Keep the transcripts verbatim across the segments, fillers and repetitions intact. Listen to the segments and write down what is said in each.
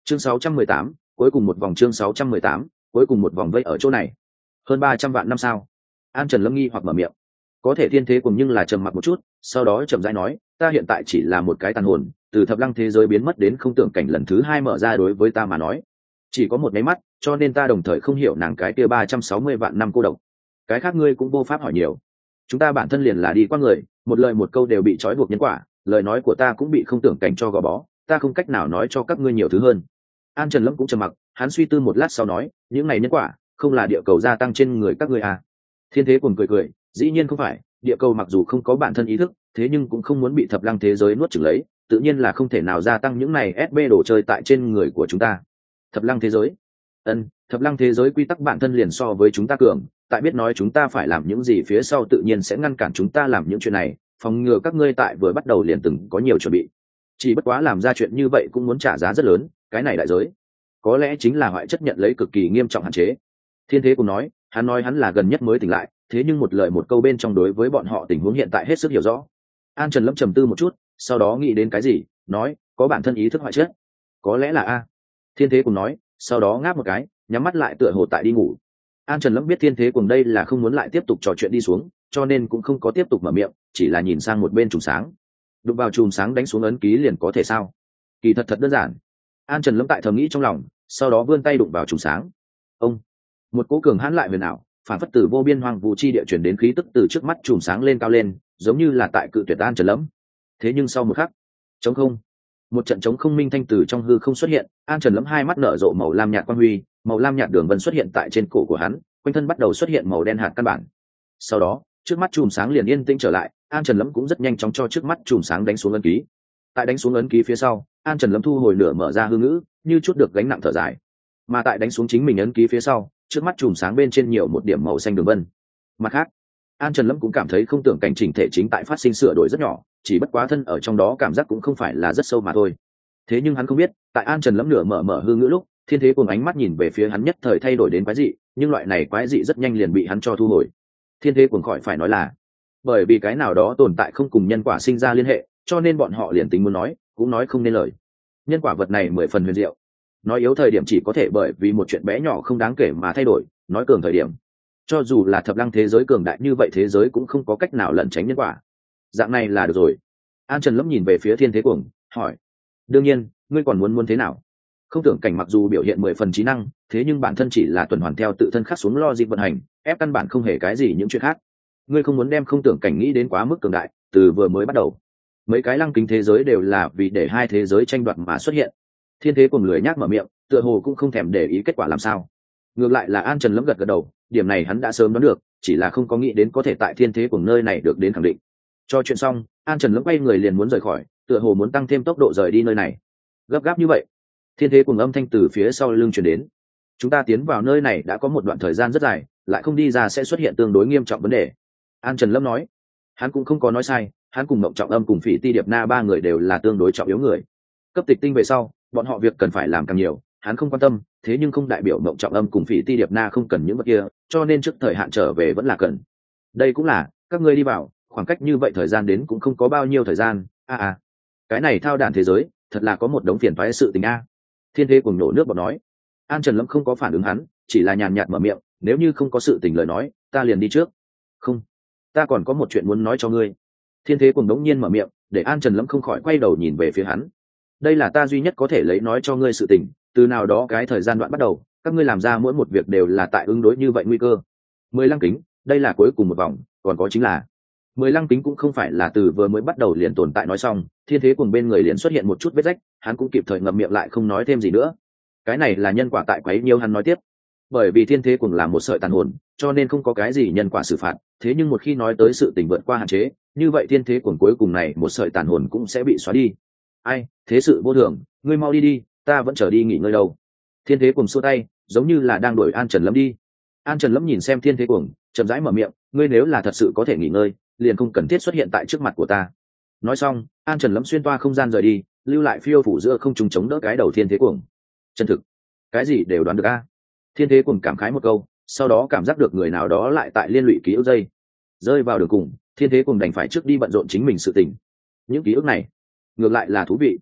chương sáu trăm mười tám, cuối cùng một vòng chương sáu trăm mười tám, cuối cùng một vòng vây ở chỗ này hơn ba trăm vạn năm sao? An Trần Lâm nghi hoặc mở miệng. Có thể thiên thế cùng nhưng là trầm mặc một chút, sau đó chậm rãi nói, ta hiện tại chỉ là một cái tàn hồn, từ thập lăng thế giới biến mất đến không tưởng cảnh lần thứ hai mở ra đối với ta mà nói chỉ có một máy mắt, cho nên ta đồng thời không hiểu nàng cái kia ba trăm sáu mươi vạn năm cô độc. Cái khác ngươi cũng vô pháp hỏi nhiều, chúng ta bản thân liền là đi qua người, một lời một câu đều bị trói buộc nhân quả, lời nói của ta cũng bị không tưởng cảnh cho gò bó, ta không cách nào nói cho các ngươi nhiều thứ hơn. An Trần Lâm cũng trầm mặc, hắn suy tư một lát sau nói, những ngày nhân quả không là địa cầu gia tăng trên người các ngươi à? Thiên thế cùng cười cười, dĩ nhiên không phải, địa cầu mặc dù không có bản thân ý thức, thế nhưng cũng không muốn bị thập lăng thế giới nuốt chửng lấy, tự nhiên là không thể nào gia tăng những này ét bê đồ chơi tại trên người của chúng ta. Thập lăng thế giới? Ân, thập lăng thế giới quy tắc bản thân liền so với chúng ta cường, tại biết nói chúng ta phải làm những gì phía sau tự nhiên sẽ ngăn cản chúng ta làm những chuyện này, phòng ngừa các ngươi tại vừa bắt đầu liền từng có nhiều chuẩn bị. Chỉ bất quá làm ra chuyện như vậy cũng muốn trả giá rất lớn, cái này đại giới có lẽ chính là hoại chất nhận lấy cực kỳ nghiêm trọng hạn chế. Thiên thế cũng nói, hắn nói hắn là gần nhất mới tỉnh lại, thế nhưng một lời một câu bên trong đối với bọn họ tình huống hiện tại hết sức hiểu rõ. An Trần Lâm trầm tư một chút, sau đó nghĩ đến cái gì, nói, có bản thân ý thức hoại chất, có lẽ là a. Thiên thế cùng nói, sau đó ngáp một cái, nhắm mắt lại tựa hồ tại đi ngủ. An Trần Lâm biết thiên thế cùng đây là không muốn lại tiếp tục trò chuyện đi xuống, cho nên cũng không có tiếp tục mở miệng, chỉ là nhìn sang một bên chùm sáng. Đụng vào chùm sáng đánh xuống ấn ký liền có thể sao? Kỳ thật thật đơn giản. An Trần Lâm tại thầm nghĩ trong lòng, sau đó vươn tay đụng vào chùm sáng. Ông, một cỗ cường hãn lại huyền ảo, phản phất từ vô biên hoang vu chi địa chuyển đến khí tức từ trước mắt chùm sáng lên cao lên, giống như là tại cự tuyệt An Trần Lâm. Thế nhưng sau một khắc, trống không, một trận trống không minh thanh từ trong hư không xuất hiện. An Trần Lâm hai mắt nở rộ màu lam nhạt quang huy, màu lam nhạt đường vân xuất hiện tại trên cổ của hắn, quanh thân bắt đầu xuất hiện màu đen hạt căn bản. Sau đó, trước mắt chùm sáng liền yên tĩnh trở lại, An Trần Lâm cũng rất nhanh chóng cho trước mắt chùm sáng đánh xuống ấn ký. Tại đánh xuống ấn ký phía sau, An Trần Lâm thu hồi nửa mở ra hư ngữ, như chút được gánh nặng thở dài. Mà tại đánh xuống chính mình ấn ký phía sau, trước mắt chùm sáng bên trên nhiều một điểm màu xanh đường vân. Mặt khác, An Trần Lâm cũng cảm thấy không tưởng cảnh chỉnh thể chính tại phát sinh sửa đổi rất nhỏ, chỉ bất quá thân ở trong đó cảm giác cũng không phải là rất sâu mà thôi. Thế nhưng hắn không biết, tại An Trần Lâm nửa mở mở hư ngữ lúc, thiên thế cùng ánh mắt nhìn về phía hắn nhất thời thay đổi đến quái dị, nhưng loại này quái dị rất nhanh liền bị hắn cho thu hồi. Thiên thế cùng khỏi phải nói là, bởi vì cái nào đó tồn tại không cùng nhân quả sinh ra liên hệ, cho nên bọn họ liền tính muốn nói, cũng nói không nên lời. Nhân quả vật này mười phần huyền diệu, nói yếu thời điểm chỉ có thể bởi vì một chuyện bé nhỏ không đáng kể mà thay đổi, nói cường thời điểm, cho dù là thập lăng thế giới cường đại như vậy thế giới cũng không có cách nào lẩn tránh nhân quả. Dạng này là được rồi. An Trần Lâm nhìn về phía thiên thế cuồng, hỏi, đương nhiên, ngươi còn muốn muốn thế nào? Không tưởng cảnh mặc dù biểu hiện mười phần trí năng, thế nhưng bản thân chỉ là tuần hoàn theo tự thân khắc xuống logic vận hành, ép căn bản không hề cái gì những chuyện khác. Ngươi không muốn đem không tưởng cảnh nghĩ đến quá mức cường đại, từ vừa mới bắt đầu. Mấy cái lăng kính thế giới đều là vì để hai thế giới tranh đoạt mà xuất hiện. Thiên thế cuồng lười nhác mở miệng, tựa hồ cũng không thèm để ý kết quả làm sao. Ngược lại là An Trần Lâm gật gật đầu, điểm này hắn đã sớm đoán được, chỉ là không có nghĩ đến có thể tại thiên thế cuồng nơi này được đến khẳng định. Cho chuyện xong, An Trần Lâm quay người liền muốn rời khỏi, tựa hồ muốn tăng thêm tốc độ rời đi nơi này. Gấp gáp như vậy, thiên thế cuồng âm thanh từ phía sau lưng truyền đến. Chúng ta tiến vào nơi này đã có một đoạn thời gian rất dài, lại không đi ra sẽ xuất hiện tương đối nghiêm trọng vấn đề. An Trần Lâm nói, hắn cũng không có nói sai, hắn cùng Mộng Trọng Âm cùng Phỉ Ti Điệp Na ba người đều là tương đối trọng yếu người. Cấp tịch tinh về sau, bọn họ việc cần phải làm càng nhiều, hắn không quan tâm, thế nhưng không đại biểu Mộng Trọng Âm cùng Phỉ Ti Điệp Na không cần những vật kia, cho nên trước thời hạn trở về vẫn là cần. Đây cũng là, các ngươi đi vào, khoảng cách như vậy thời gian đến cũng không có bao nhiêu thời gian. A a, cái này thao đàn thế giới, thật là có một đống phiền toái sự tình a. Thiên thế cuồng nổ nước bọt nói. An Trần Lâm không có phản ứng hắn, chỉ là nhàn nhạt mở miệng, nếu như không có sự tình lời nói, ta liền đi trước. Không, ta còn có một chuyện muốn nói cho ngươi. Thiên thế cuồng đống nhiên mở miệng, để An Trần Lâm không khỏi quay đầu nhìn về phía hắn. Đây là ta duy nhất có thể lấy nói cho ngươi sự tình, từ nào đó cái thời gian đoạn bắt đầu, các ngươi làm ra mỗi một việc đều là tại ứng đối như vậy nguy cơ. Mười lăng kính, đây là cuối cùng một vòng, còn có chính là mười lăng kính cũng không phải là từ vừa mới bắt đầu liền tồn tại nói xong. Thiên thế cuồng bên người liền xuất hiện một chút vết rách, hắn cũng kịp thời ngậm miệng lại không nói thêm gì nữa. Cái này là nhân quả tại quấy nhiêu hắn nói tiếp. Bởi vì thiên thế cuồng là một sợi tàn hồn, cho nên không có cái gì nhân quả xử phạt, thế nhưng một khi nói tới sự tình vượt qua hạn chế, như vậy thiên thế cuồng cuối cùng này một sợi tàn hồn cũng sẽ bị xóa đi. Ai, thế sự vô thường, ngươi mau đi đi, ta vẫn chờ đi nghỉ ngơi đâu. Thiên thế cuồng xua tay, giống như là đang đuổi An Trần Lâm đi. An Trần Lâm nhìn xem thiên thế cuồng, chậm rãi mở miệng, ngươi nếu là thật sự có thể nghỉ ngơi, liền không cần thiết xuất hiện tại trước mặt của ta. Nói xong, An Trần Lâm xuyên toa không gian rời đi, lưu lại phiêu phủ giữa không trung chống đỡ cái đầu thiên thế cuồng. Chân thực, cái gì đều đoán được a. Thiên thế cuồng cảm khái một câu, sau đó cảm giác được người nào đó lại tại liên lụy ký ức dây rơi vào đường cùng, thiên thế cuồng đành phải trước đi bận rộn chính mình sự tình. Những ký ức này ngược lại là thú vị.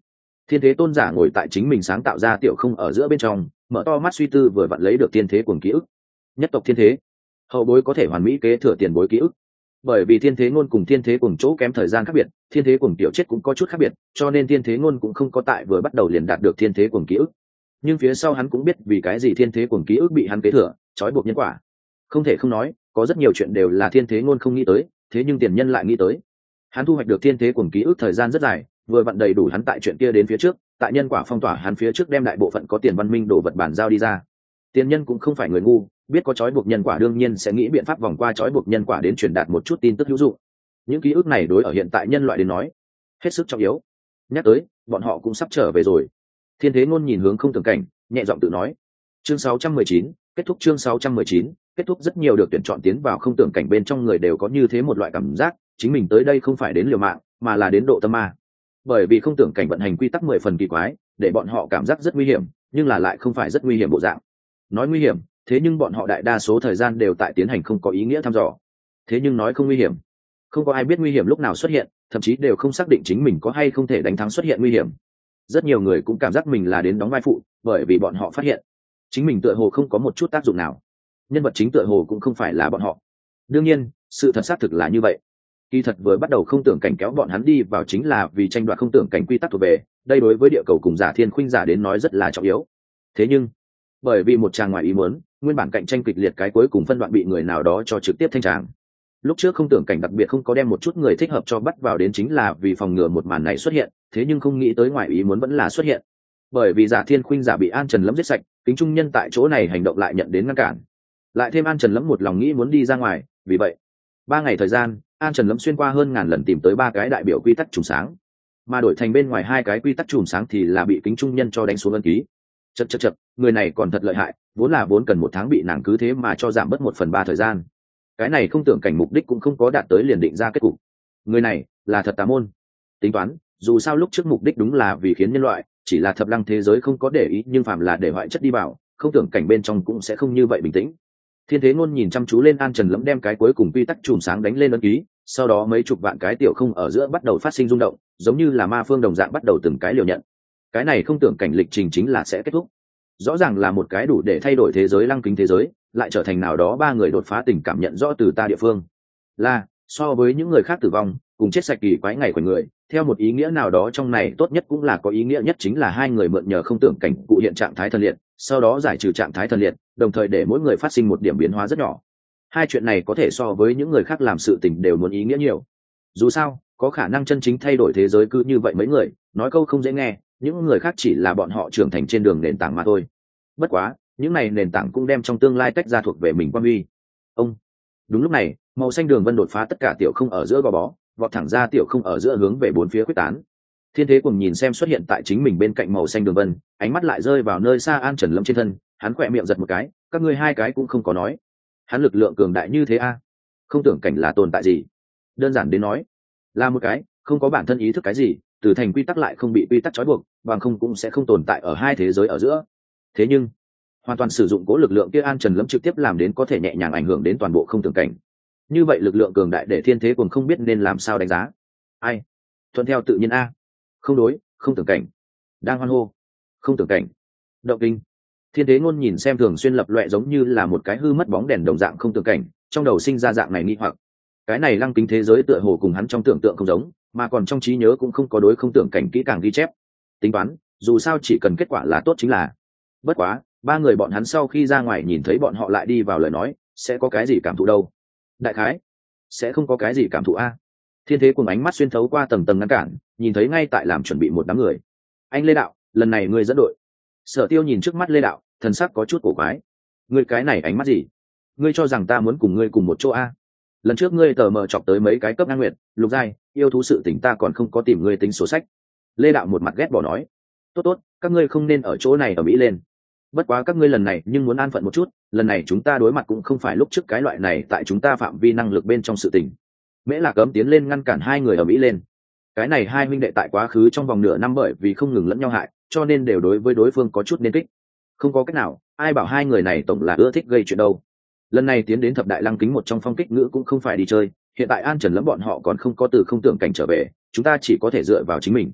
Thiên thế tôn giả ngồi tại chính mình sáng tạo ra tiểu không ở giữa bên trong, mở to mắt suy tư, vừa vặn lấy được thiên thế cuồng ký ức. Nhất tộc thiên thế, hậu bối có thể hoàn mỹ kế thừa tiền bối ký ức. Bởi vì thiên thế ngôn cùng thiên thế cuồng chỗ kém thời gian khác biệt, thiên thế cuồng tiểu chết cũng có chút khác biệt, cho nên thiên thế ngôn cũng không có tại vừa bắt đầu liền đạt được thiên thế cuồng ký ức. Nhưng phía sau hắn cũng biết vì cái gì thiên thế cuồng ký ức bị hắn kế thừa, trói buộc nhân quả. Không thể không nói, có rất nhiều chuyện đều là thiên thế ngôn không nghĩ tới, thế nhưng tiền nhân lại nghĩ tới. Hắn thu hoạch được thiên thế cuồng ký ức thời gian rất dài, vừa vặn đầy đủ hắn tại chuyện kia đến phía trước, tại nhân quả phong tỏa hắn phía trước đem đại bộ phận có tiền văn minh đồ vật bản giao đi ra. Tiền nhân cũng không phải người ngu, biết có trói buộc nhân quả đương nhiên sẽ nghĩ biện pháp vòng qua trói buộc nhân quả đến truyền đạt một chút tin tức hữu dụng. Những ký ức này đối ở hiện tại nhân loại đến nói hết sức trọng yếu. Nhắc tới, bọn họ cũng sắp trở về rồi. Thiên thế ngôn nhìn hướng không tưởng cảnh, nhẹ giọng tự nói. Chương sáu trăm mười chín, kết thúc. Chương sáu trăm mười chín, kết thúc. Rất nhiều được tuyển chọn tiến vào không tưởng cảnh bên trong người đều có như thế một loại cảm giác, chính mình tới đây không phải đến liều mạng, mà là đến độ tâm ma. Bởi vì không tưởng cảnh vận hành quy tắc mười phần kỳ quái, để bọn họ cảm giác rất nguy hiểm, nhưng là lại không phải rất nguy hiểm bộ dạng. Nói nguy hiểm, thế nhưng bọn họ đại đa số thời gian đều tại tiến hành không có ý nghĩa thăm dò. Thế nhưng nói không nguy hiểm, không có ai biết nguy hiểm lúc nào xuất hiện, thậm chí đều không xác định chính mình có hay không thể đánh thắng xuất hiện nguy hiểm. Rất nhiều người cũng cảm giác mình là đến đóng vai phụ, bởi vì bọn họ phát hiện chính mình tựa hồ không có một chút tác dụng nào, nhân vật chính tựa hồ cũng không phải là bọn họ. Đương nhiên, sự thật xác thực là như vậy. Kỳ thật vừa bắt đầu không tưởng cảnh kéo bọn hắn đi vào chính là vì tranh đoạt không tưởng cảnh quy tắc thuộc về, đây đối với địa cầu cùng giả thiên khuynh giả đến nói rất là trọng yếu. Thế nhưng bởi vì một tràng ngoài ý muốn, nguyên bản cạnh tranh kịch liệt cái cuối cùng phân đoạn bị người nào đó cho trực tiếp thanh tràng. Lúc trước không tưởng cảnh đặc biệt không có đem một chút người thích hợp cho bắt vào đến chính là vì phòng ngừa một màn này xuất hiện, thế nhưng không nghĩ tới ngoài ý muốn vẫn là xuất hiện. Bởi vì giả thiên khuynh giả bị An Trần Lẫm giết sạch, Kính Trung Nhân tại chỗ này hành động lại nhận đến ngăn cản. Lại thêm An Trần Lẫm một lòng nghĩ muốn đi ra ngoài, vì vậy ba ngày thời gian, An Trần Lẫm xuyên qua hơn ngàn lần tìm tới ba cái đại biểu quy tắc chùm sáng, mà đổi thành bên ngoài hai cái quy tắc chùm sáng thì là bị Kính Trung Nhân cho đánh xuống ân ký. Chật chật chật, người này còn thật lợi hại, vốn là vốn cần một tháng bị nàng cứ thế mà cho giảm bớt một phần ba thời gian. Cái này không tưởng cảnh mục đích cũng không có đạt tới liền định ra kết cục. Người này là thật tà môn. Tính toán, dù sao lúc trước mục đích đúng là vì khiến nhân loại, chỉ là thập lăng thế giới không có để ý, nhưng phàm là để hoại chất đi vào, không tưởng cảnh bên trong cũng sẽ không như vậy bình tĩnh. Thiên thế ngôn nhìn chăm chú lên An Trần Lẫm đem cái cuối cùng quy tắc chùm sáng đánh lên ấn ký, sau đó mấy chục vạn cái tiểu không ở giữa bắt đầu phát sinh rung động, giống như là ma phương đồng dạng bắt đầu từng cái liều nhận. Cái này không tưởng cảnh lịch trình chính là sẽ kết thúc. Rõ ràng là một cái đủ để thay đổi thế giới lăng kính thế giới, lại trở thành nào đó ba người đột phá tình cảm nhận rõ từ ta địa phương là so với những người khác tử vong cùng chết sạch kỳ quái ngày của người, theo một ý nghĩa nào đó trong này tốt nhất cũng là có ý nghĩa nhất chính là hai người mượn nhờ không tưởng cảnh cụ hiện trạng thái thần liệt, sau đó giải trừ trạng thái thần liệt, đồng thời để mỗi người phát sinh một điểm biến hóa rất nhỏ. Hai chuyện này có thể so với những người khác làm sự tình đều muốn ý nghĩa nhiều. Dù sao có khả năng chân chính thay đổi thế giới cứ như vậy mấy người, nói câu không dễ nghe, những người khác chỉ là bọn họ trưởng thành trên đường nền tảng mà thôi. Bất quá những này nền tảng cũng đem trong tương lai tách ra thuộc về mình quan uy. Ông đúng lúc này, màu xanh đường vân đột phá tất cả tiểu không ở giữa gò bó, vọt thẳng ra tiểu không ở giữa hướng về bốn phía quyết tán. Thiên thế cùng nhìn xem xuất hiện tại chính mình bên cạnh màu xanh đường vân, ánh mắt lại rơi vào nơi xa An Trần Lâm trên thân, hắn khỏe miệng giật một cái, các ngươi hai cái cũng không có nói hắn lực lượng cường đại như thế a? Không tưởng cảnh là tồn tại gì? Đơn giản đến nói là một cái không có bản thân ý thức cái gì, từ thành quy tắc lại không bị quy tắc trói buộc, bằng không cũng sẽ không tồn tại ở hai thế giới ở giữa. Thế nhưng hoàn toàn sử dụng cố lực lượng kia An Trần Lâm trực tiếp làm đến có thể nhẹ nhàng ảnh hưởng đến toàn bộ không tưởng cảnh. Như vậy lực lượng cường đại để thiên thế cùng không biết nên làm sao đánh giá. Ai thuận theo tự nhiên a? Không đối, không tưởng cảnh đang hoan hô, không tưởng cảnh động kinh. Thiên thế ngôn nhìn xem thường xuyên lập loẹ giống như là một cái hư mất bóng đèn đồng dạng không tưởng cảnh, trong đầu sinh ra dạng này nghi hoặc. Cái này lăng kính thế giới tựa hồ cùng hắn trong tưởng tượng không giống, mà còn trong trí nhớ cũng không có đối không tưởng cảnh kỹ càng ghi chép. Tính toán, dù sao chỉ cần kết quả là tốt chính là. Bất quá ba người bọn hắn sau khi ra ngoài nhìn thấy bọn họ lại đi vào lời nói, sẽ có cái gì cảm thụ đâu? Đại khái sẽ không có cái gì cảm thụ a. Thiên thế cùng ánh mắt xuyên thấu qua tầng tầng ngăn cản, nhìn thấy ngay tại làm chuẩn bị một đám người. Anh Lê Đạo, lần này ngươi dẫn đội. Sở Tiêu nhìn trước mắt Lê Đạo, thần sắc có chút cổ quái. Ngươi cái này ánh mắt gì? Ngươi cho rằng ta muốn cùng ngươi cùng một chỗ a? Lần trước ngươi tờ mờ chọc tới mấy cái cấp ngang nguyệt, lục giai, yêu thú sự tình ta còn không có tìm ngươi tính sổ sách. Lê Đạo một mặt ghét bỏ nói. Tốt tốt, các ngươi không nên ở chỗ này ở mỹ lên. Bất quá các ngươi lần này nhưng muốn an phận một chút, lần này chúng ta đối mặt cũng không phải lúc trước cái loại này tại chúng ta phạm vi năng lực bên trong sự tình. Mễ Lạc cấm tiến lên ngăn cản hai người ở mỹ lên. Cái này hai huynh đệ tại quá khứ trong vòng nửa năm bởi vì không ngừng lẫn nhau hại, cho nên đều đối với đối phương có chút nên kích. Không có cách nào, ai bảo hai người này tổng là ưa thích gây chuyện đâu. Lần này tiến đến thập đại lăng kính một trong phong kích ngữ cũng không phải đi chơi, hiện tại An Trần Lâm bọn họ còn không có từ không tưởng cảnh trở về, chúng ta chỉ có thể dựa vào chính mình.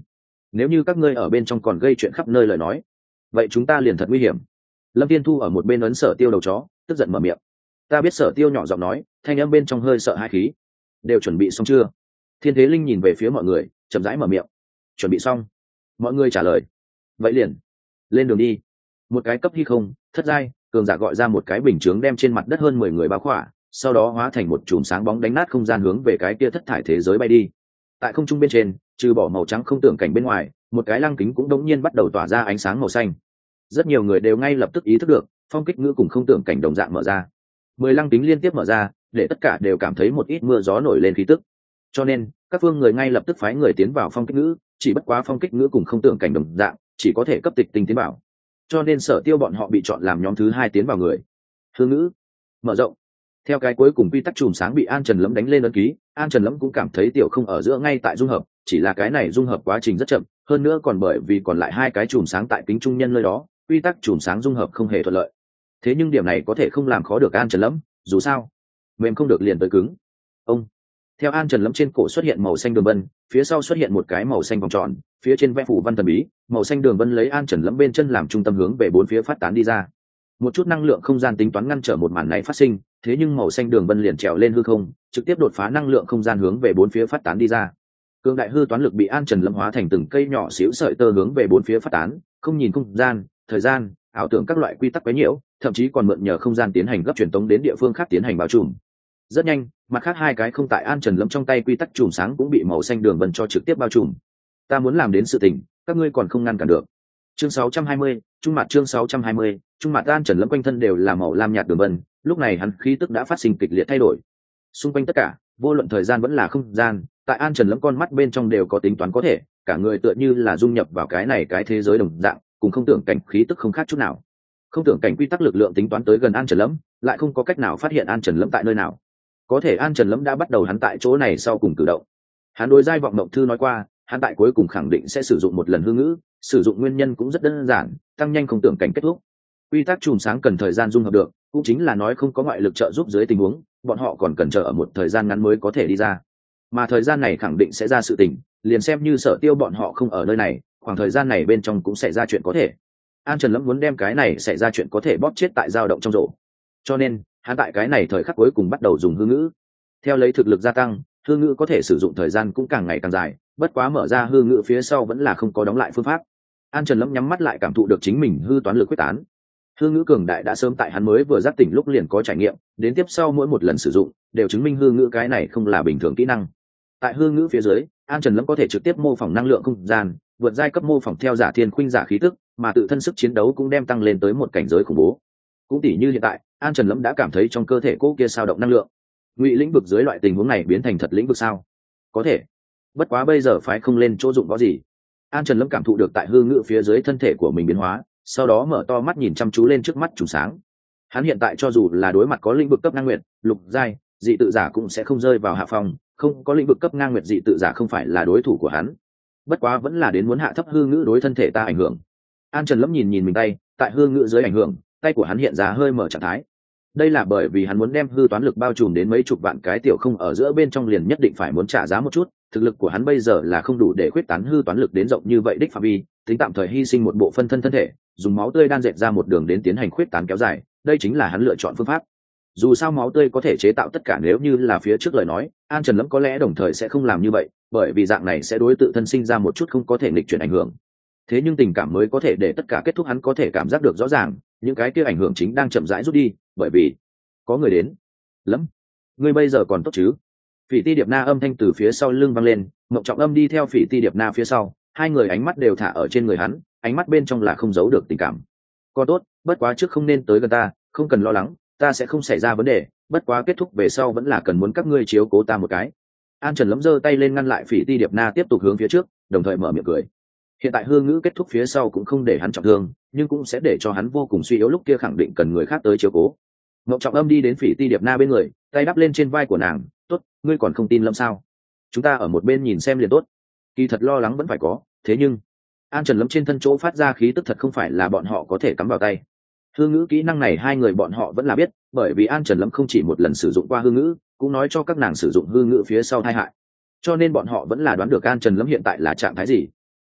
nếu như các ngươi ở bên trong còn gây chuyện khắp nơi lời nói, vậy chúng ta liền thật nguy hiểm. Lâm Thiên Thu ở một bên ấn Sở Tiêu đầu chó, tức giận mở miệng. Ta biết Sở Tiêu nhỏ giọng nói, thanh âm bên trong hơi sợ hãi khí. Đều chuẩn bị xong chưa? Thiên Thế Linh nhìn về phía mọi người, chậm rãi mở miệng. Chuẩn bị xong. Mọi người trả lời. Vậy liền lên đường đi. Một cái cấp hy không thất giai cường giả gọi ra một cái bình chướng đem trên mặt đất hơn mười người bao khỏa, sau đó hóa thành một chùm sáng bóng đánh nát không gian hướng về cái kia thất thải thế giới bay đi. Tại không trung bên trên, trừ bỏ màu trắng không tưởng cảnh bên ngoài, một cái lăng kính cũng đống nhiên bắt đầu tỏa ra ánh sáng màu xanh. Rất nhiều người đều ngay lập tức ý thức được, phong kích ngữ cùng không tưởng cảnh đồng dạng mở ra. Mười lăng kính liên tiếp mở ra, để tất cả đều cảm thấy một ít mưa gió nổi lên khí tức. Cho nên, các phương người ngay lập tức phái người tiến vào phong kích ngữ, chỉ bất quá phong kích ngữ cùng không tưởng cảnh đồng dạng, chỉ có thể cấp tịch tinh tiến vào. Cho nên Sở Tiêu bọn họ bị chọn làm nhóm thứ hai tiến vào người. Hư ngữ mở rộng. Theo cái cuối cùng quy tắc chùm sáng bị An Trần Lẫm đánh lên ấn ký, An Trần Lẫm cũng cảm thấy tiểu không ở giữa ngay tại dung hợp, chỉ là cái này dung hợp quá trình rất chậm, hơn nữa còn bởi vì còn lại hai cái chùm sáng tại kính trung nhân nơi đó, quy tắc chùm sáng dung hợp không hề thuận lợi. Thế nhưng điểm này có thể không làm khó được An Trần Lẫm, dù sao, mềm không được liền tới cứng. Ông theo An Trần Lẫm trên cổ xuất hiện màu xanh đường vân, phía sau xuất hiện một cái màu xanh vòng tròn, phía trên vẽ phủ văn thần bí, màu xanh đường vân lấy An Trần Lẫm bên chân làm trung tâm hướng về bốn phía phát tán đi ra. Một chút năng lượng không gian tính toán ngăn trở một màn này phát sinh, thế nhưng màu xanh đường vân liền trèo lên hư không, trực tiếp đột phá năng lượng không gian hướng về bốn phía phát tán đi ra. Cương đại hư toán lực bị An Trần Lẫm hóa thành từng cây nhỏ xíu sợi tơ hướng về bốn phía phát tán, không nhìn không gian, thời gian, ảo tưởng các loại quy tắc quấy nhiễu, thậm chí còn mượn nhờ không gian tiến hành gấp truyền tống đến địa phương khác tiến hành bao trùm. Rất nhanh, mặt khác hai cái không tại An Trần Lẫm trong tay quy tắc chùm sáng cũng bị màu xanh đường vân cho trực tiếp bao trùm. Ta muốn làm đến sự tình, các ngươi còn không ngăn cản được. Chương sáu trăm hai mươi, trung mặt chương sáu trăm hai mươi, trung mặt An Trần Lẫm quanh thân đều là màu lam nhạt đường vân, lúc này hắn khí tức đã phát sinh kịch liệt thay đổi. Xung quanh tất cả, vô luận thời gian vẫn là không gian, tại An Trần Lẫm con mắt bên trong đều có tính toán có thể, cả người tựa như là dung nhập vào cái này cái thế giới đồng dạng, cùng không tưởng cảnh khí tức không khác chút nào. Không tưởng cảnh quy tắc lực lượng tính toán tới gần An Trần Lẫm, lại không có cách nào phát hiện An Trần Lẫm tại nơi nào. Có thể An Trần Lẫm đã bắt đầu hắn tại chỗ này sau cùng cử động. Hắn đối giai vọng mộng thư nói qua, hắn tại cuối cùng khẳng định sẽ sử dụng một lần hư ngữ, sử dụng nguyên nhân cũng rất đơn giản, tăng nhanh không tưởng cảnh kết thúc. Quy tắc chùm sáng cần thời gian dung hợp được, cũng chính là nói không có ngoại lực trợ giúp dưới tình huống, bọn họ còn cần chờ ở một thời gian ngắn mới có thể đi ra. Mà thời gian này khẳng định sẽ ra sự tình, liền xem như Sở Tiêu bọn họ không ở nơi này, khoảng thời gian này bên trong cũng sẽ ra chuyện có thể. An Trần Lẫm muốn đem cái này xảy ra chuyện có thể bóp chết tại dao động trong rổ. Cho nên, hắn tại cái này thời khắc cuối cùng bắt đầu dùng hư ngữ. Theo lấy thực lực gia tăng, hư ngữ có thể sử dụng thời gian cũng càng ngày càng dài, bất quá mở ra hư ngữ phía sau vẫn là không có đóng lại phương pháp. An Trần Lẫm nhắm mắt lại cảm thụ được chính mình hư toán lực quyết tán. Hư ngữ cường đại đã sớm tại hắn mới vừa giác tỉnh lúc liền có trải nghiệm, đến tiếp sau mỗi một lần sử dụng đều chứng minh hư ngữ cái này không là bình thường kỹ năng. Tại hư ngữ phía dưới, An Trần Lẫm có thể trực tiếp mô phỏng năng lượng không gian, vượt giai cấp mô phỏng theo giả thiên khuynh giả khí tức, mà tự thân sức chiến đấu cũng đem tăng lên tới một cảnh giới khủng bố. Cũng tỉ như hiện tại, An Trần Lẫm đã cảm thấy trong cơ thể cô kia sao động năng lượng. Ngụy lĩnh vực dưới loại tình huống này biến thành thật lĩnh vực sao? Có thể. Bất quá bây giờ phái không lên chỗ dụng có gì. An Trần Lẫm cảm thụ được tại hư ngữ phía dưới thân thể của mình biến hóa, sau đó mở to mắt nhìn chăm chú lên trước mắt trùng sáng. Hắn hiện tại cho dù là đối mặt có lĩnh vực cấp ngang nguyệt, lục giai, dị tự giả cũng sẽ không rơi vào hạ phòng, không có lĩnh vực cấp ngang nguyệt dị tự giả không phải là đối thủ của hắn. Bất quá vẫn là đến muốn hạ thấp hư ngữ đối thân thể ta ảnh hưởng. An Trần Lẫm nhìn nhìn mình tay, tại hư ngữ dưới ảnh hưởng, tay của hắn hiện ra hơi mở trạng thái. Đây là bởi vì hắn muốn đem hư toán lực bao trùm đến mấy chục vạn cái tiểu không ở giữa bên trong liền nhất định phải muốn trả giá một chút, thực lực của hắn bây giờ là không đủ để khuyết tán hư toán lực đến rộng như vậy đích phạm vi, tính tạm thời hy sinh một bộ phân thân thân thể, dùng máu tươi đan dệt ra một đường đến tiến hành khuyết tán kéo dài, đây chính là hắn lựa chọn phương pháp. Dù sao máu tươi có thể chế tạo tất cả, nếu như là phía trước lời nói, An Trần Lẫm có lẽ đồng thời sẽ không làm như vậy, bởi vì dạng này sẽ đối tự thân sinh ra một chút không có thể nghịch chuyển ảnh hưởng. Thế nhưng tình cảm mới có thể để tất cả kết thúc, hắn có thể cảm giác được rõ ràng, những cái kia ảnh hưởng chính đang chậm rãi rút đi, bởi vì có người đến. Lẫm, ngươi bây giờ còn tốt chứ? Phỉ Ti Điệp Na âm thanh từ phía sau lưng vang lên, Mộng Trọng Âm đi theo Phỉ Ti Điệp Na phía sau, hai người ánh mắt đều thả ở trên người hắn, ánh mắt bên trong là không giấu được tình cảm. Còn tốt, bất quá trước không nên tới gần ta, không cần lo lắng, ta sẽ không xảy ra vấn đề, bất quá kết thúc về sau vẫn là cần muốn các ngươi chiếu cố ta một cái. An Trần Lẫm giơ tay lên ngăn lại Phỉ Ti Điệp Na tiếp tục hướng phía trước, đồng thời mở miệng cười. Hiện tại hư ngữ kết thúc phía sau cũng không để hắn trọng thương, nhưng cũng sẽ để cho hắn vô cùng suy yếu, lúc kia khẳng định cần người khác tới chiếu cố. Mộng Trọng Âm đi đến Phỉ Ti Điệp Na bên người, tay đắp lên trên vai của nàng. Tốt, ngươi còn không tin Lâm sao? Chúng ta ở một bên nhìn xem liền tốt. Kỳ thật lo lắng vẫn phải có, thế nhưng An Trần Lâm trên thân chỗ phát ra khí tức thật không phải là bọn họ có thể cắm vào tay. Hư ngữ kỹ năng này hai người bọn họ vẫn là biết, bởi vì An Trần Lâm không chỉ một lần sử dụng qua hư ngữ, cũng nói cho các nàng sử dụng hư ngữ phía sau tai hại. Cho nên bọn họ vẫn là đoán được An Trần Lâm hiện tại là trạng thái gì.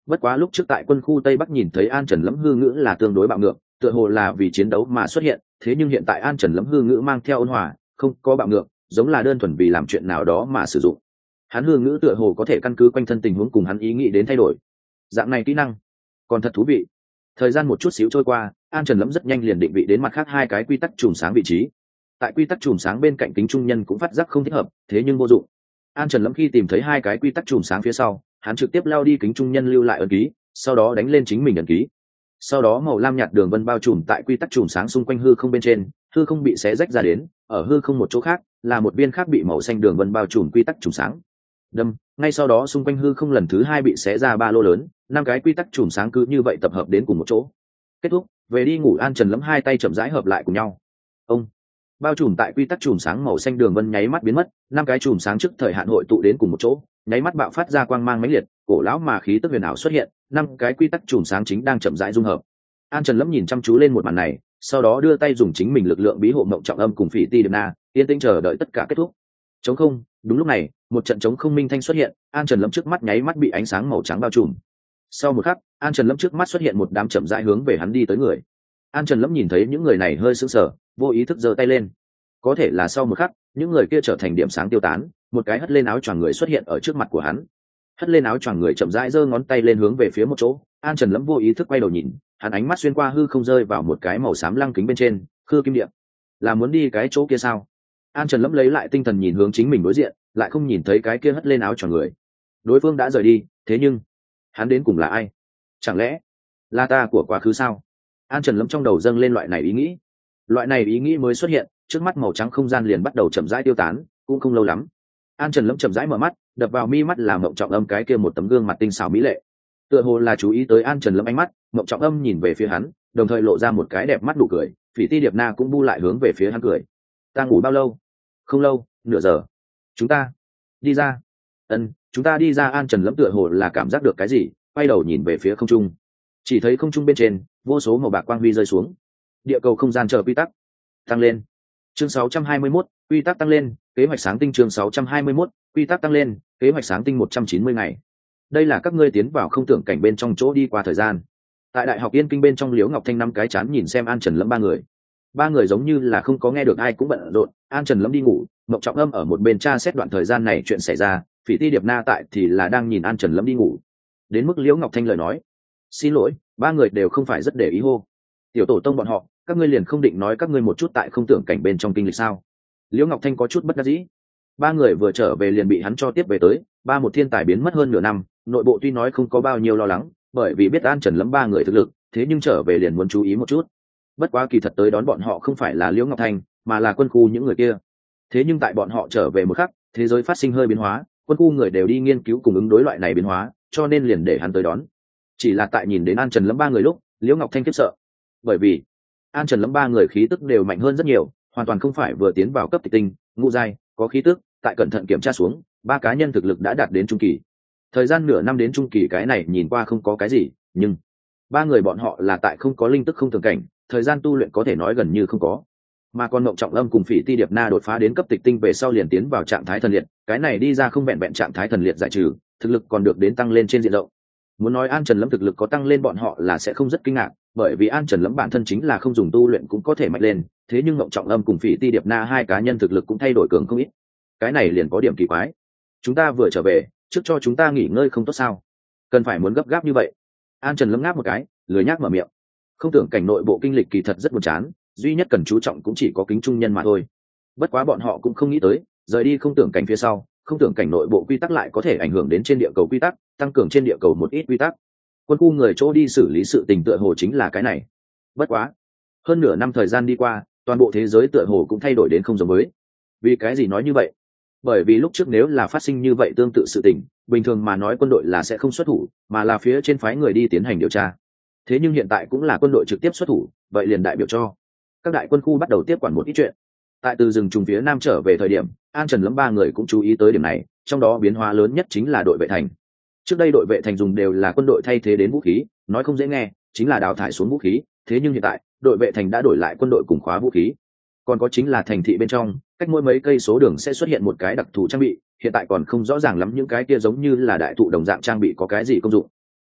Bất quá lúc trước tại quân khu tây bắc nhìn thấy An Trần Lẫm hư ngữ là tương đối bạo ngược, tựa hồ là vì chiến đấu mà xuất hiện, thế nhưng hiện tại An Trần Lẫm hư ngữ mang theo ôn hòa, không có bạo ngược, giống là đơn thuần vì làm chuyện nào đó mà sử dụng. Hắn hư ngữ tựa hồ có thể căn cứ quanh thân tình huống cùng hắn ý nghĩ đến thay đổi. Dạng này kỹ năng còn thật thú vị. Thời gian một chút xíu trôi qua, An Trần Lẫm rất nhanh liền định vị đến mặt khác hai cái quy tắc chùm sáng vị trí. Tại quy tắc chùm sáng bên cạnh kính trung nhân cũng phát giác không thích hợp, thế nhưng vô dụng. An Trần Lẫm khi tìm thấy hai cái quy tắc chùm sáng phía sau, hắn trực tiếp lao đi kính trung nhân lưu lại ấn ký, sau đó đánh lên chính mình ấn ký. Sau đó màu lam nhạt đường vân bao trùm tại quy tắc chùm sáng xung quanh hư không bên trên, hư không bị xé rách ra đến, ở hư không một chỗ khác là một viên khác bị màu xanh đường vân bao trùm quy tắc chùm sáng. Đâm, ngay sau đó xung quanh hư không lần thứ hai bị xé ra ba lô lớn, năm cái quy tắc chùm sáng cứ như vậy tập hợp đến cùng một chỗ. Kết thúc, về đi ngủ. An Trần Lẫm hai tay chậm rãi hợp lại cùng nhau. Ông bao trùm tại quy tắc chùm sáng màu xanh đường vân nháy mắt biến mất, năm cái chùm sáng trước thời hạn hội tụ đến cùng một chỗ, nháy mắt bạo phát ra quang mang mãnh liệt, cổ lão mà khí tức huyền ảo xuất hiện, năm cái quy tắc chùm sáng chính đang chậm rãi dung hợp. An Trần Lẫm nhìn chăm chú lên một màn này, sau đó đưa tay dùng chính mình lực lượng bí hộ mộng trọng âm cùng Phỉ Ti Điệp Na, yên tĩnh chờ đợi tất cả kết thúc. Trống không, đúng lúc này, một trận trống không minh thanh xuất hiện, An Trần Lẫm trước mắt nháy mắt bị ánh sáng màu trắng bao trùm. Sau một khắc, An Trần Lẫm trước mắt xuất hiện một đám chậm rãi hướng về hắn đi tới người. An Trần Lẫm nhìn thấy những người này hơi sững sờ, vô ý thức giơ tay lên. Có thể là sau một khắc, những người kia trở thành điểm sáng tiêu tán, một cái hất lên áo choàng người xuất hiện ở trước mặt của hắn. Hất lên áo choàng người chậm rãi giơ ngón tay lên hướng về phía một chỗ, An Trần Lẫm vô ý thức quay đầu nhìn, hắn ánh mắt xuyên qua hư không rơi vào một cái màu xám lăng kính bên trên, khư kim điện. Là muốn đi cái chỗ kia sao? An Trần Lẫm lấy lại tinh thần nhìn hướng chính mình đối diện, lại không nhìn thấy cái kia hất lên áo choàng người. Đối phương đã rời đi, thế nhưng hắn đến cùng là ai? Chẳng lẽ là ta của quá khứ sao? An Trần Lẫm trong đầu dâng lên loại này ý nghĩ. Loại này ý nghĩ mới xuất hiện, trước mắt màu trắng không gian liền bắt đầu chậm rãi tiêu tán, cũng không lâu lắm. An Trần Lẫm chậm rãi mở mắt, đập vào mi mắt là Mộng Trọng Âm cái kia một tấm gương mặt tinh xảo mỹ lệ. Tựa hồ là chú ý tới An Trần Lẫm ánh mắt, Mộng Trọng Âm nhìn về phía hắn, đồng thời lộ ra một cái đẹp mắt nụ cười, Phỉ Ti Điệp Na cũng bu lại hướng về phía hắn cười. Ta ngủ bao lâu? Không lâu, nửa giờ. Chúng ta đi ra. Ân, chúng ta đi ra. An Trần Lẫm tựa hồ là cảm giác được cái gì, quay đầu nhìn về phía không trung. Chỉ thấy không trung bên trên, vô số màu bạc quang huy rơi xuống. Địa cầu không gian chờ quy tắc tăng lên. Chương sáu trăm hai mươi mốt, quy tắc tăng lên, kế hoạch sáng tinh. Chương sáu trăm hai mươi mốt, quy tắc tăng lên, kế hoạch sáng tinh một trăm chín mươi ngày. Đây là các ngươi tiến vào không tưởng cảnh bên trong chỗ đi qua thời gian. Tại Đại học Yên Kinh bên trong, Liễu Ngọc Thanh năm cái chán nhìn xem An Trần Lẫm ba người. Ba người giống như là không có nghe được, ai cũng bận rộn. An Trần Lẫm đi ngủ, Mộng Trọng Âm ở một bên tra xét đoạn thời gian này chuyện xảy ra, Phỉ Ti Điệp Na tại thì là đang nhìn An Trần Lẫm đi ngủ. Đến mức Liễu Ngọc Thanh lời nói, xin lỗi, ba người đều không phải rất để ý hô. Tiểu tổ tông bọn họ, các ngươi liền không định nói các ngươi một chút tại không tưởng cảnh bên trong kinh lịch sao? Liễu Ngọc Thanh có chút bất đắc dĩ. Ba người vừa trở về liền bị hắn cho tiếp về tới, ba một thiên tài biến mất hơn nửa năm, nội bộ tuy nói không có bao nhiêu lo lắng, bởi vì biết An Trần Lẫm ba người thực lực, thế nhưng trở về liền muốn chú ý một chút. Bất quá kỳ thật tới đón bọn họ không phải là Liễu Ngọc Thanh, mà là quân khu những người kia. Thế nhưng tại bọn họ trở về một khắc, thế giới phát sinh hơi biến hóa, quân khu người đều đi nghiên cứu cùng ứng đối loại này biến hóa, cho nên liền để hắn tới đón. Chỉ là tại nhìn đến An Trần Lẫm ba người lúc, Liễu Ngọc Thanh khiếp sợ, bởi vì An Trần Lẫm ba người khí tức đều mạnh hơn rất nhiều, hoàn toàn không phải vừa tiến vào cấp tịch tinh, ngũ giai, có khí tức, tại cẩn thận kiểm tra xuống, ba cá nhân thực lực đã đạt đến trung kỳ. Thời gian nửa năm đến trung kỳ cái này nhìn qua không có cái gì, nhưng ba người bọn họ là tại không có linh tức không thường cảnh, thời gian tu luyện có thể nói gần như không có. Mà còn Mộng Trọng Âm cùng Phỉ Ti Điệp Na đột phá đến cấp tịch tinh về sau liền tiến vào trạng thái thần liệt, cái này đi ra không vẹn vẹn trạng thái thần liệt giải trừ, thực lực còn được đến tăng lên trên diện rộng. Muốn nói An Trần Lẫm thực lực có tăng lên bọn họ là sẽ không rất kinh ngạc, bởi vì An Trần Lẫm bản thân chính là không dùng tu luyện cũng có thể mạnh lên, thế nhưng Mộng Trọng Âm cùng Phỉ Ti Điệp Na hai cá nhân thực lực cũng thay đổi cường không ít. Cái này liền có điểm kỳ quái. Chúng ta vừa trở về, trước cho chúng ta nghỉ ngơi không tốt sao? Cần phải muốn gấp gáp như vậy? An Trần Lẫm ngáp một cái, lười nhác mở miệng. Không tưởng cảnh nội bộ kinh lịch kỳ thật rất buồn chán, duy nhất cần chú trọng cũng chỉ có kính trung nhân mà thôi. Bất quá bọn họ cũng không nghĩ tới, rời đi không tưởng cảnh phía sau, không tưởng cảnh nội bộ quy tắc lại có thể ảnh hưởng đến trên địa cầu quy tắc, tăng cường trên địa cầu một ít quy tắc. Quân khu người chỗ đi xử lý sự tình tựa hồ chính là cái này. Bất quá, hơn nửa năm thời gian đi qua, toàn bộ thế giới tựa hồ cũng thay đổi đến không giống với. Vì cái gì nói như vậy? Bởi vì lúc trước nếu là phát sinh như vậy tương tự sự tình, bình thường mà nói quân đội là sẽ không xuất thủ, mà là phía trên phái người đi tiến hành điều tra. Thế nhưng hiện tại cũng là quân đội trực tiếp xuất thủ, vậy liền đại biểu cho các đại quân khu bắt đầu tiếp quản một ít chuyện. Tại từ rừng trùng phía nam trở về thời điểm, An Trần Lẫm ba người cũng chú ý tới điểm này, trong đó biến hóa lớn nhất chính là đội vệ thành. Trước đây đội vệ thành dùng đều là quân đội thay thế đến vũ khí, nói không dễ nghe, chính là đào thải xuống vũ khí, thế nhưng hiện tại, đội vệ thành đã đổi lại quân đội cùng khóa vũ khí. Còn có chính là thành thị bên trong, cách mỗi mấy cây số đường sẽ xuất hiện một cái đặc thù trang bị, hiện tại còn không rõ ràng lắm những cái kia giống như là đại thụ đồng dạng trang bị có cái gì công dụng.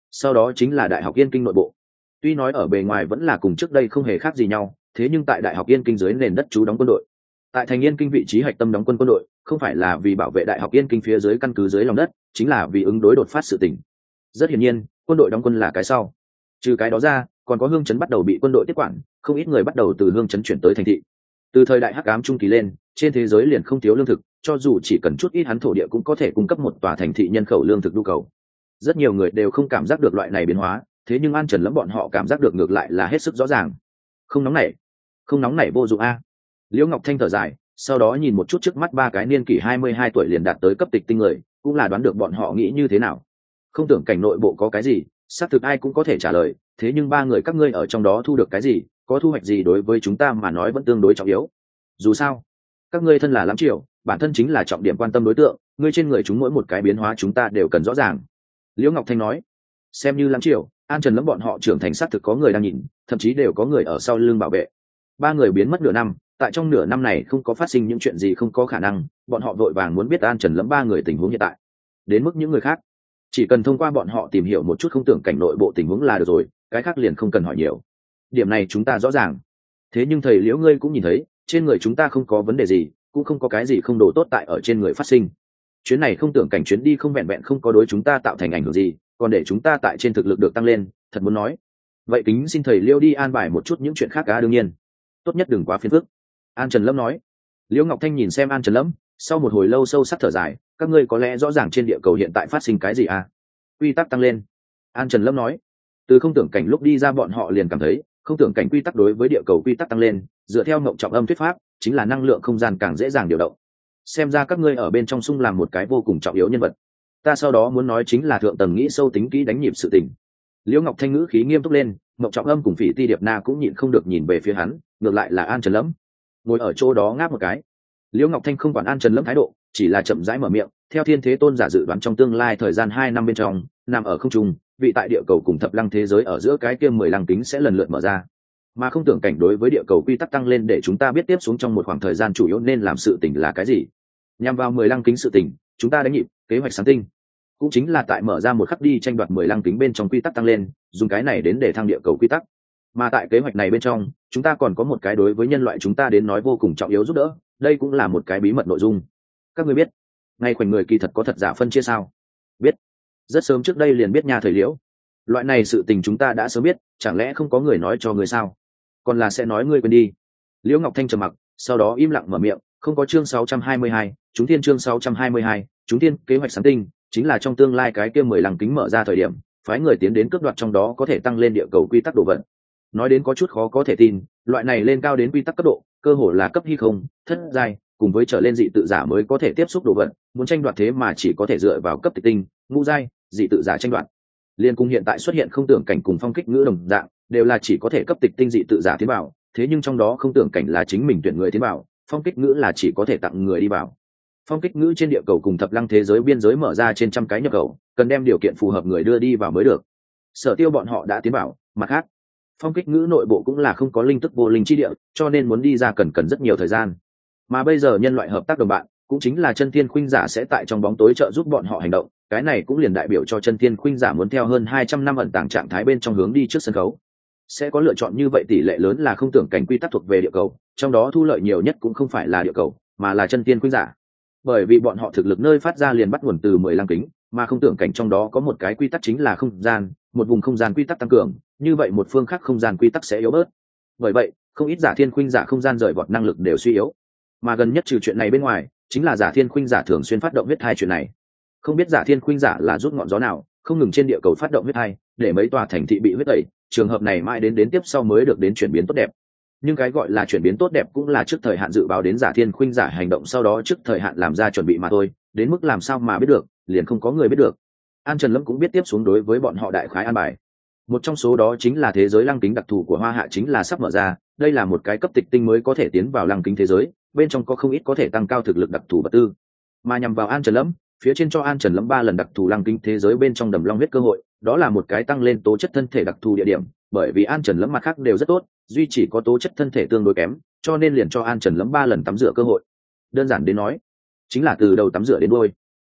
sau đó chính là đại học Yên Kinh nội bộ. Tuy nói ở bề ngoài vẫn là cùng trước đây không hề khác gì nhau, thế nhưng tại đại học Yên Kinh dưới nền đất trú đóng quân đội, tại thành Yên Kinh vị trí hạch tâm đóng quân quân đội, không phải là vì bảo vệ đại học Yên Kinh phía dưới căn cứ dưới lòng đất, chính là vì ứng đối đột phát sự tình. Rất hiển nhiên, quân đội đóng quân là cái sau. Trừ cái đó ra, còn có hương chấn bắt đầu bị quân đội tiếp quản, không ít người bắt đầu từ hương chấn chuyển tới thành thị. Từ thời đại hắc ám trung kỳ lên, trên thế giới liền không thiếu lương thực, cho dù chỉ cần chút ít hắn thổ địa cũng có thể cung cấp một tòa thành thị nhân khẩu lương thực nhu cầu. Rất nhiều người đều không cảm giác được loại này biến hóa, thế nhưng An Trần Lâm bọn họ cảm giác được ngược lại là hết sức rõ ràng. Không nóng nảy, không nóng nảy vô dụng a. Liễu Ngọc Thanh thở dài, sau đó nhìn một chút trước mắt ba cái niên kỷ hai mươi hai tuổi liền đạt tới cấp tịch tinh người, cũng là đoán được bọn họ nghĩ như thế nào. Không tưởng cảnh nội bộ có cái gì, xác thực ai cũng có thể trả lời, thế nhưng ba người các ngươi ở trong đó thu được cái gì, có thu hoạch gì đối với chúng ta mà nói vẫn tương đối trọng yếu. Dù sao, các ngươi thân là lắm triều, bản thân chính là trọng điểm quan tâm đối tượng, ngươi trên người chúng mỗi một cái biến hóa chúng ta đều cần rõ ràng. Liễu Ngọc Thanh nói, xem như lắm triều, An Trần Lâm bọn họ trưởng thành xác thực có người đang nhìn, thậm chí đều có người ở sau lưng bảo vệ. Ba người biến mất nửa năm, tại trong nửa năm này không có phát sinh những chuyện gì không có khả năng, bọn họ vội vàng muốn biết An Trần Lâm ba người tình huống hiện tại. Đến mức những người khác, chỉ cần thông qua bọn họ tìm hiểu một chút không tưởng cảnh nội bộ tình huống là được rồi, cái khác liền không cần hỏi nhiều. Điểm này chúng ta rõ ràng. Thế nhưng thầy Liễu ngươi cũng nhìn thấy, trên người chúng ta không có vấn đề gì, cũng không có cái gì không đồ tốt tại ở trên người phát sinh. Chuyến này không tưởng cảnh chuyến đi không vẹn vẹn không có đối chúng ta tạo thành ảnh hưởng gì, còn để chúng ta tại trên thực lực được tăng lên, thật muốn nói. Vậy kính xin thầy Liễu đi an bài một chút những chuyện khác cả đương nhiên. Tốt nhất đừng quá phiền phức. An Trần Lâm nói. Liễu Ngọc Thanh nhìn xem An Trần Lâm, sau một hồi lâu sâu sắc thở dài, các ngươi có lẽ rõ ràng trên địa cầu hiện tại phát sinh cái gì à? Quy tắc tăng lên. An Trần Lâm nói. Từ không tưởng cảnh lúc đi ra bọn họ liền cảm thấy, không tưởng cảnh quy tắc đối với địa cầu quy tắc tăng lên, dựa theo Ngộng Trọng Âm thuyết pháp, chính là năng lượng không gian càng dễ dàng điều động. Xem ra các ngươi ở bên trong xung làm một cái vô cùng trọng yếu nhân vật. Ta sau đó muốn nói chính là thượng tầng nghĩ sâu tính kỹ đánh nhịp sự tình. Liễu Ngọc Thanh ngữ khí nghiêm túc lên, Ngộng Trọng Âm cùng Phỉ Ti Điệp Na cũng nhịn không được nhìn về phía hắn, ngược lại là An Trần Lâm ngồi ở chỗ đó ngáp một cái. Liễu Ngọc Thanh không quản An Trần Lâm thái độ, chỉ là chậm rãi mở miệng, theo Thiên Thế Tôn giả dự đoán trong tương lai thời gian hai năm bên trong, nằm ở không trung, vị tại địa cầu cùng thập lăng thế giới ở giữa cái kia mười lăng kính sẽ lần lượt mở ra. Mà không tưởng cảnh đối với địa cầu quy tắc tăng lên để chúng ta biết tiếp xuống trong một khoảng thời gian chủ yếu nên làm sự tình là cái gì. Nhằm vào mười lăng kính sự tình, chúng ta đánh nhịp, kế hoạch sáng tinh. Cũng chính là tại mở ra một khắc đi tranh đoạt mười lăng kính bên trong quy tắc tăng lên, dùng cái này đến để thăng địa cầu quy tắc. Mà tại kế hoạch này bên trong, chúng ta còn có một cái đối với nhân loại chúng ta đến nói vô cùng trọng yếu giúp đỡ, đây cũng là một cái bí mật nội dung. Các ngươi biết, ngay khoảnh người kỳ thật có thật giả phân chia sao? Biết. Rất sớm trước đây liền biết nha thầy Liễu. Loại này sự tình chúng ta đã sớm biết, chẳng lẽ không có người nói cho người sao? Còn là sẽ nói ngươi quên đi. Liễu Ngọc Thanh trầm mặc, sau đó im lặng mở miệng, không có chương sáu trăm hai mươi hai, chúng thiên chương sáu trăm hai mươi hai, chúng thiên kế hoạch sáng tinh, chính là trong tương lai cái kia mười lăng kính mở ra thời điểm, phái người tiến đến cướp đoạt trong đó có thể tăng lên địa cầu quy tắc đồ vật. Nói đến có chút khó có thể tin, loại này lên cao đến quy tắc cấp độ, cơ hồ là cấp hy không, thất giai, cùng với trở lên dị tự giả mới có thể tiếp xúc đồ vật, muốn tranh đoạt thế mà chỉ có thể dựa vào cấp tịch tinh, ngũ giai, dị tự giả tranh đoạt. Liên cung hiện tại xuất hiện không tưởng cảnh cùng phong kích ngữ đồng dạng, đều là chỉ có thể cấp tịch tinh dị tự giả tiến bảo, thế nhưng trong đó không tưởng cảnh là chính mình tuyển người tiến bảo, phong kích ngữ là chỉ có thể tặng người đi vào. Phong kích ngữ trên địa cầu cùng thập lăng thế giới biên giới mở ra trên trăm cái nhập khẩu, cần đem điều kiện phù hợp người đưa đi vào mới được. Sở Tiêu bọn họ đã tiến bảo, mặt khác, phong kích ngữ nội bộ cũng là không có linh tức vô linh chi địa, cho nên muốn đi ra cần cần rất nhiều thời gian. Mà bây giờ nhân loại hợp tác đồng bạn, cũng chính là Chân Thiên Khuynh giả sẽ tại trong bóng tối trợ giúp bọn họ hành động, cái này cũng liền đại biểu cho Chân Thiên Khuynh giả muốn theo hơn hai trăm năm ẩn tàng trạng thái bên trong hướng đi trước sân khấu. Sẽ có lựa chọn như vậy tỷ lệ lớn là không tưởng cảnh quy tắc thuộc về địa cầu, trong đó thu lợi nhiều nhất cũng không phải là địa cầu, mà là Chân Thiên Khuynh giả. Bởi vì bọn họ thực lực nơi phát ra liền bắt nguồn từ mười lăm kính, mà không tưởng cảnh trong đó có một cái quy tắc chính là không gian, một vùng không gian quy tắc tăng cường, như vậy một phương khác không gian quy tắc sẽ yếu bớt. Bởi vậy, không ít giả thiên khuynh giả không gian rời vọt năng lực đều suy yếu. Mà gần nhất trừ chuyện này bên ngoài, chính là giả thiên khuynh giả thường xuyên phát động huyết thai chuyện này. Không biết giả thiên khuynh giả là rút ngọn gió nào, không ngừng trên địa cầu phát động huyết thai, để mấy tòa thành thị bị huyết tẩy, trường hợp này mãi đến đến tiếp sau mới được đến chuyển biến tốt đẹp. Nhưng cái gọi là chuyển biến tốt đẹp cũng là trước thời hạn dự báo đến giả thiên khuynh giả hành động sau đó trước thời hạn làm ra chuẩn bị mà thôi, đến mức làm sao mà biết được, liền không có người biết được. An Trần Lâm cũng biết tiếp xuống đối với bọn họ đại khái an bài. Một trong số đó chính là thế giới lăng kính đặc thù của Hoa Hạ chính là sắp mở ra, đây là một cái cấp tịch tinh mới có thể tiến vào lăng kính thế giới, bên trong có không ít có thể tăng cao thực lực đặc thù vật tư. Mà nhằm vào An Trần Lâm, phía trên cho An Trần Lâm ba lần đặc thù lăng kính thế giới bên trong đầm long huyết cơ hội, đó là một cái tăng lên tố chất thân thể đặc thù địa điểm, bởi vì An Trần Lâm mặt khác đều rất tốt, duy chỉ có tố chất thân thể tương đối kém, cho nên liền cho An Trần Lâm ba lần tắm rửa cơ hội. Đơn giản đến nói, chính là từ đầu tắm rửa đến đuôi.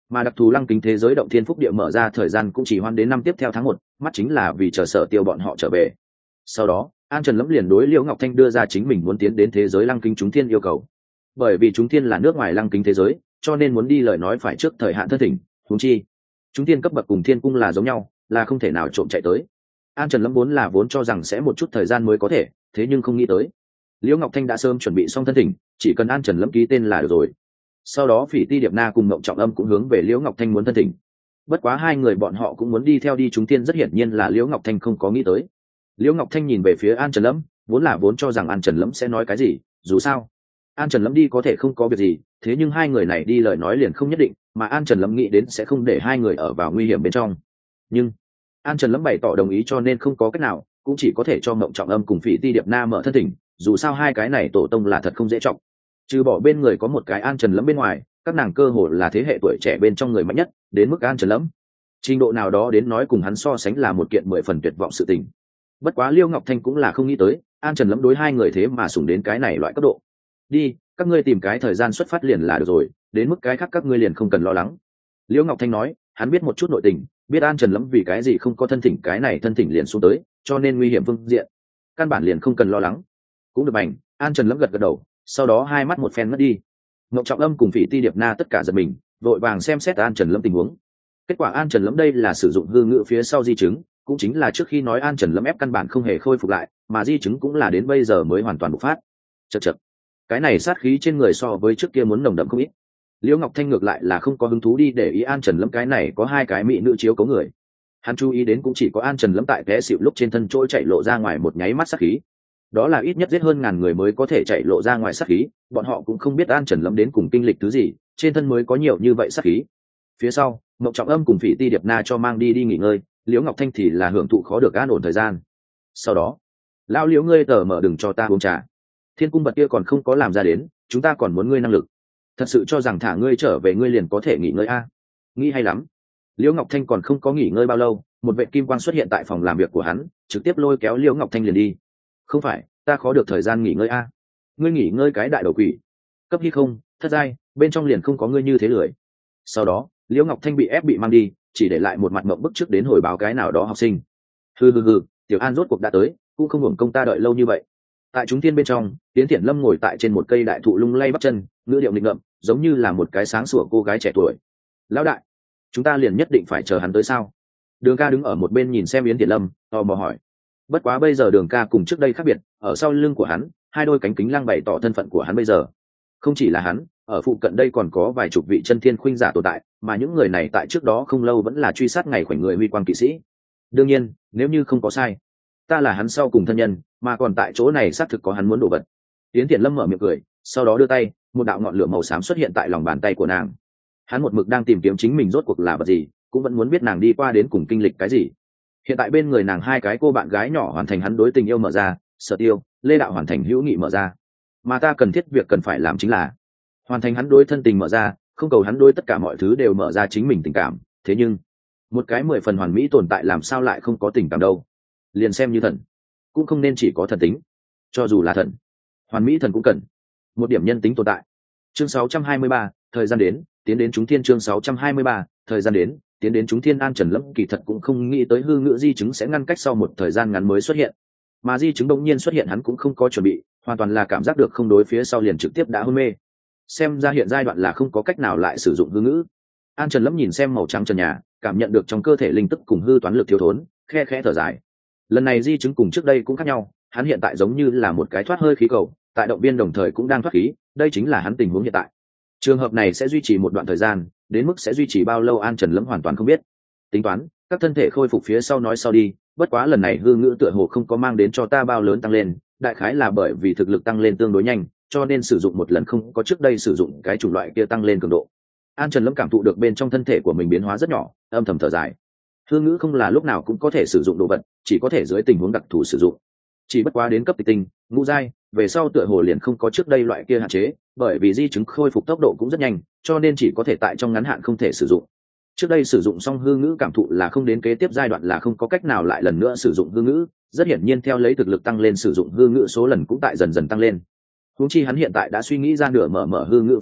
mà đặc thù lăng kính thế giới động thiên phúc địa mở ra thời gian cũng chỉ hoan đến năm tiếp theo tháng một, mắt chính là vì chờ Sở Tiêu bọn họ trở về. Sau đó An Trần Lâm liền đối Liễu Ngọc Thanh đưa ra chính mình muốn tiến đến thế giới lăng kính chúng thiên yêu cầu. Bởi vì chúng thiên là nước ngoài lăng kính thế giới, cho nên muốn đi lời nói phải trước thời hạn thân thỉnh, huống chi chúng thiên cấp bậc cùng thiên cung là giống nhau, là không thể nào trộm chạy tới. An Trần Lâm vốn là vốn cho rằng sẽ một chút thời gian mới có thể, thế nhưng không nghĩ tới Liễu Ngọc Thanh đã sớm chuẩn bị xong thân thỉnh, chỉ cần An Trần Lâm ký tên là được rồi. Sau đó Phỉ Ti Điệp Na cùng Mộng Trọng Âm cũng hướng về Liễu Ngọc Thanh muốn thân thỉnh. Bất quá hai người bọn họ cũng muốn đi theo đi chúng tiên, rất hiển nhiên là Liễu Ngọc Thanh không có nghĩ tới. Liễu Ngọc Thanh nhìn về phía An Trần Lâm, vốn là vốn cho rằng An Trần Lâm sẽ nói cái gì, dù sao An Trần Lâm đi có thể không có việc gì, thế nhưng hai người này đi lời nói liền không nhất định, mà An Trần Lâm nghĩ đến sẽ không để hai người ở vào nguy hiểm bên trong. Nhưng An Trần Lâm bày tỏ đồng ý, cho nên không có cách nào, cũng chỉ có thể cho Mộng Trọng Âm cùng Phỉ Ti Điệp Na mở thân thỉnh, dù sao hai cái này tổ tông là thật không dễ trọng. Trừ bỏ bên người có một cái An Trần Lâm bên ngoài, các nàng cơ hồ là thế hệ tuổi trẻ bên trong người mạnh nhất, đến mức An Trần Lâm trình độ nào đó đến nói cùng hắn so sánh là một kiện mười phần tuyệt vọng sự tình. Bất quá Liêu Ngọc Thanh cũng là không nghĩ tới An Trần Lâm đối hai người thế mà sủng đến cái này loại cấp độ. Đi, các ngươi tìm cái thời gian xuất phát liền là được rồi, đến mức cái khác các ngươi liền không cần lo lắng. Liêu Ngọc Thanh nói, hắn biết một chút nội tình, biết An Trần Lâm vì cái gì không có thân thỉnh cái này thân thỉnh liền xuống tới, cho nên nguy hiểm phương diện căn bản liền không cần lo lắng. Cũng được bành. An Trần Lâm gật gật đầu, sau đó hai mắt một phen mất đi. Mộng Trọng Âm cùng Phỉ Ti Điệp Na tất cả giật mình, vội vàng xem xét An Trần Lâm tình huống. Kết quả An Trần Lâm đây là sử dụng hư ngữ phía sau di chứng, cũng chính là trước khi nói An Trần Lâm ép căn bản không hề khôi phục lại, mà di chứng cũng là đến bây giờ mới hoàn toàn bộc phát. Chậc chậc, cái này sát khí trên người so với trước kia muốn nồng đậm không ít. Liễu Ngọc Thanh ngược lại là không có hứng thú đi để ý An Trần Lâm cái này có hai cái mỹ nữ chiếu cố người. Hắn chú ý đến cũng chỉ có An Trần Lâm tại té xịu lúc trên thân trôi chạy lộ ra ngoài một nháy mắt sát khí. Đó là ít nhất giết hơn ngàn người mới có thể chạy lộ ra ngoài sát khí, bọn họ cũng không biết An Trần Lâm đến cùng kinh lịch thứ gì, trên thân mới có nhiều như vậy sát khí. Phía sau, Mộng Trọng Âm cùng Phỉ Ti Điệp Na cho mang đi đi nghỉ ngơi, Liễu Ngọc Thanh thì là hưởng thụ khó được an ổn thời gian. Sau đó, lão Liễu ngươi tờ mở đừng cho ta uống trà. Thiên cung bật kia còn không có làm ra đến, chúng ta còn muốn ngươi năng lực. Thật sự cho rằng thả ngươi trở về ngươi liền có thể nghỉ ngơi a? Nghĩ hay lắm. Liễu Ngọc Thanh còn không có nghỉ ngơi bao lâu, một vệ kim quang xuất hiện tại phòng làm việc của hắn, trực tiếp lôi kéo Liễu Ngọc Thanh liền đi. Không phải, ta khó được thời gian nghỉ ngơi a. Ngươi nghỉ ngơi cái đại đầu quỷ. Cấp hy không, thất giai, bên trong liền không có ngươi như thế lười. Sau đó, Liễu Ngọc Thanh bị ép bị mang đi, chỉ để lại một mặt mộng bức trước đến hồi báo cái nào đó học sinh. Hừ hừ hừ, Tiểu An rốt cuộc đã tới, cũng không hưởng công ta đợi lâu như vậy. Tại chúng thiên bên trong, Tiến Thiện Lâm ngồi tại trên một cây đại thụ lung lay bắp chân, ngữ điệu nghịch ngợm, giống như là một cái sáng sủa cô gái trẻ tuổi. Lão đại, chúng ta liền nhất định phải chờ hắn tới sao? Đường Ca đứng ở một bên nhìn xem Yến Thiện Lâm, tò mò hỏi. Bất quá bây giờ Đường Ca cùng trước đây khác biệt, ở sau lưng của hắn, hai đôi cánh kính lăng bày tỏ thân phận của hắn bây giờ. Không chỉ là hắn, ở phụ cận đây còn có vài chục vị chân thiên khuynh giả tồn tại, mà những người này tại trước đó không lâu vẫn là truy sát ngày khoảnh người huy quang kỵ sĩ. Đương nhiên, nếu như không có sai, ta là hắn sau cùng thân nhân, mà còn tại chỗ này xác thực có hắn muốn đổ vật. Yến Thiện Lâm mở miệng cười, sau đó đưa tay, một đạo ngọn lửa màu xám xuất hiện tại lòng bàn tay của nàng. Hắn một mực đang tìm kiếm chính mình rốt cuộc là vật gì, cũng vẫn muốn biết nàng đi qua đến cùng kinh lịch cái gì. Hiện tại bên người nàng hai cái cô bạn gái nhỏ hoàn thành hắn đối tình yêu mở ra, Sở Tiêu, Lê Đạo hoàn thành hữu nghị mở ra, mà ta cần thiết việc cần phải làm chính là hoàn thành hắn đối thân tình mở ra, không cầu hắn đối tất cả mọi thứ đều mở ra chính mình tình cảm. Thế nhưng một cái mười phần hoàn mỹ tồn tại làm sao lại không có tình cảm đâu? Liền xem như thần cũng không nên chỉ có thần tính, cho dù là thần, hoàn mỹ thần cũng cần một điểm nhân tính tồn tại. Chương sáu trăm hai mươi ba, thời gian đến, tiến đến chúng thiên. Chương sáu trăm hai mươi ba, thời gian đến, tiến đến chúng thiên. An Trần Lâm kỳ thật cũng không nghĩ tới hư ngữ di chứng sẽ ngăn cách sau một thời gian ngắn mới xuất hiện, mà di chứng đột nhiên xuất hiện hắn cũng không có chuẩn bị, hoàn toàn là cảm giác được không đối phía sau liền trực tiếp đã hôn mê. Xem ra hiện giai đoạn là không có cách nào lại sử dụng hư ngữ. An Trần Lâm nhìn xem màu trắng trần nhà, cảm nhận được trong cơ thể linh tức cùng hư toán lực thiếu thốn, khe khẽ thở dài. Lần này di chứng cùng trước đây cũng khác nhau, hắn hiện tại giống như là một cái thoát hơi khí cầu, tại động viên đồng thời cũng đang thoát khí, đây chính là hắn tình huống hiện tại. Trường hợp này sẽ duy trì một đoạn thời gian, đến mức sẽ duy trì bao lâu An Trần Lâm hoàn toàn không biết. Tính toán, các thân thể khôi phục phía sau nói sau đi, bất quá lần này hư ngữ tựa hồ không có mang đến cho ta bao lớn tăng lên, đại khái là bởi vì thực lực tăng lên tương đối nhanh, cho nên sử dụng một lần không có trước đây sử dụng cái chủng loại kia tăng lên cường độ. An Trần Lâm cảm thụ được bên trong thân thể của mình biến hóa rất nhỏ, âm thầm thở dài. Hư ngữ không là lúc nào cũng có thể sử dụng đồ vật, chỉ có thể dưới tình huống đặc thù sử dụng. Chỉ bất quá đến cấp tịch tinh, ngũ giai, về sau tựa hồ liền không có trước đây loại kia hạn chế, bởi vì di chứng khôi phục tốc độ cũng rất nhanh, cho nên chỉ có thể tại trong ngắn hạn không thể sử dụng. Trước đây sử dụng xong hư ngữ cảm thụ là không đến kế tiếp giai đoạn là không có cách nào lại lần nữa sử dụng hư ngữ, rất hiển nhiên theo lấy thực lực tăng lên sử dụng hư ngữ số lần cũng tại dần dần tăng lên. Huống chi hắn hiện tại đã suy nghĩ ra nửa mở mở hư ngữ phương pháp,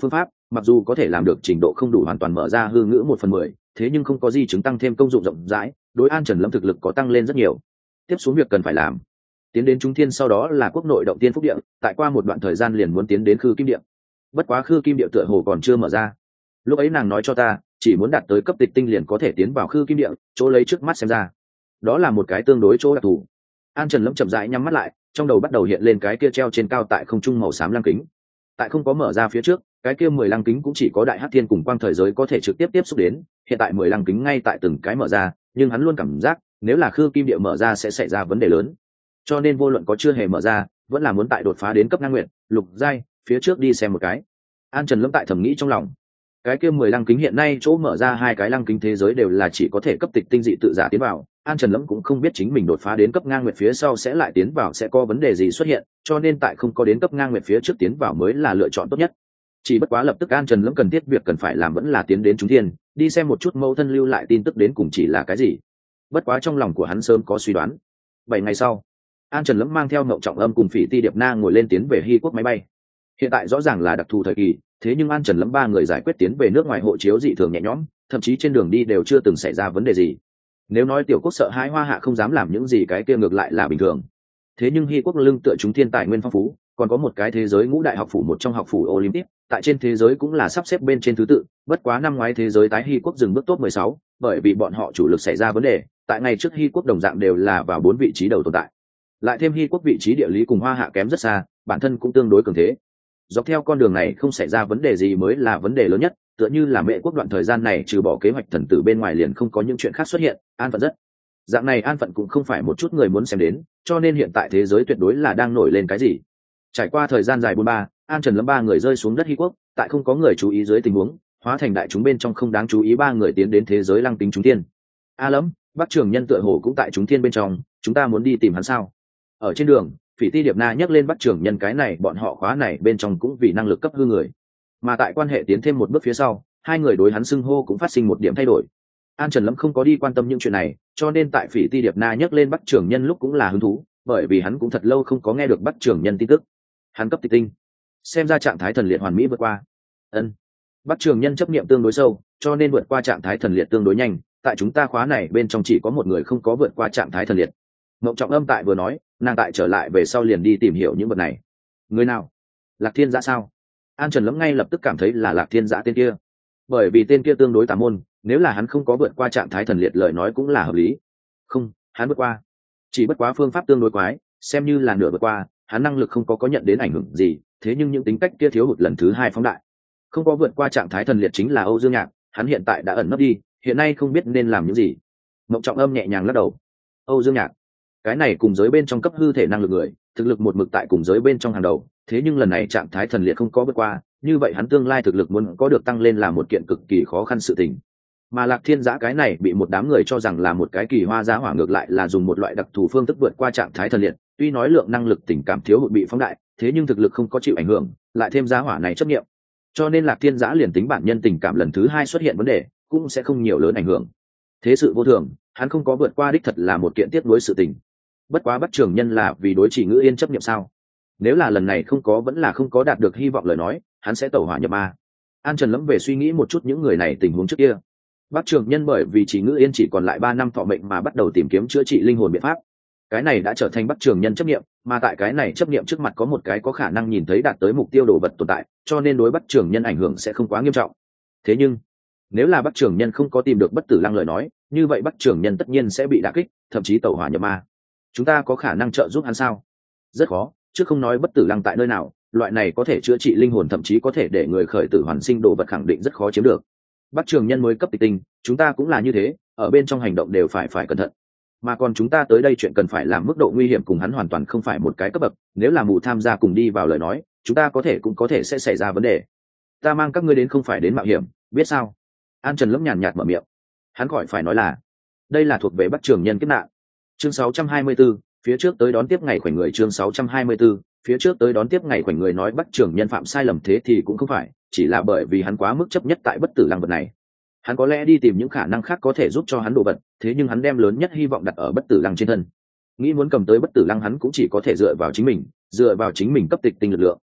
mặc dù có thể làm được trình độ không đủ hoàn toàn mở ra hư ngữ một phần mười, thế nhưng không có di chứng tăng thêm công dụng rộng rãi, đối An Trần Lâm thực lực có tăng lên rất nhiều. Tiếp xuống việc cần phải làm, tiến đến Trung Thiên, sau đó là quốc nội động tiên phúc địa, tại qua một đoạn thời gian liền muốn tiến đến Khư Kim địa. Bất quá Khư Kim địa tựa hồ còn chưa mở ra. Lúc ấy nàng nói cho ta, chỉ muốn đạt tới cấp tịch tinh liền có thể tiến vào Khư Kim địa, chỗ lấy trước mắt xem ra, đó là một cái tương đối chỗ đặc thù. An Trần Lâm chậm rãi nhắm mắt lại, trong đầu bắt đầu hiện lên cái kia treo trên cao tại không trung màu xám lăng kính. Tại không có mở ra phía trước, cái kia mười lăng kính cũng chỉ có đại hắc thiên cùng quang thời giới có thể trực tiếp tiếp xúc đến, hiện tại mười lăng kính ngay tại từng cái mở ra, nhưng hắn luôn cảm giác nếu là Khư Kim địa mở ra sẽ xảy ra vấn đề lớn, cho nên vô luận có chưa hề mở ra, vẫn là muốn tại đột phá đến cấp ngang nguyện lục giai phía trước đi xem một cái. An Trần Lâm tại thầm nghĩ trong lòng, cái kia mười lăng kính hiện nay chỗ mở ra hai cái lăng kính thế giới đều là chỉ có thể cấp tịch tinh dị tự giả tiến vào. An Trần Lâm cũng không biết chính mình đột phá đến cấp ngang nguyệt phía sau sẽ lại tiến vào sẽ có vấn đề gì xuất hiện, cho nên tại không có đến cấp ngang nguyệt phía trước tiến vào mới là lựa chọn tốt nhất. Chỉ bất quá lập tức An Trần Lâm cần thiết việc cần phải làm vẫn là tiến đến Trung Thiên, đi xem một chút mẫu thân lưu lại tin tức đến cùng chỉ là cái gì. Bất quá trong lòng của hắn sớm có suy đoán. Bảy ngày sau, An Trần Lâm mang theo Ngộng Trọng Âm cùng Phỉ Ti Điệp Na ngồi lên tiến về Hy Quốc máy bay. Hiện tại rõ ràng là đặc thù thời kỳ, thế nhưng An Trần Lâm ba người giải quyết tiến về nước ngoài hộ chiếu dị thường nhẹ nhõm, thậm chí trên đường đi đều chưa từng xảy ra vấn đề gì. Nếu nói tiểu quốc sợ hãi Hoa Hạ không dám làm những gì, cái kia ngược lại là bình thường. Thế nhưng Hy Quốc lưng tựa chúng thiên tài nguyên phong phú, còn có một cái thế giới ngũ đại học phủ, một trong học phủ Olympic, tại trên thế giới cũng là sắp xếp bên trên thứ tự. Bất quá năm ngoái thế giới tái Hy Quốc dừng bước top mười sáu, bởi vì bọn họ chủ lực xảy ra vấn đề, tại ngày trước Hy Quốc đồng dạng đều là vào bốn vị trí đầu tồn tại. Lại thêm Hy Quốc vị trí địa lý cùng Hoa Hạ kém rất xa, bản thân cũng tương đối cường thế. Dọc theo con đường này không xảy ra vấn đề gì mới là vấn đề lớn nhất, tựa như là Mễ Quốc đoạn thời gian này trừ bỏ kế hoạch thần tử bên ngoài liền không có những chuyện khác xuất hiện, an phận rất. Dạng này an phận cũng không phải một chút người muốn xem đến, cho nên hiện tại thế giới tuyệt đối là đang nổi lên cái gì. Trải qua thời gian dài bốn ba, An Trần Lâm ba người rơi xuống đất Hy Quốc, tại không có người chú ý dưới tình huống, hóa thành đại chúng bên trong không đáng chú ý ba người tiến đến thế giới lăng tính chúng thiên. A Lâm, Bắc Trường Nhân tựa hồ cũng tại chúng thiên bên trong, chúng ta muốn đi tìm hắn sao? Ở trên đường, Phỉ Ti Điệp Na nhắc lên Bắc Trường Nhân cái này, bọn họ khóa này bên trong cũng vì năng lực cấp hư người, mà tại quan hệ tiến thêm một bước phía sau, hai người đối hắn xưng hô cũng phát sinh một điểm thay đổi. An Trần Lâm không có đi quan tâm những chuyện này, cho nên tại Phỉ Ti Điệp Na nhắc lên Bắc Trường Nhân lúc cũng là hứng thú, bởi vì hắn cũng thật lâu không có nghe được Bắc Trường Nhân tin tức. Hắn cấp tịch tinh, xem ra trạng thái thần liệt hoàn mỹ vượt qua. Ân, Bắc Trường Nhân chấp niệm tương đối sâu, cho nên vượt qua trạng thái thần liệt tương đối nhanh. Tại chúng ta khóa này bên trong chỉ có một người không có vượt qua trạng thái thần liệt. Ngộng Trọng Âm tại vừa nói, nàng tại trở lại về sau liền đi tìm hiểu những vật này. Người nào? Lạc Thiên Giã sao? An Trần Lâm ngay lập tức cảm thấy là Lạc Thiên Giã tên kia, bởi vì tên kia tương đối tà môn, nếu là hắn không có vượt qua trạng thái thần liệt lời nói cũng là hợp lý. Không, hắn vượt qua, chỉ bất quá phương pháp tương đối quái, xem như là nửa vượt qua, hắn năng lực không có có nhận đến ảnh hưởng gì, thế nhưng những tính cách kia thiếu hụt lần thứ hai phóng đại. Không có vượt qua trạng thái thần liệt chính là Âu Dương Nhạc, hắn hiện tại đã ẩn nấp đi, hiện nay không biết nên làm những gì. Ngộng Trọng Âm nhẹ nhàng lắc đầu. Âu Dương Nhạc, cái này cùng giới bên trong cấp hư thể năng lực người, thực lực một mực tại cùng giới bên trong hàng đầu, thế nhưng lần này trạng thái thần liệt không có vượt qua, như vậy hắn tương lai thực lực muốn có được tăng lên là một kiện cực kỳ khó khăn sự tình. Mà Lạc Thiên Giã cái này bị một đám người cho rằng là một cái kỳ hoa giá hỏa, ngược lại là dùng một loại đặc thù phương thức vượt qua trạng thái thần liệt, tuy nói lượng năng lực tình cảm thiếu hụt bị phóng đại, thế nhưng thực lực không có chịu ảnh hưởng, lại thêm giá hỏa này chấp nghiệm, cho nên Lạc Thiên Giã liền tính bản nhân tình cảm lần thứ hai xuất hiện vấn đề cũng sẽ không nhiều lớn ảnh hưởng. Thế sự vô thường, hắn không có vượt qua đích thật là một kiện tiếc nuối sự tình. Bất quá Bắc Trường Nhân là vì đối Chỉ Ngữ Yên chấp nghiệm sao? Nếu là lần này không có vẫn là không có đạt được hy vọng lời nói, hắn sẽ tẩu hỏa nhập ma. An Trần Lâm về suy nghĩ một chút những người này tình huống trước kia. Bắc Trường Nhân bởi vì Chỉ Ngữ Yên chỉ còn lại ba năm thọ mệnh mà bắt đầu tìm kiếm chữa trị linh hồn biện pháp. Cái này đã trở thành Bắc Trường Nhân chấp nghiệm, mà tại cái này chấp nghiệm trước mặt có một cái có khả năng nhìn thấy đạt tới mục tiêu đồ vật tồn tại, cho nên đối Bắc Trường Nhân ảnh hưởng sẽ không quá nghiêm trọng. Thế nhưng, nếu là Bắc Trường Nhân không có tìm được bất tử lăng lời nói, như vậy Bắc Trường Nhân tất nhiên sẽ bị đả kích, thậm chí tẩu hỏa nhập ma. Chúng ta có khả năng trợ giúp hắn sao? Rất khó, chứ không nói bất tử lăng tại nơi nào, loại này có thể chữa trị linh hồn thậm chí có thể để người khởi tử hoàn sinh đồ vật khẳng định rất khó chiếm được. Bắc Trường Nhân mới cấp tịch tinh, chúng ta cũng là như thế, ở bên trong hành động đều phải phải cẩn thận. Mà còn chúng ta tới đây chuyện cần phải làm mức độ nguy hiểm cùng hắn hoàn toàn không phải một cái cấp bậc, nếu là mù tham gia cùng đi vào lời nói, chúng ta có thể cũng có thể sẽ xảy ra vấn đề. Ta mang các ngươi đến không phải đến mạo hiểm, biết sao? An Trần Lâm nhàn nhạt mở miệng. Hắn khỏi phải nói là, đây là thuộc về Bắc Trường Nhân kiếp nạn. Chương sáu trăm hai mươi tư, phía trước tới đón tiếp ngày khoảnh người. Chương sáu trăm hai mươi tư, phía trước tới đón tiếp ngày khoảnh người. Nói Bắc Trường Nhân phạm sai lầm thế thì cũng không phải, chỉ là bởi vì hắn quá mức chấp nhất tại bất tử lăng vật này. Hắn có lẽ đi tìm những khả năng khác có thể giúp cho hắn đồ vật, thế nhưng hắn đem lớn nhất hy vọng đặt ở bất tử lăng trên thân. Nghĩ muốn cầm tới bất tử lăng hắn cũng chỉ có thể dựa vào chính mình, dựa vào chính mình cấp tịch tinh lực lượng.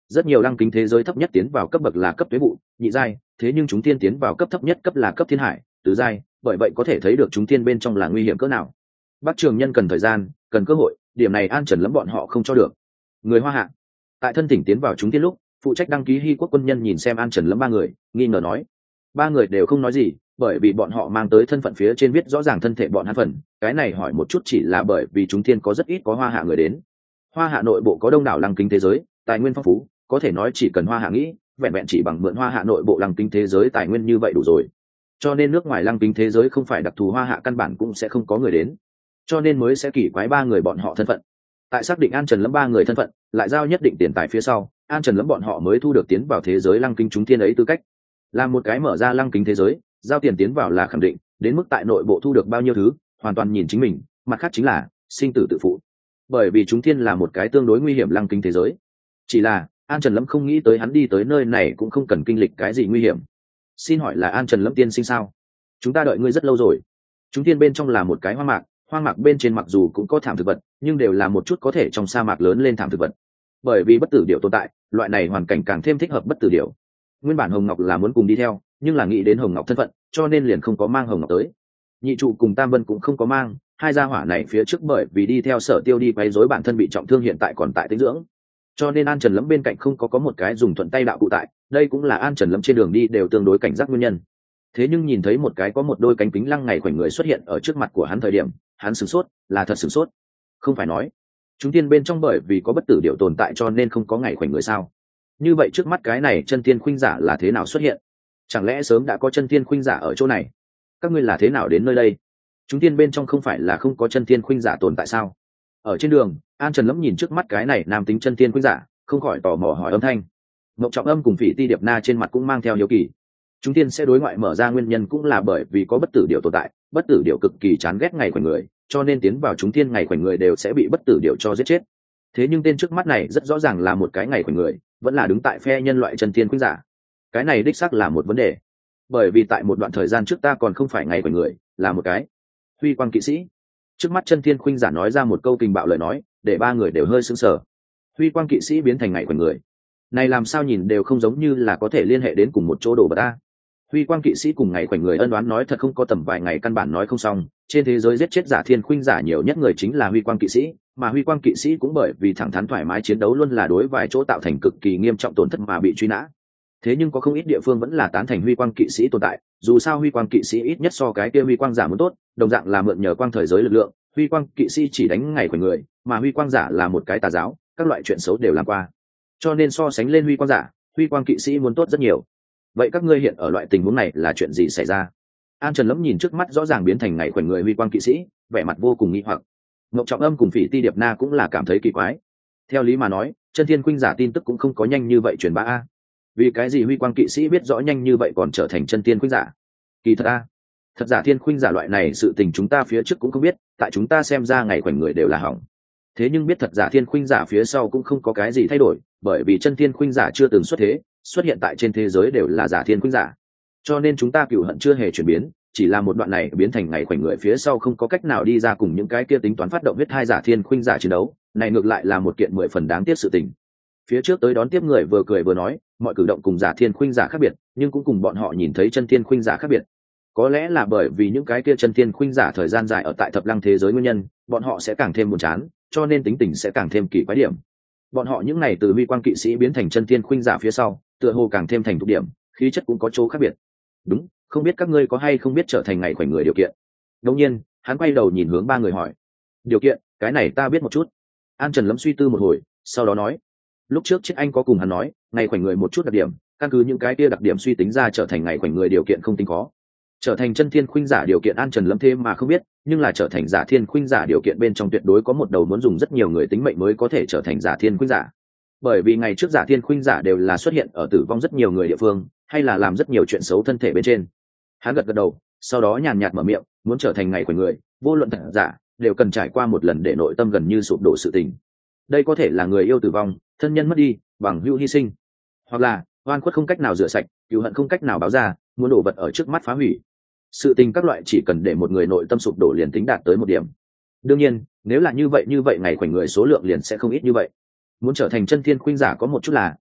rất nhiều lăng kính thế giới thấp nhất tiến vào cấp bậc là cấp tuế vụ nhị giai, thế nhưng chúng tiên tiến vào cấp thấp nhất cấp là cấp thiên hải tứ giai, bởi vậy có thể thấy được chúng tiên bên trong là nguy hiểm cỡ nào. Bắc Trường Nhân cần thời gian, cần cơ hội, điểm này An Trần Lâm bọn họ không cho được. Người Hoa Hạ tại thân thỉnh tiến vào chúng tiên lúc, phụ trách đăng ký Hy quốc quân nhân nhìn xem An Trần Lâm ba người, nghi ngờ nói. Ba người đều không nói gì, bởi vì bọn họ mang tới thân phận phía trên viết rõ ràng thân thể bọn hắn phần, cái này hỏi một chút chỉ là bởi vì chúng tiên có rất ít có Hoa Hạ người đến. Hoa Hạ nội bộ có đông đảo lăng kính thế giới, tài nguyên phong phú, có thể nói chỉ cần Hoa Hạ nghĩ, vẹn vẹn chỉ bằng mượn Hoa Hạ nội bộ lăng kính thế giới tài nguyên như vậy đủ rồi. Cho nên nước ngoài lăng kính thế giới không phải đặc thù Hoa Hạ căn bản cũng sẽ không có người đến, cho nên mới sẽ kỳ quái ba người bọn họ thân phận. Tại xác định An Trần Lâm ba người thân phận, lại giao nhất định tiền tài phía sau, An Trần Lâm bọn họ mới thu được tiến vào thế giới lăng kính chúng tiên ấy tư cách. Làm một cái mở ra lăng kính thế giới, giao tiền tiến vào là khẳng định, đến mức tại nội bộ thu được bao nhiêu thứ, hoàn toàn nhìn chính mình, mặt khác chính là sinh tử tự phụ. Bởi vì chúng tiên là một cái tương đối nguy hiểm lăng kính thế giới. Chỉ là An Trần Lâm không nghĩ tới hắn đi tới nơi này cũng không cần kinh lịch cái gì nguy hiểm. Xin hỏi là An Trần Lâm tiên sinh sao? Chúng ta đợi ngươi rất lâu rồi. Chúng tiên bên trong là một cái hoang mạc, hoang mạc bên trên mặc dù cũng có thảm thực vật, nhưng đều là một chút có thể trong sa mạc lớn lên thảm thực vật. Bởi vì bất tử điểu tồn tại, loại này hoàn cảnh càng thêm thích hợp bất tử điểu. Nguyên bản Hồng Ngọc là muốn cùng đi theo, nhưng là nghĩ đến Hồng Ngọc thân phận, cho nên liền không có mang Hồng Ngọc tới. Nhị trụ cùng Tam Vân cũng không có mang, hai gia hỏa này phía trước bởi vì đi theo Sở Tiêu đi quấy rối bản thân bị trọng thương hiện tại còn tại tĩnh dưỡng. Cho nên An Trần Lâm bên cạnh không có có một cái dùng thuận tay đạo cụ tại, đây cũng là An Trần Lâm trên đường đi đều tương đối cảnh giác nguyên nhân. Thế nhưng nhìn thấy một cái có một đôi cánh kính lăng ngày khoảnh người xuất hiện ở trước mặt của hắn thời điểm, hắn sửng sốt, là thật sửng sốt. Không phải nói chúng tiên bên trong bởi vì có bất tử điệu tồn tại cho nên không có ngày khoảnh người sao? Như vậy trước mắt cái này chân tiên khuynh giả là thế nào xuất hiện? Chẳng lẽ sớm đã có chân tiên khuynh giả ở chỗ này? Các ngươi là thế nào đến nơi đây? Chúng tiên bên trong không phải là không có chân tiên khuynh giả tồn tại sao? Ở trên đường, An Trần Lâm nhìn trước mắt cái này nam tính chân tiên khuynh giả, không khỏi tò mò hỏi âm thanh. Mộng Trọng Âm cùng Phỉ Ti Điệp Na trên mặt cũng mang theo hiếu kỳ. Chúng tiên sẽ đối ngoại mở ra nguyên nhân cũng là bởi vì có bất tử điệu tồn tại, bất tử điệu cực kỳ chán ghét ngày khoảnh người, cho nên tiến vào chúng tiên ngày khoảnh người đều sẽ bị bất tử điệu cho giết chết. Thế nhưng tên trước mắt này rất rõ ràng là một cái ngày khoảnh người, vẫn là đứng tại phe nhân loại chân tiên khuynh giả. Cái này đích xác là một vấn đề, bởi vì tại một đoạn thời gian trước ta còn không phải ngày khoảnh người, là một cái huy quang kỵ sĩ. Trước mắt chân tiên khuynh giả nói ra một câu kinh bạo lời nói, để ba người đều hơi sững sờ. Huy quang kỵ sĩ biến thành ngày khoảnh người, này làm sao nhìn đều không giống như là có thể liên hệ đến cùng một chỗ đồ vật ta. Huy quang kỵ sĩ cùng ngày khoảnh người ân đoán nói thật không có tầm vài ngày căn bản nói không xong, trên thế giới giết chết giả thiên khuynh giả nhiều nhất người chính là huy quang kỵ sĩ, mà huy quang kỵ sĩ cũng bởi vì thẳng thắn thoải mái chiến đấu luôn là đối vài chỗ tạo thành cực kỳ nghiêm trọng tổn thất mà bị truy nã. Thế nhưng có không ít địa phương vẫn là tán thành huy quang kỵ sĩ tồn tại, dù sao huy quang kỵ sĩ ít nhất so cái kia huy quang giả muốn tốt, đồng dạng là mượn nhờ quang thời giới lực lượng, huy quang kỵ sĩ chỉ đánh ngày khoảnh người, mà huy quang giả là một cái tà giáo, các loại chuyện xấu đều làm qua. Cho nên so sánh lên huy quang giả, huy quang kỵ sĩ muốn tốt rất nhiều. Vậy các ngươi hiện ở loại tình huống này là chuyện gì xảy ra? An Trần Lâm nhìn trước mắt rõ ràng biến thành ngày khoảnh người huy quang kỵ sĩ, vẻ mặt vô cùng nghi hoặc. Ngọc Trọng Âm cùng Phỉ Ti Điệp Na cũng là cảm thấy kỳ quái. Theo lý mà nói, chân thiên khuynh giả tin tức cũng không có nhanh như vậy truyền bá a. Vì cái gì huy quang kỵ sĩ biết rõ nhanh như vậy còn trở thành chân thiên khuynh giả? Kỳ thật a, thật giả thiên khuynh giả loại này sự tình chúng ta phía trước cũng không biết, tại chúng ta xem ra ngày khoảnh người đều là hỏng. Thế nhưng biết thật giả thiên khuynh giả phía sau cũng không có cái gì thay đổi, bởi vì chân thiên khuynh giả chưa từng xuất thế, xuất hiện tại trên thế giới đều là giả thiên khuynh giả, cho nên chúng ta cựu hận chưa hề chuyển biến, chỉ là một đoạn này biến thành ngày khoảnh người phía sau không có cách nào đi ra cùng những cái kia tính toán phát động huyết hai giả thiên khuynh giả chiến đấu, này ngược lại là một kiện mười phần đáng tiếc sự tình. Phía trước tới đón tiếp người vừa cười vừa nói, mọi cử động cùng giả thiên khuynh giả khác biệt, nhưng cũng cùng bọn họ nhìn thấy chân thiên khuynh giả khác biệt. Có lẽ là bởi vì những cái kia chân thiên khuynh giả thời gian dài ở tại thập lăng thế giới nguyên nhân, bọn họ sẽ càng thêm buồn chán, cho nên tính tình sẽ càng thêm kỳ quái điểm. Bọn họ những này từ huy quang kỵ sĩ biến thành chân thiên khuynh giả phía sau, tựa hồ càng thêm thành thục điểm, khí chất cũng có chỗ khác biệt. Đúng, không biết các ngươi có hay không biết trở thành ngày khoảnh người điều kiện. Đột nhiên, hắn quay đầu nhìn hướng ba người hỏi. Điều kiện, cái này ta biết một chút. An Trần Lâm suy tư một hồi, sau đó nói. Lúc trước chiếc anh có cùng hắn nói, ngày khoảnh người một chút đặc điểm, căn cứ những cái kia đặc điểm suy tính ra trở thành ngày khoảnh người điều kiện không tính khó. Trở thành chân thiên khuynh giả điều kiện An Trần Lâm thêm mà không biết, nhưng là trở thành giả thiên khuynh giả điều kiện bên trong tuyệt đối có một đầu muốn dùng rất nhiều người tính mệnh mới có thể trở thành giả thiên khuynh giả. Bởi vì ngày trước giả thiên khuynh giả đều là xuất hiện ở tử vong rất nhiều người địa phương, hay là làm rất nhiều chuyện xấu thân thể bên trên. Hắn gật gật đầu, sau đó nhàn nhạt mở miệng, muốn trở thành ngày khoảnh người, vô luận thật giả, đều cần trải qua một lần để nội tâm gần như sụp đổ sự tình. Đây có thể là người yêu tử vong, thân nhân mất đi, bằng hữu hy sinh, hoặc là oan khuất không cách nào rửa sạch, cừu hận không cách nào báo ra, muốn đổ vật ở trước mắt phá hủy. Sự tình các loại chỉ cần để một người nội tâm sụp đổ liền tính đạt tới một điểm. Đương nhiên, nếu là như vậy như vậy ngày khoảnh người số lượng liền sẽ không ít như vậy. Muốn trở thành chân thiên khuynh giả có một chút là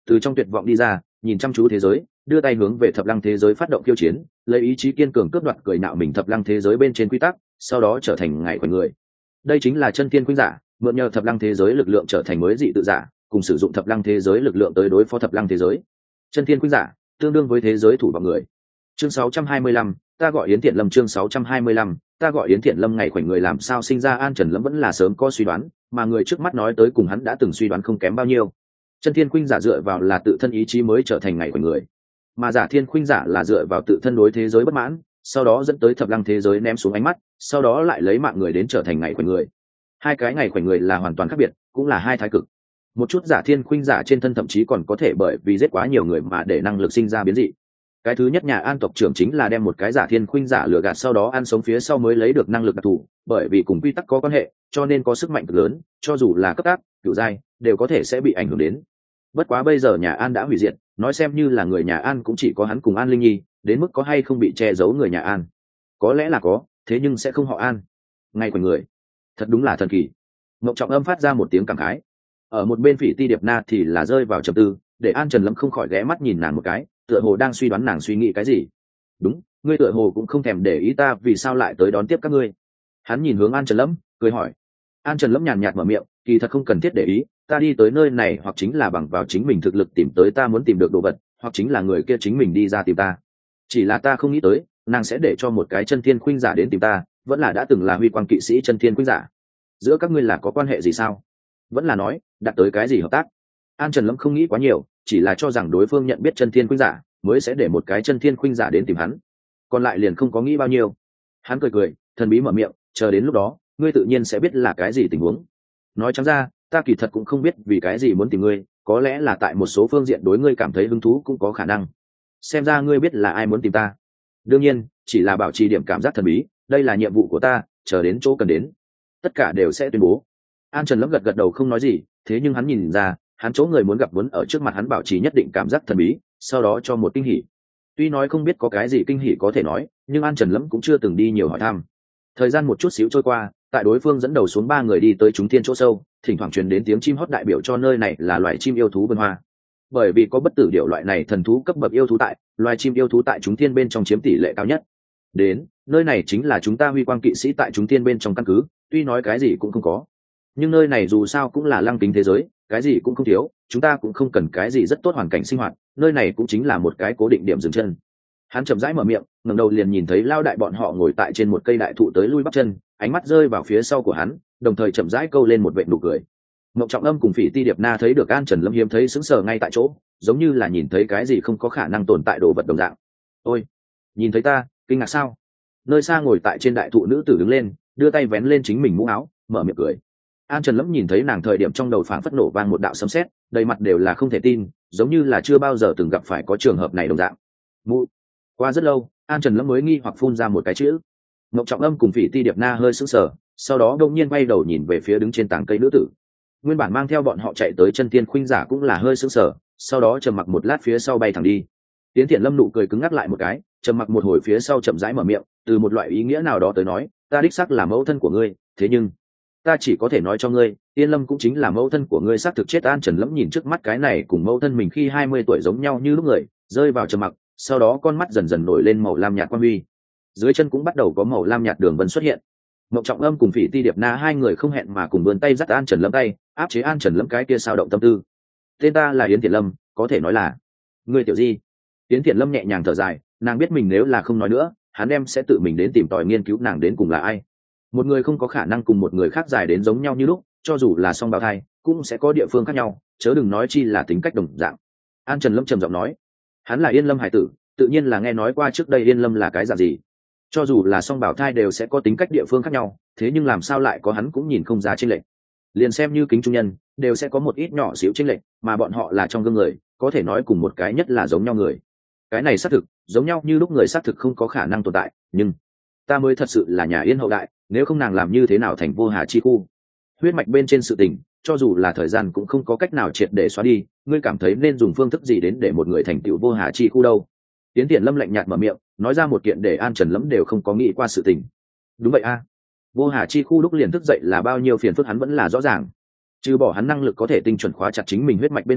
từ trong tuyệt vọng đi ra, nhìn chăm chú thế giới, đưa tay hướng về thập lăng thế giới phát động khiêu chiến, lấy ý chí kiên cường cướp đoạt cười nạo mình thập lăng thế giới bên trên quy tắc, sau đó trở thành ngày của người. Đây chính là chân tiên khuynh giả, mượn nhờ thập lăng thế giới lực lượng trở thành mới dị tự giả, cùng sử dụng thập lăng thế giới lực lượng tới đối phó thập lăng thế giới. Chân tiên khuynh giả tương đương với thế giới thủ vọng người. Chương sáu trăm hai mươi lăm, ta gọi Yến Thiện Lâm. Chương sáu trăm hai mươi lăm, ta gọi Yến Thiện Lâm. Ngày khoảnh người làm sao sinh ra An Trần Lâm vẫn là sớm có suy đoán, mà người trước mắt nói tới cùng hắn đã từng suy đoán không kém bao nhiêu. Chân thiên khuynh giả dựa vào là tự thân ý chí mới trở thành ngày khoảnh người, mà giả thiên khuynh giả là dựa vào tự thân đối thế giới bất mãn, sau đó dẫn tới thập lăng thế giới ném xuống ánh mắt, sau đó lại lấy mạng người đến trở thành ngày khoảnh người. Hai cái ngày khoảnh người là hoàn toàn khác biệt, cũng là hai thái cực. Một chút giả thiên khuynh giả trên thân thậm chí còn có thể bởi vì giết quá nhiều người mà để năng lực sinh ra biến dị. Cái thứ nhất nhà An tộc trưởng chính là đem một cái giả thiên khuynh giả lừa gạt, sau đó ăn sống phía sau mới lấy được năng lực đặc thù, bởi vì cùng quy tắc có quan hệ, cho nên có sức mạnh cực lớn, cho dù là cấp tác, cửu giai, đều có thể sẽ bị ảnh hưởng đến. Bất quá bây giờ nhà An đã hủy diệt, nói xem như là người nhà An cũng chỉ có hắn cùng An Linh Nhi, đến mức có hay không bị che giấu người nhà An, có lẽ là có, thế nhưng sẽ không họ An. Ngay của người, thật đúng là thần kỳ. Ngọc Trọng Âm phát ra một tiếng cảm khái. Ở một bên Phỉ Ti Điệp Na thì là rơi vào trầm tư, để An Trần Lâm không khỏi ghé mắt nhìn nàng một cái, tựa hồ đang suy đoán nàng suy nghĩ cái gì. Đúng, ngươi tựa hồ cũng không thèm để ý ta vì sao lại tới đón tiếp các ngươi. Hắn nhìn hướng An Trần Lâm, cười hỏi. An Trần Lâm nhàn nhạt mở miệng, kỳ thật không cần thiết để ý, ta đi tới nơi này hoặc chính là bằng vào chính mình thực lực tìm tới ta muốn tìm được đồ vật, hoặc chính là người kia chính mình đi ra tìm ta. Chỉ là ta không nghĩ tới, nàng sẽ để cho một cái chân thiên khuynh giả đến tìm ta, vẫn là đã từng là huy quang kỵ sĩ chân thiên khuynh giả. Giữa các ngươi là có quan hệ gì sao? Vẫn là nói, đạt tới cái gì hợp tác? An Trần Lâm không nghĩ quá nhiều, chỉ là cho rằng đối phương nhận biết chân thiên khuynh giả, mới sẽ để một cái chân thiên khuynh giả đến tìm hắn. Còn lại liền không có nghĩ bao nhiêu. Hắn cười cười, thần bí mở miệng, chờ đến lúc đó, ngươi tự nhiên sẽ biết là cái gì tình huống. Nói trắng ra, ta kỳ thật cũng không biết vì cái gì muốn tìm ngươi, có lẽ là tại một số phương diện đối ngươi cảm thấy hứng thú cũng có khả năng. Xem ra ngươi biết là ai muốn tìm ta. Đương nhiên, chỉ là bảo trì điểm cảm giác thần bí, đây là nhiệm vụ của ta, chờ đến chỗ cần đến, tất cả đều sẽ tuyên bố. An Trần Lâm gật gật đầu không nói gì, thế nhưng hắn nhìn ra, hắn chỗ người muốn gặp muốn ở trước mặt hắn bảo trì nhất định cảm giác thần bí, sau đó cho một kinh hỉ. Tuy nói không biết có cái gì kinh hỉ có thể nói, nhưng An Trần Lâm cũng chưa từng đi nhiều hỏi thăm. Thời gian một chút xíu trôi qua, tại đối phương dẫn đầu xuống ba người đi tới chúng thiên chỗ sâu, thỉnh thoảng truyền đến tiếng chim hót đại biểu cho nơi này là loài chim yêu thú vân hoa. Bởi vì có bất tử điểu loại này thần thú cấp bậc yêu thú tại, loài chim yêu thú tại chúng thiên bên trong chiếm tỷ lệ cao nhất. Đến, nơi này chính là chúng ta huy quang kỵ sĩ tại chúng thiên bên trong căn cứ, tuy nói cái gì cũng không có, nhưng nơi này dù sao cũng là lăng kính thế giới, cái gì cũng không thiếu, chúng ta cũng không cần cái gì rất tốt hoàn cảnh sinh hoạt, nơi này cũng chính là một cái cố định điểm dừng chân. Hắn chậm rãi mở miệng, ngẩng đầu liền nhìn thấy lao đại bọn họ ngồi tại trên một cây đại thụ tới lui bắp chân, ánh mắt rơi vào phía sau của hắn, đồng thời chậm rãi câu lên một vệt nụ cười. Mộng Trọng Âm cùng Phỉ Ti Điệp Na thấy được An Trần Lâm hiếm thấy sững sờ ngay tại chỗ, giống như là nhìn thấy cái gì không có khả năng tồn tại đồ vật đồng dạng. Ôi, nhìn thấy ta, kinh ngạc sao? Nơi xa ngồi tại trên đại thụ nữ tử đứng lên, đưa tay vén lên chính mình mũ áo, mở miệng cười. An Trần Lâm nhìn thấy nàng thời điểm trong đầu phảng phất nổ vang một đạo sấm sét, đầy mặt đều là không thể tin, giống như là chưa bao giờ từng gặp phải có trường hợp này đồng dạng. Mũ. Qua rất lâu, An Trần Lâm mới nghi hoặc phun ra một cái chữ. Mộng Trọng Âm cùng Phỉ Ti Điệp Na hơi sững sờ, sau đó đột nhiên quay đầu nhìn về phía đứng trên tảng cây nữ tử. Nguyên bản mang theo bọn họ chạy tới chân tiên khuynh giả cũng là hơi sững sờ, sau đó trầm mặc một lát phía sau bay thẳng đi. Tiến Thiện Lâm nụ cười cứng ngắc lại một cái, trầm mặc một hồi phía sau chậm rãi mở miệng, từ một loại ý nghĩa nào đó tới nói, ta đích xác là mẫu thân của ngươi, thế nhưng ta chỉ có thể nói cho ngươi, Yên Lâm cũng chính là mẫu thân của ngươi xác thực chết. An Trần Lâm nhìn trước mắt cái này cùng mẫu thân mình khi hai mươi tuổi giống nhau như lúc người, rơi vào trầm mặc, sau đó con mắt dần dần nổi lên màu lam nhạt quang huy, dưới chân cũng bắt đầu có màu lam nhạt đường vân xuất hiện. Mộng Trọng Âm cùng Phỉ Ti Điệp Na hai người không hẹn mà cùng vươn tay dắt An Trần Lâm tay, áp chế An Trần Lâm cái kia sao động tâm tư. Tên ta là Yến Thiện Lâm, có thể nói là ngươi tiểu di. Yến Thiện Lâm nhẹ nhàng thở dài, nàng biết mình nếu là không nói nữa, hắn em sẽ tự mình đến tìm tòi nghiên cứu nàng đến cùng là ai. Một người không có khả năng cùng một người khác dài đến giống nhau như lúc, cho dù là song bào thai cũng sẽ có địa phương khác nhau, chớ đừng nói chi là tính cách đồng dạng. An Trần Lâm trầm giọng nói, hắn là Yên Lâm hải tử, tự nhiên là nghe nói qua trước đây Yên Lâm là cái dạng gì. Cho dù là song bào thai đều sẽ có tính cách địa phương khác nhau, thế nhưng làm sao lại có hắn cũng nhìn không ra chênh lệch. Liền xem như kính trung nhân đều sẽ có một ít nhỏ xíu chênh lệch, mà bọn họ là trong gương người, có thể nói cùng một cái nhất là giống nhau người. Cái này xác thực giống nhau như lúc người xác thực không có khả năng tồn tại, nhưng ta mới thật sự là nhà Yên hậu đại, nếu không nàng làm như thế nào thành vô hà chi khu. Huyết mạch bên trên sự tình, cho dù là thời gian cũng không có cách nào triệt để xóa đi, ngươi cảm thấy nên dùng phương thức gì đến để một người thành tựu vô hà chi khu đâu? Tiến Thiện Lâm lạnh nhạt mở miệng, nói ra một kiện để An Trần Lâm đều không có nghĩ qua sự tình. Đúng vậy a, vô hà chi khu lúc liền thức dậy là bao nhiêu phiền phức hắn vẫn là rõ ràng. Trừ bỏ hắn năng lực có thể tinh chuẩn khóa chặt chính mình huyết mạch bên ngoài,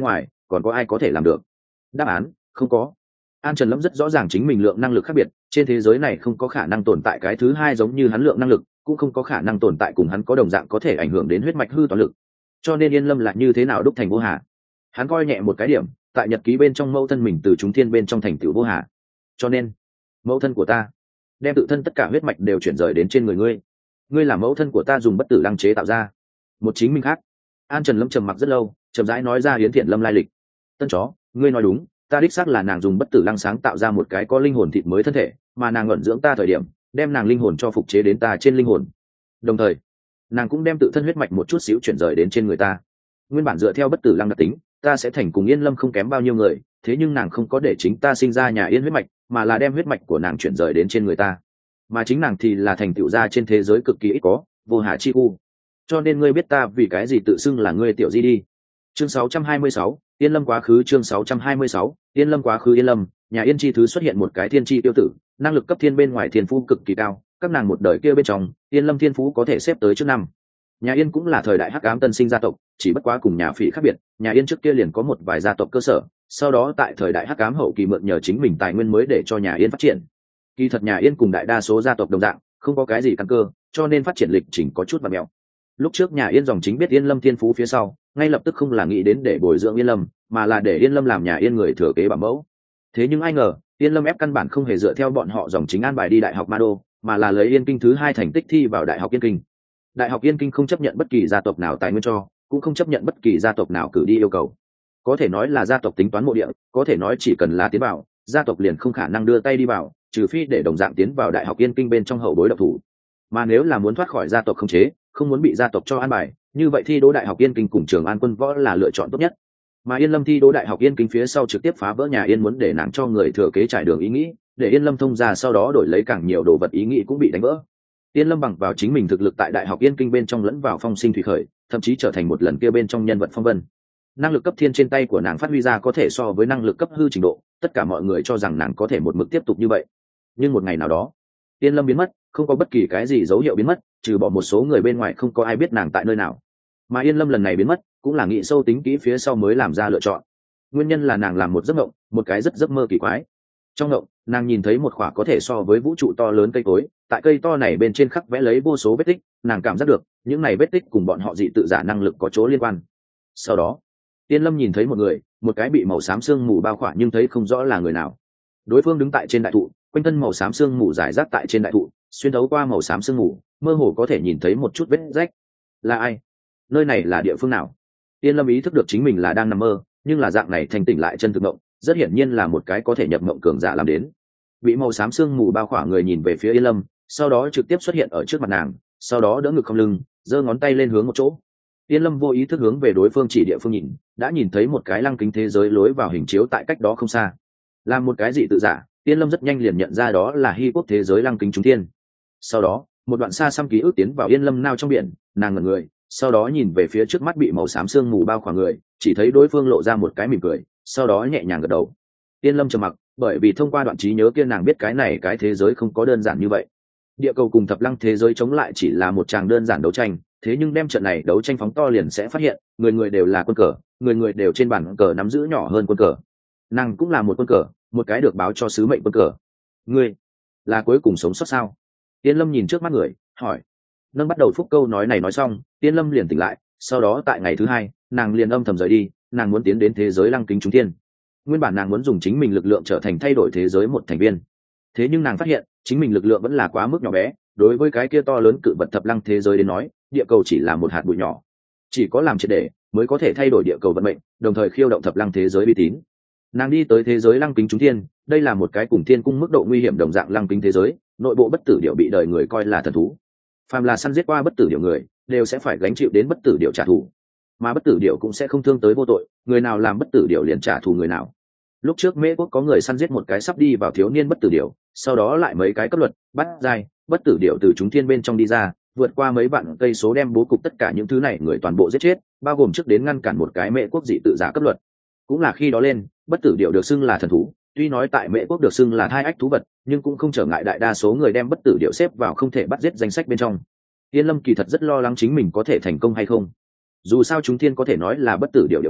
còn có ai có thể làm được? Đáp án: không có. An Trần Lâm rất rõ ràng chính mình lượng năng lực khác biệt, trên thế giới này không có khả năng tồn tại cái thứ hai giống như hắn lượng năng lực, cũng không có khả năng tồn tại cùng hắn có đồng dạng có thể ảnh hưởng đến huyết mạch hư toàn lực. Cho nên Yên Lâm là như thế nào đúc thành vô hà? Hắn coi nhẹ một cái điểm, tại nhật ký bên trong mẫu thân mình từ chúng thiên bên trong thành tựu vô hà. Cho nên, mẫu thân của ta đem tự thân tất cả huyết mạch đều chuyển rời đến trên người ngươi. Ngươi là mẫu thân của ta dùng bất tử lăng chế tạo ra. Một chính minh khác. An Trần Lâm trầm mặc rất lâu, chậm rãi nói ra Yến Thiện Lâm lai lịch. Tân chó, ngươi nói đúng, ta đích xác là nàng dùng bất tử lăng sáng tạo ra một cái có linh hồn thịt mới thân thể, mà nàng luận dưỡng ta thời điểm đem nàng linh hồn cho phục chế đến ta trên linh hồn, đồng thời nàng cũng đem tự thân huyết mạch một chút xíu chuyển rời đến trên người ta. Nguyên bản dựa theo bất tử lăng đặc tính, ta sẽ thành cùng Yên Lâm không kém bao nhiêu người, thế nhưng nàng không có để chính ta sinh ra nhà Yên huyết mạch, mà là đem huyết mạch của nàng chuyển rời đến trên người ta, mà chính nàng thì là thành tựu ra trên thế giới cực kỳ ít có vô hạ chi u. Cho nên ngươi biết ta vì cái gì tự xưng là ngươi tiểu di đi. Chương sáu trăm hai mươi sáu, Yên Lâm quá khứ. Chương sáu trăm hai mươi sáu, Yên Lâm quá khứ. Yên Lâm, nhà Yên chi thứ xuất hiện một cái thiên chi tiêu tử, năng lực cấp thiên bên ngoài thiên phú cực kỳ cao, các nàng một đời kia bên trong, Yên Lâm thiên phú có thể xếp tới trước năm. Nhà Yên cũng là thời đại hắc ám tân sinh gia tộc, chỉ bất quá cùng nhà Phỉ khác biệt, nhà Yên trước kia liền có một vài gia tộc cơ sở, sau đó tại thời đại hắc ám hậu kỳ mượn nhờ chính mình tài nguyên mới để cho nhà Yên phát triển. Kỳ thật nhà Yên cùng đại đa số gia tộc đồng dạng, không có cái gì căn cơ, cho nên phát triển lịch trình có chút bạt mèo. Lúc trước nhà Yên dòng chính biết Yên Lâm thiên phú phía sau, ngay lập tức không là nghĩ đến để bồi dưỡng Yên Lâm, mà là để Yên Lâm làm nhà Yên người thừa kế bảo mẫu. Thế nhưng ai ngờ, Yên Lâm ép căn bản không hề dựa theo bọn họ dòng chính an bài đi đại học Ma Đô, mà là lấy Yên Kinh thứ hai thành tích thi vào đại học Yên Kinh. Đại học Yên Kinh không chấp nhận bất kỳ gia tộc nào tài nguyên cho, cũng không chấp nhận bất kỳ gia tộc nào cử đi yêu cầu. Có thể nói là gia tộc tính toán mộ địa, có thể nói chỉ cần là tiến vào, gia tộc liền không khả năng đưa tay đi vào, trừ phi để đồng dạng tiến vào đại học Yên Kinh bên trong hậu bối độc thủ. Mà nếu là muốn thoát khỏi gia tộc khống chế, không muốn bị gia tộc cho an bài, như vậy thi đỗ đại học Yên Kinh cùng Trường An Quân Võ là lựa chọn tốt nhất. Mà Yên Lâm thi đỗ đại học Yên Kinh phía sau trực tiếp phá vỡ nhà Yên muốn để nàng cho người thừa kế trải đường ý nghĩ, để Yên Lâm thông ra sau đó đổi lấy càng nhiều đồ vật ý nghĩ cũng bị đánh vỡ. Yên Lâm bằng vào chính mình thực lực tại đại học Yên Kinh bên trong lẫn vào phong sinh thủy khởi, thậm chí trở thành một lần kia bên trong nhân vật phong vân. Năng lực cấp thiên trên tay của nàng phát huy ra có thể so với năng lực cấp hư trình độ, tất cả mọi người cho rằng nàng có thể một mực tiếp tục như vậy. Nhưng một ngày nào đó, Yên Lâm biến mất, không có bất kỳ cái gì dấu hiệu biến mất, trừ bỏ một số người bên ngoài không có ai biết nàng tại nơi nào. Mà Yên Lâm lần này biến mất, cũng là nghĩ sâu tính kỹ phía sau mới làm ra lựa chọn. Nguyên nhân là nàng làm một giấc mộng, một cái rất giấc mơ kỳ quái. Trong mộng, nàng nhìn thấy một khỏa có thể so với vũ trụ to lớn cây cối, tại cây to này bên trên khắc vẽ lấy vô số vết tích, nàng cảm giác được những này vết tích cùng bọn họ dị tự giả năng lực có chỗ liên quan. Sau đó, Yên Lâm nhìn thấy một người, một cái bị màu xám sương mù bao khỏa nhưng thấy không rõ là người nào. Đối phương đứng tại trên đại thụ, quanh thân màu xám sương mù rải rác tại trên đại thụ, xuyên thấu qua màu xám sương mù, mơ hồ có thể nhìn thấy một chút vết rách. Là ai? Nơi này là địa phương nào? Yên Lâm ý thức được chính mình là đang nằm mơ, nhưng là dạng này thành tỉnh lại chân thực mộng, rất hiển nhiên là một cái có thể nhập mộng cường giả làm đến. Bị màu xám sương mù bao khỏa người nhìn về phía Yên Lâm, sau đó trực tiếp xuất hiện ở trước mặt nàng, sau đó đỡ ngực không lưng, giơ ngón tay lên hướng một chỗ. Yên Lâm vô ý thức hướng về đối phương chỉ địa phương nhìn, đã nhìn thấy một cái lăng kính thế giới lối vào hình chiếu tại cách đó không xa. Là một cái dị tự giả, Yên Lâm rất nhanh liền nhận ra đó là Hy Quốc thế giới lăng kính chúng thiên. Sau đó, một đoạn xa xăm ký ức tiến vào Yên Lâm nao trong biển, nàng ngẩn người, sau đó nhìn về phía trước mắt bị màu xám sương mù bao khỏa người, chỉ thấy đối phương lộ ra một cái mỉm cười, sau đó nhẹ nhàng gật đầu. Yên Lâm trầm mặc, bởi vì thông qua đoạn trí nhớ kia nàng biết cái này cái thế giới không có đơn giản như vậy. Địa cầu cùng thập lăng thế giới chống lại chỉ là một tràng đơn giản đấu tranh, thế nhưng đem trận này đấu tranh phóng to liền sẽ phát hiện, người người đều là quân cờ, người người đều trên bàn cờ nắm giữ nhỏ hơn quân cờ. Nàng cũng là một quân cờ, một cái được báo cho sứ mệnh quân cờ. Ngươi là cuối cùng sống sót sao? Yên Lâm nhìn trước mắt người, hỏi. Nâng bắt đầu phúc câu nói này nói xong, Yên Lâm liền tỉnh lại, sau đó tại ngày thứ hai, nàng liền âm thầm rời đi, nàng muốn tiến đến thế giới lăng kính chúng thiên. Nguyên bản nàng muốn dùng chính mình lực lượng trở thành thay đổi thế giới một thành viên. Thế nhưng nàng phát hiện, chính mình lực lượng vẫn là quá mức nhỏ bé, đối với cái kia to lớn cự vật thập lăng thế giới đến nói, địa cầu chỉ là một hạt bụi nhỏ. Chỉ có làm triệt để mới có thể thay đổi địa cầu vận mệnh, đồng thời khiêu động thập lăng thế giới uy tín. Nàng đi tới thế giới lăng kính chúng thiên, đây là một cái cùng thiên cung mức độ nguy hiểm đồng dạng lăng kính thế giới, nội bộ bất tử điệu bị đời người coi là thần thú. Phàm là săn giết qua bất tử điệu người, đều sẽ phải gánh chịu đến bất tử điệu trả thù, mà bất tử điệu cũng sẽ không thương tới vô tội, người nào làm bất tử điệu liền trả thù người nào. Lúc trước Mễ Quốc có người săn giết một cái sắp đi vào thiếu niên bất tử điệu, sau đó lại mấy cái cấp luật bắt giai bất tử điệu từ chúng thiên bên trong đi ra, vượt qua mấy vạn cây số đem bố cục tất cả những thứ này người toàn bộ giết chết, bao gồm trước đến ngăn cản một cái Mễ Quốc dị tự giả cấp luật. Cũng là khi đó lên, bất tử điệu được xưng là thần thú, tuy nói tại Mễ Quốc được xưng là thai ách thú vật, nhưng cũng không trở ngại đại đa số người đem bất tử điệu xếp vào không thể bắt giết danh sách bên trong. Yên Lâm kỳ thật rất lo lắng chính mình có thể thành công hay không. Dù sao chúng thiên có thể nói là bất tử điệu địa bàn,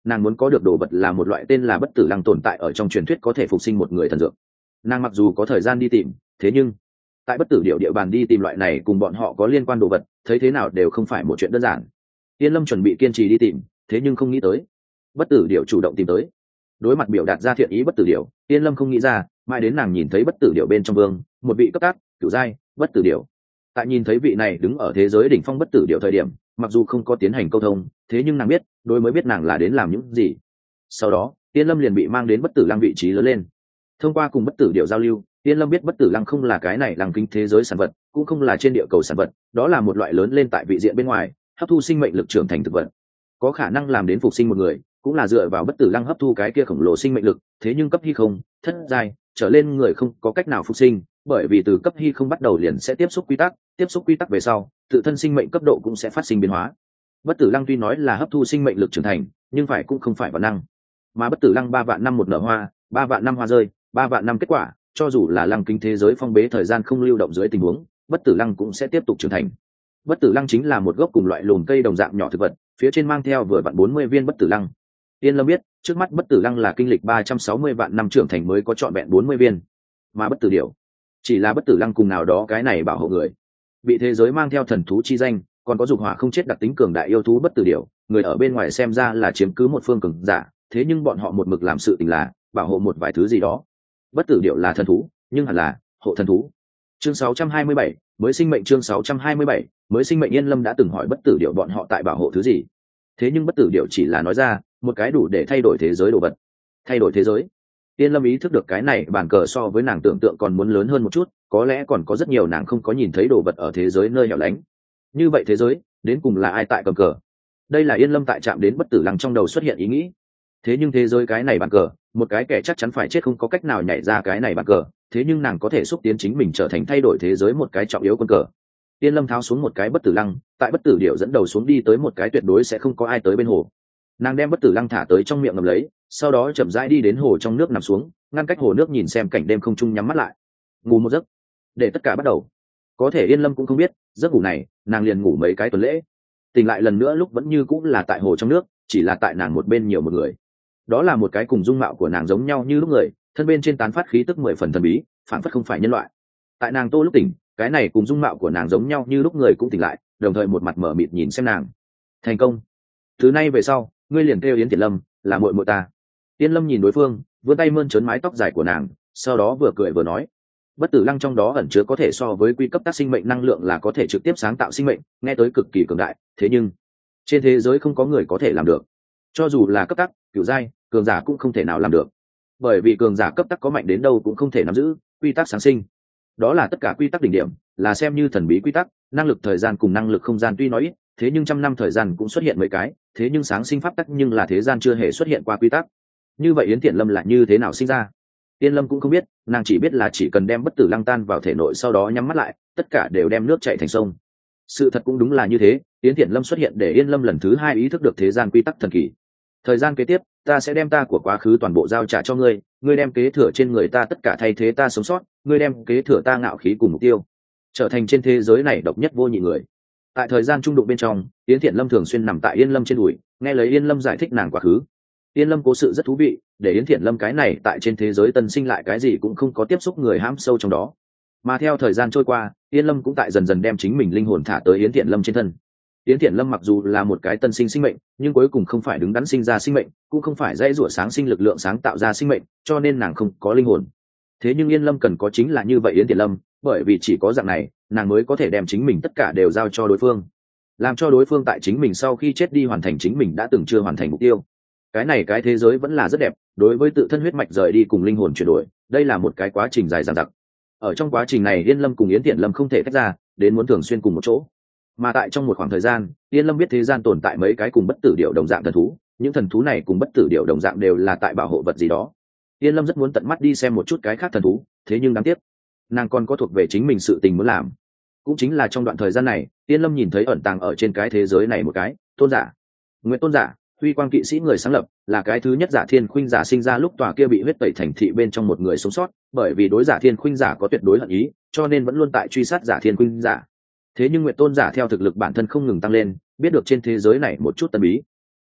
nàng muốn có được đồ vật là một loại tên là bất tử lăng tồn tại ở trong truyền thuyết có thể phục sinh một người thần dược. Nàng mặc dù có thời gian đi tìm, thế nhưng tại bất tử điệu địa bàn đi tìm loại này cùng bọn họ có liên quan đồ vật, thấy thế nào đều không phải một chuyện đơn giản. Yên Lâm chuẩn bị kiên trì đi tìm, thế nhưng không nghĩ tới bất tử điệu chủ động tìm tới. Đối mặt biểu đạt ra thiện ý bất tử điệu, Yên Lâm không nghĩ ra, mãi đến nàng nhìn thấy bất tử điệu bên trong vương, một vị cấp tác cửu giai bất tử điệu. Tại nhìn thấy vị này đứng ở thế giới đỉnh phong bất tử điệu thời điểm, mặc dù không có tiến hành câu thông, thế nhưng nàng biết, đối mới biết nàng là đến làm những gì. Sau đó, Yên Lâm liền bị mang đến bất tử lăng vị trí lớn lên. Thông qua cùng bất tử điệu giao lưu, Yên Lâm biết bất tử lăng không là cái này lăng kính thế giới sản vật, cũng không là trên địa cầu sản vật, đó là một loại lớn lên tại vị diện bên ngoài, hấp thu sinh mệnh lực trưởng thành thực vật. Có khả năng làm đến phục sinh một người, cũng là dựa vào bất tử lăng hấp thu cái kia khổng lồ sinh mệnh lực, thế nhưng cấp hy không, thất giai trở lên người không có cách nào phục sinh, bởi vì từ cấp hy không bắt đầu liền sẽ tiếp xúc quy tắc, tiếp xúc quy tắc về sau, tự thân sinh mệnh cấp độ cũng sẽ phát sinh biến hóa. Bất tử lăng tuy nói là hấp thu sinh mệnh lực trưởng thành, nhưng phải cũng không phải bản năng. Mà bất tử lăng ba vạn năm một nở hoa, ba vạn năm hoa rơi, ba vạn năm kết quả, cho dù là lăng kính thế giới phong bế thời gian không lưu động dưới tình huống, bất tử lăng cũng sẽ tiếp tục trưởng thành. Bất tử lăng chính là một gốc cùng loại lùn cây đồng dạng nhỏ thực vật, phía trên mang theo vừa vặn bốn mươi viên bất tử lăng. Yên Lâm biết, trước mắt bất tử lăng là kinh lịch ba trăm sáu mươi vạn năm trưởng thành mới có trọn vẹn bốn mươi viên, mà bất tử điểu chỉ là bất tử lăng cùng nào đó cái này bảo hộ người. Bị thế giới mang theo thần thú chi danh, còn có dục hỏa không chết đặc tính cường đại yêu thú bất tử điểu, người ở bên ngoài xem ra là chiếm cứ một phương cường giả, thế nhưng bọn họ một mực làm sự tình là bảo hộ một vài thứ gì đó. Bất tử điểu là thần thú, nhưng hẳn là hộ thần thú. Chương sáu trăm hai mươi bảy, mới sinh mệnh. Chương sáu trăm hai mươi bảy, mới sinh mệnh. Yên Lâm đã từng hỏi bất tử điểu bọn họ tại bảo hộ thứ gì, thế nhưng bất tử điểu chỉ là nói ra một cái đủ để thay đổi thế giới đồ vật. Thay đổi thế giới? Yên Lâm ý thức được cái này bàn cờ so với nàng tưởng tượng còn muốn lớn hơn một chút, có lẽ còn có rất nhiều nàng không có nhìn thấy đồ vật ở thế giới nơi hẻo lánh. Như vậy thế giới đến cùng là ai tại cầm cờ? Đây là Yên Lâm tại chạm đến bất tử lăng trong đầu xuất hiện ý nghĩ. Thế nhưng thế giới cái này bàn cờ, một cái kẻ chắc chắn phải chết không có cách nào nhảy ra cái này bàn cờ, thế nhưng nàng có thể xúc tiến chính mình trở thành thay đổi thế giới một cái trọng yếu quân cờ. Yên Lâm tháo xuống một cái bất tử lăng, tại bất tử điệu dẫn đầu xuống đi tới một cái tuyệt đối sẽ không có ai tới bên hồ. Nàng đem bất tử lăng thả tới trong miệng ngầm lấy, sau đó chậm rãi đi đến hồ trong nước nằm xuống, ngăn cách hồ nước nhìn xem cảnh đêm không trung, nhắm mắt lại ngủ một giấc để tất cả bắt đầu. Có thể Yên Lâm cũng không biết, giấc ngủ này nàng liền ngủ mấy cái tuần lễ. Tỉnh lại lần nữa lúc vẫn như cũng là tại hồ trong nước, chỉ là tại nàng một bên nhiều một người. Đó là một cái cùng dung mạo của nàng giống nhau như lúc người, thân bên trên tán phát khí tức mười phần thần bí, phản phất không phải nhân loại. Tại nàng tô lúc tỉnh, cái này cùng dung mạo của nàng giống nhau như lúc người cũng tỉnh lại, đồng thời một mặt mở mịt nhìn xem nàng. Thành công. Thứ nay về sau, ngươi liền kêu Yến Tiện Lâm là muội muội ta. Yên Lâm nhìn đối phương, vươn tay mơn trớn mái tóc dài của nàng, sau đó vừa cười vừa nói, bất tử lăng trong đó ẩn chứa có thể so với quy cấp tác sinh mệnh năng lượng, là có thể trực tiếp sáng tạo sinh mệnh, nghe tới cực kỳ cường đại, thế nhưng trên thế giới không có người có thể làm được. Cho dù là cấp tác cửu giai cường giả cũng không thể nào làm được, bởi vì cường giả cấp tác có mạnh đến đâu cũng không thể nắm giữ quy tắc sáng sinh. Đó là tất cả quy tắc đỉnh điểm, là xem như thần bí quy tắc, năng lực thời gian cùng năng lực không gian tuy nói ít, thế nhưng trăm năm thời gian cũng xuất hiện mấy cái, thế nhưng sáng sinh pháp tắc nhưng là thế gian chưa hề xuất hiện qua quy tắc. Như vậy Yến Tiện Lâm là như thế nào sinh ra? Yên Lâm cũng không biết, nàng chỉ biết là chỉ cần đem bất tử lăng tan vào thể nội, sau đó nhắm mắt lại, tất cả đều đem nước chảy thành sông. Sự thật cũng đúng là như thế, Yến Tiện Lâm xuất hiện để Yên Lâm lần thứ hai ý thức được thế gian quy tắc thần kỳ. Thời gian kế tiếp, ta sẽ đem ta của quá khứ toàn bộ giao trả cho ngươi, ngươi đem kế thừa trên người ta tất cả thay thế ta sống sót, ngươi đem kế thừa ta ngạo khí cùng mục tiêu, trở thành trên thế giới này độc nhất vô nhị người. Tại thời gian trung đụng bên trong, Yến Tiện Lâm thường xuyên nằm tại Yên Lâm trên đùi, nghe lấy Yên Lâm giải thích nàng quá khứ. Yên Lâm cố sự rất thú vị, để Yến Tiện Lâm cái này tại trên thế giới tân sinh lại cái gì cũng không có tiếp xúc người hãm sâu trong đó. Mà theo thời gian trôi qua, Yên Lâm cũng tại dần dần đem chính mình linh hồn thả tới Yến Tiện Lâm trên thân. Yến Tiện Lâm mặc dù là một cái tân sinh sinh mệnh, nhưng cuối cùng không phải đứng đắn sinh ra sinh mệnh, cũng không phải dãy rủa sáng sinh lực lượng sáng tạo ra sinh mệnh, cho nên nàng không có linh hồn. Thế nhưng Yên Lâm cần có chính là như vậy Yến Tiện Lâm, bởi vì chỉ có dạng này, nàng mới có thể đem chính mình tất cả đều giao cho đối phương, làm cho đối phương tại chính mình sau khi chết đi hoàn thành chính mình đã từng chưa hoàn thành mục tiêu. Cái này cái thế giới vẫn là rất đẹp, đối với tự thân huyết mạch rời đi cùng linh hồn chuyển đổi, đây là một cái quá trình dài dằng dặc. Ở trong quá trình này Yên Lâm cùng Yến Tiện Lâm không thể tách ra, đến muốn thường xuyên cùng một chỗ. Mà tại trong một khoảng thời gian, Yên Lâm biết thế gian tồn tại mấy cái cùng bất tử điệu đồng dạng thần thú, những thần thú này cùng bất tử điệu đồng dạng đều là tại bảo hộ vật gì đó. Yên Lâm rất muốn tận mắt đi xem một chút cái khác thần thú, thế nhưng đáng tiếc, nàng còn có thuộc về chính mình sự tình muốn làm. Cũng chính là trong đoạn thời gian này, Yên Lâm nhìn thấy ẩn tàng ở trên cái thế giới này một cái tôn giả. Nguyệt tôn giả, Huy Quang kỵ sĩ người sáng lập, là cái thứ nhất Giả Thiên Khuynh giả sinh ra lúc tòa kia bị huyết tẩy thành thị bên trong một người sống sót, bởi vì đối Giả Thiên Khuynh giả có tuyệt đối hận ý, cho nên vẫn luôn tại truy sát Giả Thiên Khuynh giả. Thế nhưng Nguyệt tôn giả theo thực lực bản thân không ngừng tăng lên, biết được trên thế giới này một chút tân bí,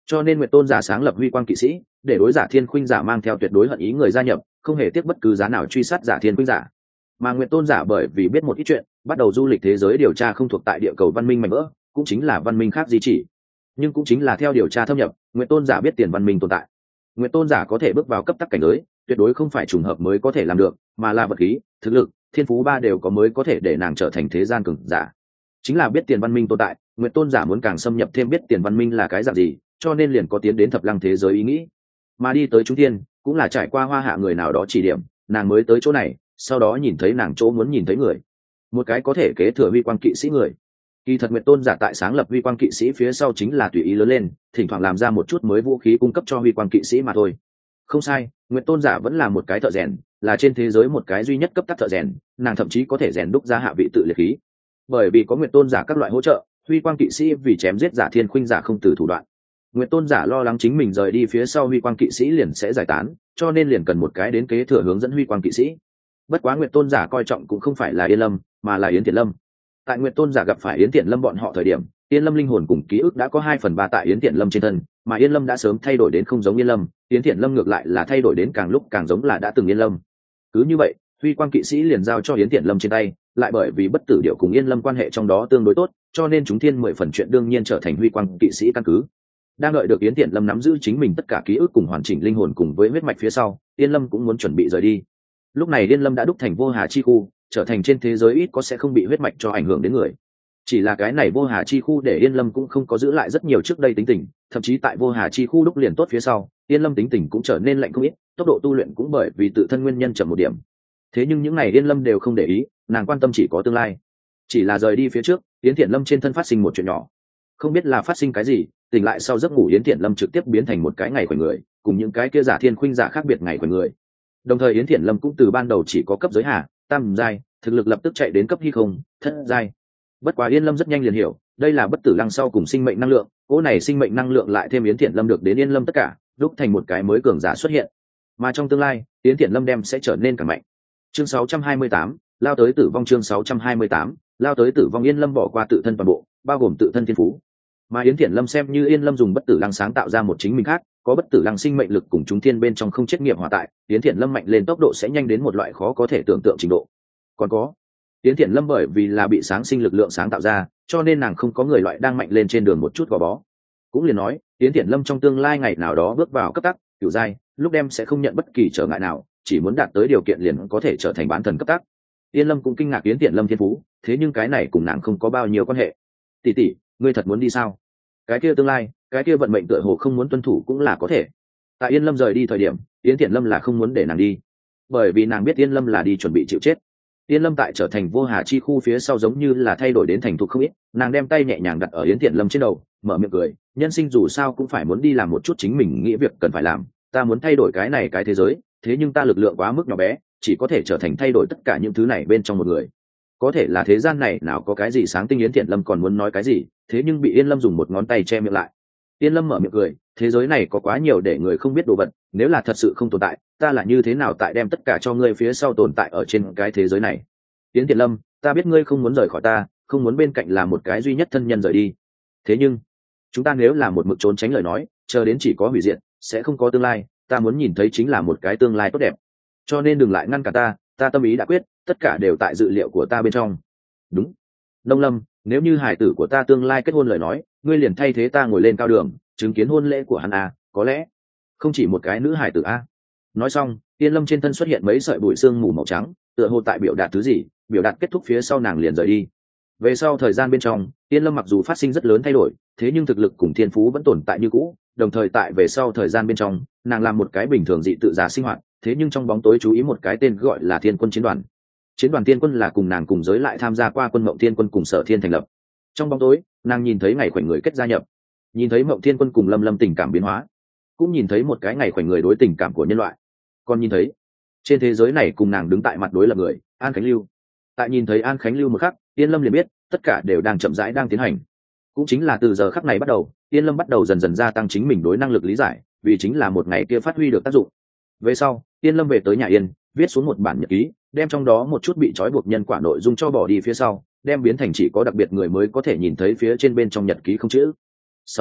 cho nên nguyệt tôn giả sáng lập huy quang kỵ sĩ để đối giả thiên khuynh giả mang theo tuyệt đối hận ý người gia nhập, không hề tiếc bất cứ giá nào truy sát giả thiên khuynh giả. Mà nguyệt tôn giả bởi vì biết một ít chuyện, bắt đầu du lịch thế giới điều tra không thuộc tại địa cầu văn minh mạnh vỡ, cũng chính là văn minh khác di chỉ. Nhưng cũng chính là theo điều tra thâm nhập, nguyệt tôn giả biết tiền văn minh tồn tại. Nguyệt tôn giả có thể bước vào cấp tắc cảnh giới, tuyệt đối không phải trùng hợp mới có thể làm được, mà là vật khí, thực lực, thiên phú ba đều có mới có thể để nàng trở thành thế gian cường giả. Chính là biết tiền văn minh tồn tại, nguyệt tôn giả muốn càng xâm nhập thêm biết tiền văn minh là cái dạng gì, cho nên liền có tiến đến thập lăng thế giới ý nghĩ. Mà đi tới trung thiên cũng là trải qua hoa hạ người nào đó chỉ điểm, nàng mới tới chỗ này, sau đó nhìn thấy nàng chỗ muốn nhìn thấy người, một cái có thể kế thừa huy quang kỵ sĩ người. Kỳ thật nguyệt tôn giả tại sáng lập huy quang kỵ sĩ phía sau chính là tùy ý lớn lên, thỉnh thoảng làm ra một chút mới vũ khí cung cấp cho huy quang kỵ sĩ mà thôi. Không sai, nguyệt tôn giả vẫn là một cái thợ rèn, là trên thế giới một cái duy nhất cấp tắc thợ rèn, nàng thậm chí có thể rèn đúc ra hạ vị tự liệt khí. Bởi vì có nguyệt tôn giả các loại hỗ trợ, huy quang kỵ sĩ vì chém giết giả thiên khuynh giả không từ thủ đoạn. Nguyệt tôn giả lo lắng chính mình rời đi phía sau huy quang kỵ sĩ liền sẽ giải tán, cho nên liền cần một cái đến kế thừa hướng dẫn huy quang kỵ sĩ. Bất quá nguyệt tôn giả coi trọng cũng không phải là Yên Lâm, mà là Yến Tiện Lâm. Tại nguyệt tôn giả gặp phải Yến Tiện Lâm bọn họ thời điểm, Yên Lâm linh hồn cùng ký ức đã có hai phần ba tại Yến Tiện Lâm trên thân, mà Yên Lâm đã sớm thay đổi đến không giống Yên Lâm, Yến Tiện Lâm ngược lại là thay đổi đến càng lúc càng giống là đã từng Yên Lâm. Cứ như vậy, huy quang kỵ sĩ liền giao cho Yến Tiện Lâm trên tay, lại bởi vì bất tử điệu cùng Yên Lâm quan hệ trong đó tương đối tốt, cho nên chúng thiên mười phần chuyện đương nhiên trở thành huy quang kỵ sĩ căn cứ. Đang đợi được Yến Tiện Lâm nắm giữ chính mình tất cả ký ức cùng hoàn chỉnh linh hồn cùng với huyết mạch phía sau, Yên Lâm cũng muốn chuẩn bị rời đi. Lúc này Yên Lâm đã đúc thành vô hà chi khu, trở thành trên thế giới ít có sẽ không bị huyết mạch cho ảnh hưởng đến người. Chỉ là cái này vô hà chi khu để Yên Lâm cũng không có giữ lại rất nhiều trước đây tính tình, thậm chí tại vô hà chi khu đúc liền tốt phía sau, Yên Lâm tính tình cũng trở nên lạnh không ít, tốc độ tu luyện cũng bởi vì tự thân nguyên nhân chậm một điểm. Thế nhưng những này Yên Lâm đều không để ý, nàng quan tâm chỉ có tương lai. Chỉ là rời đi phía trước, Yến Tiện Lâm trên thân phát sinh một chuyện nhỏ. Không biết là phát sinh cái gì, tỉnh lại sau giấc ngủ Yến Tiện Lâm trực tiếp biến thành một cái ngày khỏe người, cùng những cái kia giả thiên khuynh giả khác biệt ngày khỏe người. Đồng thời Yến Tiện Lâm cũng từ ban đầu chỉ có cấp giới hà, tam giai, thực lực lập tức chạy đến cấp hy không, thất giai. Bất quá Yên Lâm rất nhanh liền hiểu, đây là bất tử lăng sau cùng sinh mệnh năng lượng, cỗ này sinh mệnh năng lượng lại thêm Yến Tiện Lâm được đến Yên Lâm tất cả, đúc thành một cái mới cường giả xuất hiện. Mà trong tương lai, Yến Tiện Lâm đem sẽ trở nên càng mạnh. Chương sáu trăm hai mươi tám, lao tới tử vong. Chương sáu trăm hai mươi tám, lao tới tử vong. Yên Lâm bỏ qua tự thân toàn bộ, bao gồm tự thân thiên phú. Mà Yến Tiện Lâm xem như Yên Lâm dùng bất tử lăng sáng tạo ra một chính mình khác, có bất tử lăng sinh mệnh lực cùng chúng thiên bên trong không chết nghiệp hòa tại, Yến Tiện Lâm mạnh lên tốc độ sẽ nhanh đến một loại khó có thể tưởng tượng trình độ. Còn có, Yến Tiện Lâm bởi vì là bị sáng sinh lực lượng sáng tạo ra, cho nên nàng không có người loại đang mạnh lên trên đường một chút gò bó. Cũng liền nói, Yến Tiện Lâm trong tương lai ngày nào đó bước vào cấp tắc, cửu giai, lúc đem sẽ không nhận bất kỳ trở ngại nào, chỉ muốn đạt tới điều kiện liền có thể trở thành bán thần cấp tắc. Yên Lâm cũng kinh ngạc Yến Tiện Lâm thiên phú, thế nhưng cái này cùng nàng không có bao nhiêu quan hệ. Tỷ tỷ, ngươi thật muốn đi sao? Cái kia tương lai, cái kia vận mệnh tựa hồ không muốn tuân thủ cũng là có thể. Tại Yên Lâm rời đi thời điểm, Yến Tiện Lâm là không muốn để nàng đi, bởi vì nàng biết Yên Lâm là đi chuẩn bị chịu chết. Yên Lâm tại trở thành vô hà chi khu phía sau giống như là thay đổi đến thành thục không ít, nàng đem tay nhẹ nhàng đặt ở Yến Tiện Lâm trên đầu, mở miệng cười, nhân sinh dù sao cũng phải muốn đi làm một chút chính mình nghĩ việc cần phải làm, ta muốn thay đổi cái này cái thế giới, thế nhưng ta lực lượng quá mức nhỏ bé, chỉ có thể trở thành thay đổi tất cả những thứ này bên trong một người. Có thể là thế gian này nào có cái gì sáng tinh. Yến Tiện Lâm còn muốn nói cái gì, thế nhưng bị Yên Lâm dùng một ngón tay che miệng lại. Yên Lâm mở miệng cười, thế giới này có quá nhiều để người không biết đồ vật, nếu là thật sự không tồn tại, ta là như thế nào tại đem tất cả cho ngươi phía sau tồn tại ở trên cái thế giới này. Yến Tiện Lâm, ta biết ngươi không muốn rời khỏi ta, không muốn bên cạnh là một cái duy nhất thân nhân rời đi. Thế nhưng, chúng ta nếu là một mực trốn tránh lời nói, chờ đến chỉ có hủy diệt, sẽ không có tương lai, ta muốn nhìn thấy chính là một cái tương lai tốt đẹp. Cho nên đừng lại ngăn cả ta, ta tâm ý đã quyết, tất cả đều tại dự liệu của ta bên trong. Đúng. Nông Lâm, nếu như hải tử của ta tương lai kết hôn lời nói, ngươi liền thay thế ta ngồi lên cao đường, chứng kiến hôn lễ của hắn à, có lẽ không chỉ một cái nữ hải tử a. À. Nói xong, Yên Lâm trên thân xuất hiện mấy sợi bụi sương mù màu trắng, tựa hồ tại biểu đạt thứ gì, biểu đạt kết thúc phía sau nàng liền rời đi. Về sau thời gian bên trong, Yên Lâm mặc dù phát sinh rất lớn thay đổi, thế nhưng thực lực cùng thiên phú vẫn tồn tại như cũ, đồng thời tại về sau thời gian bên trong, nàng làm một cái bình thường dị tự giả sinh hoạt, thế nhưng trong bóng tối chú ý một cái tên gọi là Thiên Quân chiến đoàn. Chiến đoàn Thiên Quân là cùng nàng cùng giới lại tham gia qua quân Mộng Thiên Quân cùng Sở Thiên thành lập. Trong bóng tối, nàng nhìn thấy ngày khoảnh người kết gia nhập, nhìn thấy Mộng Thiên Quân cùng Lâm Lâm tình cảm biến hóa, cũng nhìn thấy một cái ngày khoảnh người đối tình cảm của nhân loại, còn nhìn thấy trên thế giới này cùng nàng đứng tại mặt đối lập người An Khánh Lưu. Tại nhìn thấy An Khánh Lưu một khắc, Yên Lâm liền biết tất cả đều đang chậm rãi đang tiến hành. Cũng chính là từ giờ khắc này bắt đầu, Yên Lâm bắt đầu dần dần gia tăng chính mình đối năng lực lý giải, vì chính là một ngày kia phát huy được tác dụng. Về sau, Yên Lâm về tới nhà Yên, viết xuống một bản nhật ký, đem trong đó một chút bị trói buộc nhân quả nội dung cho bỏ đi phía sau, đem biến thành chỉ có đặc biệt người mới có thể nhìn thấy phía trên bên trong nhật ký không chữ. Sau đó,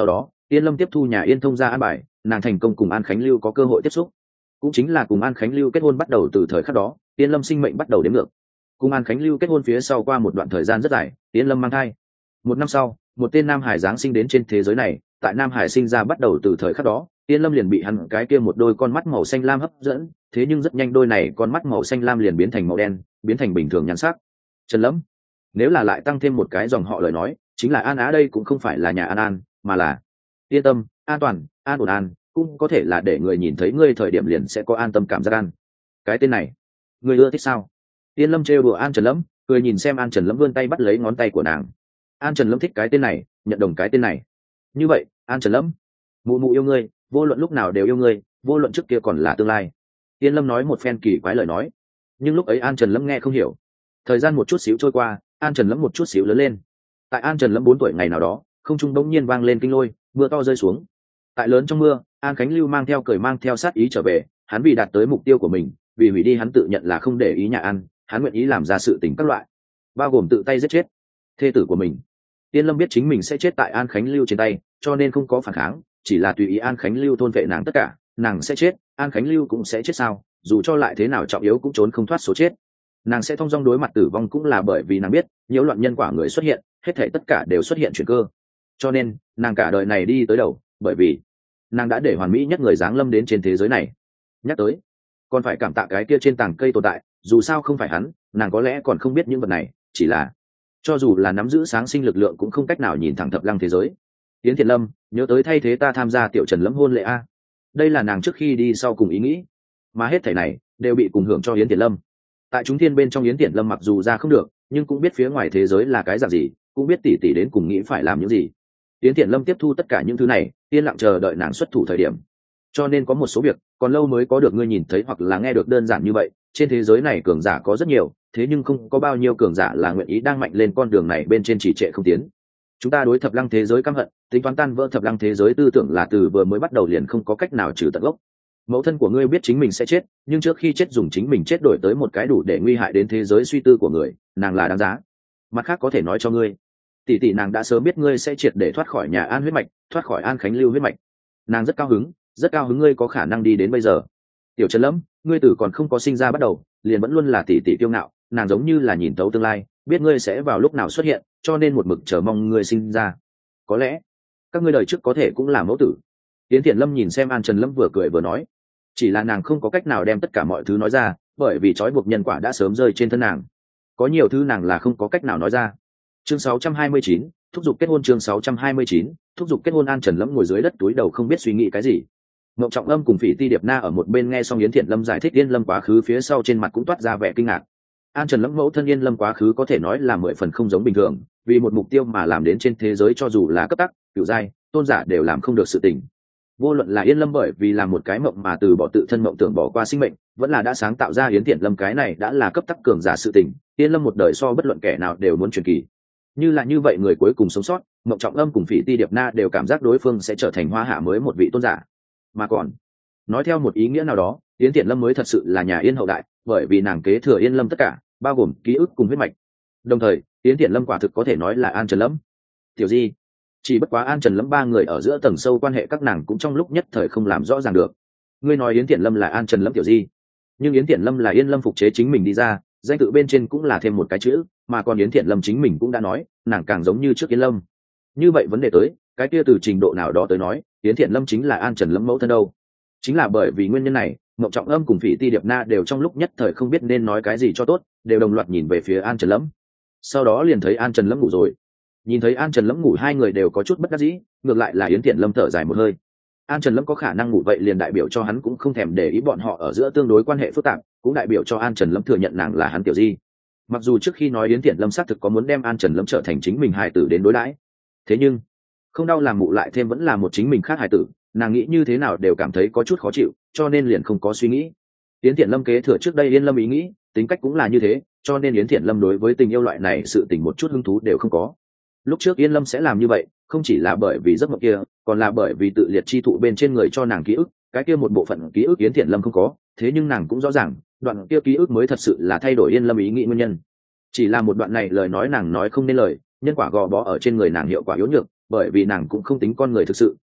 Yên Lâm tiếp thu nhà Yên Thông ra an bài, nàng thành công cùng An Khánh Lưu có cơ hội tiếp xúc. Cũng chính là cùng An Khánh Lưu kết hôn bắt đầu từ thời khắc đó, Yên Lâm sinh mệnh bắt đầu đếm ngược. Cùng An Khánh Lưu kết hôn phía sau qua một đoạn thời gian rất dài, Yên Lâm mang thai. Một năm sau, một tên Nam Hải giáng sinh đến trên thế giới này, tại Nam Hải sinh ra bắt đầu từ thời khắc đó, Yên Lâm liền bị hắn cái kia một đôi con mắt màu xanh lam hấp dẫn, thế nhưng rất nhanh đôi này con mắt màu xanh lam liền biến thành màu đen, biến thành bình thường nhan sắc. Trần Lâm, nếu là lại tăng thêm một cái dòng họ lời nói, chính là An Á, đây cũng không phải là nhà An An, mà là Yên Tâm, An Toàn, An Ổn An, cũng có thể là để người nhìn thấy ngươi thời điểm liền sẽ có an tâm cảm giác an. Cái tên này, người ưa thích sao? Yên Lâm trêu đùa An Trần Lâm, cười nhìn xem An Trần Lâm vươn tay bắt lấy ngón tay của nàng. An Trần Lâm thích cái tên này, nhận đồng cái tên này. Như vậy, An Trần Lâm, mụ mụ yêu ngươi, vô luận lúc nào đều yêu ngươi, vô luận trước kia còn là tương lai. Yên Lâm nói một phen kỳ quái lời nói, nhưng lúc ấy An Trần Lâm nghe không hiểu. Thời gian một chút xíu trôi qua, An Trần Lâm một chút xíu lớn lên. Tại An Trần Lâm bốn tuổi ngày nào đó, không trung bỗng nhiên vang lên kinh lôi, mưa to rơi xuống. Tại lớn trong mưa, An Khánh Lưu mang theo cười mang theo sát ý trở về, hắn vì đạt tới mục tiêu của mình, vì hủy đi hắn tự nhận là không để ý nhà An, hắn nguyện ý làm ra sự tình các loại, bao gồm tự tay giết chết thê tử của mình. Tiên Lâm biết chính mình sẽ chết tại An Khánh Lưu trên tay, cho nên không có phản kháng, chỉ là tùy ý An Khánh Lưu thôn vệ nàng tất cả, nàng sẽ chết, An Khánh Lưu cũng sẽ chết sao, dù cho lại thế nào trọng yếu cũng trốn không thoát số chết. Nàng sẽ thông dong đối mặt tử vong cũng là bởi vì nàng biết, nhiễu loạn nhân quả người xuất hiện, hết thảy tất cả đều xuất hiện chuyển cơ. Cho nên, nàng cả đời này đi tới đầu, bởi vì nàng đã để hoàn mỹ nhất người giáng lâm đến trên thế giới này. Nhắc tới, còn phải cảm tạ cái kia trên tảng cây tồn tại, dù sao không phải hắn, nàng có lẽ còn không biết những vật này, chỉ là cho dù là nắm giữ sáng sinh lực lượng cũng không cách nào nhìn thẳng thập lăng thế giới. Yến Thiện Lâm, nhớ tới thay thế ta tham gia tiểu Trần Lâm hôn lễ a. Đây là nàng trước khi đi sau cùng ý nghĩ, mà hết thảy này đều bị cùng hưởng cho Yến Thiện Lâm. Tại chúng thiên bên trong, Yến Thiện Lâm mặc dù ra không được, nhưng cũng biết phía ngoài thế giới là cái dạng gì, cũng biết tỷ tỷ đến cùng nghĩ phải làm những gì. Yến Thiện Lâm tiếp thu tất cả những thứ này, yên lặng chờ đợi nàng xuất thủ thời điểm. Cho nên có một số việc còn lâu mới có được ngươi nhìn thấy hoặc là nghe được đơn giản như vậy. Trên thế giới này cường giả có rất nhiều, thế nhưng không có bao nhiêu cường giả là nguyện ý đang mạnh lên con đường này bên trên chỉ trệ không tiến. Chúng ta đối thập lăng thế giới căm hận, tính toán tan vỡ thập lăng thế giới tư tưởng là từ vừa mới bắt đầu liền không có cách nào trừ tận gốc. Mẫu thân của ngươi biết chính mình sẽ chết, nhưng trước khi chết dùng chính mình chết đổi tới một cái đủ để nguy hại đến thế giới suy tư của người, nàng là đáng giá. Mặt khác có thể nói cho ngươi, tỷ tỷ nàng đã sớm biết ngươi sẽ triệt để thoát khỏi nhà An huyết mạch, thoát khỏi An Khánh Lưu huyết mạch. Nàng rất cao hứng, rất cao hứng ngươi có khả năng đi đến bây giờ. Tiểu Trần Lâm, ngươi từ còn không có sinh ra bắt đầu, liền vẫn luôn là tỷ tỷ kiêu ngạo, nàng giống như là nhìn thấu tương lai, biết ngươi sẽ vào lúc nào xuất hiện, cho nên một mực chờ mong ngươi sinh ra. Có lẽ các ngươi đời trước có thể cũng là mẫu tử. Yến Thiện Lâm nhìn xem An Trần Lâm vừa cười vừa nói, chỉ là nàng không có cách nào đem tất cả mọi thứ nói ra, bởi vì trói buộc nhân quả đã sớm rơi trên thân nàng. Có nhiều thứ nàng là không có cách nào nói ra. Chương sáu trăm hai mươi chín, thúc giục kết hôn. Chương sáu trăm hai mươi chín, thúc giục kết hôn. An Trần Lâm ngồi dưới đất túi đầu không biết suy nghĩ cái gì. Mộng Trọng Âm cùng Phỉ Ti Điệp Na ở một bên nghe xong Yến Thiện Lâm giải thích Yên Lâm quá khứ phía sau, trên mặt cũng toát ra vẻ kinh ngạc. An Trần Lâm mẫu thân Yên Lâm quá khứ có thể nói là mười phần không giống bình thường, vì một mục tiêu mà làm đến trên thế giới cho dù là cấp tắc, cửu giai, tôn giả đều làm không được sự tình. Vô luận là Yên Lâm bởi vì làm một cái mộng mà từ bỏ tự thân mộng tưởng bỏ qua sinh mệnh, vẫn là đã sáng tạo ra Yến Thiện Lâm, cái này đã là cấp tắc cường giả sự tình. Yên Lâm một đời so bất luận kẻ nào đều muốn truyền kỳ. Như là như vậy người cuối cùng sống sót, Mộng Trọng Âm cùng Phỉ Ti Điệp Na đều cảm giác đối phương sẽ trở thành hoa hạ mới một vị tôn giả. Mà còn, nói theo một ý nghĩa nào đó, Yến Thiện Lâm mới thật sự là nhà Yên hậu đại, bởi vì nàng kế thừa Yên Lâm tất cả, bao gồm ký ức cùng huyết mạch. Đồng thời, Yến Thiện Lâm quả thực có thể nói là An Trần Lâm. Tiểu Di, chỉ bất quá An Trần Lâm ba người ở giữa tầng sâu quan hệ các nàng cũng trong lúc nhất thời không làm rõ ràng được. Ngươi nói Yến Thiện Lâm là An Trần Lâm Tiểu Di, nhưng Yến Thiện Lâm là Yên Lâm phục chế chính mình đi ra, danh tự bên trên cũng là thêm một cái chữ, mà còn Yến Thiện Lâm chính mình cũng đã nói, nàng càng giống như trước Yên Lâm. Như vậy vấn đề tới, cái kia từ trình độ nào đó tới nói, Yến Thiện Lâm chính là An Trần Lâm mẫu thân đâu? Chính là bởi vì nguyên nhân này, Mộng Trọng Âm cùng Phỉ Ti Điệp Na đều trong lúc nhất thời không biết nên nói cái gì cho tốt, đều đồng loạt nhìn về phía An Trần Lâm. Sau đó liền thấy An Trần Lâm ngủ rồi. Nhìn thấy An Trần Lâm ngủ, hai người đều có chút bất đắc dĩ, ngược lại là Yến Thiện Lâm thở dài một hơi. An Trần Lâm có khả năng ngủ vậy liền đại biểu cho hắn cũng không thèm để ý bọn họ ở giữa tương đối quan hệ phức tạp, cũng đại biểu cho An Trần Lâm thừa nhận nàng là hắn Tiểu Di. Mặc dù trước khi nói Yến Thiện Lâm xác thực có muốn đem An Trần Lâm trở thành chính mình hài tử đến đối đãi, thế nhưng không đau làm mụ lại thêm vẫn là một chính mình khác hài tử, nàng nghĩ như thế nào đều cảm thấy có chút khó chịu, cho nên liền không có suy nghĩ. Yến Thiện Lâm kế thừa trước đây Yên Lâm ý nghĩ, tính cách cũng là như thế, cho nên Yến Thiện Lâm đối với tình yêu loại này sự tình một chút hứng thú đều không có. Lúc trước Yên Lâm sẽ làm như vậy, không chỉ là bởi vì giấc mộng kia, còn là bởi vì tự liệt chi thụ bên trên người cho nàng ký ức, cái kia một bộ phận ký ức Yến Thiện Lâm không có, thế nhưng nàng cũng rõ ràng, đoạn kia ký ức mới thật sự là thay đổi Yên Lâm ý nghĩ nguyên nhân. Chỉ là một đoạn này lời nói nàng nói không nên lời, nhân quả gò bó ở trên người nàng hiệu quả yếu nhược, bởi vì nàng cũng không tính con người thực sự,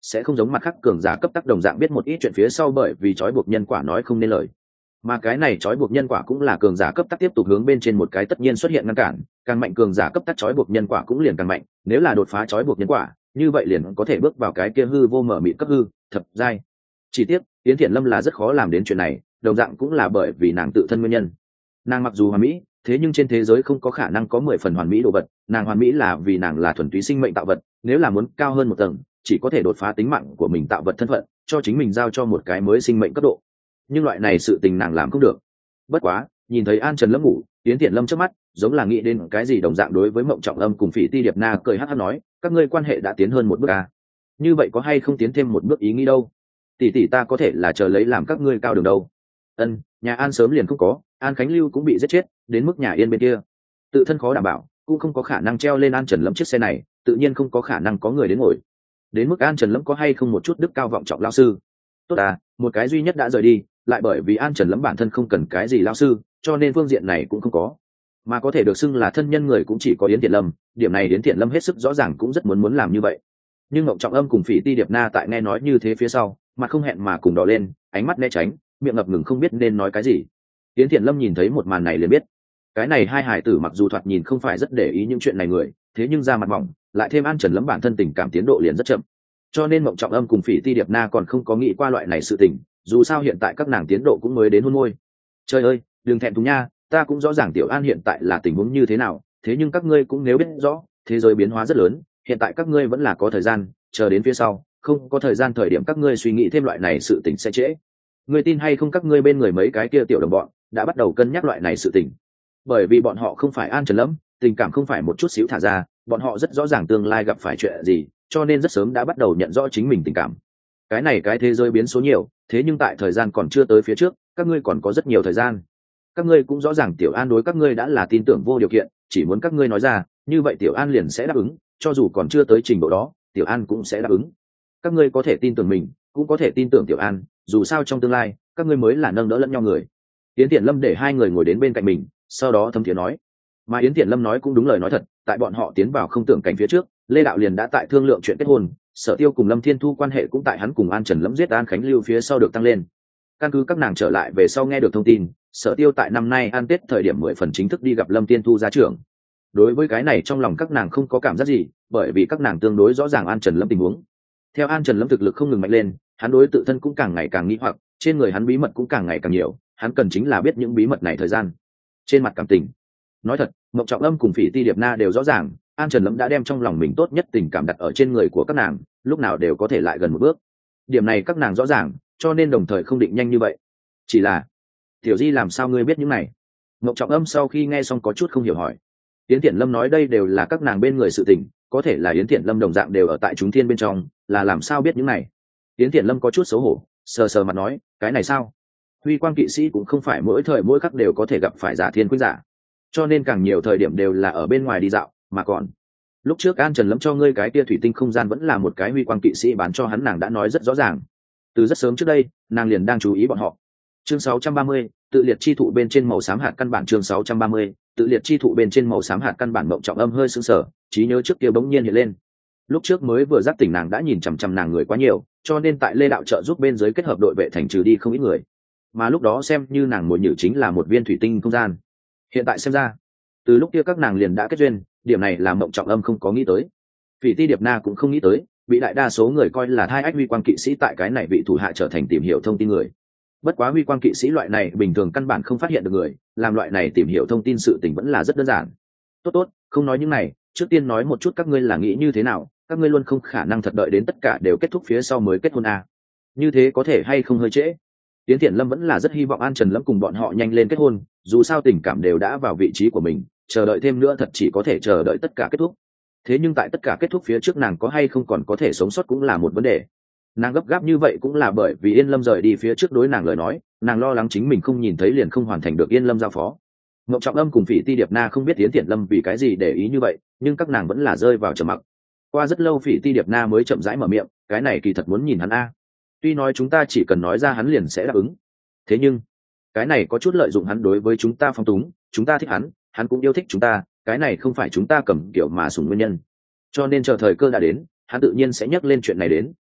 sẽ không giống mặt khác cường giả cấp tắc đồng dạng biết một ít chuyện phía sau bởi vì trói buộc nhân quả nói không nên lời, mà cái này trói buộc nhân quả cũng là cường giả cấp tắc tiếp tục hướng bên trên một cái tất nhiên xuất hiện ngăn cản, càng mạnh cường giả cấp tắc trói buộc nhân quả cũng liền càng mạnh, nếu là đột phá trói buộc nhân quả như vậy liền có thể bước vào cái kia hư vô mở mịt cấp hư thập giai. Chỉ tiếc Yến Thiện Lâm là rất khó làm đến chuyện này, đồng dạng cũng là bởi vì nàng tự thân nguyên nhân. Nàng mặc dù hoàn mỹ, thế nhưng trên thế giới không có khả năng có mười phần hoàn mỹ đồ vật, nàng hoàn mỹ là vì nàng là thuần túy sinh mệnh tạo vật, nếu là muốn cao hơn một tầng chỉ có thể đột phá tính mạng của mình tạo vật thân phận, cho chính mình giao cho một cái mới sinh mệnh cấp độ, nhưng loại này sự tình nàng làm không được. Bất quá nhìn thấy An Trần Lâm ngủ, Yến Thiện Lâm chớp mắt giống là nghĩ đến cái gì đồng dạng, đối với Mộng Trọng Âm cùng Phỉ Ti Điệp Na cười hắt hắt nói, các ngươi quan hệ đã tiến hơn một bước à? Như vậy có hay không tiến thêm một bước ý nghĩ đâu? Tỷ tỷ ta có thể là chờ lấy làm các ngươi cao đường đâu. Ân, nhà An sớm liền không có, An Khánh Lưu cũng bị giết chết, đến mức nhà Yên bên kia tự thân khó đảm bảo, cũng không có khả năng treo lên An Trần Lâm chiếc xe này, tự nhiên không có khả năng có người đến ngồi. Đến mức An Trần Lâm có hay không một chút đức cao vọng trọng lão sư? Tốt à, một cái duy nhất đã rời đi, lại bởi vì An Trần Lâm bản thân không cần cái gì lão sư, cho nên phương diện này cũng không có, mà có thể được xưng là thân nhân người cũng chỉ có Yến Thiện Lâm, điểm này Yến Thiện Lâm hết sức rõ ràng cũng rất muốn muốn làm như vậy. Nhưng Mộng Trọng Âm cùng Phỉ Ti Điệp Na tại nghe nói như thế phía sau, mặt không hẹn mà cùng đỏ lên, ánh mắt né tránh, miệng ngập ngừng không biết nên nói cái gì. Yến Thiện Lâm nhìn thấy một màn này liền biết, cái này hai hải tử mặc dù thoạt nhìn không phải rất để ý những chuyện này người, thế nhưng ra mặt mỏng, lại thêm An Trần Lâm bản thân tình cảm tiến độ liền rất chậm, cho nên Mộng Trọng Âm cùng Phỉ Ti Điệp Na còn không có nghĩ qua loại này sự tình, dù sao hiện tại các nàng tiến độ cũng mới đến hôn môi. Trời ơi, đừng thẹn thùng nha, ta cũng rõ ràng Tiểu An hiện tại là tình huống như thế nào, thế nhưng các ngươi cũng nếu biết rõ, thế giới biến hóa rất lớn, hiện tại các ngươi vẫn là có thời gian, chờ đến phía sau, không có thời gian thời điểm các ngươi suy nghĩ thêm loại này sự tình sẽ trễ. Ngươi tin hay không, các ngươi bên người mấy cái kia tiểu đồng bọn đã bắt đầu cân nhắc loại này sự tình, bởi vì bọn họ không phải An Trần Lâm, tình cảm không phải một chút xíu thả ra, bọn họ rất rõ ràng tương lai gặp phải chuyện gì, cho nên rất sớm đã bắt đầu nhận rõ chính mình tình cảm. Cái này cái thế giới biến số nhiều, thế nhưng tại thời gian còn chưa tới phía trước, các ngươi còn có rất nhiều thời gian. Các ngươi cũng rõ ràng Tiểu An đối các ngươi đã là tin tưởng vô điều kiện, chỉ muốn các ngươi nói ra, như vậy Tiểu An liền sẽ đáp ứng, cho dù còn chưa tới trình độ đó, Tiểu An cũng sẽ đáp ứng. Các ngươi có thể tin tưởng mình, cũng có thể tin tưởng Tiểu An, dù sao trong tương lai, các ngươi mới là nâng đỡ lẫn nhau người. Yến Thiện Lâm để hai người ngồi đến bên cạnh mình, sau đó thâm thiện nói. Mà Yến Thiện Lâm nói cũng đúng lời nói thật, tại bọn họ tiến vào không tưởng cảnh phía trước, Lê Đạo liền đã tại thương lượng chuyện kết hôn, Sở Tiêu cùng Lâm Thiên Thu quan hệ cũng tại hắn cùng An Trần Lâm giết An Khánh Lưu phía sau được tăng lên. Căn cứ các nàng trở lại về sau nghe được thông tin, Sở Tiêu tại năm nay An Tết thời điểm mười phần chính thức đi gặp Lâm Thiên Thu gia trưởng. Đối với cái này trong lòng các nàng không có cảm giác gì, bởi vì các nàng tương đối rõ ràng An Trần Lâm tình huống. Theo An Trần Lâm thực lực không ngừng mạnh lên, hắn đối tự thân cũng càng ngày càng nghi hoặc, trên người hắn bí mật cũng càng ngày càng nhiều, hắn cần chính là biết những bí mật này thời gian. Trên mặt cảm tình, nói thật, Mộng Trọng Âm cùng Phỉ Ti Điệp Na đều rõ ràng, An Trần Lâm đã đem trong lòng mình tốt nhất tình cảm đặt ở trên người của các nàng, lúc nào đều có thể lại gần một bước. Điểm này các nàng rõ ràng, cho nên đồng thời không định nhanh như vậy. Chỉ là, Tiểu Di làm sao ngươi biết những này? Mộng Trọng Âm sau khi nghe xong có chút không hiểu hỏi. Yến Thiện Lâm nói đây đều là các nàng bên người sự tình, có thể là Yến Thiện Lâm đồng dạng đều ở tại chúng thiên bên trong, là làm sao biết những này? Yến Thiện Lâm có chút xấu hổ, sờ sờ mặt nói, cái này sao? Huy Quang kỵ sĩ cũng không phải mỗi thời mỗi khắc đều có thể gặp phải giả thiên quyết giả, cho nên càng nhiều thời điểm đều là ở bên ngoài đi dạo, mà còn lúc trước An Trần Lâm cho ngươi cái kia thủy tinh không gian vẫn là một cái Huy Quang kỵ sĩ bán cho hắn, nàng đã nói rất rõ ràng. Từ rất sớm trước đây, nàng liền đang chú ý bọn họ. Chương sáu trăm ba mươi, tự liệt chi thụ bên trên màu xám hạt căn bản. Chương sáu trăm ba mươi, tự liệt chi thụ bên trên màu xám hạt căn bản. Mộng Trọng Âm hơi sững sờ, trí nhớ trước kia bỗng nhiên hiện lên. Lúc trước mới vừa giác tỉnh nàng đã nhìn chằm chằm nàng người quá nhiều, cho nên tại Lê Đạo trợ giúp bên dưới kết hợp đội vệ thành trừ đi không ít người. Mà lúc đó xem như nàng mồi nhử chính là một viên thủy tinh không gian. Hiện tại xem ra, từ lúc kia các nàng liền đã kết duyên, điểm này là Mộng Trọng Âm không có nghĩ tới. Phỉ Ti Điệp Na cũng không nghĩ tới, bị đại đa số người coi là thai ách Huy Quang kỵ sĩ tại cái này vị thủ hạ trở thành tìm hiểu thông tin người. Bất quá Huy Quang kỵ sĩ loại này bình thường căn bản không phát hiện được người, làm loại này tìm hiểu thông tin sự tình vẫn là rất đơn giản. Tốt tốt, không nói những này, trước tiên nói một chút các ngươi là nghĩ như thế nào, các ngươi luôn không khả năng thật đợi đến tất cả đều kết thúc phía sau mới kết hôn à? Như thế có thể hay không hơi trễ? Tiến Thiện Lâm vẫn là rất hy vọng An Trần Lâm cùng bọn họ nhanh lên kết hôn, dù sao tình cảm đều đã vào vị trí của mình, chờ đợi thêm nữa thật chỉ có thể chờ đợi tất cả kết thúc. Thế nhưng tại tất cả kết thúc phía trước nàng có hay không còn có thể sống sót cũng là một vấn đề. Nàng gấp gáp như vậy cũng là bởi vì Yên Lâm rời đi phía trước đối nàng lời nói, nàng lo lắng chính mình không nhìn thấy liền không hoàn thành được Yên Lâm giao phó. Ngọc Trọng Âm cùng Phỉ Ti Điệp Na không biết Tiến Thiện Lâm vì cái gì để ý như vậy, nhưng các nàng vẫn là rơi vào trầm mặc. Qua rất lâu Phỉ Ti Điệp Na mới chậm rãi mở miệng, cái này kỳ thật muốn nhìn hắn a. Tuy nói chúng ta chỉ cần nói ra hắn liền sẽ đáp ứng, thế nhưng cái này có chút lợi dụng hắn đối với chúng ta phong túng, chúng ta thích hắn, hắn cũng yêu thích chúng ta, cái này không phải chúng ta cầm kiểu mà sủng nguyên nhân. Cho nên chờ thời cơ đã đến, hắn tự nhiên sẽ nhắc lên chuyện này đến,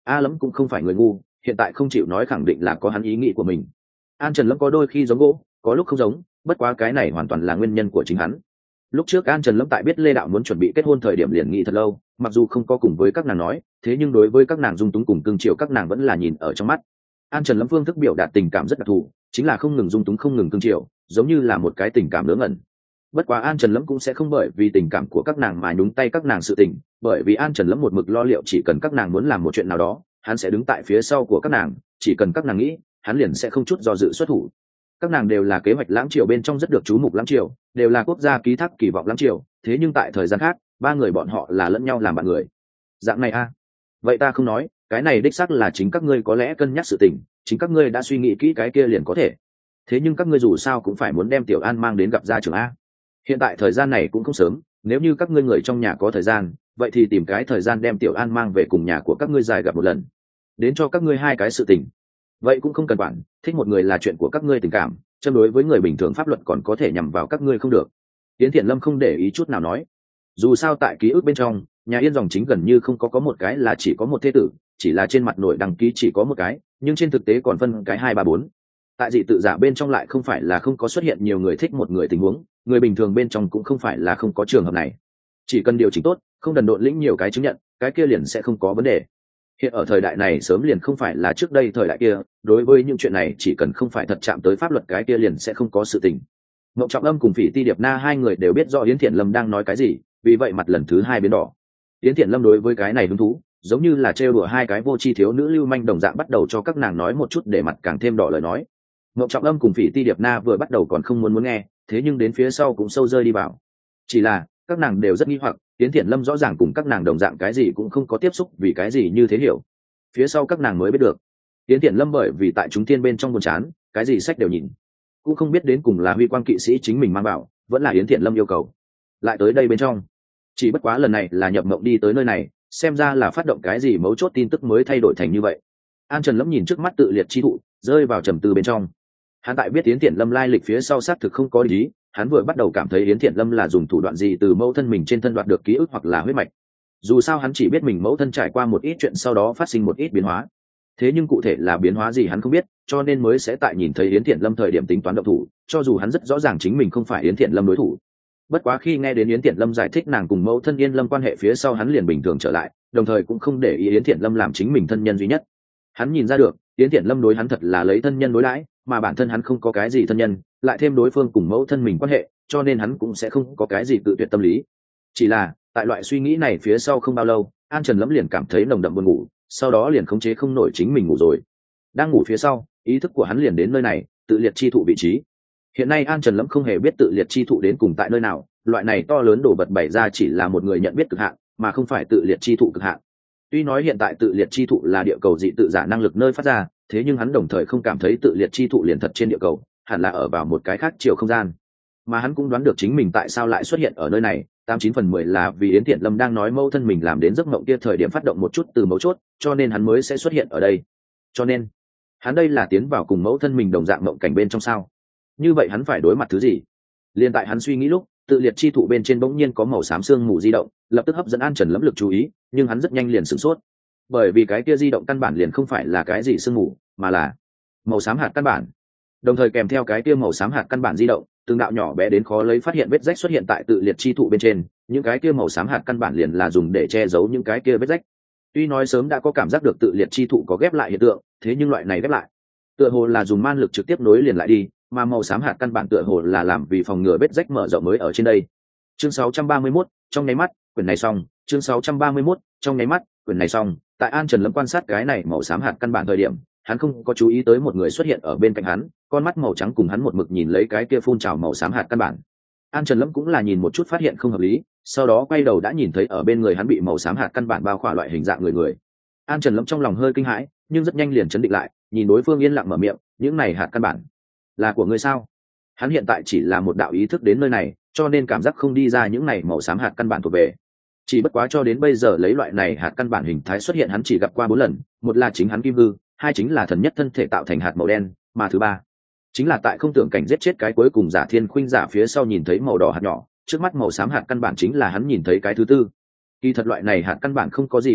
A Lẫm cũng không phải người ngu, hiện tại không chịu nói khẳng định là có hắn ý nghĩ của mình. An Trần Lâm có đôi khi giống gỗ, có lúc không giống, bất quá cái này hoàn toàn là nguyên nhân của chính hắn. Lúc trước An Trần Lâm tại biết Lê Đạo muốn chuẩn bị kết hôn thời điểm liền nghĩ thật lâu, mặc dù không có cùng với các nàng nói, thế nhưng đối với các nàng dung túng cùng cương chiều các nàng vẫn là nhìn ở trong mắt. An Trần Lâm phương thức biểu đạt tình cảm rất đặc thù, chính là không ngừng dung túng không ngừng cương chiều, giống như là một cái tình cảm ngớ ngẩn. Bất quá An Trần Lâm cũng sẽ không bởi vì tình cảm của các nàng mà nhúng tay các nàng sự tình, bởi vì An Trần Lâm một mực lo liệu chỉ cần các nàng muốn làm một chuyện nào đó, hắn sẽ đứng tại phía sau của các nàng, chỉ cần các nàng nghĩ, hắn liền sẽ không chút do dự xuất thủ. Các nàng đều là kế hoạch lãng triều bên trong rất được chú mục lãng triều, đều là quốc gia ký thác kỳ vọng lãng triều, thế nhưng tại thời gian khác, ba người bọn họ là lẫn nhau làm bạn người. Dạng này a, à? Vậy ta không nói, cái này đích xác là chính các ngươi có lẽ cân nhắc sự tình, chính các ngươi đã suy nghĩ kỹ cái kia liền có thể. Thế nhưng các ngươi dù sao cũng phải muốn đem Tiểu An mang đến gặp gia trưởng a. Hiện tại thời gian này cũng không sớm, nếu như các ngươi người trong nhà có thời gian, vậy thì tìm cái thời gian đem Tiểu An mang về cùng nhà của các ngươi dài gặp một lần, đến cho các ngươi hai cái sự tình. Vậy cũng không cần quản, thích một người là chuyện của các ngươi tình cảm, châm đối với người bình thường pháp luật còn có thể nhằm vào các ngươi không được. Tiến Thiện Lâm không để ý chút nào nói, dù sao tại ký ức bên trong, nhà Yên dòng chính gần như không có có một cái là chỉ có một thế tử, chỉ là trên mặt nội đăng ký chỉ có một cái, nhưng trên thực tế còn phân cái hai ba bốn. Tại dị tự giả bên trong lại không phải là không có xuất hiện nhiều người thích một người tình huống, người bình thường bên trong cũng không phải là không có trường hợp này. Chỉ cần điều chỉnh tốt, không đần độn lĩnh nhiều cái chứng nhận, cái kia liền sẽ không có vấn đề. Hiện ở thời đại này sớm liền không phải là trước đây thời đại kia, đối với những chuyện này chỉ cần không phải thật chạm tới pháp luật cái kia liền sẽ không có sự tình. Ngộng Trọng Âm cùng Phỉ Ti Điệp Na hai người đều biết rõ Yến Thiện Lâm đang nói cái gì, vì vậy mặt lần thứ hai biến đỏ. Yến Thiện Lâm đối với cái này hứng thú, giống như là trêu đùa hai cái vô tri thiếu nữ lưu manh đồng dạng bắt đầu cho các nàng nói một chút để mặt càng thêm đỏ lời nói. Ngộng Trọng Âm cùng Phỉ Ti Điệp Na vừa bắt đầu còn không muốn muốn nghe, thế nhưng đến phía sau cũng sâu rơi đi vào. Chỉ là các nàng đều rất nghi hoặc, Yến Thiện Lâm rõ ràng cùng các nàng đồng dạng cái gì cũng không có tiếp xúc, vì cái gì như thế hiểu. Phía sau các nàng mới biết được, Yến Thiện Lâm bởi vì tại chúng tiên bên trong buồn chán, cái gì sách đều nhìn, cũng không biết đến cùng là Huy Quang kỵ sĩ chính mình mang bảo, vẫn là Yến Thiện Lâm yêu cầu lại tới đây bên trong. Chỉ bất quá lần này là nhập mộng đi tới nơi này, xem ra là phát động cái gì mấu chốt tin tức mới thay đổi thành như vậy. An Trần Lâm nhìn trước mắt tự liệt chi thụ, rơi vào trầm tư bên trong. Hắn tại biết Yến Thiện Lâm lai lịch phía sau xác thực không có ý, hắn vừa bắt đầu cảm thấy Yến Thiện Lâm là dùng thủ đoạn gì từ mẫu thân mình trên thân đoạt được ký ức hoặc là huyết mạch. Dù sao hắn chỉ biết mình mẫu thân trải qua một ít chuyện sau đó phát sinh một ít biến hóa, thế nhưng cụ thể là biến hóa gì hắn không biết, cho nên mới sẽ tại nhìn thấy Yến Thiện Lâm thời điểm tính toán động thủ, cho dù hắn rất rõ ràng chính mình không phải Yến Thiện Lâm đối thủ. Bất quá khi nghe đến Yến Thiện Lâm giải thích nàng cùng mẫu thân Yên Lâm quan hệ phía sau, hắn liền bình thường trở lại, đồng thời cũng không để ý Yến Thiện Lâm làm chính mình thân nhân duy nhất. Hắn nhìn ra được, Yến Thiện Lâm đối hắn thật là lấy thân nhân đối đãi, mà bản thân hắn không có cái gì thân nhân, lại thêm đối phương cùng mẫu thân mình quan hệ, cho nên hắn cũng sẽ không có cái gì tự tuyệt tâm lý. Chỉ là, tại loại suy nghĩ này phía sau không bao lâu, An Trần Lâm liền cảm thấy nồng đậm buồn ngủ, sau đó liền khống chế không nổi chính mình ngủ rồi. Đang ngủ phía sau, ý thức của hắn liền đến nơi này, tự liệt chi thụ vị trí. Hiện nay An Trần Lâm không hề biết tự liệt chi thụ đến cùng tại nơi nào, loại này to lớn đổ vật bày ra chỉ là một người nhận biết cực hạn, mà không phải tự liệt chi thụ cực hạn. Tuy nói hiện tại tự liệt chi thụ là địa cầu dị tự giả năng lực nơi phát ra, thế nhưng hắn đồng thời không cảm thấy tự liệt chi thụ liền thật trên địa cầu, hẳn là ở vào một cái khác chiều không gian. Mà hắn cũng đoán được chính mình tại sao lại xuất hiện ở nơi này, tám chín phần mười là vì Yến Thiện Lâm đang nói mâu thân mình làm đến giấc mộng kia thời điểm phát động một chút từ mấu chốt, cho nên hắn mới sẽ xuất hiện ở đây. Cho nên, hắn đây là tiến vào cùng mẫu thân mình đồng dạng mộng cảnh bên trong sao? Như vậy hắn phải đối mặt thứ gì? Liên tại hắn suy nghĩ lúc, tự liệt chi thụ bên trên bỗng nhiên có màu xám sương mù di động, lập tức hấp dẫn An Trần Lâm lực chú ý, nhưng hắn rất nhanh liền sửng sốt, bởi vì cái kia di động căn bản liền không phải là cái gì sương mù, mà là màu xám hạt căn bản. Đồng thời kèm theo cái kia màu xám hạt căn bản di động, từng đạo nhỏ bé đến khó lấy phát hiện vết rách xuất hiện tại tự liệt chi thụ bên trên, những cái kia màu xám hạt căn bản liền là dùng để che giấu những cái kia vết rách. Tuy nói sớm đã có cảm giác được tự liệt chi thụ có ghép lại hiện tượng, thế nhưng loại này ghép lại, tựa hồ là dùng man lực trực tiếp nối liền lại đi, mà màu xám hạt căn bản tựa hồ là làm vì phòng ngừa vết rách mở rộng mới ở trên đây. Chương sáu trăm ba mươi mốt, trong nháy mắt, quyển này xong, chương sáu trăm ba mươi mốt, trong nháy mắt, quyển này xong, tại An Trần Lâm quan sát cái này màu xám hạt căn bản thời điểm, hắn không có chú ý tới một người xuất hiện ở bên cạnh hắn, con mắt màu trắng cùng hắn một mực nhìn lấy cái kia phun trào màu xám hạt căn bản. An Trần Lâm cũng là nhìn một chút phát hiện không hợp lý, sau đó quay đầu đã nhìn thấy ở bên người hắn bị màu xám hạt căn bản bao khỏa loại hình dạng người người. An Trần Lâm trong lòng hơi kinh hãi, nhưng rất nhanh liền chấn định lại, nhìn đối phương yên lặng mở miệng, những này hạt căn bản là của ngươi sao? Hắn hiện tại chỉ là một đạo ý thức đến nơi này, cho nên cảm giác không đi ra những này màu xám hạt căn bản thuộc về. Chỉ bất quá cho đến bây giờ lấy loại này hạt căn bản hình thái xuất hiện hắn chỉ gặp qua bốn lần, một là chính hắn kim hư, hai chính là thần nhất thân thể tạo thành hạt màu đen, mà thứ ba chính là tại không tưởng cảnh giết chết cái cuối cùng giả thiên khuynh giả phía sau nhìn thấy màu đỏ hạt nhỏ, trước mắt màu xám hạt căn bản chính là hắn nhìn thấy cái thứ tư. Kỳ thật loại này hạt căn bản không có gì đặc biệt,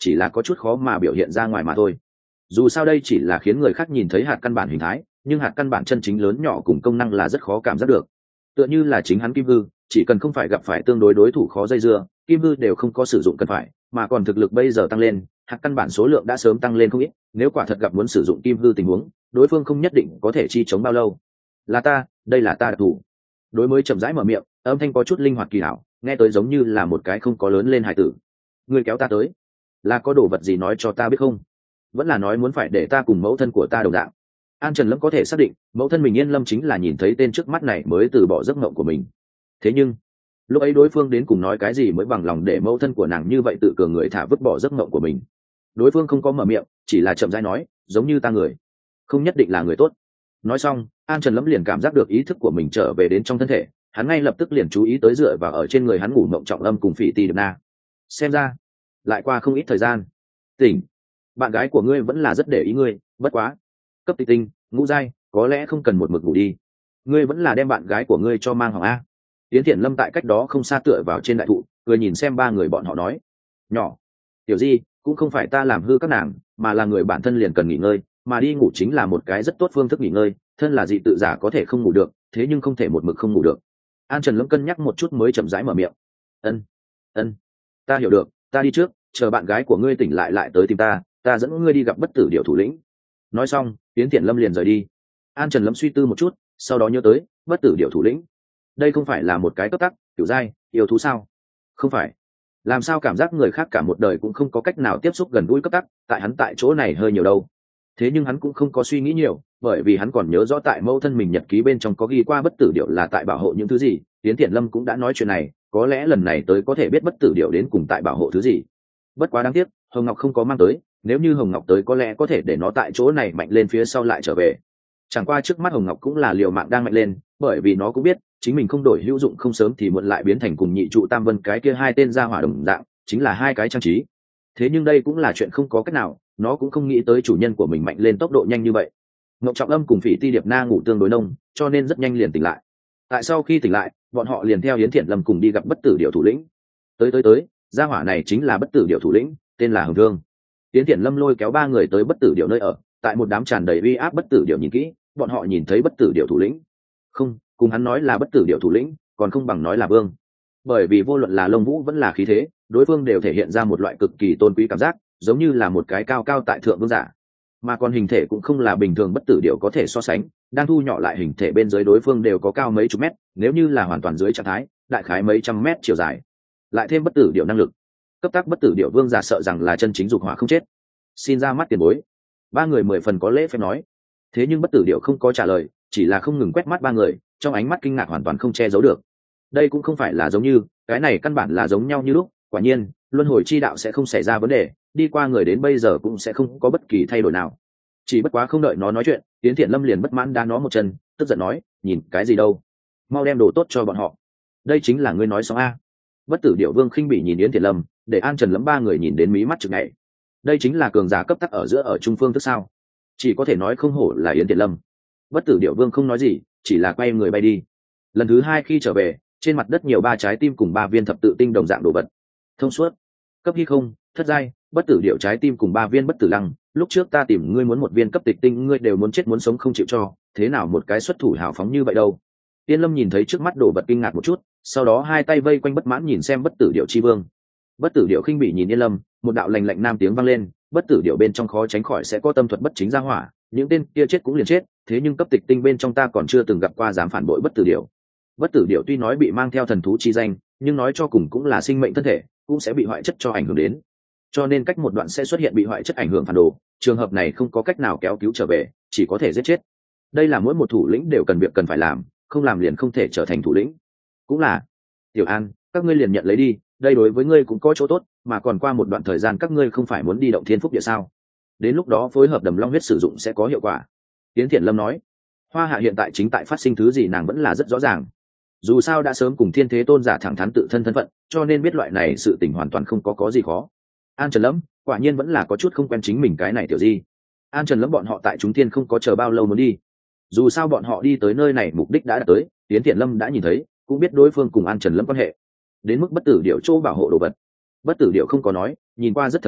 chỉ là có chút khó mà biểu hiện ra ngoài mà thôi. Dù sao đây chỉ là khiến người khác nhìn thấy hạt căn bản hình thái, nhưng hạt căn bản chân chính lớn nhỏ cùng công năng là rất khó cảm giác được. Tựa như là chính hắn Kim Hư, chỉ cần không phải gặp phải tương đối đối thủ khó dây dưa, Kim Hư đều không có sử dụng cần phải, mà còn thực lực bây giờ tăng lên, hạt căn bản số lượng đã sớm tăng lên không ít, nếu quả thật gặp muốn sử dụng Kim Hư tình huống, đối phương không nhất định có thể chi chống bao lâu. Là ta, đây là ta đặc thủ. Đối mới chậm rãi mở miệng, âm thanh có chút linh hoạt kỳ hảo, nghe tới giống như là một cái không có lớn lên hài tử. Ngươi kéo ta tới, là có đồ vật gì nói cho ta biết không? Vẫn là nói muốn phải để ta cùng mẫu thân của ta đồng dạng? An Trần Lâm có thể xác định, mẫu thân mình Yên Lâm chính là nhìn thấy tên trước mắt này mới từ bỏ giấc mộng của mình. Thế nhưng, lúc ấy đối phương đến cùng nói cái gì mới bằng lòng để mẫu thân của nàng như vậy tự cường người thả vứt bỏ giấc mộng của mình? Đối phương không có mở miệng, chỉ là chậm rãi nói, giống như ta người, không nhất định là người tốt. Nói xong, An Trần Lâm liền cảm giác được ý thức của mình trở về đến trong thân thể, hắn ngay lập tức liền chú ý tới dựa vào ở trên người hắn ngủ mộng trọng âm cùng Phỉ Ti Điệp Na. Xem ra, lại qua không ít thời gian. Tỉnh, bạn gái của ngươi vẫn là rất để ý ngươi, bất quá cấp tịch tinh ngũ giai có lẽ không cần một mực ngủ đi, ngươi vẫn là đem bạn gái của ngươi cho mang hỏng a. Tiến Thiện Lâm tại cách đó không xa tựa vào trên đại thụ, cười nhìn xem ba người bọn họ nói, nhỏ tiểu di cũng không phải ta làm hư các nàng, mà là người bản thân liền cần nghỉ ngơi, mà đi ngủ chính là một cái rất tốt phương thức nghỉ ngơi, thân là dị tự giả có thể không ngủ được, thế nhưng không thể một mực không ngủ được. An Trần Lâm cân nhắc một chút mới chậm rãi mở miệng, ân ân ta hiểu được, ta đi trước, chờ bạn gái của ngươi tỉnh lại lại tới tìm ta, ta dẫn ngươi đi gặp bất tử điểu thủ lĩnh. Nói xong, Tiến Thiện Lâm liền rời đi. An Trần Lâm suy tư một chút, sau đó nhớ tới bất tử điểu thủ lĩnh, đây không phải là một cái cấp tắc kiểu giai yêu thú sao? Không phải, làm sao cảm giác người khác cả một đời cũng không có cách nào tiếp xúc gần gũi cấp tắc, tại hắn tại chỗ này hơi nhiều đâu. Thế nhưng hắn cũng không có suy nghĩ nhiều, bởi vì hắn còn nhớ rõ tại mẫu thân mình nhật ký bên trong có ghi qua bất tử điểu là tại bảo hộ những thứ gì. Tiến Thiện Lâm cũng đã nói chuyện này, có lẽ lần này tới có thể biết bất tử điểu đến cùng tại bảo hộ thứ gì. Bất quá đáng tiếc, Hồng Ngọc không có mang tới, nếu như Hồng Ngọc tới có lẽ có thể để nó tại chỗ này mạnh lên phía sau lại trở về. Chẳng qua trước mắt Hồng Ngọc cũng là liều mạng đang mạnh lên, bởi vì nó cũng biết chính mình không đổi hữu dụng không sớm thì muộn lại biến thành cùng nhị trụ tam vân cái kia hai tên gia hỏa đồng dạng, chính là hai cái trang trí. Thế nhưng đây cũng là chuyện không có cách nào, nó cũng không nghĩ tới chủ nhân của mình mạnh lên tốc độ nhanh như vậy. Ngọc Trọng Âm cùng Phỉ Ti Điệp Na ngủ tương đối nông, cho nên rất nhanh liền tỉnh lại. Tại sau khi tỉnh lại, bọn họ liền theo Yến Thiện Lâm cùng đi gặp bất tử điểu thủ lĩnh. Tới tới tới, gia hỏa này chính là bất tử điểu thủ lĩnh, tên là Hồng Thương. Yến Thiện Lâm lôi kéo ba người tới bất tử điểu nơi ở, tại một đám tràn đầy uy áp bất tử điểu nhìn kỹ, bọn họ nhìn thấy bất tử điểu thủ lĩnh. Không, cùng hắn nói là bất tử điểu thủ lĩnh, còn không bằng nói là vương. Bởi vì vô luận là lông vũ vẫn là khí thế, đối phương đều thể hiện ra một loại cực kỳ tôn quý cảm giác, giống như là một cái cao cao tại thượng vương giả. Mà còn hình thể cũng không là bình thường bất tử điểu có thể so sánh, đang thu nhỏ lại hình thể bên dưới đối phương đều có cao mấy chục mét, nếu như là hoàn toàn dưới trạng thái, đại khái mấy trăm mét chiều dài. Lại thêm bất tử điểu năng lực, cấp tác bất tử điểu vương giả sợ rằng là chân chính dục hỏa không chết. Xin ra mắt tiền bối. Ba người mười phần có lễ phép nói. Thế nhưng bất tử điểu không có trả lời, chỉ là không ngừng quét mắt ba người, trong ánh mắt kinh ngạc hoàn toàn không che giấu được. Đây cũng không phải là giống như, cái này căn bản là giống nhau như lúc. Quả nhiên, luân hồi chi đạo sẽ không xảy ra vấn đề, đi qua người đến bây giờ cũng sẽ không có bất kỳ thay đổi nào. Chỉ bất quá không đợi nó nói chuyện, Tiến Thiện Lâm liền bất mãn đá nó một chân, tức giận nói, nhìn cái gì đâu, mau đem đồ tốt cho bọn họ. Đây chính là ngươi nói xong a? Bất tử điểu vương khinh bỉ nhìn Yến Thiện Lâm, để An Trần Lâm ba người nhìn đến mí mắt chực nhảy. Đây chính là cường giả cấp tắc ở giữa ở trung phương tức sao? Chỉ có thể nói không hổ là Yến Thiện Lâm. Bất tử điểu vương không nói gì, chỉ là quay người bay đi. Lần thứ hai khi trở về, trên mặt đất nhiều ba trái tim cùng ba viên thập tự tinh đồng dạng đồ vật. Thông suốt, cấp hy không, thất giai, bất tử điểu trái tim cùng ba viên bất tử lăng. Lúc trước ta tìm ngươi muốn một viên cấp tịch tinh, ngươi đều muốn chết muốn sống không chịu cho, thế nào một cái xuất thủ hào phóng như vậy đâu? Tiên Lâm nhìn thấy trước mắt đồ vật kinh ngạc một chút, sau đó hai tay vây quanh bất mãn nhìn xem bất tử điểu chi vương. Bất tử điểu khinh bỉ nhìn Yên Lâm, một đạo lành lạnh nam tiếng vang lên, bất tử điểu bên trong khó tránh khỏi sẽ có tâm thuật bất chính ra hỏa, những tên kia chết cũng liền chết, thế nhưng cấp tịch tinh bên trong ta còn chưa từng gặp qua dám phản bội bất tử điểu. Bất tử điểu tuy nói bị mang theo thần thú chi danh, nhưng nói cho cùng cũng là sinh mệnh thân thể, cũng sẽ bị hoại chất cho ảnh hưởng đến, cho nên cách một đoạn sẽ xuất hiện bị hoại chất ảnh hưởng phản đồ, trường hợp này không có cách nào kéo cứu trở về, chỉ có thể giết chết. Đây là mỗi một thủ lĩnh đều cần việc cần phải làm, không làm liền không thể trở thành thủ lĩnh. Cũng là, Tiểu An, các ngươi liền nhận lấy đi, đây đối với ngươi cũng có chỗ tốt, mà còn qua một đoạn thời gian các ngươi không phải muốn đi động thiên phúc địa sao? Đến lúc đó phối hợp đầm long huyết sử dụng sẽ có hiệu quả. Tiến Thiện Lâm nói. Hoa Hạ hiện tại chính tại phát sinh thứ gì nàng vẫn là rất rõ ràng. Dù sao đã sớm cùng thiên thế tôn giả thẳng thắn tự thân thân phận, cho nên biết loại này sự tình hoàn toàn không có có gì khó. An Trần Lâm, quả nhiên vẫn là có chút không quen chính mình cái này tiểu gì. An Trần Lâm bọn họ tại chúng thiên không có chờ bao lâu muốn đi. Dù sao bọn họ đi tới nơi này mục đích đã đạt tới, Tiến Thiện Lâm đã nhìn thấy, cũng biết đối phương cùng An Trần Lâm quan hệ. Đến mức bất tử điệu chỗ bảo hộ đồ vật, bất tử điệu không có nói, nhìn qua rất thần bí,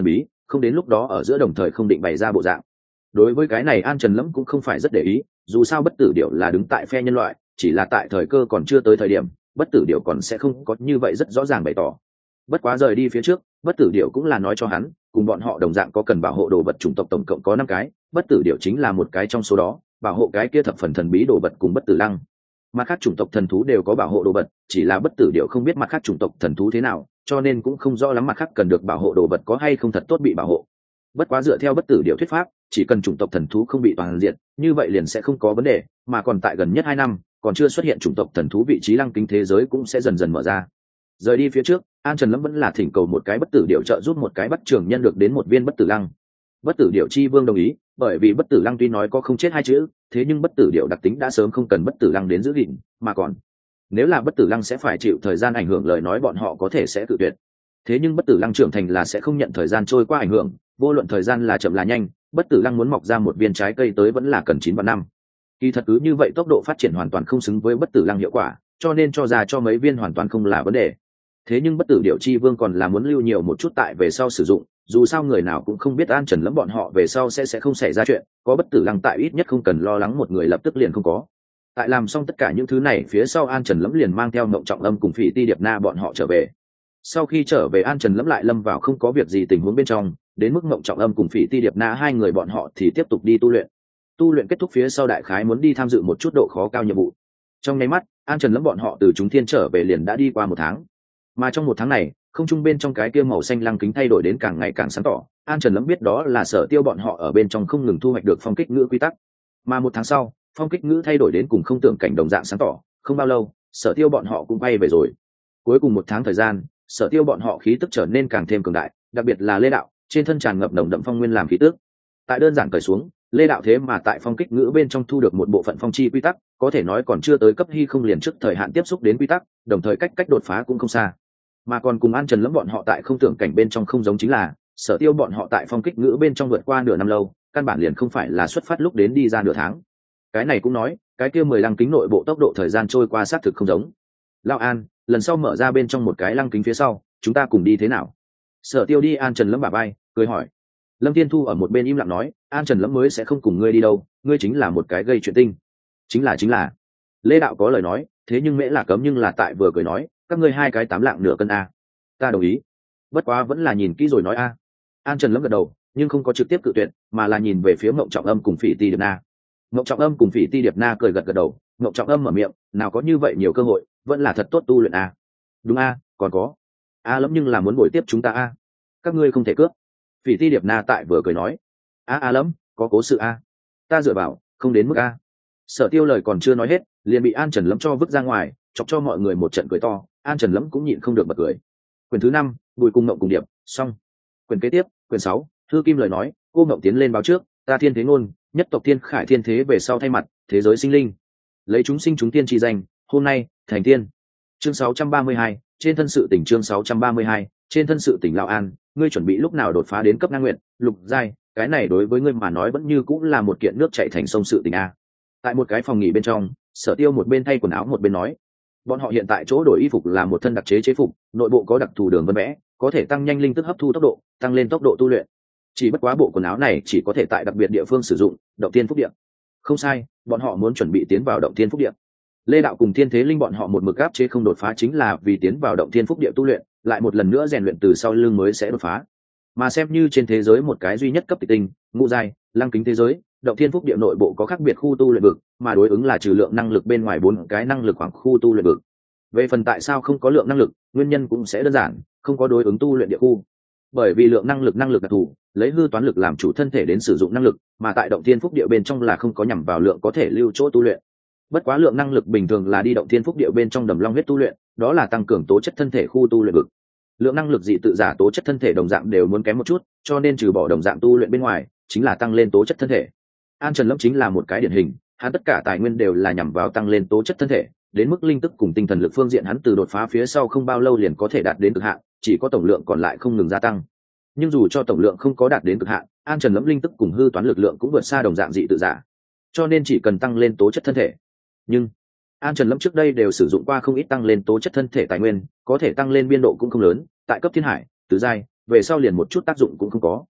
không đến lúc đó ở giữa đồng thời không định bày ra bộ dạng. Đối với cái này An Trần Lâm cũng không phải rất để ý, dù sao bất tử điểu là đứng tại phe nhân loại, chỉ là tại thời cơ còn chưa tới thời điểm, bất tử điểu còn sẽ không có như vậy rất rõ ràng bày tỏ. Bất quá rời đi phía trước, bất tử điểu cũng là nói cho hắn, cùng bọn họ đồng dạng có cần bảo hộ đồ vật chủng tộc tổng cộng có năm cái, bất tử điểu chính là một cái trong số đó, bảo hộ cái kia thập phần thần bí đồ vật cùng bất tử lăng. Mặt khác chủng tộc thần thú đều có bảo hộ đồ vật, chỉ là bất tử điểu không biết mặt khác chủng tộc thần thú thế nào, cho nên cũng không rõ lắm mặt khác cần được bảo hộ đồ vật có hay không thật tốt bị bảo hộ. Bất quá dựa theo bất tử điểu thuyết pháp, chỉ cần chủng tộc thần thú không bị toàn diện, như vậy liền sẽ không có vấn đề, mà còn tại gần nhất hai năm, còn chưa xuất hiện chủng tộc thần thú vị trí lăng kính thế giới cũng sẽ dần dần mở ra. Rời đi phía trước, An Trần Lâm vẫn là thỉnh cầu một cái bất tử điểu trợ giúp một cái bắt trường nhân được đến một viên bất tử lăng. Bất tử điểu chi vương đồng ý, bởi vì bất tử lăng tuy nói có không chết hai chữ, thế nhưng bất tử điểu đặc tính đã sớm không cần bất tử lăng đến giữ gìn, mà còn nếu là bất tử lăng sẽ phải chịu thời gian ảnh hưởng lời nói bọn họ có thể sẽ tự tuyệt. Thế nhưng bất tử lăng trưởng thành là sẽ không nhận thời gian trôi qua ảnh hưởng, vô luận thời gian là chậm là nhanh, bất tử lăng muốn mọc ra một viên trái cây tới vẫn là cần chín vạn năm. Kỳ thật cứ như vậy tốc độ phát triển hoàn toàn không xứng với bất tử lăng hiệu quả, cho nên cho ra cho mấy viên hoàn toàn không là vấn đề. Thế nhưng bất tử điểu chi vương còn là muốn lưu nhiều một chút tại về sau sử dụng, dù sao người nào cũng không biết An Trần Lâm bọn họ về sau sẽ sẽ không xảy ra chuyện, có bất tử lăng tại ít nhất không cần lo lắng một người lập tức liền không có. Tại làm xong tất cả những thứ này phía sau An Trần Lâm liền mang theo Mộng Trọng Âm cùng Phỉ Ti Điệp Na bọn họ trở về. Sau khi trở về An Trần Lâm lại lâm vào không có việc gì tình huống bên trong, đến mức Mộng Trọng Âm cùng Phỉ Ti Điệp Na hai người bọn họ thì tiếp tục đi tu luyện. Tu luyện kết thúc phía sau đại khái muốn đi tham dự một chút độ khó cao nhiệm vụ. Trong nháy mắt, An Trần Lâm bọn họ từ chúng thiên trở về liền đã đi qua một tháng. Mà trong một tháng này, không trung bên trong cái kia màu xanh lăng kính thay đổi đến càng ngày càng sáng tỏ, An Trần Lâm biết đó là Sở Tiêu bọn họ ở bên trong không ngừng thu hoạch được phong kích ngữ quy tắc. Mà một tháng sau, phong kích ngữ thay đổi đến cùng không tưởng cảnh đồng dạng sáng tỏ, không bao lâu, Sở Tiêu bọn họ cũng bay về rồi. Cuối cùng một tháng thời gian, Sở Tiêu bọn họ khí tức trở nên càng thêm cường đại, đặc biệt là Lê Đạo, trên thân tràn ngập nồng đậm phong nguyên làm khí tức. Tại đơn giản cởi xuống, Lê Đạo thế mà tại phong kích ngữ bên trong thu được một bộ phận phong chi quy tắc, có thể nói còn chưa tới cấp hy không liền trước thời hạn tiếp xúc đến quy tắc, đồng thời cách cách đột phá cũng không xa. Mà còn cùng An Trần Lâm bọn họ tại không tưởng cảnh bên trong không giống chính là, Sở Tiêu bọn họ tại phong kích ngữ bên trong vượt qua nửa năm lâu, căn bản liền không phải là xuất phát lúc đến đi ra nửa tháng. Cái này cũng nói, cái kia mười lăng kính nội bộ tốc độ thời gian trôi qua xác thực không giống. Lão An, lần sau mở ra bên trong một cái lăng kính phía sau, chúng ta cùng đi thế nào? Sở Tiêu đi An Trần Lâm bả vai, cười hỏi. Lâm Thiên Thu ở một bên im lặng nói, An Trần Lâm mới sẽ không cùng ngươi đi đâu, ngươi chính là một cái gây chuyện tinh. Chính là chính là. Lê Đạo có lời nói, thế nhưng mễ là cấm nhưng là tại vừa cười nói, các ngươi hai cái tám lạng nửa cân a. Ta đồng ý. Bất quá vẫn là nhìn kỹ rồi nói a. An Trần Lâm gật đầu, nhưng không có trực tiếp cự tuyệt, mà là nhìn về phía Mộng Trọng Âm cùng Phỉ Ti Điệp Na. Mộng Trọng Âm cùng Phỉ Ti Điệp Na cười gật gật đầu, Mộng Trọng Âm mở miệng, nào có như vậy nhiều cơ hội, vẫn là thật tốt tu luyện a. Đúng a, còn có. A Lâm nhưng là muốn bồi tiếp chúng ta a. Các ngươi không thể cướp. Phỉ Ti Điệp Na tại vừa cười nói, a a Lâm, có cố sự a. Ta dựa vào, không đến mức a. Sở Tiêu lời còn chưa nói hết, liền bị An Trần Lâm cho vứt ra ngoài, chọc cho mọi người một trận cười to. An Trần Lâm cũng nhịn không được bật cười. Quyển thứ năm, Bùi Cung Ngộng cùng Điệp, xong. Quyển kế tiếp, quyển sáu, Thư Kim lời nói, cô Ngộng tiến lên báo trước, ta thiên thế ngôn, nhất tộc thiên khải thiên thế về sau thay mặt, thế giới sinh linh. Lấy chúng sinh chúng tiên chi danh, hôm nay, thành tiên. Chương sáu trăm ba mươi hai, trên thân sự tỉnh chương sáu trăm ba mươi hai, trên thân sự tỉnh Lão An, ngươi chuẩn bị lúc nào đột phá đến cấp ngang nguyện, lục giai, cái này đối với ngươi mà nói vẫn như cũng là một kiện nước chảy thành sông sự tình a. Tại một cái phòng nghỉ bên trong, Sở Tiêu một bên thay quần áo một bên nói, bọn họ hiện tại chỗ đổi y phục là một thân đặc chế chế phục, nội bộ có đặc thù đường vân vẽ, có thể tăng nhanh linh tức hấp thu tốc độ, tăng lên tốc độ tu luyện. Chỉ bất quá bộ quần áo này chỉ có thể tại đặc biệt địa phương sử dụng, động thiên phúc địa. Không sai, bọn họ muốn chuẩn bị tiến vào động thiên phúc địa. Lê Đạo cùng Thiên Thế Linh bọn họ một mực áp chế không đột phá chính là vì tiến vào động thiên phúc địa tu luyện, lại một lần nữa rèn luyện từ sau lưng mới sẽ đột phá. Mà xem như trên thế giới một cái duy nhất cấp tịch tinh, ngũ giai, lăng kính thế giới, động thiên phúc địa nội bộ có khác biệt khu tu luyện vực, mà đối ứng là trừ lượng năng lực bên ngoài bốn cái năng lực khoảng khu tu luyện vực. Về phần tại sao không có lượng năng lực, nguyên nhân cũng sẽ đơn giản, không có đối ứng tu luyện địa khu. Bởi vì lượng năng lực năng lực đặc thù, lấy hư toán lực làm chủ thân thể đến sử dụng năng lực, mà tại động thiên phúc địa bên trong là không có nhằm vào lượng có thể lưu chỗ tu luyện. Bất quá lượng năng lực bình thường là đi động thiên phúc địa bên trong đầm long huyết tu luyện, đó là tăng cường tố chất thân thể khu tu luyện vực. Lượng năng lực dị tự giả tố chất thân thể đồng dạng đều muốn kém một chút, cho nên trừ bỏ đồng dạng tu luyện bên ngoài, chính là tăng lên tố chất thân thể. An Trần Lâm chính là một cái điển hình, hắn tất cả tài nguyên đều là nhằm vào tăng lên tố chất thân thể, đến mức linh tức cùng tinh thần lực phương diện hắn từ đột phá phía sau không bao lâu liền có thể đạt đến cực hạn, chỉ có tổng lượng còn lại không ngừng gia tăng. Nhưng dù cho tổng lượng không có đạt đến cực hạn, An Trần Lâm linh tức cùng hư toán lực lượng cũng vượt xa đồng dạng dị tự giả, cho nên chỉ cần tăng lên tố chất thân thể. Nhưng An Trần Lâm trước đây đều sử dụng qua không ít tăng lên tố chất thân thể tài nguyên, có thể tăng lên biên độ cũng không lớn, tại cấp thiên hải, tứ giai, về sau liền một chút tác dụng cũng không có.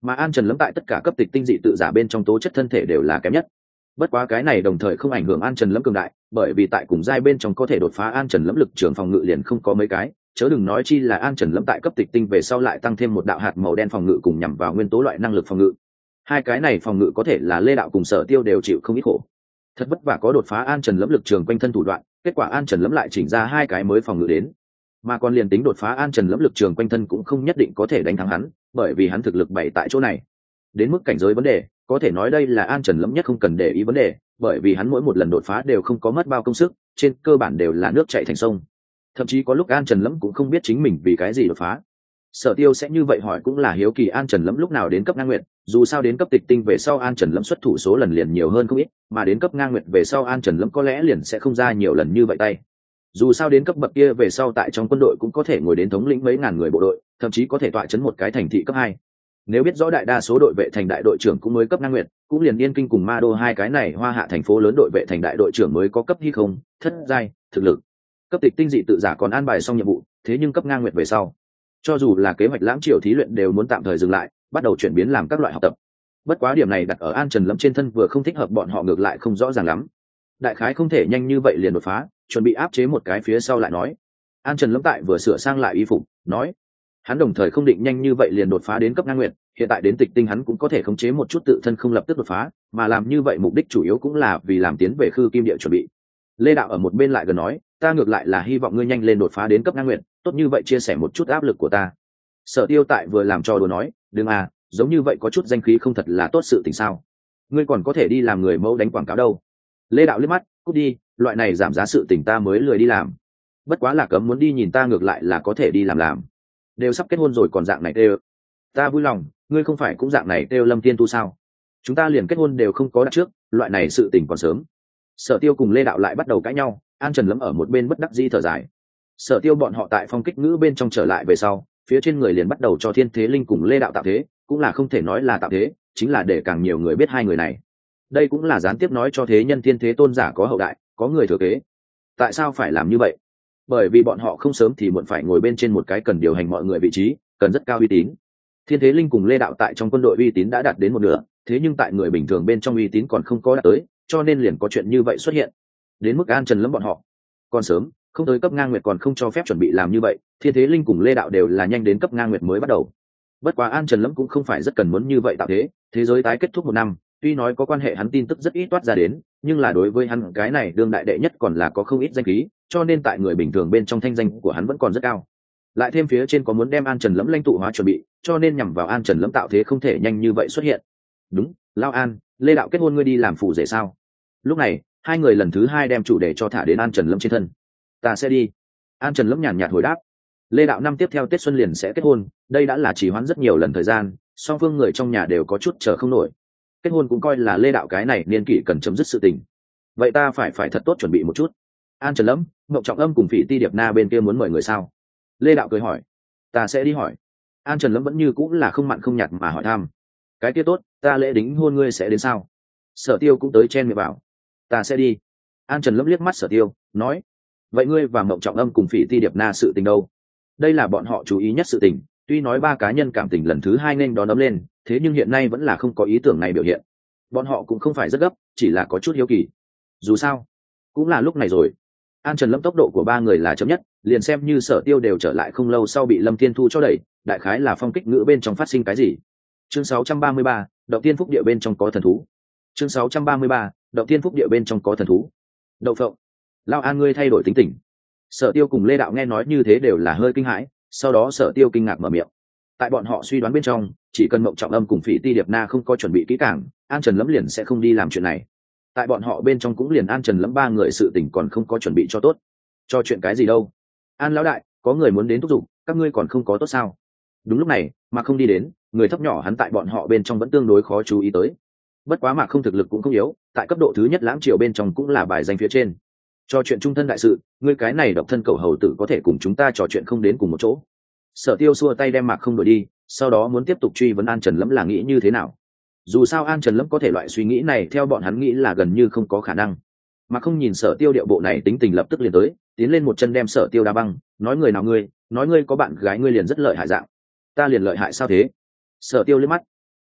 mà An Trần Lâm tại tất cả cấp tịch tinh dị tự giả bên trong tố chất thân thể đều là kém nhất. Bất quá cái này đồng thời không ảnh hưởng An Trần Lâm cường đại, bởi vì tại cùng giai bên trong có thể đột phá An Trần Lâm lực trường phòng ngự liền không có mấy cái, chớ đừng nói chi là An Trần Lâm tại cấp tịch tinh về sau lại tăng thêm một đạo hạt màu đen phòng ngự cùng nhằm vào nguyên tố loại năng lực phòng ngự. Hai cái này phòng ngự có thể là Lê Đạo cùng Sở Tiêu đều chịu không ít khổ. Thật vất vả có đột phá An Trần Lâm lực trường quanh thân thủ đoạn, kết quả An Trần Lâm lại chỉnh ra hai cái mới phòng ngự đến. Mà còn liền tính đột phá An Trần Lâm lực trường quanh thân cũng không nhất định có thể đánh thắng hắn, bởi vì hắn thực lực bày tại chỗ này. Đến mức cảnh giới vấn đề, có thể nói đây là An Trần Lâm nhất không cần để ý vấn đề, bởi vì hắn mỗi một lần đột phá đều không có mất bao công sức, trên cơ bản đều là nước chảy thành sông. Thậm chí có lúc An Trần Lâm cũng không biết chính mình vì cái gì đột phá. Sở Tiêu sẽ như vậy hỏi cũng là hiếu kỳ An Trần Lâm lúc nào đến cấp ngang nguyệt, dù sao đến cấp tịch tinh về sau An Trần Lâm xuất thủ số lần liền nhiều hơn không ít, mà đến cấp ngang nguyệt về sau An Trần Lâm có lẽ liền sẽ không ra nhiều lần như vậy tay. Dù sao đến cấp bậc kia về sau tại trong quân đội cũng có thể ngồi đến thống lĩnh mấy ngàn người bộ đội, thậm chí có thể tọa chấn một cái thành thị cấp hai. Nếu biết rõ đại đa số đội vệ thành đại đội trưởng cũng mới cấp ngang nguyệt, cũng liền Yên Kinh cùng Ma Đô hai cái này hoa hạ thành phố lớn đội vệ thành đại đội trưởng mới có cấp hy không, thất giai, thực lực. Cấp tịch tinh dị tự giả còn an bài xong nhiệm vụ, thế nhưng cấp ngang nguyệt về sau, cho dù là kế hoạch lãm triều thí luyện đều muốn tạm thời dừng lại, bắt đầu chuyển biến làm các loại học tập. Bất quá điểm này đặt ở An Trần Lâm trên thân vừa không thích hợp bọn họ ngược lại không rõ ràng lắm. Đại khái không thể nhanh như vậy liền đột phá, chuẩn bị áp chế một cái phía sau lại nói. An Trần Lâm tại vừa sửa sang lại y phục, nói, hắn đồng thời không định nhanh như vậy liền đột phá đến cấp ngang nguyệt, hiện tại đến tịch tinh hắn cũng có thể khống chế một chút tự thân không lập tức đột phá, mà làm như vậy mục đích chủ yếu cũng là vì làm tiến về Khư Kim Địa chuẩn bị. Lê Đạo ở một bên lại gần nói, ta ngược lại là hy vọng ngươi nhanh lên đột phá đến cấp ngang nguyệt, tốt như vậy chia sẻ một chút áp lực của ta. Sở Tiêu tại vừa làm trò đùa nói, đừng à, giống như vậy có chút danh khí không thật là tốt sự tình sao? Ngươi còn có thể đi làm người mẫu đánh quảng cáo đâu. Lê Đạo liếc mắt, cút đi, loại này giảm giá sự tình ta mới lười đi làm. Bất quá là cấm muốn đi nhìn ta ngược lại là có thể đi làm làm. Đều sắp kết hôn rồi còn dạng này tê. Ta vui lòng, ngươi không phải cũng dạng này tê Lâm Thiên Tu sao? Chúng ta liền kết hôn đều không có đặt trước, loại này sự tình còn sớm. Sở Tiêu cùng Lê Đạo lại bắt đầu cãi nhau, An Trần Lâm ở một bên bất đắc dĩ thở dài. Sở Tiêu bọn họ tại phong kích ngữ bên trong trở lại về sau, phía trên người liền bắt đầu cho Thiên Thế Linh cùng Lê Đạo tạo thế, cũng là không thể nói là tạo thế, chính là để càng nhiều người biết hai người này. Đây cũng là gián tiếp nói cho thế nhân Thiên Thế Tôn giả có hậu đại, có người thừa kế. Tại sao phải làm như vậy? Bởi vì bọn họ không sớm thì muộn phải ngồi bên trên một cái cần điều hành mọi người vị trí, cần rất cao uy tín. Thiên Thế Linh cùng Lê Đạo tại trong quân đội uy tín đã đạt đến một nửa, thế nhưng tại người bình thường bên trong uy tín còn không có đạt tới, cho nên liền có chuyện như vậy xuất hiện. Đến mức An Trần Lâm bọn họ còn sớm, không tới cấp ngang nguyệt còn không cho phép chuẩn bị làm như vậy, Thiên Thế Linh cùng Lê Đạo đều là nhanh đến cấp ngang nguyệt mới bắt đầu. Bất quá An Trần Lâm cũng không phải rất cần muốn như vậy tạo thế, thế giới tái kết thúc một năm, tuy nói có quan hệ hắn tin tức rất ít toát ra đến, nhưng là đối với hắn cái này đương đại đệ nhất còn là có không ít danh khí, cho nên tại người bình thường bên trong thanh danh của hắn vẫn còn rất cao. Lại thêm phía trên có muốn đem An Trần Lâm lãnh tụ hóa chuẩn bị, cho nên nhằm vào An Trần Lâm tạo thế không thể nhanh như vậy xuất hiện. Đúng, Lao An, Lê Đạo kết hôn ngươi đi làm phụ rể sao? Lúc này, hai người lần thứ hai đem chủ đề cho thả đến An Trần Lâm trên thân. Ta sẽ đi. An Trần Lâm nhàn nhạt hồi đáp. Lê Đạo năm tiếp theo Tết Xuân liền sẽ kết hôn, đây đã là trì hoãn rất nhiều lần thời gian, song phương người trong nhà đều có chút chờ không nổi. Kết hôn cũng coi là Lê Đạo cái này niên kỷ cần chấm dứt sự tình. Vậy ta phải phải thật tốt chuẩn bị một chút. An Trần Lâm, Mộng Trọng Âm cùng Phỉ Ti Điệp Na bên kia muốn mời người sao? Lê Đạo cười hỏi. Ta sẽ đi hỏi. An Trần Lâm vẫn như cũng là không mặn không nhạt mà hỏi thăm. Cái kia tốt, ta lễ đính hôn ngươi sẽ đến sao? Sở Tiêu cũng tới chen miệng bảo. Ta sẽ đi. An Trần Lâm liếc mắt Sở Tiêu, nói. Vậy ngươi và Mộng Trọng Âm cùng Phỉ Ti Điệp Na sự tình đâu? Đây là bọn họ chú ý nhất sự tình, tuy nói ba cá nhân cảm tình lần thứ hai nên đón ấm lên, thế nhưng hiện nay vẫn là không có ý tưởng này biểu hiện. Bọn họ cũng không phải rất gấp, chỉ là có chút hiếu kỳ. Dù sao, cũng là lúc này rồi. An Trần Lâm tốc độ của ba người là chậm nhất, liền xem như Sở Tiêu đều trở lại không lâu sau bị Lâm Thiên Thu cho đẩy, đại khái là phong kích ngữ bên trong phát sinh cái gì. Chương sáu trăm ba mươi ba, Động Tiên Phúc Địa bên trong có thần thú. Chương sáu trăm ba mươi ba, Động Tiên Phúc Địa bên trong có thần thú. Đậu phộng, Lao An ngươi thay đổi tính tình. Sở Tiêu cùng Lê Đạo nghe nói như thế đều là hơi kinh hãi, sau đó Sở Tiêu kinh ngạc mở miệng. Tại bọn họ suy đoán bên trong, chỉ cần Mộng Trọng Âm cùng Phỉ Ti Điệp Na không có chuẩn bị kỹ càng, An Trần Lâm liền sẽ không đi làm chuyện này. Tại bọn họ bên trong cũng liền An Trần Lâm ba người sự tình còn không có chuẩn bị cho tốt. Cho chuyện cái gì đâu? An lão đại, có người muốn đến thúc giục, các ngươi còn không có tốt sao? Đúng lúc này, mà không đi đến, người thấp nhỏ hắn tại bọn họ bên trong vẫn tương đối khó chú ý tới. Bất quá mà không thực lực cũng không yếu, tại cấp độ thứ nhất lãng triều bên trong cũng là bài danh phía trên. Cho chuyện trung thân đại sự, ngươi cái này độc thân cầu hầu tử có thể cùng chúng ta trò chuyện không đến cùng một chỗ. Sở Tiêu xua tay đem Mạc Không đuổi đi, sau đó muốn tiếp tục truy vấn An Trần Lâm là nghĩ như thế nào. Dù sao An Trần Lâm có thể loại suy nghĩ này theo bọn hắn nghĩ là gần như không có khả năng. Mạc Không nhìn Sở Tiêu điệu bộ này tính tình lập tức liền tới, tiến lên một chân đem Sở Tiêu đá băng, nói người nào ngươi, nói ngươi có bạn gái ngươi liền rất lợi hại dạng. Ta liền lợi hại sao thế? Sở Tiêu liếc mắt.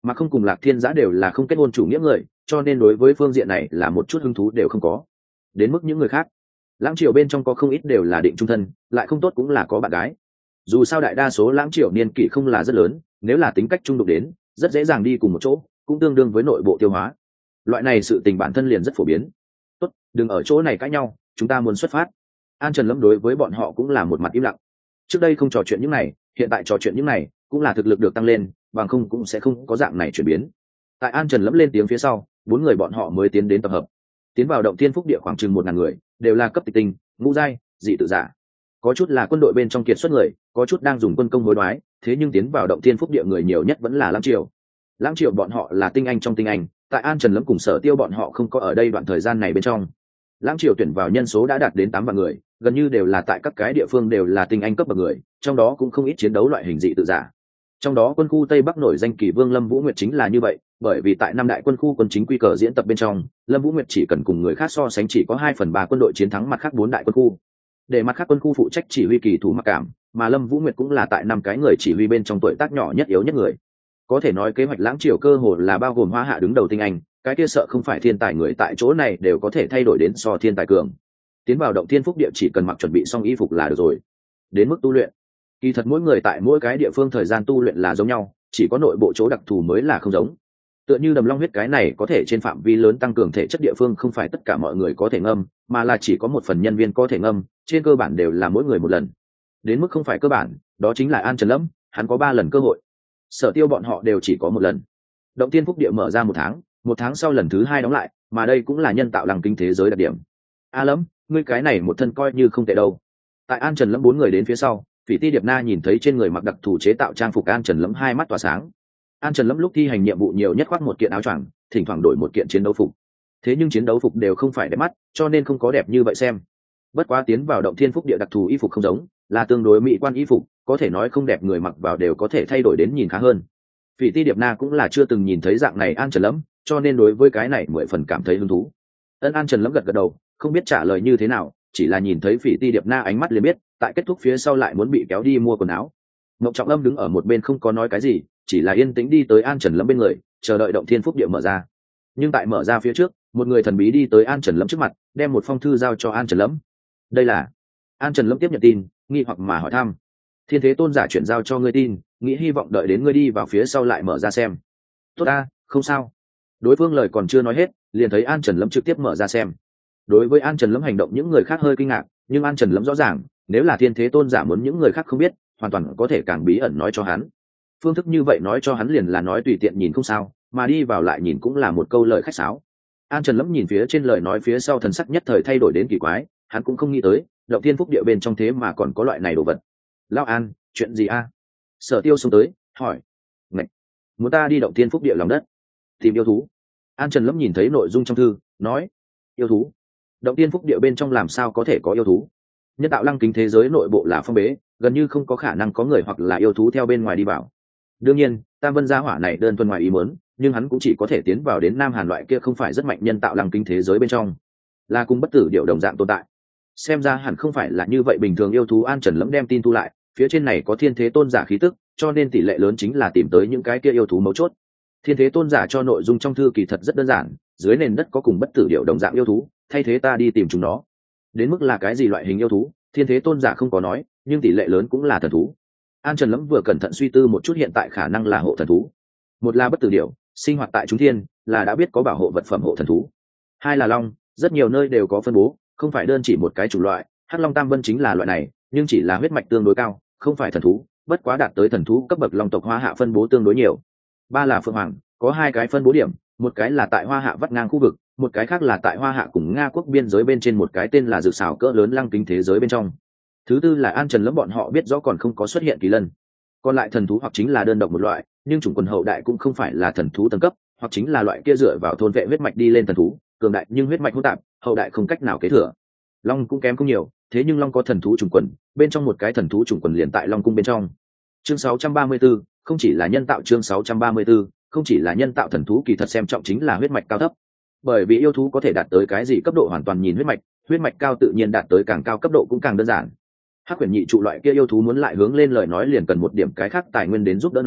mà không cùng Lạc Thiên Giã đều là không kết hôn chủ nghĩa người, cho nên đối với phương diện này là một chút hứng thú đều không có. Đến mức những người khác, lãng triều bên trong có không ít đều là định trung thân, lại không tốt cũng là có bạn gái. Dù sao đại đa số lãng triều niên kỷ không là rất lớn, nếu là tính cách trung đụng đến, rất dễ dàng đi cùng một chỗ, cũng tương đương với nội bộ tiêu hóa. Loại này sự tình bản thân liền rất phổ biến. Tốt, đừng ở chỗ này cãi nhau, chúng ta muốn xuất phát. An Trần Lâm đối với bọn họ cũng là một mặt im lặng. Trước đây không trò chuyện những này, hiện tại trò chuyện những này, cũng là thực lực được tăng lên, bằng không cũng sẽ không có dạng này chuyển biến. Tại An Trần Lâm lên tiếng phía sau, bốn người bọn họ mới tiến đến tập hợp. Tiến vào động thiên phúc địa khoảng chừng một ngàn người, đều là cấp tịch tinh, ngũ giai, dị tự giả. Có chút là quân đội bên trong kiệt xuất người, có chút đang dùng quân công hối đoái, thế nhưng tiến vào động thiên phúc địa người nhiều nhất vẫn là Lãng Triều. Lãng Triều bọn họ là tinh anh trong tinh anh, tại An Trần Lâm cùng Sở Tiêu bọn họ không có ở đây đoạn thời gian này bên trong. Lãng Triều tuyển vào nhân số đã đạt đến tám vạn người, gần như đều là tại các cái địa phương đều là tinh anh cấp bậc người, trong đó cũng không ít chiến đấu loại hình dị tự giả. Trong đó quân khu Tây Bắc nổi danh Kỳ Vương Lâm Vũ Nguyệt chính là như vậy, bởi vì tại năm đại quân khu quân chính quy cờ diễn tập bên trong, Lâm Vũ Nguyệt chỉ cần cùng người khác so sánh chỉ có hai phần ba quân đội chiến thắng mặt khác bốn đại quân khu. Để mặt khác quân khu phụ trách chỉ huy kỳ thủ mặc cảm, mà Lâm Vũ Nguyệt cũng là tại năm cái người chỉ huy bên trong tuổi tác nhỏ nhất yếu nhất người. Có thể nói kế hoạch Lãng Triều cơ hồ là bao gồm Hoa Hạ đứng đầu tinh anh, cái kia sợ không phải thiên tài người tại chỗ này đều có thể thay đổi đến so thiên tài cường. Tiến vào động thiên phúc địa chỉ cần mặc chuẩn bị xong y phục là được rồi. Đến mức tu luyện, kỳ thật mỗi người tại mỗi cái địa phương thời gian tu luyện là giống nhau, chỉ có nội bộ chỗ đặc thù mới là không giống. Tựa như đầm long huyết cái này có thể trên phạm vi lớn tăng cường thể chất địa phương không phải tất cả mọi người có thể ngâm, mà là chỉ có một phần nhân viên có thể ngâm, trên cơ bản đều là mỗi người một lần. Đến mức không phải cơ bản, đó chính là An Trần Lâm, hắn có ba lần cơ hội. Sở Tiêu bọn họ đều chỉ có một lần. Động thiên phúc địa mở ra một tháng, một tháng sau lần thứ hai đóng lại, mà đây cũng là nhân tạo lăng kính thế giới đặc điểm. A Lâm, ngươi cái này một thân coi như không tệ đâu. Tại An Trần Lâm bốn người đến phía sau, Phỉ Ti Điệp Na nhìn thấy trên người mặc đặc thù chế tạo trang phục An Trần Lâm hai mắt tỏa sáng. An Trần Lâm lúc thi hành nhiệm vụ nhiều nhất khoác một kiện áo choàng, thỉnh thoảng đổi một kiện chiến đấu phục. Thế nhưng chiến đấu phục đều không phải đẹp mắt, cho nên không có đẹp như vậy xem. Bất quá tiến vào động thiên phúc địa đặc thù y phục không giống, là tương đối mỹ quan y phục, có thể nói không đẹp người mặc vào đều có thể thay đổi đến nhìn khá hơn. Phỉ Ti Điệp Na cũng là chưa từng nhìn thấy dạng này An Trần Lâm, cho nên đối với cái này mười phần cảm thấy hứng thú. Ân An Trần Lâm gật gật đầu, không biết trả lời như thế nào, chỉ là nhìn thấy Phỉ Ti Điệp Na ánh mắt liền biết, tại kết thúc phía sau lại muốn bị kéo đi mua quần áo. Mộng Trọng Âm đứng ở một bên không có nói cái gì, chỉ là yên tĩnh đi tới An Trần Lâm bên người, chờ đợi động thiên phúc địa mở ra. Nhưng tại mở ra phía trước, một người thần bí đi tới An Trần Lâm trước mặt, đem một phong thư giao cho An Trần Lâm. Đây là. An Trần Lâm tiếp nhận tin, nghi hoặc mà hỏi thăm. Thiên Thế Tôn giả chuyển giao cho ngươi tin, nghĩ hy vọng đợi đến ngươi đi vào phía sau lại mở ra xem. Tốt a, không sao. Đối phương lời còn chưa nói hết, liền thấy An Trần Lâm trực tiếp mở ra xem. Đối với An Trần Lâm hành động những người khác hơi kinh ngạc, nhưng An Trần Lâm rõ ràng, nếu là Thiên Thế Tôn giả muốn những người khác không biết, hoàn toàn có thể càng bí ẩn nói cho hắn. Phương thức như vậy nói cho hắn liền là nói tùy tiện nhìn không sao, mà đi vào lại nhìn cũng là một câu lời khách sáo. An Trần Lâm nhìn phía trên lời nói phía sau thần sắc nhất thời thay đổi đến kỳ quái, hắn cũng không nghĩ tới, động thiên phúc địa bên trong thế mà còn có loại này đồ vật. Lão An, chuyện gì a? Sở Tiêu xông tới, hỏi. Ngạch, muốn ta đi động thiên phúc địa lòng đất, tìm yêu thú. An Trần Lâm nhìn thấy nội dung trong thư, nói. Yêu thú? Động thiên phúc địa bên trong làm sao có thể có yêu thú? Nhân tạo lăng kính thế giới nội bộ là phong bế, gần như không có khả năng có người hoặc là yêu thú theo bên ngoài đi vào. Đương nhiên, Tam Vân gia hỏa này đơn thuần ngoài ý muốn, nhưng hắn cũng chỉ có thể tiến vào đến Nam Hàn loại kia không phải rất mạnh nhân tạo lăng kính thế giới bên trong, là cùng bất tử điệu đồng dạng tồn tại. Xem ra hẳn không phải là như vậy bình thường yêu thú. An Trần Lâm đem tin thu lại, phía trên này có Thiên Thế Tôn giả khí tức, cho nên tỷ lệ lớn chính là tìm tới những cái kia yêu thú mấu chốt. Thiên Thế Tôn giả cho nội dung trong thư kỳ thật rất đơn giản, dưới nền đất có cùng bất tử điệu đồng dạng yêu thú, thay thế ta đi tìm chúng nó. Đến mức là cái gì loại hình yêu thú, Thiên Thế Tôn giả không có nói, nhưng tỷ lệ lớn cũng là thần thú. An Trần Lâm vừa cẩn thận suy tư một chút hiện tại khả năng là hộ thần thú. Một là bất tử điểu, sinh hoạt tại chúng thiên, là đã biết có bảo hộ vật phẩm hộ thần thú. Hai là long, rất nhiều nơi đều có phân bố, không phải đơn chỉ một cái chủng loại, Hắc Long Tam Vân chính là loại này, nhưng chỉ là huyết mạch tương đối cao, không phải thần thú, bất quá đạt tới thần thú cấp bậc long tộc Hoa Hạ phân bố tương đối nhiều. Ba là Phượng Hoàng, có hai cái phân bố điểm, một cái là tại Hoa Hạ vắt ngang khu vực, một cái khác là tại Hoa Hạ cùng Nga quốc biên giới bên trên một cái tên là Dược Xảo cỡ lớn lăng kính thế giới bên trong. Thứ tư là An Trần Lâm bọn họ biết rõ còn không có xuất hiện kỳ lân. Còn lại thần thú hoặc chính là đơn độc một loại, nhưng chủng quần hậu đại cũng không phải là thần thú tầng cấp, hoặc chính là loại kia dựa vào thôn vệ huyết mạch đi lên thần thú, cường đại nhưng huyết mạch hỗn tạp, hậu đại không cách nào kế thừa. Long cũng kém không nhiều, thế nhưng long có thần thú chủng quần, bên trong một cái thần thú chủng quần liền tại long cung bên trong. Chương sáu trăm ba mươi tư, không chỉ là nhân tạo. Chương sáu trăm ba mươi tư, không chỉ là nhân tạo thần thú kỳ thật xem trọng chính là huyết mạch cao thấp. Bởi vì yêu thú có thể đạt tới cái gì cấp độ hoàn toàn nhìn huyết mạch, huyết mạch cao tự nhiên đạt tới càng cao cấp độ cũng càng đơn giản. Hắc Huyền Nhị trụ loại kia yêu thú muốn lại hướng lên lời nói liền cần một điểm cái khác tài nguyên đến giúp đỡ nó,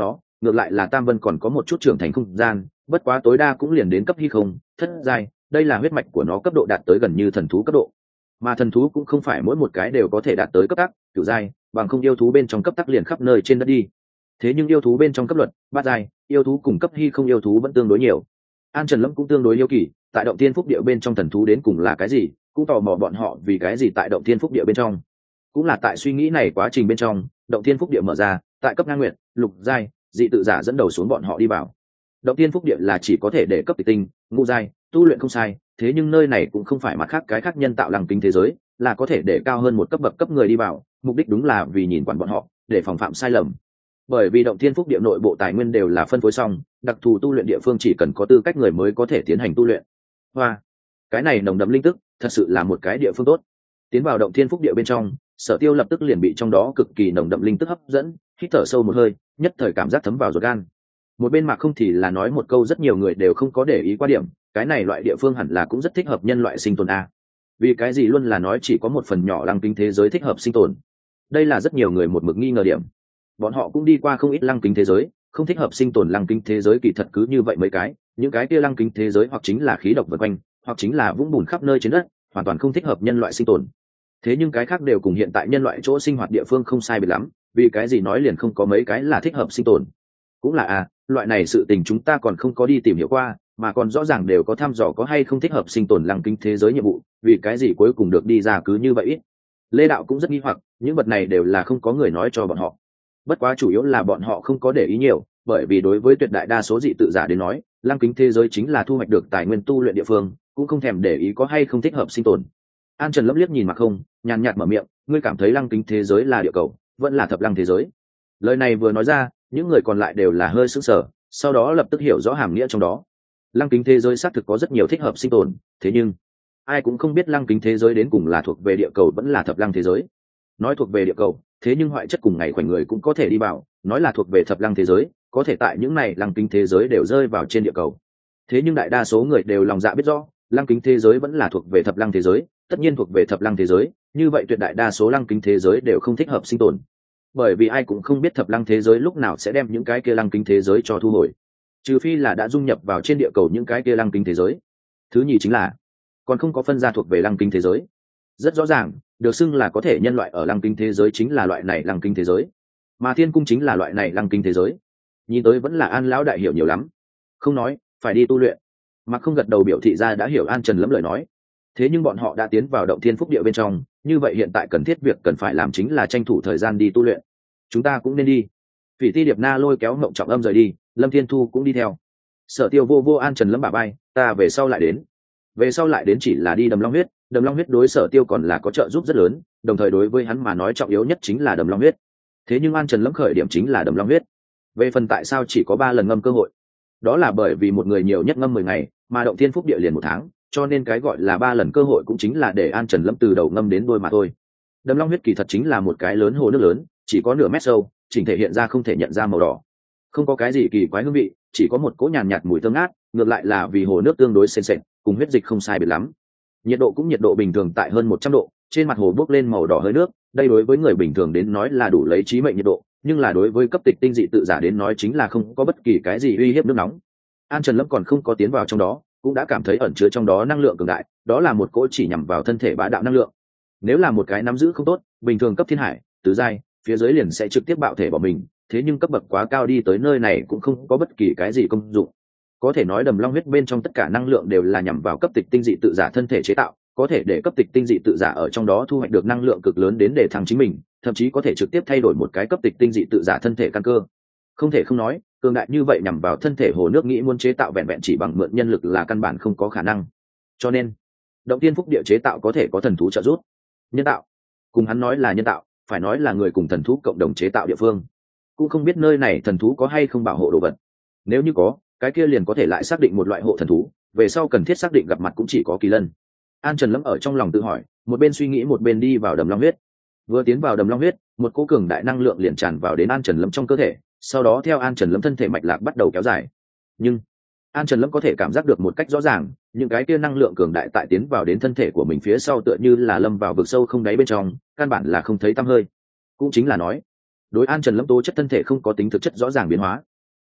ngược lại là Tam Vân còn có một chút trưởng thành không gian, bất quá tối đa cũng liền đến cấp hy không thất giai, đây là huyết mạch của nó cấp độ đạt tới gần như thần thú cấp độ, mà thần thú cũng không phải mỗi một cái đều có thể đạt tới cấp tắc cửu giai, bằng không yêu thú bên trong cấp tắc liền khắp nơi trên đất đi. Thế nhưng yêu thú bên trong cấp luật bát giai, yêu thú cùng cấp hy không yêu thú vẫn tương đối nhiều. An Trần Lâm cũng tương đối yêu kỳ, tại động thiên phúc địa bên trong thần thú đến cùng là cái gì, cũng tò mò bọn họ vì cái gì tại động thiên phúc địa bên trong. Cũng là tại suy nghĩ này quá trình bên trong, động thiên phúc địa mở ra, tại cấp ngang nguyệt lục giai, dị tự giả dẫn đầu xuống bọn họ đi vào. Động thiên phúc địa là chỉ có thể để cấp tịch tinh ngũ giai tu luyện không sai, thế nhưng nơi này cũng không phải mặt khác cái khác nhân tạo lăng kính thế giới, là có thể để cao hơn một cấp bậc cấp người đi vào, mục đích đúng là vì nhìn quản bọn họ, để phòng phạm sai lầm. Bởi vì động thiên phúc địa nội bộ tài nguyên đều là phân phối xong, đặc thù tu luyện địa phương chỉ cần có tư cách người mới có thể tiến hành tu luyện. Hoa, cái này nồng đậm linh tức, thật sự là một cái địa phương tốt. Tiến vào động thiên phúc địa bên trong, Sở Tiêu lập tức liền bị trong đó cực kỳ nồng đậm linh tức hấp dẫn, hít thở sâu một hơi, nhất thời cảm giác thấm vào ruột gan. Một bên Mạc Không thì là nói một câu rất nhiều người đều không có để ý qua điểm, cái này loại địa phương hẳn là cũng rất thích hợp nhân loại sinh tồn a. Vì cái gì luôn là nói chỉ có một phần nhỏ lăng kính thế giới thích hợp sinh tồn. Đây là rất nhiều người một mực nghi ngờ điểm. Bọn họ cũng đi qua không ít lăng kính thế giới, không thích hợp sinh tồn lăng kính thế giới kỳ thật cứ như vậy mấy cái, những cái kia lăng kính thế giới hoặc chính là khí độc vần quanh, hoặc chính là vũng bùn khắp nơi trên đất, hoàn toàn không thích hợp nhân loại sinh tồn. Thế nhưng cái khác đều cùng hiện tại nhân loại chỗ sinh hoạt địa phương không sai biệt lắm, vì cái gì nói liền không có mấy cái là thích hợp sinh tồn. Cũng là à, loại này sự tình chúng ta còn không có đi tìm hiểu qua, mà còn rõ ràng đều có thăm dò có hay không thích hợp sinh tồn lăng kính thế giới nhiệm vụ, vì cái gì cuối cùng được đi ra cứ như vậy ít. Lê Đạo cũng rất nghi hoặc, những vật này đều là không có người nói cho bọn họ. Bất quá chủ yếu là bọn họ không có để ý nhiều, bởi vì đối với tuyệt đại đa số dị tự giả đến nói, lăng kính thế giới chính là thu hoạch được tài nguyên tu luyện địa phương, cũng không thèm để ý có hay không thích hợp sinh tồn. An Trần lấp liếc nhìn Mạc Không, nhàn nhạt mở miệng, ngươi cảm thấy lăng kính thế giới là địa cầu, vẫn là thập lăng thế giới? Lời này vừa nói ra, những người còn lại đều là hơi sững sờ, sau đó lập tức hiểu rõ hàm nghĩa trong đó. Lăng kính thế giới xác thực có rất nhiều thích hợp sinh tồn, thế nhưng ai cũng không biết lăng kính thế giới đến cùng là thuộc về địa cầu vẫn là thập lăng thế giới. Nói thuộc về địa cầu, thế nhưng hoại chất cùng ngày khoảnh người cũng có thể đi vào, nói là thuộc về thập lăng thế giới, có thể tại những này lăng kính thế giới đều rơi vào trên địa cầu. Thế nhưng đại đa số người đều lòng dạ biết rõ, lăng kính thế giới vẫn là thuộc về thập lăng thế giới, tất nhiên thuộc về thập lăng thế giới, như vậy tuyệt đại đa số lăng kính thế giới đều không thích hợp sinh tồn. Bởi vì ai cũng không biết thập lăng thế giới lúc nào sẽ đem những cái kia lăng kính thế giới cho thu hồi, trừ phi là đã dung nhập vào trên địa cầu những cái kia lăng kính thế giới. Thứ nhì chính là còn không có phân ra thuộc về lăng kính thế giới. Rất rõ ràng, được xưng là có thể nhân loại ở lăng kính thế giới chính là loại này lăng kính thế giới, mà thiên cung chính là loại này lăng kính thế giới. Nhìn tới vẫn là An lão đại hiểu nhiều lắm. Không nói, phải đi tu luyện. Mặc Không gật đầu biểu thị ra đã hiểu An Trần Lâm lời nói. Thế nhưng bọn họ đã tiến vào động thiên phúc địa bên trong, như vậy hiện tại cần thiết việc cần phải làm chính là tranh thủ thời gian đi tu luyện. Chúng ta cũng nên đi. Phỉ Ti Điệp Na lôi kéo Mộng Trọng Âm rời đi, Lâm Thiên Thu cũng đi theo. Sở Tiêu vô vô An Trần Lâm bả bay, ta về sau lại đến. Về sau lại đến chỉ là đi Đầm Long huyết, Đầm Long huyết đối Sở Tiêu còn là có trợ giúp rất lớn, đồng thời đối với hắn mà nói trọng yếu nhất chính là Đầm Long huyết. Thế nhưng An Trần Lâm khởi điểm chính là Đầm Long huyết. Về phần tại sao chỉ có ba lần ngâm cơ hội, đó là bởi vì một người nhiều nhất ngâm mười ngày, mà động thiên phúc địa liền một tháng, cho nên cái gọi là ba lần cơ hội cũng chính là để An Trần Lâm từ đầu ngâm đến đuôi mà thôi. Đầm Long huyết kỳ thật chính là một cái lớn hồ nước lớn, chỉ có nửa mét sâu, chỉnh thể hiện ra không thể nhận ra màu đỏ, không có cái gì kỳ quái hương vị, chỉ có một cỗ nhàn nhạt mùi thơm ngát, ngược lại là vì hồ nước tương đối sền sệt, cùng huyết dịch không sai biệt lắm. Nhiệt độ cũng nhiệt độ bình thường tại hơn một trăm độ, trên mặt hồ bốc lên màu đỏ hơi nước, đây đối với người bình thường đến nói là đủ lấy chí mệnh nhiệt độ, nhưng là đối với cấp tịch tinh dị tự giả đến nói chính là không có bất kỳ cái gì uy hiếp nước nóng. An Trần Lâm còn không có tiến vào trong đó, cũng đã cảm thấy ẩn chứa trong đó năng lượng cường đại, đó là một cỗ chỉ nhằm vào thân thể bá đạo năng lượng. Nếu là một cái nắm giữ không tốt, bình thường cấp thiên hải, tứ giai, phía dưới liền sẽ trực tiếp bạo thể bỏ mình, thế nhưng cấp bậc quá cao đi tới nơi này cũng không có bất kỳ cái gì công dụng. Có thể nói Đầm Long huyết bên trong tất cả năng lượng đều là nhằm vào cấp tịch tinh dị tự giả thân thể chế tạo, có thể để cấp tịch tinh dị tự giả ở trong đó thu hoạch được năng lượng cực lớn đến để thăng chính mình, thậm chí có thể trực tiếp thay đổi một cái cấp tịch tinh dị tự giả thân thể căn cơ. Không thể không nói, cường đại như vậy nhằm vào thân thể hồ nước nghĩ muốn chế tạo vẹn vẹn chỉ bằng mượn nhân lực là căn bản không có khả năng. Cho nên, động tiên phúc địa chế tạo có thể có thần thú trợ giúp. Nhân tạo, cùng hắn nói là nhân tạo, phải nói là người cùng thần thú cộng đồng chế tạo địa phương. Cũng không biết nơi này thần thú có hay không bảo hộ đồ vật. Nếu như có, cái kia liền có thể lại xác định một loại hộ thần thú, về sau cần thiết xác định gặp mặt cũng chỉ có Kỳ Lân. An Trần Lâm ở trong lòng tự hỏi, một bên suy nghĩ một bên đi vào Đầm Long huyết. Vừa tiến vào Đầm Long huyết, một cỗ cường đại năng lượng liền tràn vào đến An Trần Lâm trong cơ thể, sau đó theo An Trần Lâm thân thể mạch lạc bắt đầu kéo dài. Nhưng An Trần Lâm có thể cảm giác được một cách rõ ràng, những cái kia năng lượng cường đại tại tiến vào đến thân thể của mình phía sau tựa như là lâm vào vực sâu không đáy bên trong, căn bản là không thấy tăm hơi. Cũng chính là nói, đối An Trần Lâm tố chất thân thể không có tính thực chất rõ ràng biến hóa.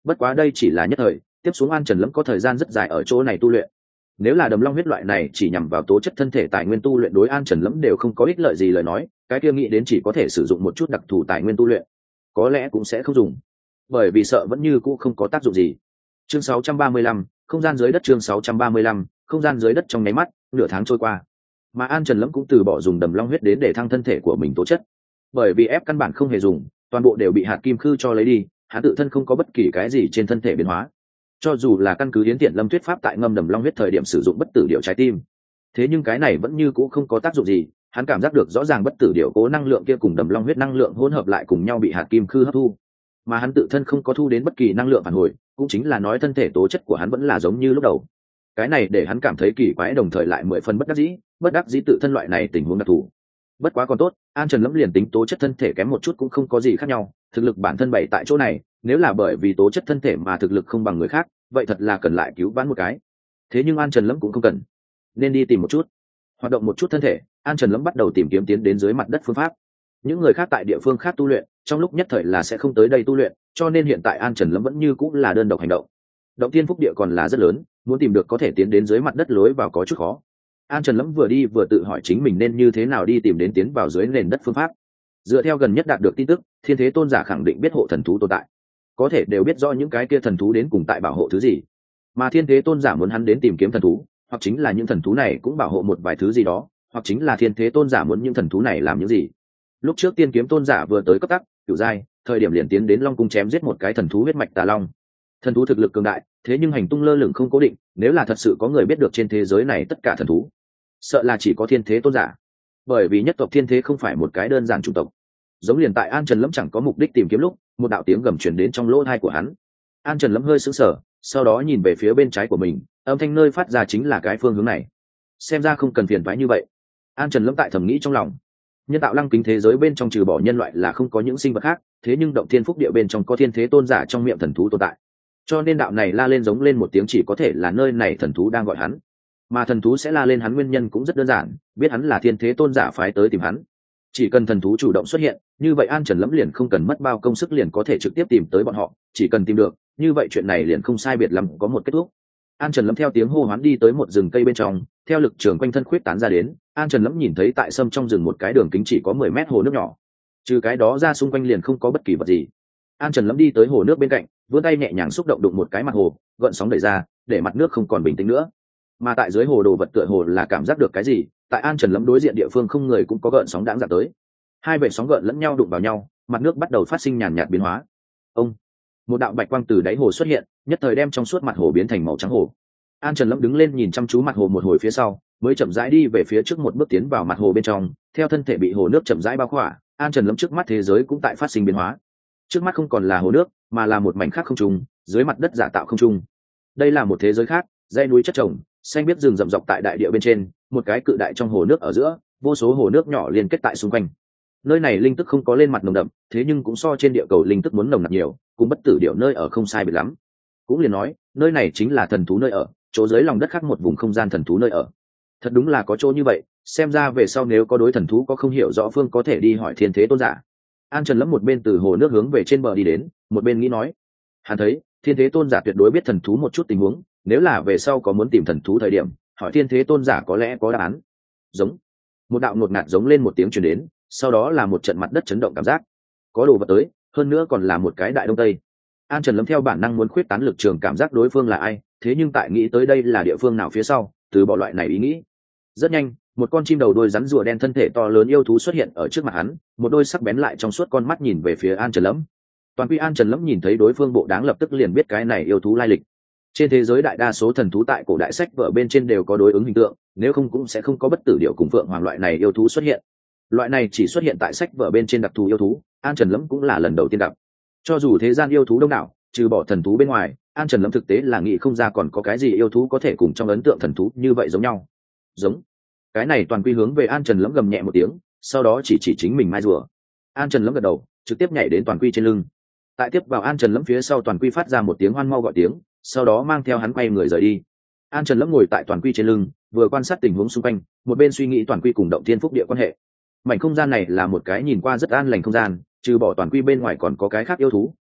bất quá đây chỉ là nhất thời, tiếp xuống An Trần Lâm có thời gian rất dài ở chỗ này tu luyện. Nếu là đầm long huyết loại này chỉ nhằm vào tố chất thân thể tài nguyên tu luyện đối An Trần Lâm đều không có ích lợi gì lời nói, cái kia nghĩ đến chỉ có thể sử dụng một chút đặc thù tài nguyên tu luyện, có lẽ cũng sẽ không dùng, bởi vì sợ vẫn như cũ không có tác dụng gì. Chương sáu trăm ba mươi lăm, không gian dưới đất. Chương sáu trăm ba mươi lăm, không gian dưới đất. Trong nháy mắt nửa tháng trôi qua, mà An Trần Lâm cũng từ bỏ dùng đầm long huyết đến để thăng thân thể của mình tố chất, bởi vì ép căn bản không hề dùng, toàn bộ đều bị hạt kim khư cho lấy đi, hắn tự thân không có bất kỳ cái gì trên thân thể biến hóa. Cho dù là căn cứ Yến Tiện Lâm thuyết pháp tại ngâm đầm long huyết thời điểm sử dụng bất tử điệu trái tim, thế nhưng cái này vẫn như cũ không có tác dụng gì. Hắn cảm giác được rõ ràng bất tử điệu cố năng lượng kia cùng đầm long huyết năng lượng hỗn hợp lại cùng nhau bị hạt kim khư hấp thu, mà hắn tự thân không có thu đến bất kỳ năng lượng phản hồi, cũng chính là nói thân thể tố chất của hắn vẫn là giống như lúc đầu. Cái này để hắn cảm thấy kỳ quái, đồng thời lại mười phần bất đắc dĩ, bất đắc dĩ tự thân loại này tình huống đặc thù. Bất quá còn tốt, An Trần Lâm liền tính tố chất thân thể kém một chút cũng không có gì khác nhau, thực lực bản thân bày tại chỗ này, nếu là bởi vì tố chất thân thể mà thực lực không bằng người khác, vậy thật là cần lại cứu vãn một cái. Thế nhưng An Trần Lâm cũng không cần, nên đi tìm một chút, hoạt động một chút thân thể. An Trần Lâm bắt đầu tìm kiếm tiến đến dưới mặt đất phương pháp. Những người khác tại địa phương khác tu luyện, trong lúc nhất thời là sẽ không tới đây tu luyện, cho nên hiện tại An Trần Lâm vẫn như cũng là đơn độc hành động. Động Thiên Phúc Địa còn là rất lớn, muốn tìm được có thể tiến đến dưới mặt đất lối vào có chút khó. An Trần Lâm vừa đi vừa tự hỏi chính mình nên như thế nào đi tìm đến tiến vào dưới nền đất phương pháp. Dựa theo gần nhất đạt được tin tức, Thiên Thế Tôn giả khẳng định biết hộ thần thú tồn tại, có thể đều biết rõ những cái kia thần thú đến cùng tại bảo hộ thứ gì, mà Thiên Thế Tôn giả muốn hắn đến tìm kiếm thần thú, hoặc chính là những thần thú này cũng bảo hộ một vài thứ gì đó, hoặc chính là Thiên Thế Tôn giả muốn những thần thú này làm những gì. Lúc trước Tiên Kiếm Tôn giả vừa tới cấp tắc cửu giai, thời điểm liền tiến đến Long Cung chém giết một cái thần thú huyết mạch tà long. Thần thú thực lực cường đại, thế nhưng hành tung lơ lửng không cố định, nếu là thật sự có người biết được trên thế giới này tất cả thần thú, sợ là chỉ có Thiên Thế Tôn giả, bởi vì nhất tộc Thiên Thế không phải một cái đơn giản chủng tộc. Giống liền tại An Trần Lâm chẳng có mục đích tìm kiếm lúc, một đạo tiếng gầm truyền đến trong lỗ tai của hắn. An Trần Lâm hơi sững sờ, sau đó nhìn về phía bên trái của mình, âm thanh nơi phát ra chính là cái phương hướng này. Xem ra không cần phiền toái như vậy. An Trần Lâm tại thầm nghĩ trong lòng. Nhân tạo lăng kính thế giới bên trong trừ bỏ nhân loại là không có những sinh vật khác, thế nhưng động thiên phúc địa bên trong có Thiên Thế Tôn giả trong miệng thần thú tồn tại, cho nên đạo này la lên giống lên một tiếng chỉ có thể là nơi này thần thú đang gọi hắn. Mà thần thú sẽ la lên hắn nguyên nhân cũng rất đơn giản, biết hắn là Thiên Thế Tôn giả phái tới tìm hắn. Chỉ cần thần thú chủ động xuất hiện, như vậy An Trần Lâm liền không cần mất bao công sức liền có thể trực tiếp tìm tới bọn họ, chỉ cần tìm được, như vậy chuyện này liền không sai biệt lắm có một kết thúc. An Trần Lâm theo tiếng hô hoán đi tới một rừng cây bên trong, theo lực trường quanh thân khuyết tán ra đến, An Trần Lâm nhìn thấy tại sâm trong rừng một cái đường kính chỉ có mười mét hồ nước nhỏ. Trừ cái đó ra xung quanh liền không có bất kỳ vật gì. An Trần Lâm đi tới hồ nước bên cạnh, vươn tay nhẹ nhàng xúc động đụng một cái mặt hồ, gợn sóng đẩy ra, để mặt nước không còn bình tĩnh nữa. Mà tại dưới hồ đồ vật tựa hồ là cảm giác được cái gì, tại An Trần Lâm đối diện địa phương không người cũng có gợn sóng đãng dạt tới. Hai vệt sóng gợn lẫn nhau đụng vào nhau, mặt nước bắt đầu phát sinh nhàn nhạt biến hóa. Ông, một đạo bạch quang từ đáy hồ xuất hiện, nhất thời đem trong suốt mặt hồ biến thành màu trắng hồ. An Trần Lâm đứng lên nhìn chăm chú mặt hồ một hồi phía sau, mới chậm rãi đi về phía trước một bước tiến vào mặt hồ bên trong, theo thân thể bị hồ nước chậm rãi bao khỏa, An Trần Lâm trước mắt thế giới cũng tại phát sinh biến hóa. Trước mắt không còn là hồ nước, mà là một mảnh khác không trung, dưới mặt đất giả tạo không trung. Đây là một thế giới khác, dãy núi chất chồng, xanh biết rừng rậm rọc tại đại địa bên trên, một cái cự đại trong hồ nước ở giữa, vô số hồ nước nhỏ liên kết tại xung quanh. Nơi này linh tức không có lên mặt nồng đậm, thế nhưng cũng so trên địa cầu linh tức muốn nồng nặc nhiều, cũng bất tử điệu nơi ở không sai biệt lắm. Cũng liền nói, nơi này chính là thần thú nơi ở, chỗ dưới lòng đất khác một vùng không gian thần thú nơi ở. Thật đúng là có chỗ như vậy, xem ra về sau nếu có đối thần thú có không hiểu rõ phương có thể đi hỏi Thiên Thế Tôn giả. An Trần Lâm một bên từ hồ nước hướng về trên bờ đi đến, một bên nghĩ nói, hắn thấy Thiên Thế Tôn giả tuyệt đối biết thần thú một chút tình huống, nếu là về sau có muốn tìm thần thú thời điểm, hỏi Thiên Thế Tôn giả có lẽ có đáp án. Giống, một đạo ngột ngạt giống lên một tiếng truyền đến, sau đó là một trận mặt đất chấn động cảm giác, có đồ vật tới, hơn nữa còn là một cái đại đông tây. An Trần Lâm theo bản năng muốn khuyết tán lực trường cảm giác đối phương là ai, thế nhưng tại nghĩ tới đây là địa phương nào phía sau, từ bỏ loại này ý nghĩ. Rất nhanh, một con chim đầu đôi rắn rùa đen thân thể to lớn yêu thú xuất hiện ở trước mặt hắn, một đôi sắc bén lại trong suốt con mắt nhìn về phía An Trần Lâm. Toàn quy An Trần Lâm nhìn thấy đối phương bộ đáng lập tức liền biết cái này yêu thú lai lịch. Trên thế giới đại đa số thần thú tại cổ đại sách vở bên trên đều có đối ứng hình tượng, nếu không cũng sẽ không có bất tử điệu cùng phượng hoàng loại này yêu thú xuất hiện. Loại này chỉ xuất hiện tại sách vở bên trên đặc thù yêu thú, An Trần Lâm cũng là lần đầu tiên gặp. Cho dù thế gian yêu thú đông đảo, trừ bỏ thần thú bên ngoài, An Trần Lâm thực tế là nghĩ không ra còn có cái gì yêu thú có thể cùng trong ấn tượng thần thú như vậy giống nhau. Giống. Cái này toàn quy hướng về An Trần Lâm gầm nhẹ một tiếng, sau đó chỉ chỉ chính mình mai rùa. An Trần Lâm gật đầu, trực tiếp nhảy đến toàn quy trên lưng. Tại tiếp vào An Trần Lâm phía sau toàn quy phát ra một tiếng hoan mau gọi tiếng, sau đó mang theo hắn quay người rời đi. An Trần Lâm ngồi tại toàn quy trên lưng, vừa quan sát tình huống xung quanh, một bên suy nghĩ toàn quy cùng động thiên phúc địa quan hệ. Mảnh không gian này là một cái nhìn qua rất an lành không gian, trừ bỏ toàn quy bên ngoài còn có cái khác yêu thú,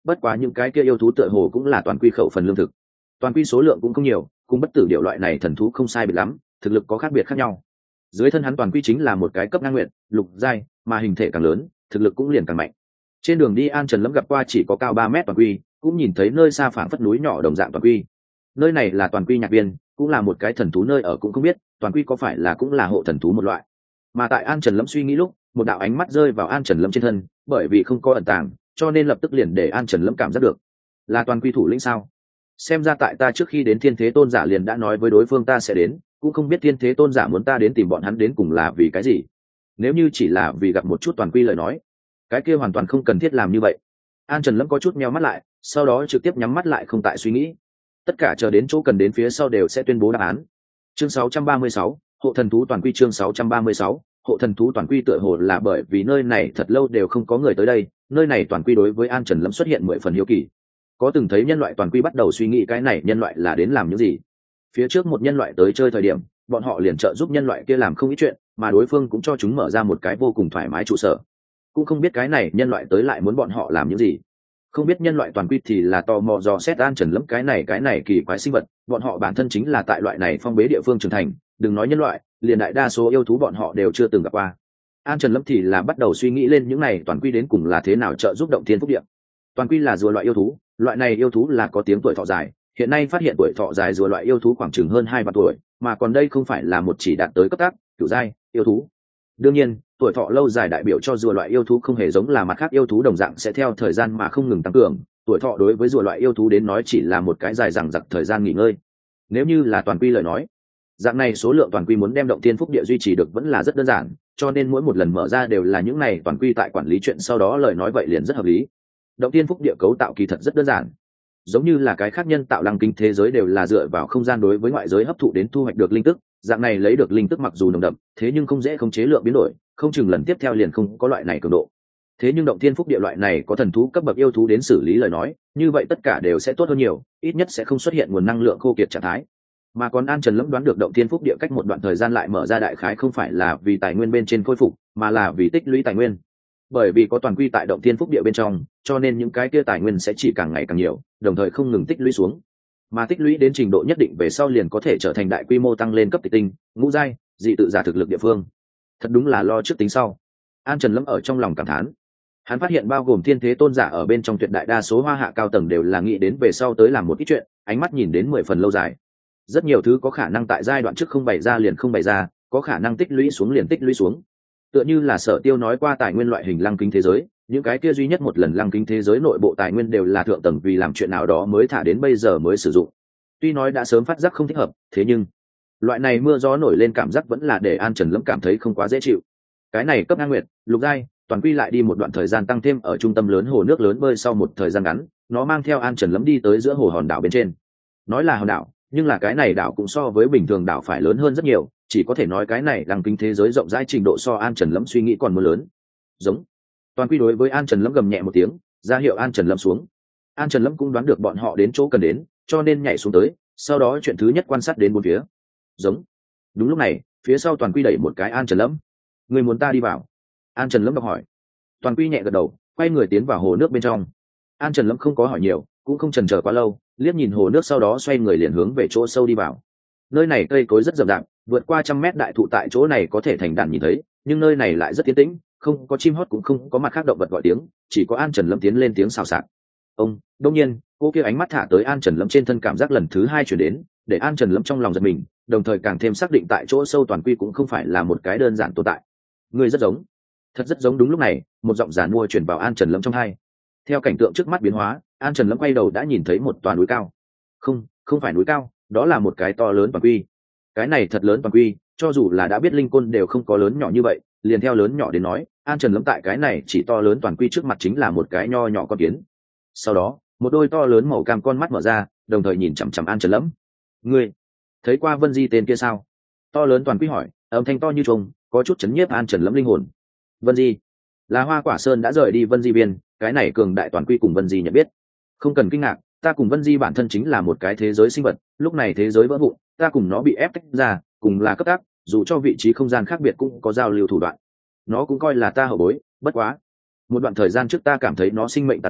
bất quá những cái kia yêu thú tựa hồ cũng là toàn quy khẩu phần lương thực. Toàn quy số lượng cũng không nhiều, cũng bất tử điệu loại này thần thú không sai biệt lắm, thực lực có khác biệt khác nhau. Dưới thân hắn toàn quy chính là một cái cấp ngang nguyện lục giai, mà hình thể càng lớn thực lực cũng liền càng mạnh. Trên đường đi An Trần Lâm gặp qua chỉ có cao ba mét toàn quy, cũng nhìn thấy nơi xa phảng phất núi nhỏ đồng dạng toàn quy. Nơi này là toàn quy nhạc viên, cũng là một cái thần thú nơi ở cũng không biết toàn quy có phải là cũng là hộ thần thú một loại. Mà tại An Trần Lâm suy nghĩ lúc, một đạo ánh mắt rơi vào An Trần Lâm trên thân, bởi vì không có ẩn tàng cho nên lập tức liền để An Trần Lâm cảm giác được là toàn quy thủ lĩnh sao. Xem ra tại ta trước khi đến Thiên Thế Tôn giả liền đã nói với đối phương ta sẽ đến, cũng không biết Thiên Thế Tôn giả muốn ta đến tìm bọn hắn đến cùng là vì cái gì. Nếu như chỉ là vì gặp một chút toàn quy lời nói, cái kia hoàn toàn không cần thiết làm như vậy. An Trần Lâm có chút meo mắt lại, sau đó trực tiếp nhắm mắt lại không tại suy nghĩ. Tất cả chờ đến chỗ cần đến phía sau đều sẽ tuyên bố đáp án. Chương sáu trăm ba mươi sáu, hộ thần thú toàn quy. Chương sáu trăm ba mươi sáu, hộ thần thú toàn quy. Tựa hồ là bởi vì nơi này thật lâu đều không có người tới đây, nơi này toàn quy đối với An Trần Lâm xuất hiện mười phần hiếu kỳ. Có từng thấy nhân loại toàn quy bắt đầu suy nghĩ cái này nhân loại là đến làm những gì. Phía trước một nhân loại tới chơi thời điểm, bọn họ liền trợ giúp nhân loại kia làm không ít chuyện, mà đối phương cũng cho chúng mở ra một cái vô cùng thoải mái trụ sở. Cũng không biết cái này nhân loại tới lại muốn bọn họ làm những gì. Không biết nhân loại toàn quy thì là tò mò dò xét An Trần Lâm cái này cái này kỳ quái sinh vật, bọn họ bản thân chính là tại loại này phong bế địa phương trưởng thành, đừng nói nhân loại, liền đại đa số yêu thú bọn họ đều chưa từng gặp qua. An Trần Lâm thì là bắt đầu suy nghĩ lên những này toàn quy đến cùng là thế nào trợ giúp động thiên phúc địa. Toàn quy là rùa loại yêu thú, loại này yêu thú là có tiếng tuổi thọ dài, hiện nay phát hiện tuổi thọ dài rùa loại yêu thú khoảng chừng hơn hai vạn tuổi, mà còn đây không phải là một chỉ đạt tới cấp tác cửu giai yêu thú. Đương nhiên, tuổi thọ lâu dài đại biểu cho rùa loại yêu thú không hề giống là mặt khác yêu thú đồng dạng sẽ theo thời gian mà không ngừng tăng cường, tuổi thọ đối với rùa loại yêu thú đến nói chỉ là một cái dài dằng dặc thời gian nghỉ ngơi. Nếu như là toàn quy lời nói, dạng này số lượng toàn quy muốn đem động thiên phúc địa duy trì được vẫn là rất đơn giản, cho nên mỗi một lần mở ra đều là những này toàn quy tại quản lý chuyện, sau đó lời nói vậy liền rất hợp lý. Động thiên phúc địa cấu tạo kỳ thật rất đơn giản, giống như là cái khác nhân tạo lăng kinh thế giới đều là dựa vào không gian đối với ngoại giới hấp thụ đến thu hoạch được linh tức, dạng này lấy được linh tức mặc dù nồng đậm, thế nhưng không dễ khống chế lượng biến đổi, không chừng lần tiếp theo liền không có loại này cường độ. Thế nhưng động thiên phúc địa loại này có thần thú cấp bậc yêu thú đến xử lý lời nói, như vậy tất cả đều sẽ tốt hơn nhiều, ít nhất sẽ không xuất hiện nguồn năng lượng khô kiệt trạng thái. Mà còn An Trần Lâm đoán được động thiên phúc địa cách một đoạn thời gian lại mở ra đại khái không phải là vì tài nguyên bên trên khôi phục, mà là vì tích lũy tài nguyên. Bởi vì có toàn quy tại động thiên phúc địa bên trong, cho nên những cái kia tài nguyên sẽ chỉ càng ngày càng nhiều, đồng thời không ngừng tích lũy xuống. Mà tích lũy đến trình độ nhất định về sau liền có thể trở thành đại quy mô tăng lên cấp tịch tinh, ngũ giai, dị tự giả thực lực địa phương. Thật đúng là lo trước tính sau. An Trần Lâm ở trong lòng cảm thán. Hắn phát hiện bao gồm Thiên Thế Tôn giả ở bên trong tuyệt đại đa số hoa hạ cao tầng đều là nghĩ đến về sau tới làm một ít chuyện, ánh mắt nhìn đến mười phần lâu dài. Rất nhiều thứ có khả năng tại giai đoạn trước không bày ra liền không bày ra, có khả năng tích lũy xuống liền tích lũy xuống. Tựa như là Sở Tiêu nói qua tài nguyên loại hình lăng kính thế giới, những cái kia duy nhất một lần lăng kính thế giới nội bộ tài nguyên đều là thượng tầng vì làm chuyện nào đó mới thả đến bây giờ mới sử dụng. Tuy nói đã sớm phát giác không thích hợp, thế nhưng loại này mưa gió nổi lên cảm giác vẫn là để An Trần Lâm cảm thấy không quá dễ chịu. Cái này cấp ngang nguyệt, lục giai, toàn quy lại đi một đoạn thời gian tăng thêm ở trung tâm lớn hồ nước lớn bơi sau một thời gian ngắn, nó mang theo An Trần Lâm đi tới giữa hồ hòn đảo bên trên. Nói là hòn đảo, nhưng là cái này đảo cũng so với bình thường đảo phải lớn hơn rất nhiều, chỉ có thể nói cái này lăng kính thế giới rộng rãi trình độ so An Trần Lâm suy nghĩ còn muốn lớn. Giống. Toàn quy đối với An Trần Lâm gầm nhẹ một tiếng, ra hiệu An Trần Lâm xuống. An Trần Lâm cũng đoán được bọn họ đến chỗ cần đến, cho nên nhảy xuống tới, sau đó chuyện thứ nhất quan sát đến bốn phía. Giống. Đúng lúc này, phía sau Toàn quy đẩy một cái An Trần Lâm. Người muốn ta đi vào? An Trần Lâm đọc hỏi. Toàn quy nhẹ gật đầu, quay người tiến vào hồ nước bên trong. An Trần Lâm không có hỏi nhiều, cũng không chần chờ quá lâu, liếc nhìn hồ nước sau đó xoay người liền hướng về chỗ sâu đi vào. Nơi này cây cối rất rậm rạp, vượt qua trăm mét đại thụ tại chỗ này có thể thành đàn nhìn thấy, nhưng nơi này lại rất yên tĩnh, không có chim hót cũng không có mặt khác động vật gọi tiếng, chỉ có An Trần Lâm tiến lên tiếng xào xạc. Ông, đương nhiên, cô kia ánh mắt thả tới An Trần Lâm trên thân, cảm giác lần thứ hai chuyển đến, để An Trần Lâm trong lòng giật mình, đồng thời càng thêm xác định tại chỗ sâu Toàn quy cũng không phải là một cái đơn giản tồn tại. Người rất giống, thật rất giống. Đúng lúc này, một giọng giàn mua truyền vào An Trần Lâm trong tai. Theo cảnh tượng trước mắt biến hóa, An Trần Lâm quay đầu đã nhìn thấy một tòa núi cao. Không, không phải núi cao, đó là một cái to lớn Toàn quy. Cái này thật lớn Toàn quy, cho dù là đã biết linh côn đều không có lớn nhỏ như vậy, liền theo lớn nhỏ đến nói, An Trần Lâm tại cái này chỉ to lớn Toàn quy trước mặt chính là một cái nho nhỏ con kiến. Sau đó, một đôi to lớn màu cam con mắt mở ra, đồng thời nhìn chằm chằm An Trần Lâm. Ngươi thấy qua Vân Di tên kia sao? To lớn Toàn quy hỏi, âm thanh to như trống, có chút chấn nhiếp An Trần Lâm linh hồn. Vân Di là Hoa Quả Sơn đã rời đi Vân Di Viên, cái này cường đại Toàn quy cùng Vân Di nhận biết. Không cần kinh ngạc, ta cùng Vân Di bản thân chính là một cái thế giới sinh vật, lúc này thế giới vỡ vụn, ta cùng nó bị ép tách ra, cùng là cấp tác, dù cho vị trí không gian khác biệt cũng có giao lưu thủ đoạn. Nó cũng coi là ta hậu bối, bất quá một đoạn thời gian trước ta cảm thấy nó sinh mệnh tàn biến,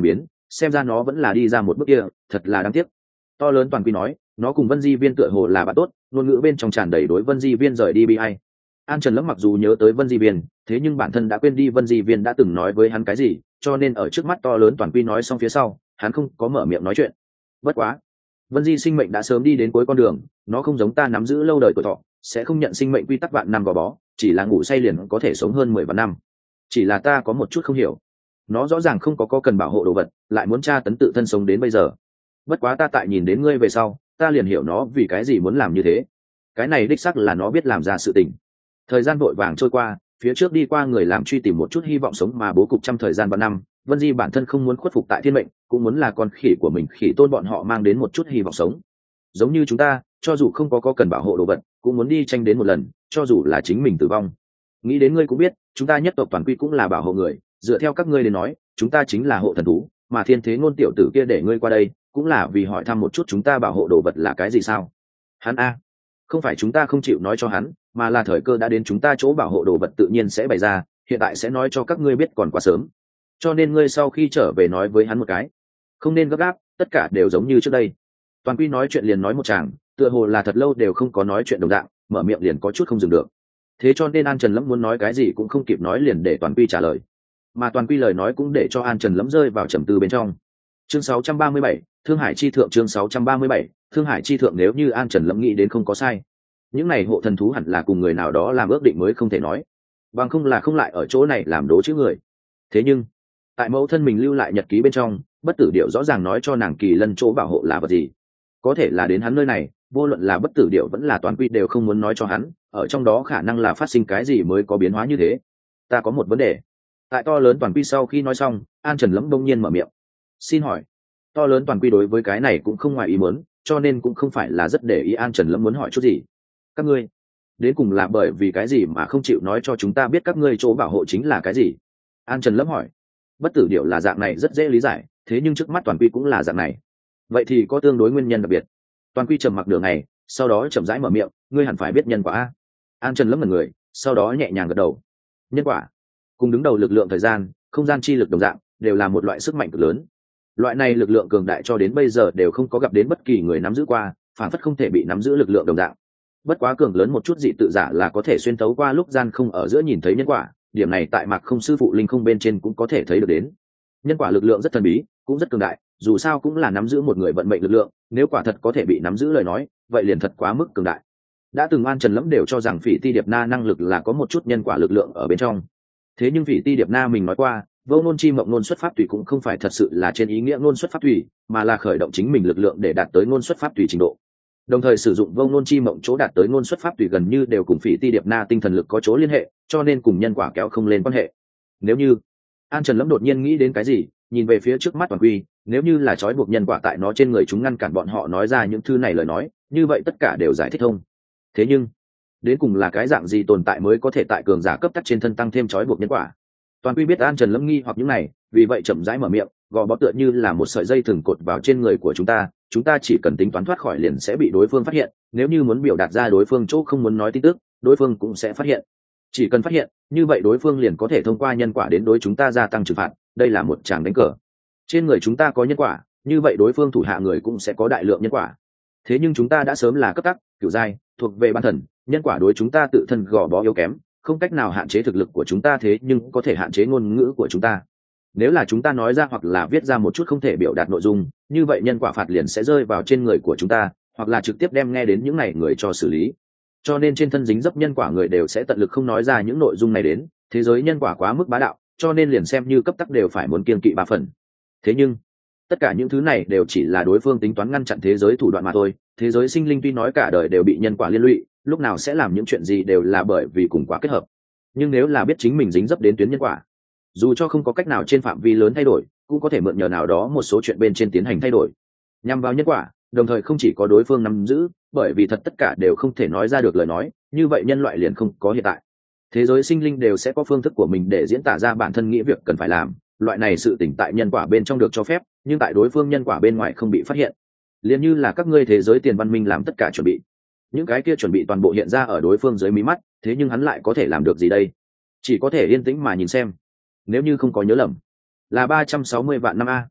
xem ra nó vẫn là đi ra một bước kia, thật là đáng tiếc. To lớn toàn quy nói, nó cùng Vân Di Viên tựa hồ là bạn tốt, ngôn ngữ bên trong tràn đầy đối Vân Di Viên rời đi bi ai. An Trần Lâm mặc dù nhớ tới Vân Di Viên, thế nhưng bản thân đã quên đi Vân Di Viên đã từng nói với hắn cái gì, cho nên ở trước mắt to lớn toàn quy nói xong phía sau, hắn không có mở miệng nói chuyện. Bất quá, Vân Di sinh mệnh đã sớm đi đến cuối con đường, nó không giống ta nắm giữ lâu đời tuổi thọ, sẽ không nhận sinh mệnh quy tắc vạn năm gò bó, chỉ là ngủ say liền có thể sống hơn mười vạn năm. Chỉ là ta có một chút không hiểu, nó rõ ràng không có có cần bảo hộ đồ vật, lại muốn tra tấn tự thân sống đến bây giờ. Bất quá ta tại nhìn đến ngươi về sau, ta liền hiểu nó vì cái gì muốn làm như thế. Cái này đích xác là nó biết làm ra sự tình. Thời gian vội vàng trôi qua, phía trước đi qua người làm truy tìm một chút hy vọng sống mà bố cục trăm thời gian vạn năm, Vân Di bản thân không muốn khuất phục tại thiên mệnh, cũng muốn là con khỉ của mình khỉ tôn bọn họ mang đến một chút hy vọng sống. Giống như chúng ta, cho dù không có có cần bảo hộ đồ vật, cũng muốn đi tranh đến một lần, cho dù là chính mình tử vong. Nghĩ đến ngươi cũng biết, chúng ta nhất tộc toàn quy cũng là bảo hộ người, dựa theo các ngươi đến nói, chúng ta chính là hộ thần thú, mà Thiên Thế Ngôn tiểu tử kia để ngươi qua đây, cũng là vì hỏi thăm một chút chúng ta bảo hộ đồ vật là cái gì sao? Hắn a, không phải chúng ta không chịu nói cho hắn, mà là thời cơ đã đến, chúng ta chỗ bảo hộ đồ vật tự nhiên sẽ bày ra, hiện tại sẽ nói cho các ngươi biết còn quá sớm. Cho nên ngươi sau khi trở về nói với hắn một cái, không nên gấp gáp, tất cả đều giống như trước đây. Toàn quy nói chuyện liền nói một chàng, tựa hồ là thật lâu đều không có nói chuyện đồng dạng, mở miệng liền có chút không dừng được. Thế cho nên An Trần Lâm muốn nói cái gì cũng không kịp nói, liền để Toàn quy trả lời, mà Toàn quy lời nói cũng để cho An Trần Lâm rơi vào trầm tư bên trong. Chương sáu trăm ba mươi bảy, Thương Hải chi thượng. Chương sáu trăm ba mươi bảy, Thương Hải chi thượng. Nếu như An Trần Lâm nghĩ đến không có sai, những này hộ thần thú hẳn là cùng người nào đó làm ước định mới không thể nói, bằng không là không lại ở chỗ này làm đố chữ người. Thế nhưng tại mẫu thân mình lưu lại nhật ký bên trong, bất tử điệu rõ ràng nói cho nàng kỳ lân chỗ bảo hộ là vật gì. Có thể là đến hắn nơi này, vô luận là bất tử điệu vẫn là Toàn quy đều không muốn nói cho hắn, ở trong đó khả năng là phát sinh cái gì mới có biến hóa như thế. Ta có một vấn đề. Tại to lớn Toàn quy sau khi nói xong, An Trần Lâm đông nhiên mở miệng, xin hỏi. To lớn Toàn quy đối với cái này cũng không ngoài ý muốn, cho nên cũng không phải là rất để ý An Trần Lâm muốn hỏi chút gì. Các ngươi đến cùng là bởi vì cái gì mà không chịu nói cho chúng ta biết các ngươi chỗ bảo hộ chính là cái gì? An Trần Lâm hỏi. Bất tử điệu là dạng này rất dễ lý giải, thế nhưng trước mắt Toàn quy cũng là dạng này, vậy thì có tương đối nguyên nhân đặc biệt. Toàn quy trầm mặc đường này, sau đó chậm rãi mở miệng, ngươi hẳn phải biết nhân quả a. An Trần Lâm ngẩn người, sau đó nhẹ nhàng gật đầu. Nhân quả cùng đứng đầu lực lượng thời gian, không gian chi lực đồng dạng, đều là một loại sức mạnh cực lớn. Loại này lực lượng cường đại cho đến bây giờ đều không có gặp đến bất kỳ người nắm giữ qua, phản phất không thể bị nắm giữ lực lượng đồng dạng. Bất quá cường lớn một chút dị tự giả là có thể xuyên tấu qua lúc gian không ở giữa nhìn thấy nhân quả, điểm này tại Mạc Không sư phụ linh không bên trên cũng có thể thấy được đến. Nhân quả lực lượng rất thần bí, cũng rất cường đại, dù sao cũng là nắm giữ một người vận mệnh lực lượng, nếu quả thật có thể bị nắm giữ lời nói, vậy liền thật quá mức cường đại. Đã từng An Trần Lâm đều cho rằng Phỉ Ti Điệp Na năng lực là có một chút nhân quả lực lượng ở bên trong. Thế nhưng Phỉ Ti Điệp Na mình nói qua, vô ngôn chi mộng ngôn xuất pháp tùy cũng không phải thật sự là trên ý nghĩa ngôn xuất pháp tùy, mà là khởi động chính mình lực lượng để đạt tới ngôn xuất pháp tùy trình độ. Đồng thời sử dụng vô ngôn chi mộng chỗ đạt tới ngôn xuất pháp tùy gần như đều cùng Phỉ Ti Điệp Na tinh thần lực có chỗ liên hệ, cho nên cùng nhân quả kéo không lên quan hệ. Nếu như An Trần Lâm đột nhiên nghĩ đến cái gì, nhìn về phía trước mắt Toàn quy, nếu như là trói buộc nhân quả tại nó trên người, chúng ngăn cản bọn họ nói ra những thứ này lời nói, như vậy tất cả đều giải thích thông. Thế nhưng đến cùng là cái dạng gì tồn tại mới có thể tại cường giả cấp tắc trên thân tăng thêm trói buộc nhân quả? Toàn quy biết An Trần Lâm nghi hoặc những này, vì vậy chậm rãi mở miệng, gò bó tựa như là một sợi dây thừng cột vào trên người của chúng ta, chúng ta chỉ cần tính toán thoát khỏi liền sẽ bị đối phương phát hiện, nếu như muốn biểu đạt ra đối phương chỗ không muốn nói tin tức, đối phương cũng sẽ phát hiện. Chỉ cần phát hiện, như vậy đối phương liền có thể thông qua nhân quả đến đối chúng ta gia tăng trừng phạt, đây là một tràng đánh cờ. Trên người chúng ta có nhân quả, như vậy đối phương thủ hạ người cũng sẽ có đại lượng nhân quả. Thế nhưng chúng ta đã sớm là cấp tắc, cửu giai, thuộc về ban thần, nhân quả đối chúng ta tự thân gò bó yếu kém, không cách nào hạn chế thực lực của chúng ta, thế nhưng có thể hạn chế ngôn ngữ của chúng ta. Nếu là chúng ta nói ra hoặc là viết ra một chút không thể biểu đạt nội dung, như vậy nhân quả phạt liền sẽ rơi vào trên người của chúng ta, hoặc là trực tiếp đem nghe đến những này người cho xử lý. Cho nên trên thân dính dấp nhân quả người đều sẽ tận lực không nói ra những nội dung này đến, thế giới nhân quả quá mức bá đạo, cho nên liền xem như cấp tắc đều phải muốn kiêng kỵ ba phần. Thế nhưng tất cả những thứ này đều chỉ là đối phương tính toán ngăn chặn thế giới thủ đoạn mà thôi, thế giới sinh linh tuy nói cả đời đều bị nhân quả liên lụy, lúc nào sẽ làm những chuyện gì đều là bởi vì cùng quả kết hợp. Nhưng nếu là biết chính mình dính dấp đến tuyến nhân quả, dù cho không có cách nào trên phạm vi lớn thay đổi, cũng có thể mượn nhờ nào đó một số chuyện bên trên tiến hành thay đổi nhằm vào nhân quả, đồng thời không chỉ có đối phương nắm giữ, bởi vì thật tất cả đều không thể nói ra được lời nói, như vậy nhân loại liền không có hiện tại. Thế giới sinh linh đều sẽ có phương thức của mình để diễn tả ra bản thân nghĩ việc cần phải làm, loại này sự tỉnh tại nhân quả bên trong được cho phép, nhưng tại đối phương nhân quả bên ngoài không bị phát hiện. Liền như là các ngươi thế giới tiền văn minh làm tất cả chuẩn bị, những cái kia chuẩn bị toàn bộ hiện ra ở đối phương dưới mí mắt, thế nhưng hắn lại có thể làm được gì đây? Chỉ có thể yên tĩnh mà nhìn xem. Nếu như không có nhớ lầm, là ba trăm sáu mươi vạn năm a.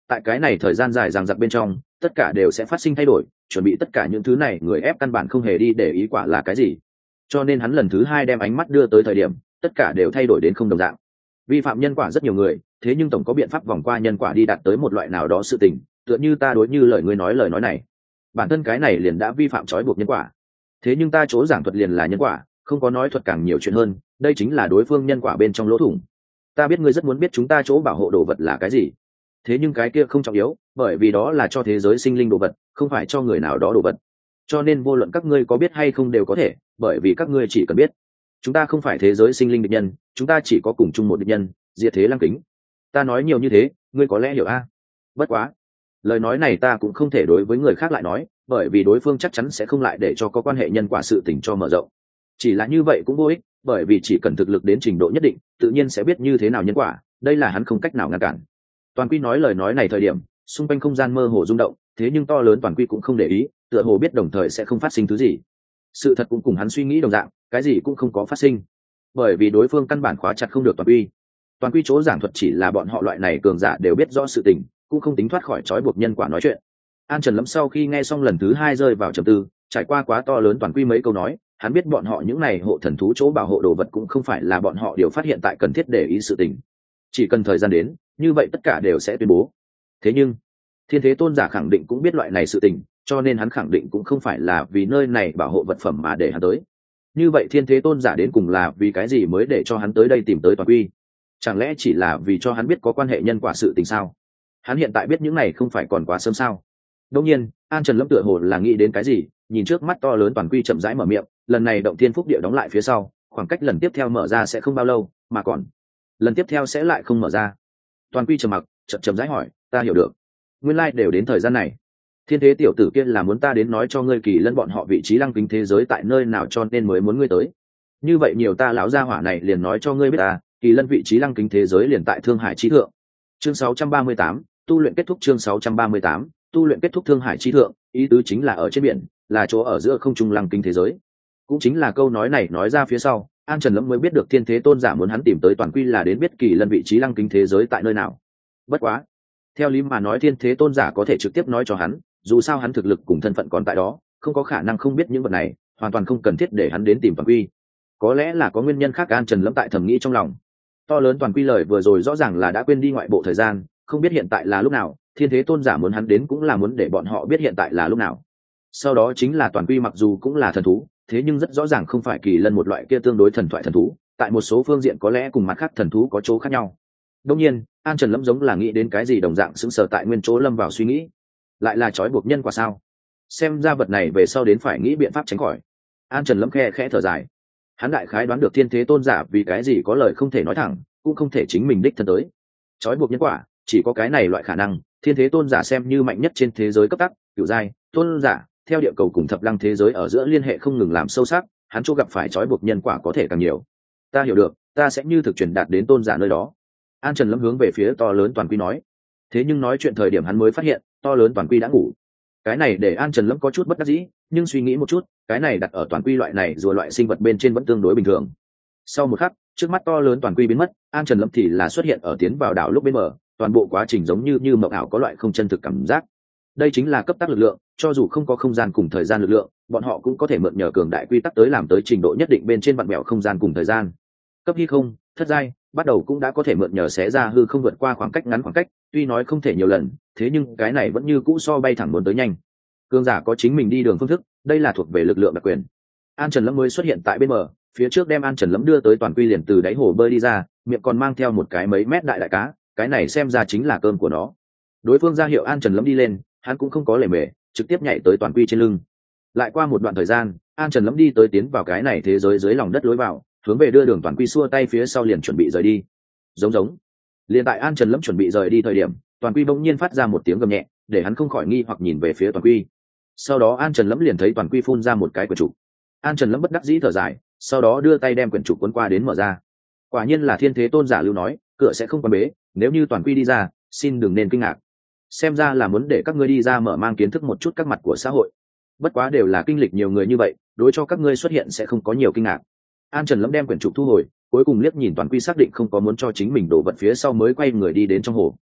tại cái này thời gian dài dằng dặc bên trong tất cả đều sẽ phát sinh thay đổi, chuẩn bị tất cả những thứ này người ép căn bản không hề đi để ý quả là cái gì. Cho nên hắn lần thứ hai đem ánh mắt đưa tới thời điểm tất cả đều thay đổi đến không đồng dạng. Vi phạm nhân quả rất nhiều người, thế nhưng tổng có biện pháp vòng qua nhân quả đi đạt tới một loại nào đó sự tình, tựa như ta đối như lời ngươi nói lời nói này, bản thân cái này liền đã vi phạm trói buộc nhân quả. Thế nhưng ta chỗ giảng thuật liền là nhân quả, không có nói thuật càng nhiều chuyện hơn, đây chính là đối phương nhân quả bên trong lỗ thủng. Ta biết ngươi rất muốn biết chúng ta chỗ bảo hộ đồ vật là cái gì, thế nhưng cái kia không trọng yếu, bởi vì đó là cho thế giới sinh linh đồ vật, không phải cho người nào đó đồ vật. Cho nên vô luận các ngươi có biết hay không đều có thể, bởi vì các ngươi chỉ cần biết chúng ta không phải thế giới sinh linh địch nhân, chúng ta chỉ có cùng chung một địch nhân, diệt thế lăng kính. Ta nói nhiều như thế ngươi có lẽ hiểu a? Bất quá lời nói này ta cũng không thể đối với người khác lại nói, bởi vì đối phương chắc chắn sẽ không lại để cho có quan hệ nhân quả sự tình cho mở rộng. Chỉ là như vậy cũng vô ích, bởi vì chỉ cần thực lực đến trình độ nhất định tự nhiên sẽ biết như thế nào nhân quả, đây là hắn không cách nào ngăn cản. Toàn Quy nói lời nói này thời điểm xung quanh không gian mơ hồ rung động, thế nhưng to lớn Toàn Quy cũng không để ý, tựa hồ biết đồng thời sẽ không phát sinh thứ gì. Sự thật cũng cùng hắn suy nghĩ đồng dạng, cái gì cũng không có phát sinh, bởi vì đối phương căn bản khóa chặt không được Toàn Quy. Toàn Quy chỗ giảng thuật chỉ là bọn họ loại này cường giả đều biết rõ sự tình, cũng không tính thoát khỏi trói buộc nhân quả nói chuyện. An Trần Lâm sau khi nghe xong lần thứ hai rơi vào trầm tư, trải qua quá to lớn Toàn Quy mấy câu nói, hắn biết bọn họ những này hộ thần thú chỗ bảo hộ đồ vật cũng không phải là bọn họ điều phát hiện tại cần thiết để ý sự tình. Chỉ cần thời gian đến, như vậy tất cả đều sẽ tuyên bố. Thế nhưng Thiên Thế Tôn giả khẳng định cũng biết loại này sự tình, cho nên hắn khẳng định cũng không phải là vì nơi này bảo hộ vật phẩm mà để hắn tới. Như vậy Thiên Thế Tôn giả đến cùng là vì cái gì mới để cho hắn tới đây tìm tới Toàn Quy? Chẳng lẽ chỉ là vì cho hắn biết có quan hệ nhân quả sự tình sao? Hắn hiện tại biết những này không phải còn quá sớm sao? Đương nhiên, An Trần Lâm tựa hồ là nghĩ đến cái gì, nhìn trước mắt to lớn Toàn Quy chậm rãi mở miệng, lần này động thiên phúc địa đóng lại phía sau, khoảng cách lần tiếp theo mở ra sẽ không bao lâu, mà còn lần tiếp theo sẽ lại không mở ra. Toàn Quy trầm mặc, chậm chậm rãi hỏi, ta hiểu được. Nguyên lai like đều đến thời gian này. Thiên Thế tiểu tử kia là muốn ta đến nói cho ngươi Kỳ Lân bọn họ vị trí lăng kính thế giới tại nơi nào, cho nên mới muốn ngươi tới. Như vậy nhiều ta lão gia hỏa này liền nói cho ngươi biết ta, Kỳ Lân vị trí lăng kính thế giới liền tại Thương Hải Chí Thượng. Chương sáu trăm ba mươi tám, tu luyện kết thúc. Chương sáu trăm ba mươi tám, tu luyện kết thúc. Thương Hải Chí Thượng, ý tứ chính là ở trên biển, là chỗ ở giữa không trung lăng kính thế giới. Cũng chính là câu nói này nói ra phía sau, An Trần Lâm mới biết được Thiên Thế Tôn giả muốn hắn tìm tới Toàn Quy là đến biết Kỳ Lân vị trí lăng kính thế giới tại nơi nào. Bất quá, theo lý mà nói Thiên Thế Tôn giả có thể trực tiếp nói cho hắn, dù sao hắn thực lực cùng thân phận còn tại đó, không có khả năng không biết những vật này, hoàn toàn không cần thiết để hắn đến tìm Toàn Quy. Có lẽ là có nguyên nhân khác, An Trần Lâm tại thầm nghĩ trong lòng. To lớn Toàn Quy lời vừa rồi rõ ràng là đã quên đi ngoại bộ thời gian, không biết hiện tại là lúc nào, Thiên Thế Tôn giả muốn hắn đến cũng là muốn để bọn họ biết hiện tại là lúc nào. Sau đó chính là Toàn Quy mặc dù cũng là thần thú, thế nhưng rất rõ ràng không phải Kỳ Lân một loại kia tương đối thần thoại thần thú, tại một số phương diện có lẽ cùng mặt khác thần thú có chỗ khác nhau. Đương nhiên, An Trần Lâm giống là nghĩ đến cái gì đồng dạng sững sờ tại nguyên chỗ lâm vào suy nghĩ. Lại là trói buộc nhân quả sao? Xem ra vật này về sau đến phải nghĩ biện pháp tránh khỏi. An Trần Lâm khe khẽ thở dài. Hắn đại khái đoán được Thiên Thế Tôn giả vì cái gì có lời không thể nói thẳng, cũng không thể chính mình đích thân tới. Trói buộc nhân quả, chỉ có cái này loại khả năng. Thiên Thế Tôn giả xem như mạnh nhất trên thế giới cấp tắc, cửu giai tôn giả, theo địa cầu cùng thập lăng thế giới ở giữa liên hệ không ngừng làm sâu sắc, hắn chỗ gặp phải trói buộc nhân quả có thể càng nhiều. Ta hiểu được, ta sẽ như thực truyền đạt đến tôn giả nơi đó. An Trần Lâm hướng về phía to lớn Toàn Quy nói. Thế nhưng nói chuyện thời điểm hắn mới phát hiện to lớn Toàn Quy đã ngủ. Cái này để An Trần Lâm có chút bất đắc dĩ, nhưng suy nghĩ một chút, cái này đặt ở Toàn Quy loại này rùa loại sinh vật bên trên vẫn tương đối bình thường. Sau một khắc, trước mắt to lớn Toàn Quy biến mất, An Trần Lâm thì là xuất hiện ở tiến vào đảo lúc bên bờ, toàn bộ quá trình giống như như mộng ảo, có loại không chân thực cảm giác. Đây chính là cấp tắc lực lượng, cho dù không có không gian cùng thời gian lực lượng, bọn họ cũng có thể mượn nhờ cường đại quy tắc tới làm tới trình độ nhất định bên trên vặn mẹo không gian cùng thời gian. Cấp hy không, thất giai, bắt đầu cũng đã có thể mượn nhờ xé ra hư không vượt qua khoảng cách ngắn khoảng cách, tuy nói không thể nhiều lần, thế nhưng cái này vẫn như cũ so bay thẳng muốn tới nhanh. Cường giả có chính mình đi đường phương thức, đây là thuộc về lực lượng đặc quyền. An Trần Lâm mới xuất hiện tại bên bờ, phía trước đem An Trần Lâm đưa tới Toàn Quy liền từ đáy hồ bơi đi ra, miệng còn mang theo một cái mấy mét đại đại cá, cái này xem ra chính là cơm của nó. Đối phương ra hiệu An Trần Lâm đi lên, hắn cũng không có lề mề, trực tiếp nhảy tới Toàn Quy trên lưng. Lại qua một đoạn thời gian, An Trần Lâm đi tới tiến vào cái này thế giới dưới lòng đất lối vào, hướng về đưa đường Toàn Quy xua tay phía sau liền chuẩn bị rời đi. Giống giống. Liền tại An Trần Lâm chuẩn bị rời đi thời điểm, Toàn Quy bỗng nhiên phát ra một tiếng gầm nhẹ, để hắn không khỏi nghi hoặc nhìn về phía Toàn Quy. Sau đó An Trần Lâm liền thấy Toàn Quy phun ra một cái quyển trục. An Trần Lâm bất đắc dĩ thở dài, sau đó đưa tay đem quyển trục cuốn qua đến mở ra. Quả nhiên là Thiên Thế Tôn giả lưu nói, cửa sẽ không quan bế, nếu như Toàn Quy đi ra, xin đừng nên kinh ngạc. Xem ra là muốn để các ngươi đi ra mở mang kiến thức một chút các mặt của xã hội. Bất quá đều là kinh lịch nhiều người như vậy, đối cho các ngươi xuất hiện sẽ không có nhiều kinh ngạc. An Trần Lâm đem quyển trục thu hồi, cuối cùng liếc nhìn Toàn Quy xác định không có muốn cho chính mình đổ vật phía sau mới quay người đi đến trong hồ.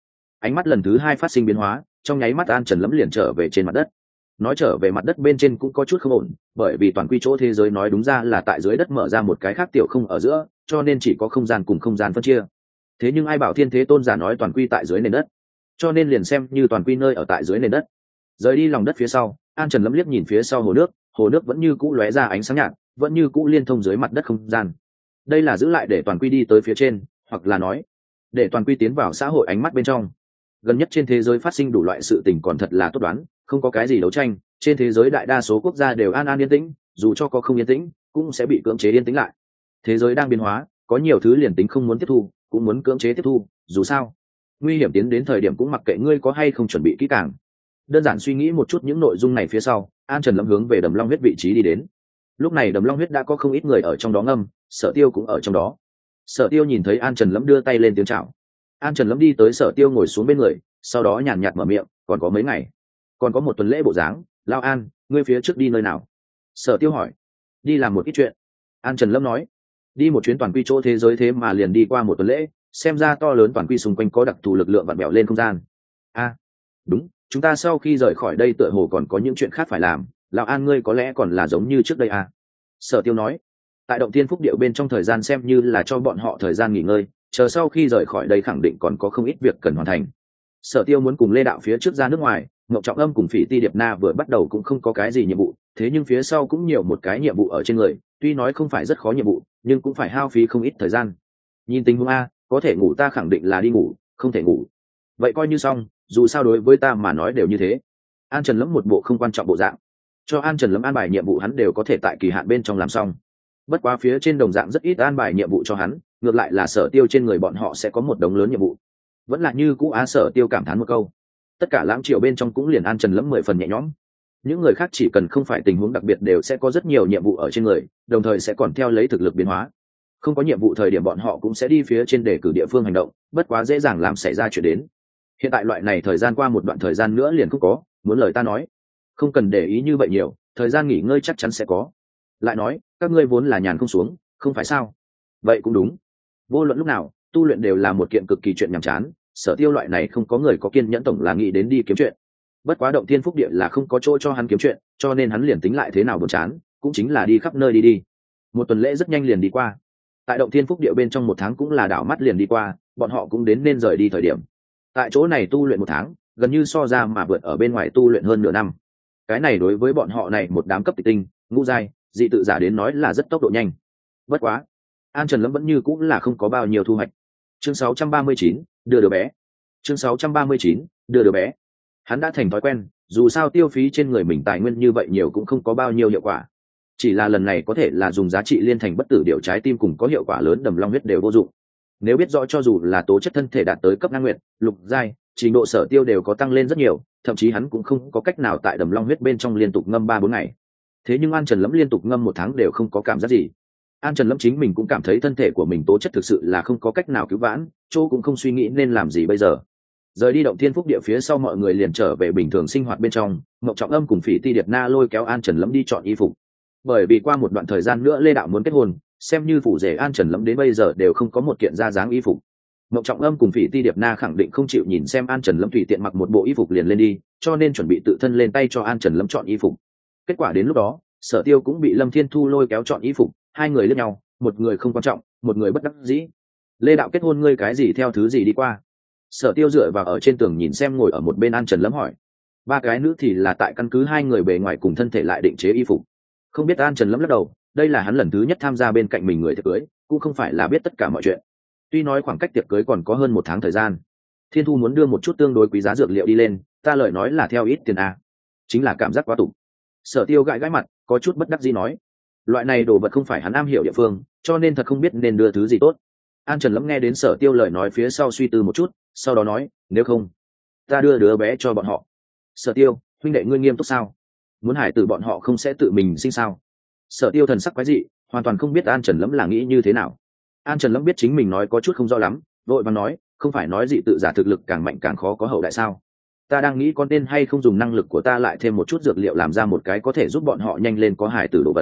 ánh mắt lần thứ hai phát sinh biến hóa, trong nháy mắt An Trần Lâm liền trở về trên mặt đất. Nói trở về mặt đất bên trên cũng có chút không ổn, bởi vì toàn quy chỗ thế giới nói đúng ra là tại dưới đất mở ra một cái khác tiểu không ở giữa, cho nên chỉ có không gian cùng không gian phân chia. Thế nhưng ai bảo Thiên Thế Tôn giả nói toàn quy tại dưới nền đất, cho nên liền xem như toàn quy nơi ở tại dưới nền đất. Rời đi lòng đất phía sau, An Trần Lâm liếc nhìn phía sau hồ nước, hồ nước vẫn như cũ lóe ra ánh sáng nhạt, vẫn như cũ liên thông dưới mặt đất không gian. Đây là giữ lại để toàn quy đi tới phía trên, hoặc là nói để toàn quy tiến vào xã hội ánh mắt bên trong. Gần nhất trên thế giới phát sinh đủ loại sự tình còn thật là tốt đoán, không có cái gì đấu tranh, trên thế giới đại đa số quốc gia đều an an yên tĩnh, dù cho có không yên tĩnh cũng sẽ bị cưỡng chế yên tĩnh lại. Thế giới đang biến hóa, có nhiều thứ liền tính không muốn tiếp thu cũng muốn cưỡng chế tiếp thu, dù sao nguy hiểm tiến đến thời điểm cũng mặc kệ ngươi có hay không chuẩn bị kỹ càng. Đơn giản suy nghĩ một chút những nội dung này phía sau, An Trần Lâm hướng về đầm long huyết vị trí đi đến. Lúc này đầm long huyết đã có không ít người ở trong đó ngâm, Sở Tiêu cũng ở trong đó. Sở Tiêu nhìn thấy An Trần Lâm đưa tay lên tiếng chào. An Trần Lâm đi tới Sở Tiêu ngồi xuống bên người, sau đó nhàn nhạt mở miệng, còn có mấy ngày, còn có một tuần lễ bộ dáng. Lao An, ngươi phía trước đi nơi nào? Sở Tiêu hỏi. Đi làm một ít chuyện. An Trần Lâm nói. Đi một chuyến toàn quy chỗ thế giới thế mà liền đi qua một tuần lễ, xem ra to lớn toàn quy xung quanh có đặc thù lực lượng vặn bẹo lên không gian. A, à, đúng, chúng ta sau khi rời khỏi đây tựa hồ còn có những chuyện khác phải làm. Lão An ngươi có lẽ còn là giống như trước đây à? Sở Tiêu nói. Tại động thiên phúc điệu bên trong thời gian xem như là cho bọn họ thời gian nghỉ ngơi, chờ sau khi rời khỏi đây khẳng định còn có không ít việc cần hoàn thành. Sở Tiêu muốn cùng Lê Đạo phía trước ra nước ngoài, Ngộ Trọng Âm cùng Phỉ Ti Điệp Na vừa bắt đầu cũng không có cái gì nhiệm vụ, thế nhưng phía sau cũng nhiều một cái nhiệm vụ ở trên người, tuy nói không phải rất khó nhiệm vụ, nhưng cũng phải hao phí không ít thời gian. Nhìn tình huống a, có thể ngủ ta khẳng định là đi ngủ, không thể ngủ vậy coi như xong, dù sao đối với ta mà nói đều như thế. An Trần Lâm một bộ không quan trọng bộ dạng, cho An Trần Lâm an bài nhiệm vụ hắn đều có thể tại kỳ hạn bên trong làm xong. Bất quá phía trên đồng dạng rất ít an bài nhiệm vụ cho hắn, ngược lại là Sở Tiêu trên người bọn họ sẽ có một đống lớn nhiệm vụ. Vẫn là như cũ á. Sở Tiêu cảm thán một câu. Tất cả lãng triệu bên trong cũng liền An Trần Lâm mười phần nhẹ nhõm. Những người khác chỉ cần không phải tình huống đặc biệt đều sẽ có rất nhiều nhiệm vụ ở trên người, đồng thời sẽ còn theo lấy thực lực biến hóa. Không có nhiệm vụ thời điểm bọn họ cũng sẽ đi phía trên để cử địa phương hành động, bất quá dễ dàng làm xảy ra chuyện đến. Hiện tại loại này thời gian qua một đoạn thời gian nữa liền không có, muốn lời ta nói, không cần để ý như vậy nhiều, thời gian nghỉ ngơi chắc chắn sẽ có. Lại nói, các ngươi vốn là nhàn không xuống, không phải sao? Vậy cũng đúng. Vô luận lúc nào, tu luyện đều là một kiện cực kỳ chuyện nhàm chán, Sở Tiêu loại này không có người có kiên nhẫn tổng là nghĩ đến đi kiếm chuyện. Bất quá động thiên phúc địa là không có chỗ cho hắn kiếm chuyện, cho nên hắn liền tính lại thế nào buồn chán, cũng chính là đi khắp nơi đi đi. Một tuần lễ rất nhanh liền đi qua. Tại động thiên phúc địa bên trong một tháng cũng là đảo mắt liền đi qua, bọn họ cũng đến nên rời đi thời điểm. Tại chỗ này tu luyện một tháng, gần như so ra mà vượt ở bên ngoài tu luyện hơn nửa năm. Cái này đối với bọn họ này một đám cấp tịch tinh, ngũ giai, dị tự giả đến nói là rất tốc độ nhanh. Bất quá, An Trần Lâm vẫn như cũng là không có bao nhiêu thu hoạch. Chương sáu trăm ba mươi chín, đưa đứa bé. Chương sáu trăm ba mươi chín, đưa đứa bé. Hắn đã thành thói quen, dù sao tiêu phí trên người mình tài nguyên như vậy nhiều cũng không có bao nhiêu hiệu quả. Chỉ là lần này có thể là dùng giá trị liên thành bất tử điệu trái tim cùng có hiệu quả lớn đầm long huyết đều vô dụng. Nếu biết rõ cho dù là tố chất thân thể đạt tới cấp ngang nguyệt, lục giai, trình độ Sở Tiêu đều có tăng lên rất nhiều, thậm chí hắn cũng không có cách nào tại đầm long huyết bên trong liên tục ngâm ba bốn ngày. Thế nhưng An Trần Lâm liên tục ngâm một tháng đều không có cảm giác gì. An Trần Lâm chính mình cũng cảm thấy thân thể của mình tố chất thực sự là không có cách nào cứu vãn, Châu cũng không suy nghĩ nên làm gì bây giờ. Rời đi động thiên phúc địa phía sau mọi người liền trở về bình thường sinh hoạt bên trong, Mộng Trọng Âm cùng Phỉ Ti Điệp Na lôi kéo An Trần Lâm đi chọn y phục. Bởi vì qua một đoạn thời gian nữa Lê Đạo muốn kết hôn, xem như phủ rể An Trần Lâm đến bây giờ đều không có một kiện ra dáng y phục. Mộng Trọng Âm cùng Phỉ Ti Điệp Na khẳng định không chịu nhìn xem An Trần Lâm tùy tiện mặc một bộ y phục liền lên đi, cho nên chuẩn bị tự thân lên tay cho An Trần Lâm chọn y phục. Kết quả đến lúc đó, Sở Tiêu cũng bị Lâm Thiên Thu lôi kéo chọn y phục, hai người liếc nhau, một người không quan trọng, một người bất đắc dĩ. Lê Đạo kết hôn ngươi cái gì theo thứ gì đi qua? Sở Tiêu dựa vào ở trên tường nhìn xem ngồi ở một bên An Trần Lâm hỏi. Ba cái nữ thì là tại căn cứ hai người bề ngoài cùng thân thể lại định chế y phục. Không biết. An Trần Lâm lắc đầu, đây là hắn lần thứ nhất tham gia bên cạnh mình người tiệc cưới, cũng không phải là biết tất cả mọi chuyện. Tuy nói khoảng cách tiệc cưới còn có hơn một tháng thời gian, Thiên Thu muốn đưa một chút tương đối quý giá dược liệu đi lên, ta lời nói là theo ít tiền a, chính là cảm giác quá tục. Sở Tiêu gãi gãi mặt, có chút bất đắc dĩ nói, loại này đồ vật không phải hắn am hiểu địa phương, cho nên thật không biết nên đưa thứ gì tốt. An Trần Lâm nghe đến Sở Tiêu lời nói phía sau suy tư một chút, sau đó nói, nếu không, ta đưa đứa bé cho bọn họ. Sở Tiêu, huynh đệ ngươi nghiêm túc sao? Muốn hải tử bọn họ không sẽ tự mình sinh sao? Sở Tiêu thần sắc quái dị, hoàn toàn không biết An Trần Lâm là nghĩ như thế nào. An Trần Lâm biết chính mình nói có chút không rõ lắm, vội vàng nói, không phải nói dị tự giả thực lực càng mạnh càng khó có hậu đại sao? Ta đang nghĩ con nên hay không dùng năng lực của ta lại thêm một chút dược liệu làm ra một cái có thể giúp bọn họ nhanh lên có hải tử đồ vật.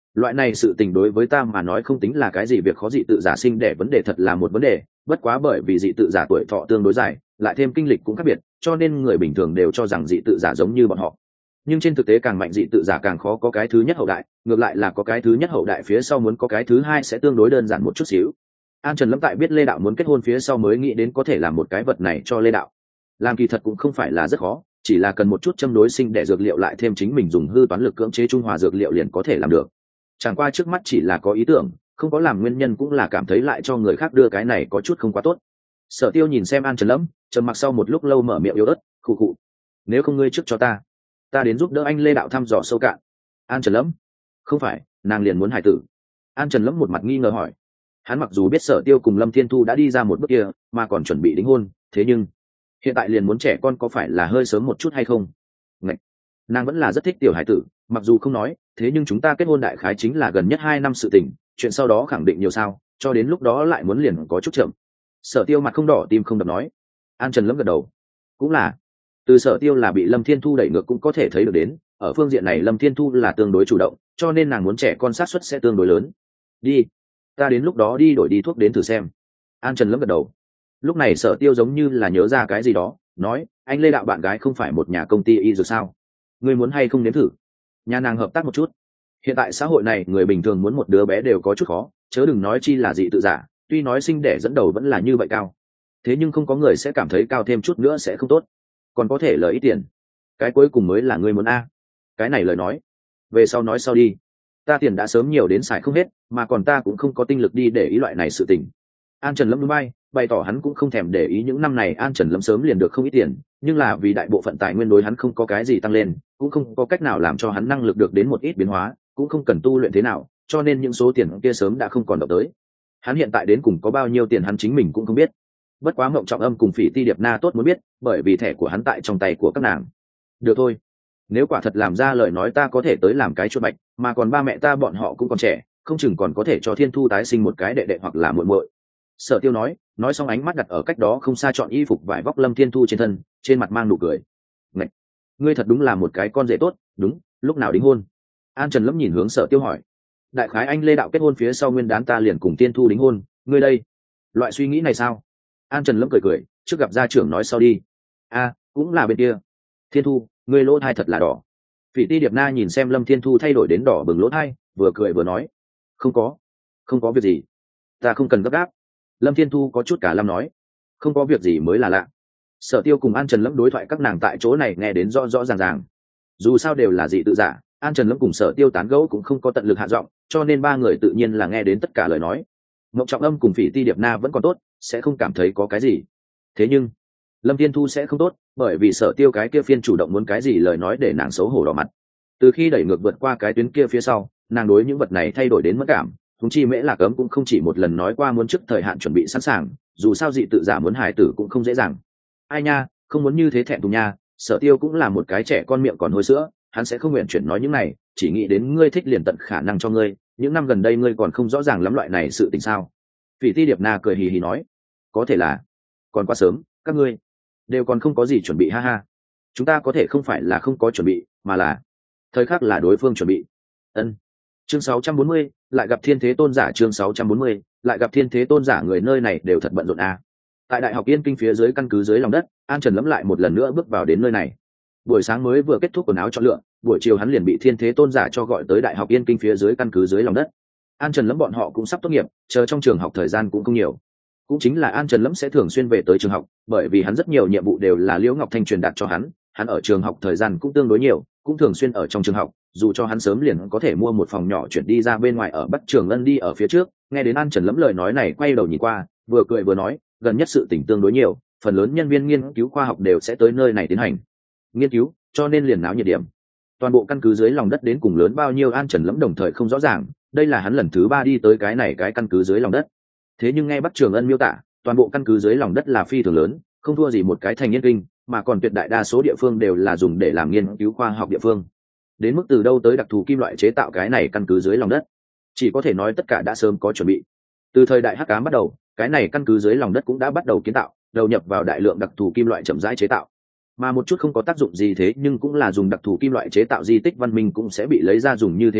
loại này sự tình đối với ta mà nói không tính là cái gì việc khó, dị tự giả sinh đẻ vấn đề thật là một vấn đề, bất quá bởi vì dị tự giả tuổi thọ tương đối dài, lại thêm kinh lịch cũng khác biệt, cho nên người bình thường đều cho rằng dị tự giả giống như bọn họ. Nhưng trên thực tế càng mạnh dị tự giả càng khó có cái thứ nhất hậu đại, ngược lại là có cái thứ nhất hậu đại phía sau muốn có cái thứ hai sẽ tương đối đơn giản một chút xíu. An Trần Lâm tại biết Lê Đạo muốn kết hôn phía sau mới nghĩ đến có thể làm một cái vật này cho Lê Đạo. Làm kỳ thật cũng không phải là rất khó, chỉ là cần một chút châm đối sinh để dược liệu lại thêm chính mình dùng hư toán lực cưỡng chế trung hòa dược liệu liền có thể làm được. Chẳng qua trước mắt chỉ là có ý tưởng, không có làm, nguyên nhân cũng là cảm thấy lại cho người khác đưa cái này có chút không quá tốt. Sở Tiêu nhìn xem An Trần Lâm, trầm mặc sau một lúc lâu mở miệng yếu ớt, khụ khụ. Nếu không ngươi trước cho ta, ta đến giúp đỡ anh Lê Đạo thăm dò sâu cạn. An Trần Lâm, không phải, nàng liền muốn hài tử. An Trần Lâm một mặt nghi ngờ hỏi. Hắn mặc dù biết Sở Tiêu cùng Lâm Thiên Thu đã đi ra một bước kia, mà còn chuẩn bị đính hôn, thế nhưng hiện tại liền muốn trẻ con có phải là hơi sớm một chút hay không? Ngạch, nàng vẫn là rất thích tiểu hải tử, mặc dù không nói, thế nhưng chúng ta kết hôn đại khái chính là gần nhất hai năm sự tình, chuyện sau đó khẳng định nhiều sao, cho đến lúc đó lại muốn liền có chút chậm. Sở Tiêu mặt không đỏ tim không đập nói. An Trần Lâm gật đầu. Cũng là, từ Sở Tiêu là bị Lâm Thiên Thu đẩy ngược cũng có thể thấy được đến, ở phương diện này Lâm Thiên Thu là tương đối chủ động, cho nên nàng muốn trẻ con sát suất sẽ tương đối lớn. Đi, ta đến lúc đó đi đổi đi thuốc đến thử xem. An Trần Lâm gật đầu. Lúc này Sở Tiêu giống như là nhớ ra cái gì đó, nói, anh Lê Đạo bạn gái không phải một nhà công ty y dược sao? Ngươi muốn hay không nếm thử? Nhà nàng hợp tác một chút. Hiện tại xã hội này người bình thường muốn một đứa bé đều có chút khó, chớ đừng nói chi là dị tự giả, tuy nói sinh đẻ dẫn đầu vẫn là như vậy cao, thế nhưng không có người sẽ cảm thấy cao thêm chút nữa sẽ không tốt, còn có thể lợi ít tiền. Cái cuối cùng mới là ngươi muốn a. Cái này lời nói, về sau nói sau đi. Ta tiền đã sớm nhiều đến xài không hết, mà còn ta cũng không có tinh lực đi để ý loại này sự tình. An Trần Lâm núi bay, bày tỏ hắn cũng không thèm để ý những năm này An Trần Lâm sớm liền được không ít tiền, nhưng là vì đại bộ phận tài nguyên đối hắn không có cái gì tăng lên, cũng không có cách nào làm cho hắn năng lực được đến một ít biến hóa, cũng không cần tu luyện thế nào, cho nên những số tiền kia sớm đã không còn động tới. Hắn hiện tại đến cùng có bao nhiêu tiền hắn chính mình cũng không biết. Bất quá Mộng Trọng Âm cùng Phỉ Ti Điệp Na tốt muốn biết, bởi vì thẻ của hắn tại trong tay của các nàng. Được thôi, nếu quả thật làm ra lời nói ta có thể tới làm cái chuột bạch, mà còn ba mẹ ta bọn họ cũng còn trẻ, không chừng còn có thể cho Thiên Thu tái sinh một cái đệ đệ hoặc là muội muội. Sở Tiêu nói, nói xong ánh mắt đặt ở cách đó không xa chọn y phục vải vóc Lâm Thiên Thu trên thân, trên mặt mang nụ cười. Ngạch, ngươi thật đúng là một cái con rể tốt, đúng, lúc nào đính hôn? An Trần Lâm nhìn hướng Sở Tiêu hỏi. Đại khái anh Lê Đạo kết hôn phía sau nguyên đán ta liền cùng Thiên Thu đính hôn, ngươi đây, loại suy nghĩ này sao? An Trần Lâm cười cười, trước gặp gia trưởng nói sau đi. A, cũng là bên kia. Thiên Thu, ngươi lỗ thai thật là đỏ. Phỉ Ti Điệp Na nhìn xem Lâm Thiên Thu thay đổi đến đỏ bừng lỗ thai, vừa cười vừa nói, không có, không có việc gì, ta không cần gấp gáp. Lâm Thiên Thu có chút cả lâm nói, không có việc gì mới là lạ. Sở Tiêu cùng An Trần Lâm đối thoại các nàng tại chỗ này nghe đến rõ rõ ràng ràng. Dù sao đều là dị tự giả, An Trần Lâm cùng Sở Tiêu tán gẫu cũng không có tận lực hạ giọng, cho nên ba người tự nhiên là nghe đến tất cả lời nói. Mộng Trọng Âm cùng Phỉ Ti Điệp Na vẫn còn tốt, sẽ không cảm thấy có cái gì. Thế nhưng Lâm Thiên Thu sẽ không tốt, bởi vì Sở Tiêu cái kia phiên chủ động muốn cái gì lời nói để nàng xấu hổ đỏ mặt. Từ khi đẩy ngược vượt qua cái tuyến kia phía sau, nàng đối những vật này thay đổi đến mất cảm. Thúng chi Mễ Lạc Ấm cũng không chỉ một lần nói qua muốn trước thời hạn chuẩn bị sẵn sàng, dù sao dị tự giả muốn hài tử cũng không dễ dàng. Ai nha, không muốn như thế thẹn thùng nha. Sở Tiêu cũng là một cái trẻ con miệng còn hôi sữa, hắn sẽ không nguyện chuyển nói những này, chỉ nghĩ đến ngươi thích liền tận khả năng cho ngươi. Những năm gần đây ngươi còn không rõ ràng lắm loại này sự tình sao? Phỉ Ti Điệp Na cười hì hì nói, có thể là còn quá sớm, các ngươi đều còn không có gì chuẩn bị, ha ha. Chúng ta có thể không phải là không có chuẩn bị, mà là thời khắc là đối phương chuẩn bị. Ân. Chương sáu trăm bốn mươi, lại gặp Thiên Thế Tôn giả. Chương sáu trăm bốn mươi, lại gặp Thiên Thế Tôn giả. Người nơi này đều thật bận rộn à. Tại Đại học Yên Kinh phía dưới căn cứ dưới lòng đất, An Trần Lâm lại một lần nữa bước vào đến nơi này. Buổi sáng mới vừa kết thúc quần áo chọn lựa, buổi chiều hắn liền bị Thiên Thế Tôn giả cho gọi tới Đại học Yên Kinh phía dưới căn cứ dưới lòng đất. An Trần Lâm bọn họ cũng sắp tốt nghiệp, chờ trong trường học thời gian cũng không nhiều. Cũng chính là An Trần Lâm sẽ thường xuyên về tới trường học, bởi vì hắn rất nhiều nhiệm vụ đều là Liễu Ngọc Thanh truyền đạt cho hắn, hắn ở trường học thời gian cũng tương đối nhiều, cũng thường xuyên ở trong trường học, dù cho hắn sớm liền có thể mua một phòng nhỏ chuyển đi ra bên ngoài ở Bắc Trường Ân đi ở phía trước, nghe đến An Trần Lâm lời nói này quay đầu nhìn qua, vừa cười vừa nói, gần nhất sự tình tương đối nhiều, phần lớn nhân viên nghiên cứu khoa học đều sẽ tới nơi này tiến hành nghiên cứu, cho nên liền náo nhiệt điểm. Toàn bộ căn cứ dưới lòng đất đến cùng lớn bao nhiêu An Trần Lâm đồng thời không rõ ràng, đây là hắn lần thứ ba đi tới cái này cái căn cứ dưới lòng đất. Thế nhưng nghe Bắc Trường Ân miêu tả, toàn bộ căn cứ dưới lòng đất là phi thường lớn, không thua gì một cái thành Yên Kinh, mà còn tuyệt đại đa số địa phương đều là dùng để làm nghiên cứu khoa học địa phương. Đến mức từ đâu tới đặc thù kim loại chế tạo cái này căn cứ dưới lòng đất, chỉ có thể nói tất cả đã sớm có chuẩn bị. Từ thời đại Hắc Ám bắt đầu, cái này căn cứ dưới lòng đất cũng đã bắt đầu kiến tạo, đầu nhập vào đại lượng đặc thù kim loại chậm rãi chế tạo. Mà một chút không có tác dụng gì thế nhưng cũng là dùng đặc thù kim loại chế tạo di tích văn minh cũng sẽ bị lấy ra dùng như thế nào,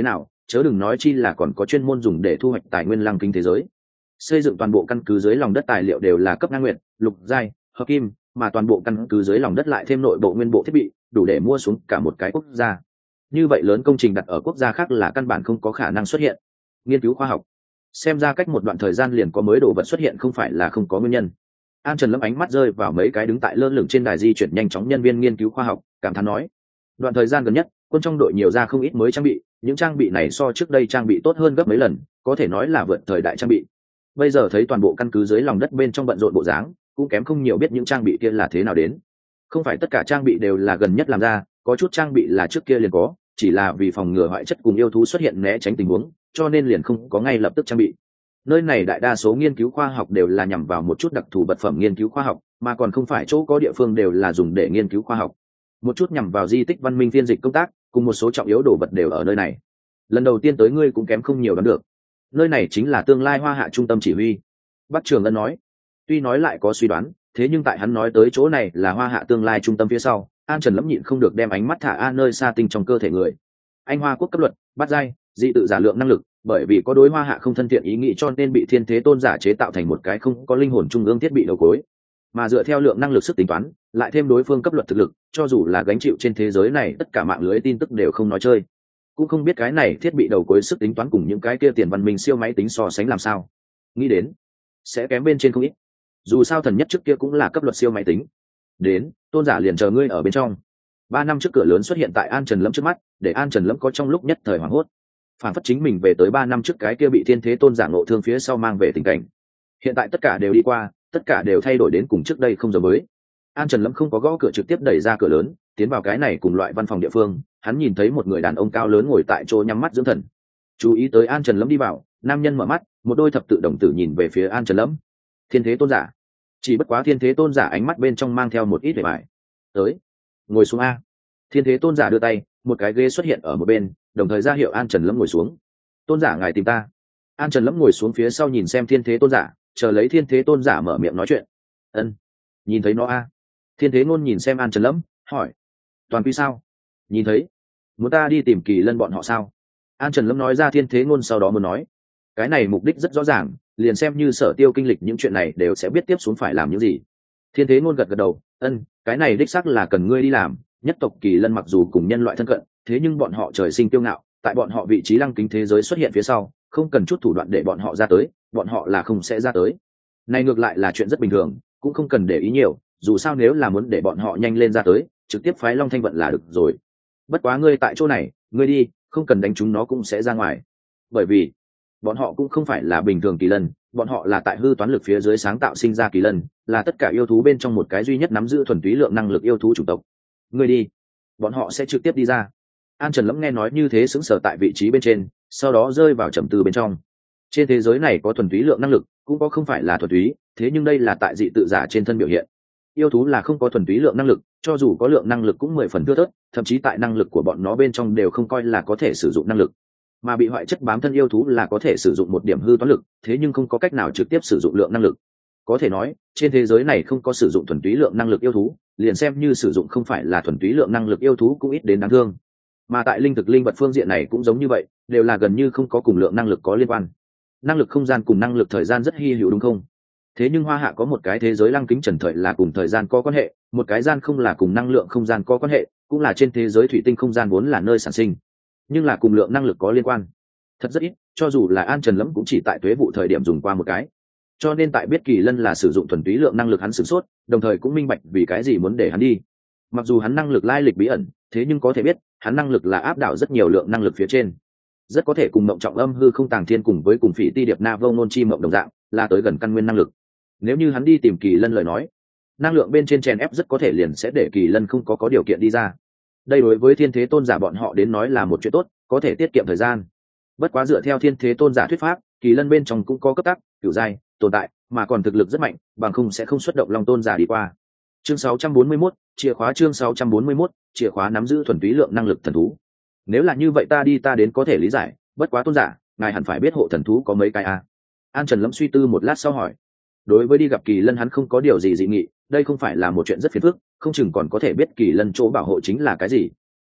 chớ đừng nói chi là còn có chuyên môn dùng để thu hoạch tài nguyên lăng kính thế giới. Xây dựng toàn bộ căn cứ dưới lòng đất tài liệu đều là cấp ngang nguyệt, lục giai, hợp kim, mà toàn bộ căn cứ dưới lòng đất lại thêm nội bộ nguyên bộ thiết bị, đủ để mua xuống cả một cái quốc gia. Như vậy lớn công trình đặt ở quốc gia khác là căn bản không có khả năng xuất hiện. Nghiên cứu khoa học, xem ra cách một đoạn thời gian liền có mới đồ vật xuất hiện không phải là không có nguyên nhân. An Trần Lâm ánh mắt rơi vào mấy cái đứng tại lơ lửng trên đài di chuyển nhanh chóng nhân viên nghiên cứu khoa học, cảm thán nói: đoạn thời gian gần nhất, quân trong đội nhiều ra không ít mới trang bị, những trang bị này so trước đây trang bị tốt hơn gấp mấy lần, có thể nói là vượt thời đại trang bị. Bây giờ thấy toàn bộ căn cứ dưới lòng đất bên trong bận rộn bộ dáng, cũng kém không nhiều biết những trang bị kia là thế nào đến. Không phải tất cả trang bị đều là gần nhất làm ra, có chút trang bị là trước kia liền có, chỉ là vì phòng ngừa hoại chất cùng yêu thú xuất hiện né tránh tình huống, cho nên liền không có ngay lập tức trang bị. Nơi này đại đa số nghiên cứu khoa học đều là nhằm vào một chút đặc thù vật phẩm nghiên cứu khoa học, mà còn không phải chỗ có địa phương đều là dùng để nghiên cứu khoa học. Một chút nhằm vào di tích văn minh phiên dịch công tác, cùng một số trọng yếu đồ vật đều ở nơi này. Lần đầu tiên tới ngươi cũng kém không nhiều đoán được. Nơi này chính là tương lai Hoa Hạ trung tâm chỉ huy. Bắc Trường Ân nói. Tuy nói lại có suy đoán, thế nhưng tại hắn nói tới chỗ này là Hoa Hạ tương lai trung tâm phía sau, An Trần Lâm nhịn không được đem ánh mắt thả a nơi xa tinh trong cơ thể người. Anh Hoa quốc cấp luật, bắt giai, dị tự giả lượng năng lực, bởi vì có đối Hoa Hạ không thân thiện ý nghĩ cho nên bị Thiên Thế Tôn giả chế tạo thành một cái không có linh hồn trung ương thiết bị đầu cuối. Mà dựa theo lượng năng lực sức tính toán, lại thêm đối phương cấp luật thực lực, cho dù là gánh chịu trên thế giới này tất cả mạng lưới tin tức đều không nói chơi. Cũng không biết cái này thiết bị đầu cuối sức tính toán cùng những cái kia tiền văn minh siêu máy tính so sánh làm sao. Nghĩ đến sẽ kém bên trên không ít. Dù sao thần nhất trước kia cũng là cấp luật siêu máy tính. Đến, Tôn giả liền chờ ngươi ở bên trong. Ba năm trước cửa lớn xuất hiện tại An Trần Lâm trước mắt, để An Trần Lâm có trong lúc nhất thời hoảng hốt. Phản phất chính mình về tới ba năm trước cái kia bị Thiên Thế Tôn giả ngộ thương phía sau mang về tình cảnh. Hiện tại tất cả đều đi qua, tất cả đều thay đổi đến cùng trước đây không giống mới. An Trần Lâm không có gõ cửa trực tiếp đẩy ra cửa lớn, tiến vào cái này cùng loại văn phòng địa phương, hắn nhìn thấy một người đàn ông cao lớn ngồi tại chỗ nhắm mắt dưỡng thần. Chú ý tới An Trần Lâm đi vào, nam nhân mở mắt, một đôi thập tự đồng tử nhìn về phía An Trần Lâm. Thiên Thế Tôn giả. Chỉ bất quá Thiên Thế Tôn giả ánh mắt bên trong mang theo một ít vẻ bại. Tới, ngồi xuống a. Thiên Thế Tôn giả đưa tay, một cái ghế xuất hiện ở một bên, đồng thời ra hiệu An Trần Lâm ngồi xuống. Tôn giả ngài tìm ta. An Trần Lâm ngồi xuống phía sau nhìn xem Thiên Thế Tôn giả, chờ lấy Thiên Thế Tôn giả mở miệng nói chuyện. Ân, nhìn thấy nó a. Thiên Thế Ngôn nhìn xem An Trần Lâm, hỏi: toàn quy sao? Nhìn thấy. Muốn ta đi tìm Kỳ Lân bọn họ sao? An Trần Lâm nói ra Thiên Thế Ngôn sau đó muốn nói: cái này mục đích rất rõ ràng, liền xem như Sở Tiêu kinh lịch những chuyện này đều sẽ biết tiếp xuống phải làm những gì. Thiên Thế Ngôn gật gật đầu, ân, cái này đích xác là cần ngươi đi làm. Nhất tộc Kỳ Lân mặc dù cùng nhân loại thân cận, thế nhưng bọn họ trời sinh kiêu ngạo, tại bọn họ vị trí lăng kính thế giới xuất hiện phía sau, không cần chút thủ đoạn để bọn họ ra tới, bọn họ là không sẽ ra tới. Này ngược lại là chuyện rất bình thường, cũng không cần để ý nhiều, dù sao nếu là muốn để bọn họ nhanh lên ra tới, trực tiếp phái Long Thanh Vận là được rồi. Bất quá ngươi tại chỗ này, ngươi đi, không cần đánh chúng nó cũng sẽ ra ngoài. Bởi vì bọn họ cũng không phải là bình thường Kỳ Lân, bọn họ là tại hư toán lực phía dưới sáng tạo sinh ra Kỳ Lân, là tất cả yêu thú bên trong một cái duy nhất nắm giữ thuần túy lượng năng lực yêu thú chủng tộc. Ngươi đi, bọn họ sẽ trực tiếp đi ra. An Trần Lâm nghe nói như thế sững sờ tại vị trí bên trên, sau đó rơi vào trầm tư bên trong. Trên thế giới này có thuần túy lượng năng lực, cũng có không phải là thuần túy, thế nhưng đây là tại dị tự giả trên thân biểu hiện. Yêu thú là không có thuần túy lượng năng lực, cho dù có lượng năng lực cũng mười phần thưa thớt, thậm chí tại năng lực của bọn nó bên trong đều không coi là có thể sử dụng năng lực. Mà bị hoại chất bám thân yêu thú là có thể sử dụng một điểm hư toán lực, thế nhưng không có cách nào trực tiếp sử dụng lượng năng lực. Có thể nói, trên thế giới này không có sử dụng thuần túy lượng năng lực yêu thú, liền xem như sử dụng không phải là thuần túy lượng năng lực yêu thú cũng ít đến đáng thương. Mà tại linh thực linh vật phương diện này cũng giống như vậy, đều là gần như không có cùng lượng năng lực có liên quan. Năng lực không gian cùng năng lực thời gian rất hy hữu đúng không? Thế nhưng Hoa Hạ có một cái thế giới lăng kính trần thời là cùng thời gian có quan hệ, một cái gian không là cùng năng lượng không gian có quan hệ, cũng là trên thế giới thủy tinh không gian vốn là nơi sản sinh, nhưng là cùng lượng năng lực có liên quan. Thật rất ít, cho dù là An Trần Lâm cũng chỉ tại tuế vụ thời điểm dùng qua một cái. Cho nên tại biết Kỳ Lân là sử dụng thuần túy lượng năng lực hắn sửng sốt, đồng thời cũng minh bạch vì cái gì muốn để hắn đi. Mặc dù hắn năng lực lai lịch bí ẩn, thế nhưng có thể biết, hắn năng lực là áp đảo rất nhiều lượng năng lực phía trên. Rất có thể cùng mộng trọng âm hư không tàng thiên cùng với cùng phỉ ti điệp na vô nôn chi mộng đồng dạng, là tới gần căn nguyên năng lực. Nếu như hắn đi tìm Kỳ Lân lời nói, năng lượng bên trên chèn ép rất có thể liền sẽ để Kỳ Lân không có có điều kiện đi ra. Đây đối với Thiên Thế Tôn giả bọn họ đến nói là một chuyện tốt, có thể tiết kiệm thời gian. Bất quá dựa theo Thiên Thế Tôn giả thuyết pháp, Kỳ Lân bên trong cũng có cấp tắc, cửu giai tồn tại, mà còn thực lực rất mạnh, bằng không sẽ không xuất động Long Tôn giả đi qua. Chương sáu trăm bốn mươi mốt, chìa khóa chương sáu trăm bốn mươi mốt, chìa khóa nắm giữ thuần túy lượng năng lực thần thú. Nếu là như vậy ta đi ta đến có thể lý giải, bất quá Tôn giả, ngài hẳn phải biết hộ thần thú có mấy cái à? An Trần Lâm suy tư một lát sau hỏi. Đối với đi gặp Kỳ Lân hắn không có điều gì dị nghị, đây không phải là một chuyện rất phiền phức, không chừng còn có thể biết Kỳ Lân chỗ bảo hộ chính là cái gì.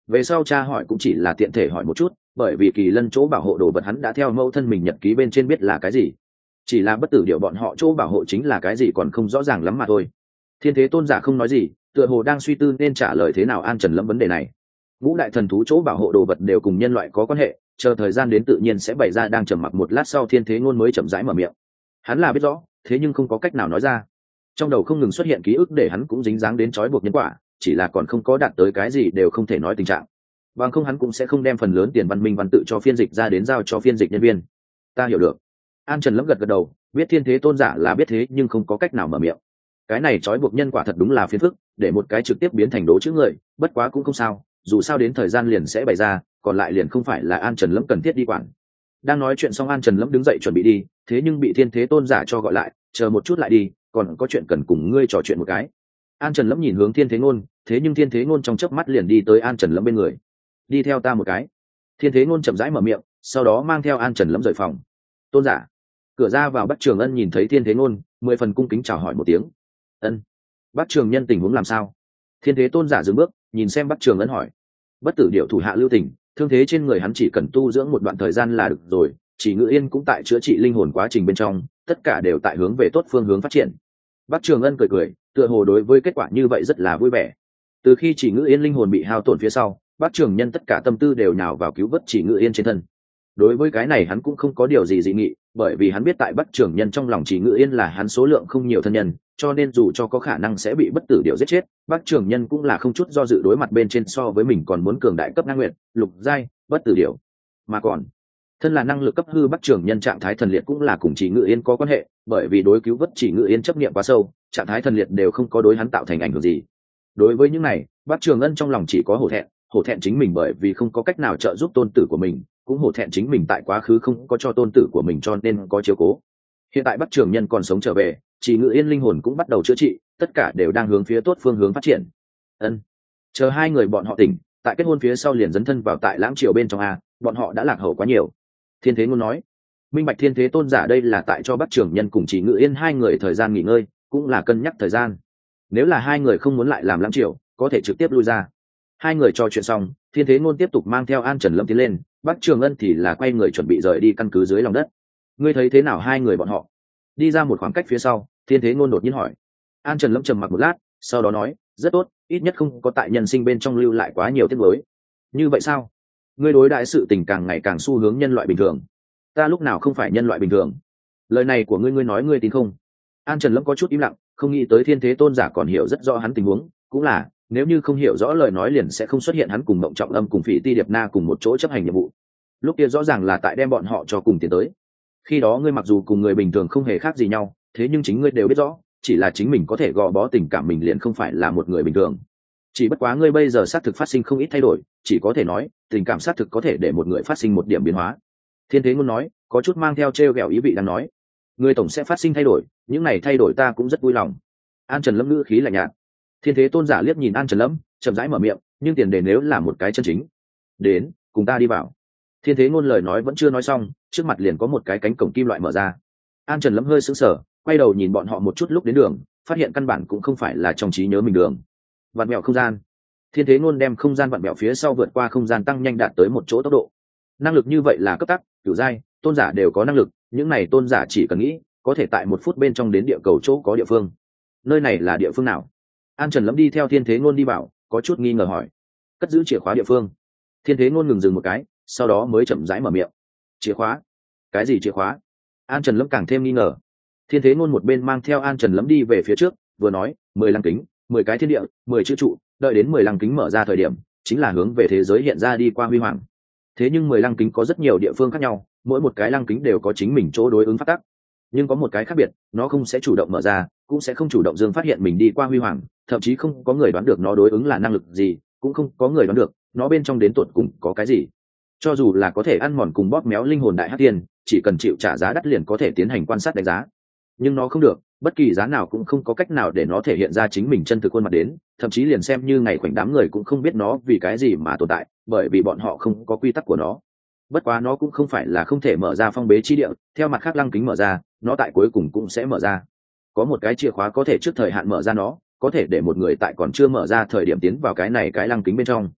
về sau cha hỏi cũng chỉ là tiện thể hỏi một chút, bởi vì kỳ lân chỗ bảo hộ đồ vật hắn đã theo mẫu thân mình nhật ký bên trên biết là cái gì, chỉ là bất tử điệu bọn họ chỗ bảo hộ chính là cái gì còn không rõ ràng lắm mà thôi. Thiên thế tôn giả không nói gì, tựa hồ đang suy tư nên trả lời thế nào An Trần Lâm vấn đề này. Ngũ đại thần thú chỗ bảo hộ đồ vật đều cùng nhân loại có quan hệ, chờ thời gian đến tự nhiên sẽ bày ra. Đang trầm mặc một lát sau, thiên thế ngôn mới chậm rãi mở miệng. Hắn là biết rõ, thế nhưng không có cách nào nói ra. Trong đầu không ngừng xuất hiện ký ức để hắn cũng dính dáng đến trói buộc nhân quả, chỉ là còn không có đạt tới cái gì đều không thể nói tình trạng. Bằng không hắn cũng sẽ không đem phần lớn tiền văn minh văn tự cho phiên dịch ra đến giao cho phiên dịch nhân viên. Ta hiểu được. An Trần Lâm gật gật đầu, biết thiên thế tôn giả là biết thế nhưng không có cách nào mở miệng. Cái này trói buộc nhân quả thật đúng là phiền phức, để một cái trực tiếp biến thành đố chữ người, bất quá cũng không sao, dù sao đến thời gian liền sẽ bày ra, còn lại liền không phải là An Trần Lâm cần thiết đi quản. Đang nói chuyện xong, An Trần Lâm đứng dậy chuẩn bị đi, thế nhưng bị thiên thế tôn giả cho gọi lại, chờ một chút lại đi, còn có chuyện cần cùng ngươi trò chuyện một cái. An Trần Lâm nhìn hướng thiên thế ngôn, thế nhưng thiên thế ngôn trong chớp mắt liền đi tới An Trần Lâm bên người. Đi theo ta một cái. Thiên thế ngôn chậm rãi mở miệng, sau đó mang theo An Trần Lâm rời phòng. Tôn giả. Cửa ra vào Bắc Trường Ân nhìn thấy thiên thế ngôn, mười phần cung kính chào hỏi một tiếng. Ân. Bắc Trường Nhân tình huống làm sao? Thiên thế tôn giả dừng bước, nhìn xem Bắc Trường Ân hỏi. Bất tử điệu thủ hạ lưu tình, thương thế trên người hắn chỉ cần tu dưỡng một đoạn thời gian là được rồi, chỉ Ngự Yên cũng tại chữa trị linh hồn quá trình bên trong, tất cả đều tại hướng về tốt phương hướng phát triển. Bắc Trường Ân cười cười, tựa hồ đối với kết quả như vậy rất là vui vẻ. Từ khi chỉ Ngự Yên linh hồn bị hao tổn phía sau, Bắc Trường Nhân tất cả tâm tư đều nhào vào cứu vớt chỉ Ngự Yên trên thân. Đối với cái này hắn cũng không có điều gì dị nghị, bởi vì hắn biết tại Bắc Trường Nhân trong lòng chỉ Ngự Yên là hắn số lượng không nhiều thân nhân, cho nên dù cho có khả năng sẽ bị bất tử điệu giết chết, Bắc Trường Nhân cũng là không chút do dự đối mặt bên trên so với mình còn muốn cường đại cấp năng nguyện, lục giai, bất tử điệu. Mà còn, thân là năng lực cấp hư Bắc Trường Nhân trạng thái thần liệt cũng là cùng chỉ Ngự Yên có quan hệ, bởi vì đối cứu vớt chỉ Ngự Yên chấp niệm quá sâu, trạng thái thần liệt đều không có đối hắn tạo thành ảnh hưởng gì. Đối với những này, Bắc Trường Ân trong lòng chỉ có hổ thẹn, hổ thẹn chính mình bởi vì không có cách nào trợ giúp tôn tử của mình, cũng hổ thẹn chính mình tại quá khứ không có cho tôn tử của mình cho nên có chiếu cố. Hiện tại Bắc Trường Nhân còn sống trở về, chỉ Ngự Yên linh hồn cũng bắt đầu chữa trị, tất cả đều đang hướng phía tốt phương hướng phát triển. Ân. Chờ hai người bọn họ tỉnh, tại kết hôn phía sau liền dấn thân vào tại lãng triều bên trong a, bọn họ đã lạc hậu quá nhiều. Thiên Thế Ngôn nói. Minh Bạch thiên thế tôn giả đây là tại cho Bắc Trường Nhân cùng chỉ Ngự Yên hai người thời gian nghỉ ngơi, cũng là cân nhắc thời gian. Nếu là hai người không muốn lại làm lãng triều, có thể trực tiếp lui ra. Hai người trò chuyện xong, thiên thế ngôn tiếp tục mang theo An Trần Lâm tiến lên, Bắc Trường Ân thì là quay người chuẩn bị rời đi căn cứ dưới lòng đất. Ngươi thấy thế nào hai người bọn họ? Đi ra một khoảng cách phía sau, thiên thế ngôn đột nhiên hỏi. An Trần Lâm trầm mặc một lát, sau đó nói, rất tốt, ít nhất không có tại nhân sinh bên trong lưu lại quá nhiều tiếc nuối. Như vậy sao? Ngươi đối đãi sự tình càng ngày càng xu hướng nhân loại bình thường. Ta lúc nào không phải nhân loại bình thường? Lời này của ngươi ngươi nói ngươi tin không? An Trần Lâm có chút im lặng, không nghĩ tới thiên thế tôn giả còn hiểu rất rõ hắn tình huống, cũng là nếu như không hiểu rõ lời nói liền sẽ không xuất hiện hắn cùng Mộng Trọng Âm cùng Phỉ Ti Điệp Na cùng một chỗ chấp hành nhiệm vụ. Lúc kia rõ ràng là tại đem bọn họ cho cùng tiến tới. Khi đó ngươi mặc dù cùng người bình thường không hề khác gì nhau, thế nhưng chính ngươi đều biết rõ, chỉ là chính mình có thể gò bó tình cảm mình liền không phải là một người bình thường. Chỉ bất quá ngươi bây giờ xác thực phát sinh không ít thay đổi, chỉ có thể nói, tình cảm xác thực có thể để một người phát sinh một điểm biến hóa. Thiên Thế Ngôn nói, có chút mang theo trêu ghẹo ý vị đang nói, ngươi tổng sẽ phát sinh thay đổi, những này thay đổi ta cũng rất vui lòng. An Trần Lâm ngữ khí lạnh nhạt. Thiên thế tôn giả liếc nhìn An Trần Lâm, chậm rãi mở miệng, nhưng tiền đề nếu là một cái chân chính. Đến, cùng ta đi vào. Thiên thế ngôn lời nói vẫn chưa nói xong, trước mặt liền có một cái cánh cổng kim loại mở ra. An Trần Lâm hơi sững sờ, quay đầu nhìn bọn họ một chút lúc đến đường, phát hiện căn bản cũng không phải là trong trí nhớ mình đường. Vặn mèo không gian. Thiên thế ngôn đem không gian vặn mèo phía sau vượt qua không gian tăng nhanh đạt tới một chỗ tốc độ. Năng lực như vậy là cấp tắc, cửu giai, tôn giả đều có năng lực, những này tôn giả chỉ cần nghĩ, có thể tại một phút bên trong đến địa cầu chỗ có địa phương. Nơi này là địa phương nào? An Trần Lâm đi theo Thiên Thế Ngôn đi vào, có chút nghi ngờ hỏi. Cất giữ chìa khóa địa phương. Thiên Thế Ngôn ngừng dừng một cái, sau đó mới chậm rãi mở miệng. Chìa khóa? Cái gì chìa khóa? An Trần Lâm càng thêm nghi ngờ. Thiên Thế Ngôn một bên mang theo An Trần Lâm đi về phía trước, vừa nói, mười lăng kính, mười cái thiên địa, mười chữ trụ, đợi đến mười lăng kính mở ra thời điểm, chính là hướng về thế giới hiện ra đi qua huy hoàng. Thế nhưng mười lăng kính có rất nhiều địa phương khác nhau, mỗi một cái lăng kính đều có chính mình chỗ đối ứng pháp tắc. Nhưng có một cái khác biệt, nó không sẽ chủ động mở ra, cũng sẽ không chủ động dương phát hiện mình đi qua huy hoàng, thậm chí không có người đoán được nó đối ứng là năng lực gì, cũng không có người đoán được nó bên trong đến tột cùng có cái gì. Cho dù là có thể ăn mòn cùng bóp méo linh hồn đại hắc tiên, chỉ cần chịu trả giá đắt liền có thể tiến hành quan sát đánh giá. Nhưng nó không được, bất kỳ giá nào cũng không có cách nào để nó thể hiện ra chính mình chân thực khuôn mặt đến, thậm chí liền xem như ngày khoảnh đám người cũng không biết nó vì cái gì mà tồn tại, bởi vì bọn họ không có quy tắc của nó. Bất quá nó cũng không phải là không thể mở ra phong bế chi địa, theo mặt khác lăng kính mở ra, nó tại cuối cùng cũng sẽ mở ra. Có một cái chìa khóa có thể trước thời hạn mở ra nó, có thể để một người tại còn chưa mở ra thời điểm tiến vào cái này cái lăng kính bên trong.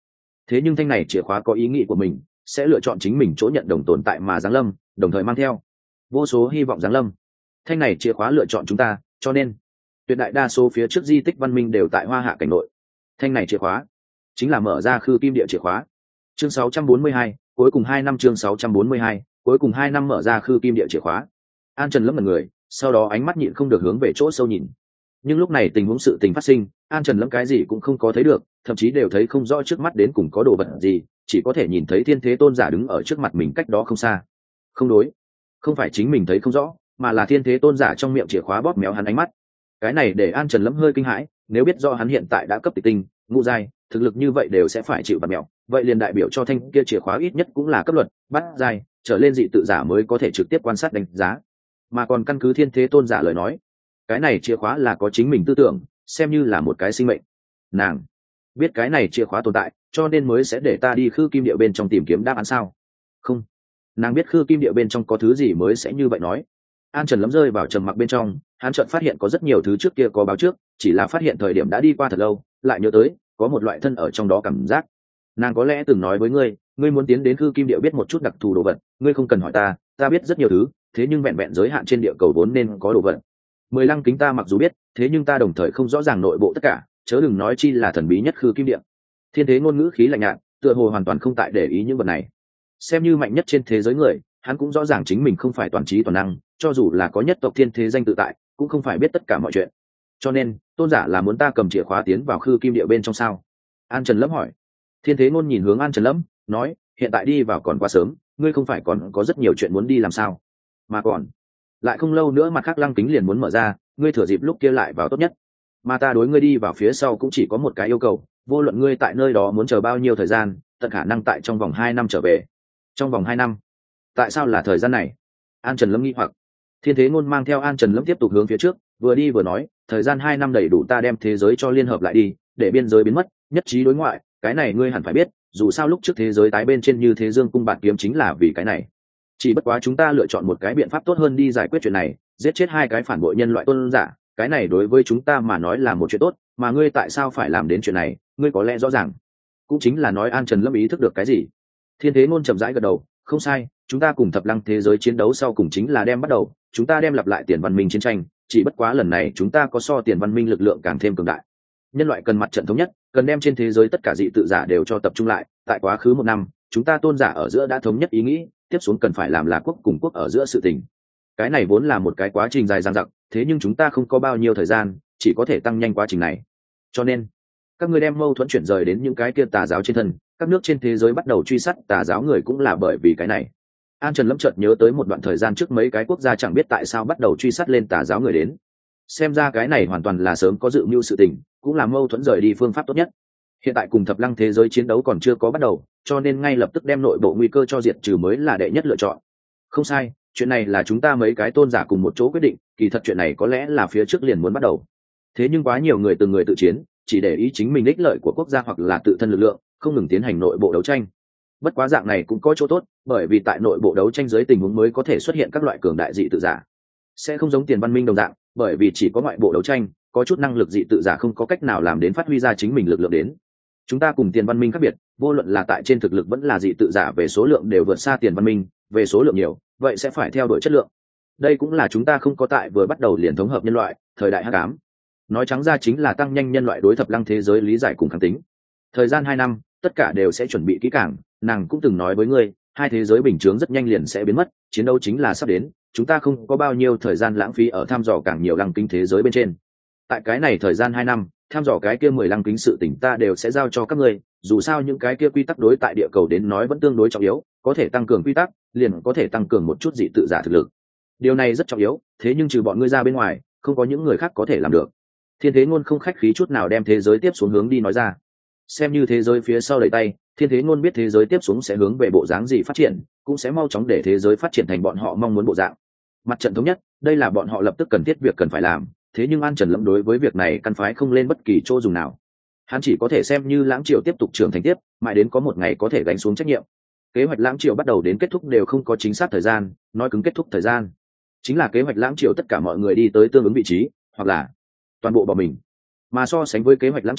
thế nhưng thanh này chìa khóa có ý nghĩ của mình, sẽ lựa chọn chính mình chỗ nhận đồng tồn tại mà giáng lâm, đồng thời mang theo vô số hy vọng giáng lâm. Thanh này chìa khóa lựa chọn chúng ta, cho nên tuyệt đại đa số phía trước di tích văn minh đều tại Hoa Hạ cảnh nội. Thanh này chìa khóa chính là mở ra khư kim địa chìa khóa. Chương sáu trăm bốn mươi hai, cuối cùng hai năm chương sáu trăm bốn mươi hai, cuối cùng hai năm mở ra khư kim địa chìa khóa. An Trần lẫm ngẩn người, sau đó ánh mắt nhịn không được hướng về chỗ sâu nhìn. Nhưng lúc này tình huống sự tình phát sinh, An Trần lẫm cái gì cũng không có thấy được, thậm chí đều thấy không rõ trước mắt đến cùng có đồ vật gì, chỉ có thể nhìn thấy Thiên Thế Tôn giả đứng ở trước mặt mình cách đó không xa. Không đối, không phải chính mình thấy không rõ, mà là Thiên Thế Tôn giả trong miệng chìa khóa bóp méo hắn ánh mắt. Cái này để An Trần lẫm hơi kinh hãi, nếu biết do hắn hiện tại đã cấp tịch tinh, ngũ giai, thực lực như vậy đều sẽ phải chịu bạt mèo, vậy liền đại biểu cho thanh kia chìa khóa ít nhất cũng là cấp luật bát giai trở lên dị tự giả mới có thể trực tiếp quan sát đánh giá. Mà còn căn cứ Thiên Thế Tôn giả lời nói, cái này chìa khóa là có chính mình tư tưởng, xem như là một cái sinh mệnh. Nàng biết cái này chìa khóa tồn tại, cho nên mới sẽ để ta đi khư kim địa bên trong tìm kiếm đáp án sao? Không, nàng biết khư kim địa bên trong có thứ gì mới sẽ như vậy nói. An Trần lấm rơi vào trầm mặc bên trong, hắn chợt phát hiện có rất nhiều thứ trước kia có báo trước, chỉ là phát hiện thời điểm đã đi qua thật lâu, lại nhớ tới có một loại thân ở trong đó cảm giác. Nàng có lẽ từng nói với ngươi, ngươi muốn tiến đến khư kim địa biết một chút đặc thù đồ vật, ngươi không cần hỏi ta, ta biết rất nhiều thứ, thế nhưng vẹn vẹn giới hạn trên địa cầu vốn nên có đồ vật. Mười lăng kính ta mặc dù biết, thế nhưng ta đồng thời không rõ ràng nội bộ tất cả, chớ đừng nói chi là thần bí nhất khư kim địa. Thiên Thế ngôn ngữ khí lạnh nhạt, tựa hồ hoàn toàn không tại để ý những vật này. Xem như mạnh nhất trên thế giới người, hắn cũng rõ ràng chính mình không phải toàn trí toàn năng, cho dù là có nhất tộc thiên thế danh tự tại, cũng không phải biết tất cả mọi chuyện. Cho nên tôn giả là muốn ta cầm chìa khóa tiến vào khư kim địa bên trong sao? An Trần Lâm hỏi. Thiên Thế ngôn nhìn hướng An Trần Lâm, nói, hiện tại đi vào còn quá sớm, ngươi không phải còn có rất nhiều chuyện muốn đi làm sao? Mà còn lại không lâu nữa mặt khác lăng kính liền muốn mở ra, ngươi thừa dịp lúc kia lại vào tốt nhất. Mà ta đối ngươi đi vào phía sau cũng chỉ có một cái yêu cầu, vô luận ngươi tại nơi đó muốn chờ bao nhiêu thời gian, tận khả năng tại trong vòng hai năm trở về. Trong vòng hai năm? Tại sao là thời gian này? An Trần Lâm nghi hoặc. Thiên Thế ngôn mang theo An Trần Lâm tiếp tục hướng phía trước, vừa đi vừa nói, thời gian hai năm đầy đủ ta đem thế giới cho liên hợp lại đi, để biên giới biến mất, nhất trí đối ngoại, cái này ngươi hẳn phải biết, dù sao lúc trước thế giới tái bên trên như thế dương cung bạt kiếm chính là vì cái này. Chỉ bất quá chúng ta lựa chọn một cái biện pháp tốt hơn đi giải quyết chuyện này, giết chết hai cái phản bội nhân loại tôn giả, cái này đối với chúng ta mà nói là một chuyện tốt, mà ngươi tại sao phải làm đến chuyện này, ngươi có lẽ rõ ràng. Cũng chính là nói An Trần Lâm ý thức được cái gì. Thiên Thế ngôn chậm rãi gật đầu, không sai, chúng ta cùng thập lăng thế giới chiến đấu sau cùng chính là đem bắt đầu, chúng ta đem lặp lại tiền văn minh chiến tranh, chỉ bất quá lần này chúng ta có so tiền văn minh lực lượng càng thêm cường đại. Nhân loại cần mặt trận thống nhất, cần đem trên thế giới tất cả dị tự giả đều cho tập trung lại, tại quá khứ một năm, chúng ta tôn giả ở giữa đã thống nhất ý nghĩ, tiếp xuống cần phải làm là quốc cùng quốc ở giữa sự tình. Cái này vốn là một cái quá trình dài dằng dặc, thế nhưng chúng ta không có bao nhiêu thời gian, chỉ có thể tăng nhanh quá trình này. Cho nên, các ngươi đem mâu thuẫn chuyển rời đến những cái kia tà giáo trên thân, các nước trên thế giới bắt đầu truy sát tà giáo người cũng là bởi vì cái này. An Trần Lâm chợt nhớ tới một đoạn thời gian trước mấy cái quốc gia chẳng biết tại sao bắt đầu truy sát lên tà giáo người đến. Xem ra cái này hoàn toàn là sớm có dự mưu sự tình, cũng là mâu thuẫn rời đi phương pháp tốt nhất. Hiện tại cùng thập lăng thế giới chiến đấu còn chưa có bắt đầu, cho nên ngay lập tức đem nội bộ nguy cơ cho diệt trừ mới là đệ nhất lựa chọn. Không sai, chuyện này là chúng ta mấy cái tôn giả cùng một chỗ quyết định, kỳ thật chuyện này có lẽ là phía trước liền muốn bắt đầu. Thế nhưng quá nhiều người từng người tự chiến, chỉ để ý chính mình ích lợi của quốc gia hoặc là tự thân lực lượng, không ngừng tiến hành nội bộ đấu tranh. Bất quá dạng này cũng có chỗ tốt, bởi vì tại nội bộ đấu tranh dưới tình huống mới có thể xuất hiện các loại cường đại dị tự giả. Sẽ không giống tiền văn minh đồng dạng, bởi vì chỉ có ngoại bộ đấu tranh, có chút năng lực dị tự giả không có cách nào làm đến phát huy ra chính mình lực lượng đến. Chúng ta cùng tiền văn minh khác biệt, vô luận là tại trên thực lực vẫn là dị tự giả về số lượng đều vượt xa tiền văn minh, về số lượng nhiều, vậy sẽ phải theo đuổi chất lượng. Đây cũng là chúng ta không có tại vừa bắt đầu liền thống hợp nhân loại, thời đại hắc ám. Nói trắng ra chính là tăng nhanh nhân loại đối thập lăng thế giới lý giải cùng kháng tính. Thời gian hai năm, tất cả đều sẽ chuẩn bị kỹ càng, nàng cũng từng nói với ngươi, hai thế giới bình chướng rất nhanh liền sẽ biến mất, chiến đấu chính là sắp đến, chúng ta không có bao nhiêu thời gian lãng phí ở thăm dò càng nhiều lăng kính thế giới bên trên. Tại cái này thời gian hai năm, thăm dò cái kia mười lăng kính sự tỉnh ta đều sẽ giao cho các ngươi, dù sao những cái kia quy tắc đối tại địa cầu đến nói vẫn tương đối trọng yếu, có thể tăng cường quy tắc, liền có thể tăng cường một chút dị tự giả thực lực. Điều này rất trọng yếu, thế nhưng trừ bọn ngươi ra bên ngoài, không có những người khác có thể làm được. Thiên Thế ngôn không khách khí chút nào đem thế giới tiếp xuống hướng đi nói ra. Xem như thế giới phía sau đẩy tay, Thiên Thế ngôn biết thế giới tiếp xuống sẽ hướng về bộ dáng gì phát triển, cũng sẽ mau chóng để thế giới phát triển thành bọn họ mong muốn bộ dạng. Mặt trận thống nhất, đây là bọn họ lập tức cần thiết việc cần phải làm, thế nhưng An Trần Lâm đối với việc này căn phái không lên bất kỳ chỗ dùng nào. Hắn chỉ có thể xem như Lãng Triều tiếp tục trưởng thành tiếp, mãi đến có một ngày có thể gánh xuống trách nhiệm. Kế hoạch Lãng Triều bắt đầu đến kết thúc đều không có chính xác thời gian, nói cứng kết thúc thời gian chính là kế hoạch Lãng Triều tất cả mọi người đi tới tương ứng vị trí, hoặc là toàn bộ bỏ mình. Mà so sánh với kế hoạch Lãng Triều,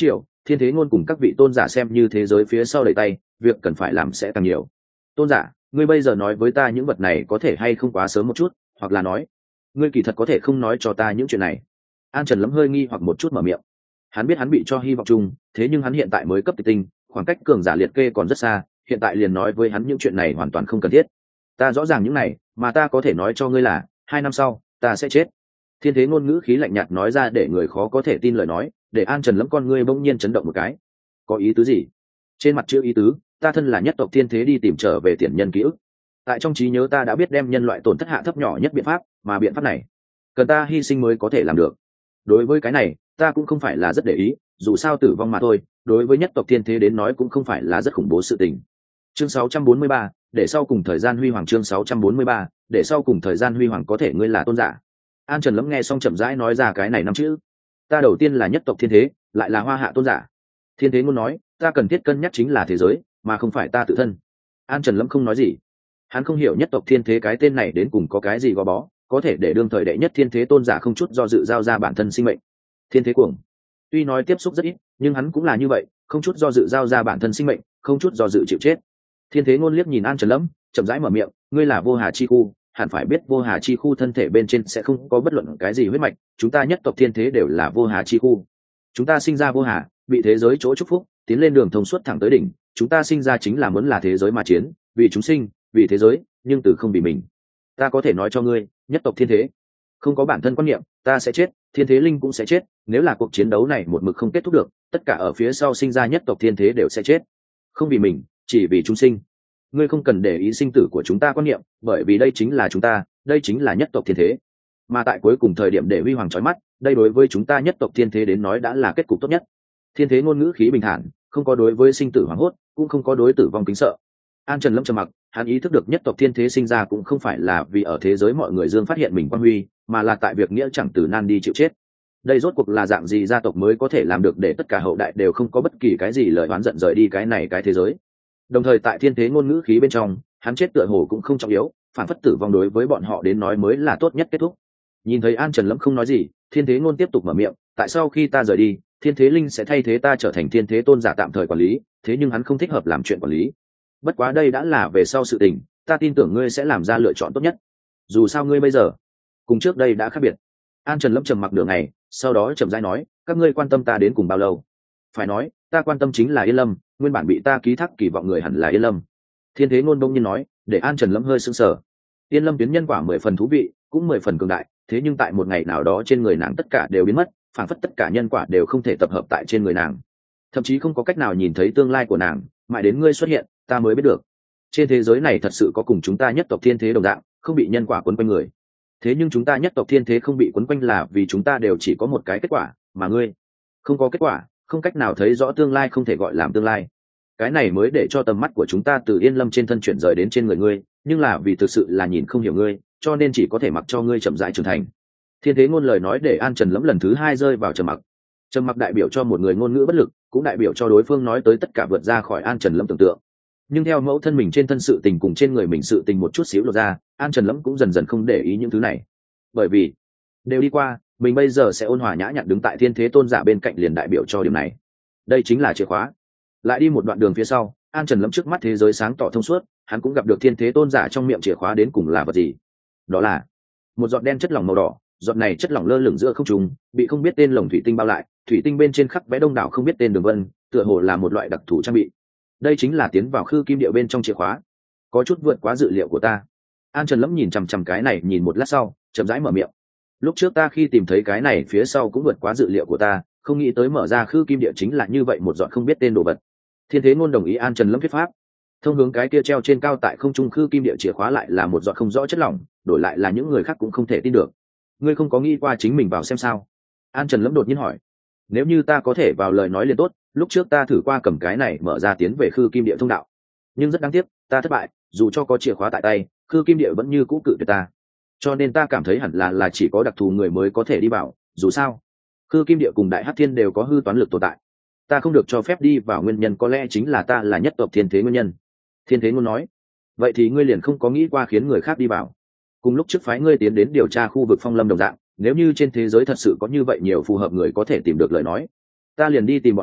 Thiên Thế Ngôn cùng các vị tôn giả xem như thế giới phía sau đẩy tay, việc cần phải làm sẽ càng nhiều. Tôn giả, ngươi bây giờ nói với ta những vật này có thể hay không quá sớm một chút, hoặc là nói ngươi kỳ thật có thể không nói cho ta những chuyện này. An Trần lấm hơi nghi hoặc một chút mở miệng. Hắn biết hắn bị cho hy vọng chung, thế nhưng hắn hiện tại mới cấp tịch tinh, khoảng cách cường giả liệt kê còn rất xa, hiện tại liền nói với hắn những chuyện này hoàn toàn không cần thiết. Ta rõ ràng những này, mà ta có thể nói cho ngươi là hai năm sau ta sẽ chết. Thiên Thế Ngôn ngữ khí lạnh nhạt nói ra để người khó có thể tin lời nói, để An Trần lấm con ngươi bỗng nhiên chấn động một cái. Có ý tứ gì? Trên mặt chữ ý tứ, ta thân là nhất tộc thiên thế đi tìm trở về tiền nhân ký ức. Tại trong trí nhớ ta đã biết đem nhân loại tổn thất hạ thấp nhỏ nhất biện pháp, mà biện pháp này cần ta hy sinh mới có thể làm được. Đối với cái này, ta cũng không phải là rất để ý, dù sao tử vong mà thôi, đối với nhất tộc thiên thế đến nói cũng không phải là rất khủng bố sự tình. Chương sáu trăm bốn mươi ba, để sau cùng thời gian huy hoàng. Chương sáu trăm bốn mươi ba, để sau cùng thời gian huy hoàng. Có thể ngươi là tôn giả? An Trần lấm nghe xong chậm rãi nói ra cái này năm chữ. Ta đầu tiên là nhất tộc thiên thế, lại là hoa hạ tôn giả. Thiên Thế Ngôn nói, ta cần thiết cân nhắc chính là thế giới, mà không phải ta tự thân. An Trần lấm không nói gì. Hắn không hiểu nhất tộc thiên thế cái tên này đến cùng có cái gì gò bó, có thể để đương thời đệ nhất thiên thế tôn giả không chút do dự giao ra bản thân sinh mệnh. Thiên thế cuồng, tuy nói tiếp xúc rất ít, nhưng hắn cũng là như vậy, không chút do dự giao ra bản thân sinh mệnh, không chút do dự chịu chết. Thiên Thế Ngôn liếc nhìn An Trần Lâm, chậm rãi mở miệng, ngươi là vô hà chi khu, hẳn phải biết vô hà chi khu thân thể bên trên sẽ không có bất luận cái gì huyết mạch, chúng ta nhất tộc thiên thế đều là vô hà chi khu. Chúng ta sinh ra vô hà, bị thế giới chỗ chúc phúc, tiến lên đường thông suốt thẳng tới đỉnh, chúng ta sinh ra chính là muốn là thế giới mà chiến, vì chúng sinh, vì thế giới, nhưng từ không vì mình. Ta có thể nói cho ngươi, nhất tộc thiên thế không có bản thân quan niệm, ta sẽ chết, thiên thế linh cũng sẽ chết, nếu là cuộc chiến đấu này một mực không kết thúc được, tất cả ở phía sau sinh ra nhất tộc thiên thế đều sẽ chết. Không vì mình, chỉ vì chúng sinh. Ngươi không cần để ý sinh tử của chúng ta quan niệm, bởi vì đây chính là chúng ta, đây chính là nhất tộc thiên thế. Mà tại cuối cùng thời điểm để huy hoàng chói mắt, đây đối với chúng ta nhất tộc thiên thế đến nói đã là kết cục tốt nhất. Thiên Thế Ngôn ngữ khí bình thản, không có đối với sinh tử hoảng hốt, cũng không có đối tử vong kính sợ. An Trần Lâm trầm mặc, hắn ý thức được nhất tộc thiên thế sinh ra cũng không phải là vì ở thế giới mọi người dương phát hiện mình quan huy, mà là tại việc nghĩa chẳng từ nan đi chịu chết. Đây rốt cuộc là dạng gì gia tộc mới có thể làm được để tất cả hậu đại đều không có bất kỳ cái gì lời oán giận rời đi cái này cái thế giới. Đồng thời tại thiên thế ngôn ngữ khí bên trong, hắn chết tựa hồ cũng không trọng yếu, phản phất tử vong đối với bọn họ đến nói mới là tốt nhất kết thúc. Nhìn thấy An Trần Lâm không nói gì, thiên thế ngôn tiếp tục mở miệng, tại sau khi ta rời đi, thiên thế linh sẽ thay thế ta trở thành thiên thế tôn giả tạm thời quản lý, thế nhưng hắn không thích hợp làm chuyện quản lý. Bất quá đây đã là về sau sự tình, ta tin tưởng ngươi sẽ làm ra lựa chọn tốt nhất. Dù sao ngươi bây giờ cùng trước đây đã khác biệt. An Trần Lâm trầm mặc nửa ngày, sau đó chậm rãi nói, các ngươi quan tâm ta đến cùng bao lâu? Phải nói, ta quan tâm chính là Yên Lâm, nguyên bản bị ta ký thác kỳ vọng người hẳn là Yên Lâm. Thiên thế ngôn đông nhiên nói, để An Trần Lâm hơi sững sờ. Yên Lâm tuyến nhân quả mười phần thú vị, cũng mười phần cường đại, thế nhưng tại một ngày nào đó trên người nàng tất cả đều biến mất, phản phất tất cả nhân quả đều không thể tập hợp tại trên người nàng, thậm chí không có cách nào nhìn thấy tương lai của nàng, mãi đến ngươi xuất hiện, ta mới biết được, trên thế giới này thật sự có cùng chúng ta nhất tộc thiên thế đồng dạng, không bị nhân quả quấn quanh người. Thế nhưng chúng ta nhất tộc thiên thế không bị quấn quanh là vì chúng ta đều chỉ có một cái kết quả, mà ngươi không có kết quả, không cách nào thấy rõ tương lai, không thể gọi làm tương lai. Cái này mới để cho tầm mắt của chúng ta từ Yên Lâm trên thân chuyển rời đến trên người ngươi, nhưng là vì thực sự là nhìn không hiểu ngươi, cho nên chỉ có thể mặc cho ngươi chậm rãi trưởng thành. Thiên thế ngôn lời nói để An Trần Lâm lần thứ hai rơi vào trầm mặc. Trầm mặc đại biểu cho một người ngôn ngữ bất lực, cũng đại biểu cho đối phương nói tới tất cả vượt ra khỏi An Trần Lâm tưởng tượng. Nhưng theo mẫu thân mình trên thân sự tình cùng trên người mình sự tình một chút xíu lột ra, An Trần Lâm cũng dần dần không để ý những thứ này, bởi vì đều đi qua, mình bây giờ sẽ ôn hòa nhã nhặn đứng tại thiên thế tôn giả bên cạnh, liền đại biểu cho điểm này. Đây chính là chìa khóa. Lại đi một đoạn đường phía sau, An Trần Lâm trước mắt thế giới sáng tỏ thông suốt, hắn cũng gặp được thiên thế tôn giả trong miệng chìa khóa đến cùng là vật gì. Đó là một giọt đen chất lỏng màu đỏ, giọt này chất lỏng lơ lửng giữa không trung, bị không biết tên lồng thủy tinh bao lại, thủy tinh bên trên khắc vẽ đông đảo không biết tên đường vân, tựa hồ là một loại đặc thù trang bị. Đây chính là tiến vào khư kim điệu bên trong chìa khóa. Có chút vượt quá dự liệu của ta. An Trần Lâm nhìn chằm chằm cái này nhìn một lát sau, chậm rãi mở miệng. Lúc trước ta khi tìm thấy cái này phía sau cũng vượt quá dự liệu của ta, không nghĩ tới mở ra khư kim địa chính là như vậy một giọt không biết tên đồ vật. Thiên thế ngôn đồng ý An Trần Lâm thuyết pháp. Thông hướng cái kia treo trên cao tại không trung khư kim địa chìa khóa lại là một giọt không rõ chất lỏng, đổi lại là những người khác cũng không thể tin được. Ngươi không có nghĩ qua chính mình vào xem sao? An Trần Lâm đột nhiên hỏi. Nếu như ta có thể vào lời nói liền tốt, lúc trước ta thử qua cầm cái này mở ra tiến về khư kim địa thông đạo, nhưng rất đáng tiếc, ta thất bại, dù cho có chìa khóa tại tay, khư kim địa vẫn như cũ cự tuyệt ta. Cho nên ta cảm thấy hẳn là là chỉ có đặc thù người mới có thể đi vào, dù sao khư kim địa cùng đại hắc thiên đều có hư toán lực tồn tại, ta không được cho phép đi vào nguyên nhân có lẽ chính là ta là nhất tộc thiên thế nguyên nhân. Thiên thế ngôn nói. Vậy thì ngươi liền không có nghĩ qua khiến người khác đi vào? Cùng lúc trước phái ngươi tiến đến điều tra khu vực phong lâm đồng dạng, nếu như trên thế giới thật sự có như vậy nhiều phù hợp người có thể tìm được lời nói, ta liền đi tìm bọn họ,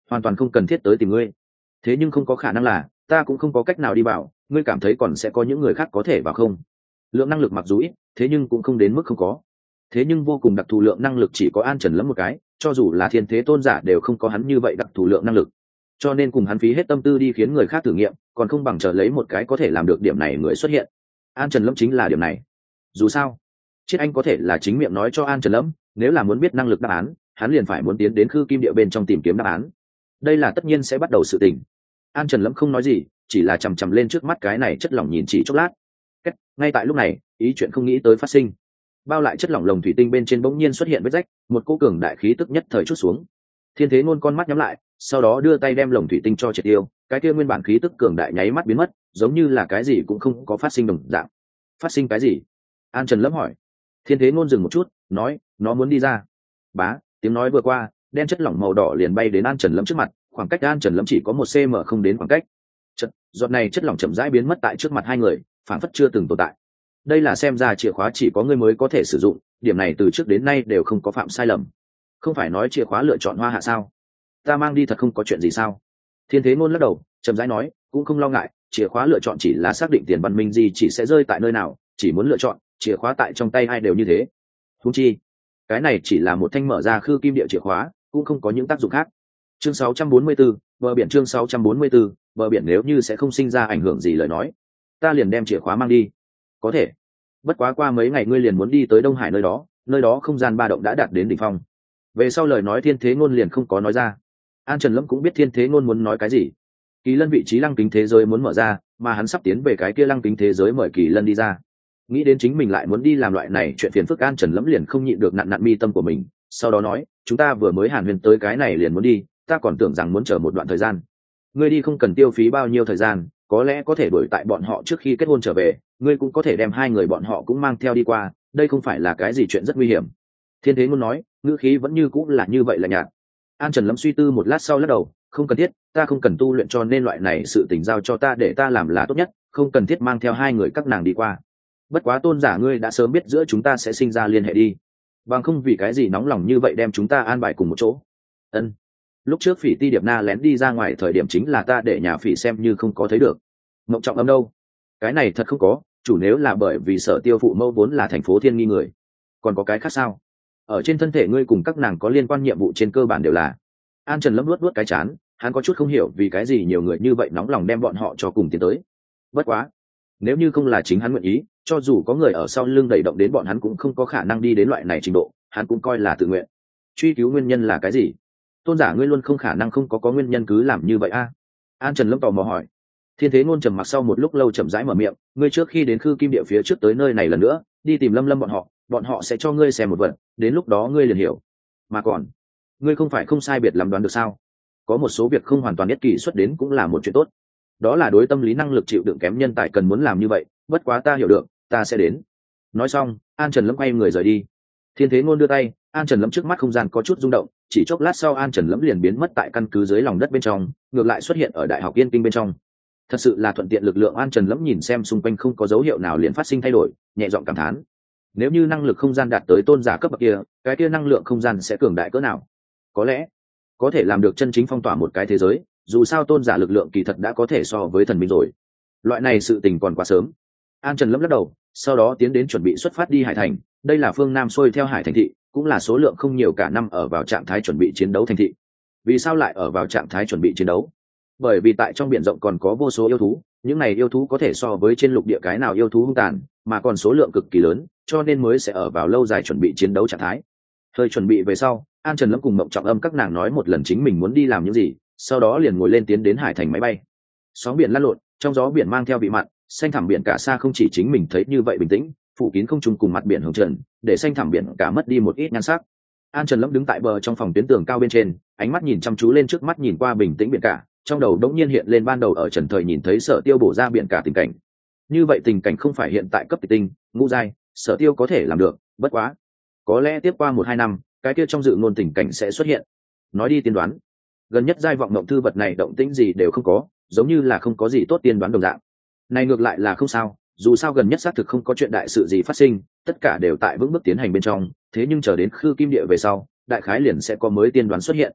hoàn toàn không cần thiết tới tìm ngươi. Thế nhưng không có khả năng là ta cũng không có cách nào đi vào, ngươi cảm thấy còn sẽ có những người khác có thể vào không? Lượng năng lực mặc dù ít, thế nhưng cũng không đến mức không có. Thế nhưng vô cùng đặc thù lượng năng lực chỉ có An Trần Lâm một cái, cho dù là thiên thế tôn giả đều không có hắn như vậy đặc thù lượng năng lực. Cho nên cùng hắn phí hết tâm tư đi khiến người khác thử nghiệm, còn không bằng chờ lấy một cái có thể làm được điểm này người xuất hiện. An Trần Lâm chính là điểm này. Dù sao, Triết Anh có thể là chính miệng nói cho An Trần Lâm, nếu là muốn biết năng lực đáp án, hắn liền phải muốn tiến đến Khư Kim Địa bên trong tìm kiếm đáp án. Đây là tất nhiên sẽ bắt đầu sự tình. An Trần Lâm không nói gì, chỉ là chằm chằm lên trước mắt cái này chất lỏng nhìn chỉ chốc lát. Kết, ngay tại lúc này, ý chuyện không nghĩ tới phát sinh. Bao lại chất lỏng lồng thủy tinh bên trên bỗng nhiên xuất hiện vết rách, một cô cường đại khí tức nhất thời chút xuống. Thiên Thế Ngôn con mắt nhắm lại, sau đó đưa tay đem lồng thủy tinh cho triệt tiêu, cái kia nguyên bản khí tức cường đại nháy mắt biến mất, giống như là cái gì cũng không có phát sinh đồng dạng. Phát sinh cái gì? An Trần Lâm hỏi. Thiên Thế Ngôn dừng một chút, nói, nó muốn đi ra. Bá, tiếng nói vừa qua, đen chất lỏng màu đỏ liền bay đến An Trần Lâm trước mặt, khoảng cách An Trần Lâm chỉ có một cm không đến khoảng cách. Chật, giọt này chất lỏng chậm rãi biến mất tại trước mặt hai người, phản phất chưa từng tồn tại. Đây là xem ra chìa khóa chỉ có ngươi mới có thể sử dụng, điểm này từ trước đến nay đều không có phạm sai lầm. Không phải nói chìa khóa lựa chọn Hoa Hạ sao? Ta mang đi thật không có chuyện gì sao? Thiên Thế Ngôn lắc đầu, chậm rãi nói, cũng không lo ngại, chìa khóa lựa chọn chỉ là xác định tiền văn minh gì chỉ sẽ rơi tại nơi nào, chỉ muốn lựa chọn, chìa khóa tại trong tay ai đều như thế. Huống chi, cái này chỉ là một thanh mở ra Khư Kim Địa chìa khóa, cũng không có những tác dụng khác. Chương sáu trăm bốn mươi tư, bờ biển chương sáu trăm bốn mươi tư, bờ biển nếu như sẽ không sinh ra ảnh hưởng gì lời nói, ta liền đem chìa khóa mang đi. Có thể. Bất quá qua mấy ngày ngươi liền muốn đi tới Đông Hải nơi đó, nơi đó không gian ba động đã đạt đến đỉnh phong. Về sau lời nói Thiên Thế Ngôn liền không có nói ra. An Trần Lâm cũng biết Thiên Thế Ngôn muốn nói cái gì. Kỳ Lân vị trí lăng kính thế giới muốn mở ra, mà hắn sắp tiến về cái kia lăng kính thế giới mời Kỳ Lân đi ra. Nghĩ đến chính mình lại muốn đi làm loại này chuyện phiền phức, An Trần Lâm liền không nhịn được nặn nặn mi tâm của mình, sau đó nói, chúng ta vừa mới hàn huyên tới cái này liền muốn đi, ta còn tưởng rằng muốn chờ một đoạn thời gian. Ngươi đi không cần tiêu phí bao nhiêu thời gian, có lẽ có thể đuổi tại bọn họ trước khi kết hôn trở về, ngươi cũng có thể đem hai người bọn họ cũng mang theo đi qua, đây không phải là cái gì chuyện rất nguy hiểm. Thiên Thế Ngôn nói, ngữ khí vẫn như cũng là như vậy là nhạt. An Trần Lâm suy tư một lát sau lắc đầu, không cần thiết, ta không cần tu luyện cho nên loại này sự tình giao cho ta để ta làm là tốt nhất, không cần thiết mang theo hai người các nàng đi qua. Bất quá tôn giả ngươi đã sớm biết giữa chúng ta sẽ sinh ra liên hệ đi, bằng không vì cái gì nóng lòng như vậy đem chúng ta an bài cùng một chỗ. Ân, lúc trước Phỉ Ti Điệp Na lén đi ra ngoài thời điểm chính là ta để nhà Phỉ xem như không có thấy được. Ngộng Trọng Âm đâu? Cái này thật không có, chủ nếu là bởi vì Sở Tiêu phụ mẫu vốn là thành phố Thiên Nghi người, còn có cái khác sao? Ở trên thân thể ngươi cùng các nàng có liên quan nhiệm vụ trên cơ bản đều là. An Trần Lâm luốt luốt cái chán, hắn có chút không hiểu vì cái gì nhiều người như vậy nóng lòng đem bọn họ cho cùng tiến tới. Bất quá, nếu như không là chính hắn nguyện ý, cho dù có người ở sau lưng đẩy động đến bọn hắn cũng không có khả năng đi đến loại này trình độ, hắn cũng coi là tự nguyện. Truy cứu nguyên nhân là cái gì? Tôn giả ngươi luôn không khả năng không có có nguyên nhân cứ làm như vậy a? An Trần Lâm tò mò hỏi. Thiên Thế Ngôn trầm mặc sau một lúc lâu chậm rãi mở miệng, ngươi trước khi đến Khư Kim Địa phía trước tới nơi này lần nữa, đi tìm Lâm Lâm bọn họ, bọn họ sẽ cho ngươi xem một vật, đến lúc đó ngươi liền hiểu. Mà còn, ngươi không phải không sai biệt làm đoán được sao? Có một số việc không hoàn toàn nhất kỳ xuất đến cũng là một chuyện tốt. Đó là đối tâm lý năng lực chịu đựng kém nhân tài cần muốn làm như vậy, bất quá ta hiểu được, ta sẽ đến. Nói xong, An Trần Lâm quay người rời đi. Thiên Thế Ngôn đưa tay, An Trần Lâm trước mắt không gian có chút rung động, chỉ chốc lát sau An Trần Lâm liền biến mất tại căn cứ dưới lòng đất bên trong, ngược lại xuất hiện ở Đại học Yên Kinh bên trong. Thật sự là thuận tiện lực lượng. An Trần Lâm nhìn xem xung quanh không có dấu hiệu nào liền phát sinh thay đổi, nhẹ giọng cảm thán. Nếu như năng lực không gian đạt tới tôn giả cấp bậc kia, cái kia năng lượng không gian sẽ cường đại cỡ nào? Có lẽ có thể làm được chân chính phong tỏa một cái thế giới, dù sao tôn giả lực lượng kỳ thật đã có thể so với thần minh rồi. Loại này sự tình còn quá sớm. An Trần Lâm lắc đầu, sau đó tiến đến chuẩn bị xuất phát đi Hải Thành, đây là phương Nam xuôi theo Hải Thành thị, cũng là số lượng không nhiều cả năm ở vào trạng thái chuẩn bị chiến đấu thành thị. Vì sao lại ở vào trạng thái chuẩn bị chiến đấu? Bởi vì tại trong biển rộng còn có vô số yêu thú, những này yêu thú có thể so với trên lục địa cái nào yêu thú hung tàn, mà còn số lượng cực kỳ lớn, cho nên mới sẽ ở vào lâu dài chuẩn bị chiến đấu trạng thái. Hơi chuẩn bị về sau, An Trần Lâm cùng Mộng Trọng Âm các nàng nói một lần chính mình muốn đi làm những gì, sau đó liền ngồi lên tiến đến Hải Thành máy bay. Sóng biển lăn lộn, trong gió biển mang theo vị mặn, xanh thẳm biển cả xa không chỉ chính mình thấy như vậy bình tĩnh, phủ kín không trung cùng mặt biển hồng trần, để xanh thẳm biển cả mất đi một ít nhan sắc. An Trần Lâm đứng tại bờ trong phòng tuyến tường cao bên trên, ánh mắt nhìn chăm chú lên trước mắt nhìn qua bình tĩnh biển cả, trong đầu đống nhiên hiện lên ban đầu ở Trần Thời nhìn thấy Sở Tiêu bổ ra biển cả tình cảnh. Như vậy tình cảnh không phải hiện tại cấp tịch tinh, ngũ giai, Sở Tiêu có thể làm được, bất quá, có lẽ tiếp qua một hai năm, cái kia trong dự ngôn tình cảnh sẽ xuất hiện. Nói đi tiên đoán, gần nhất giai vọng mộng thư vật này động tĩnh gì đều không có, giống như là không có gì tốt tiên đoán đồng dạng. Này ngược lại là không sao, dù sao gần nhất xác thực không có chuyện đại sự gì phát sinh, tất cả đều tại vững bước tiến hành bên trong, thế nhưng chờ đến Khư Kim Địa về sau, đại khái liền sẽ có mới tiên đoán xuất hiện.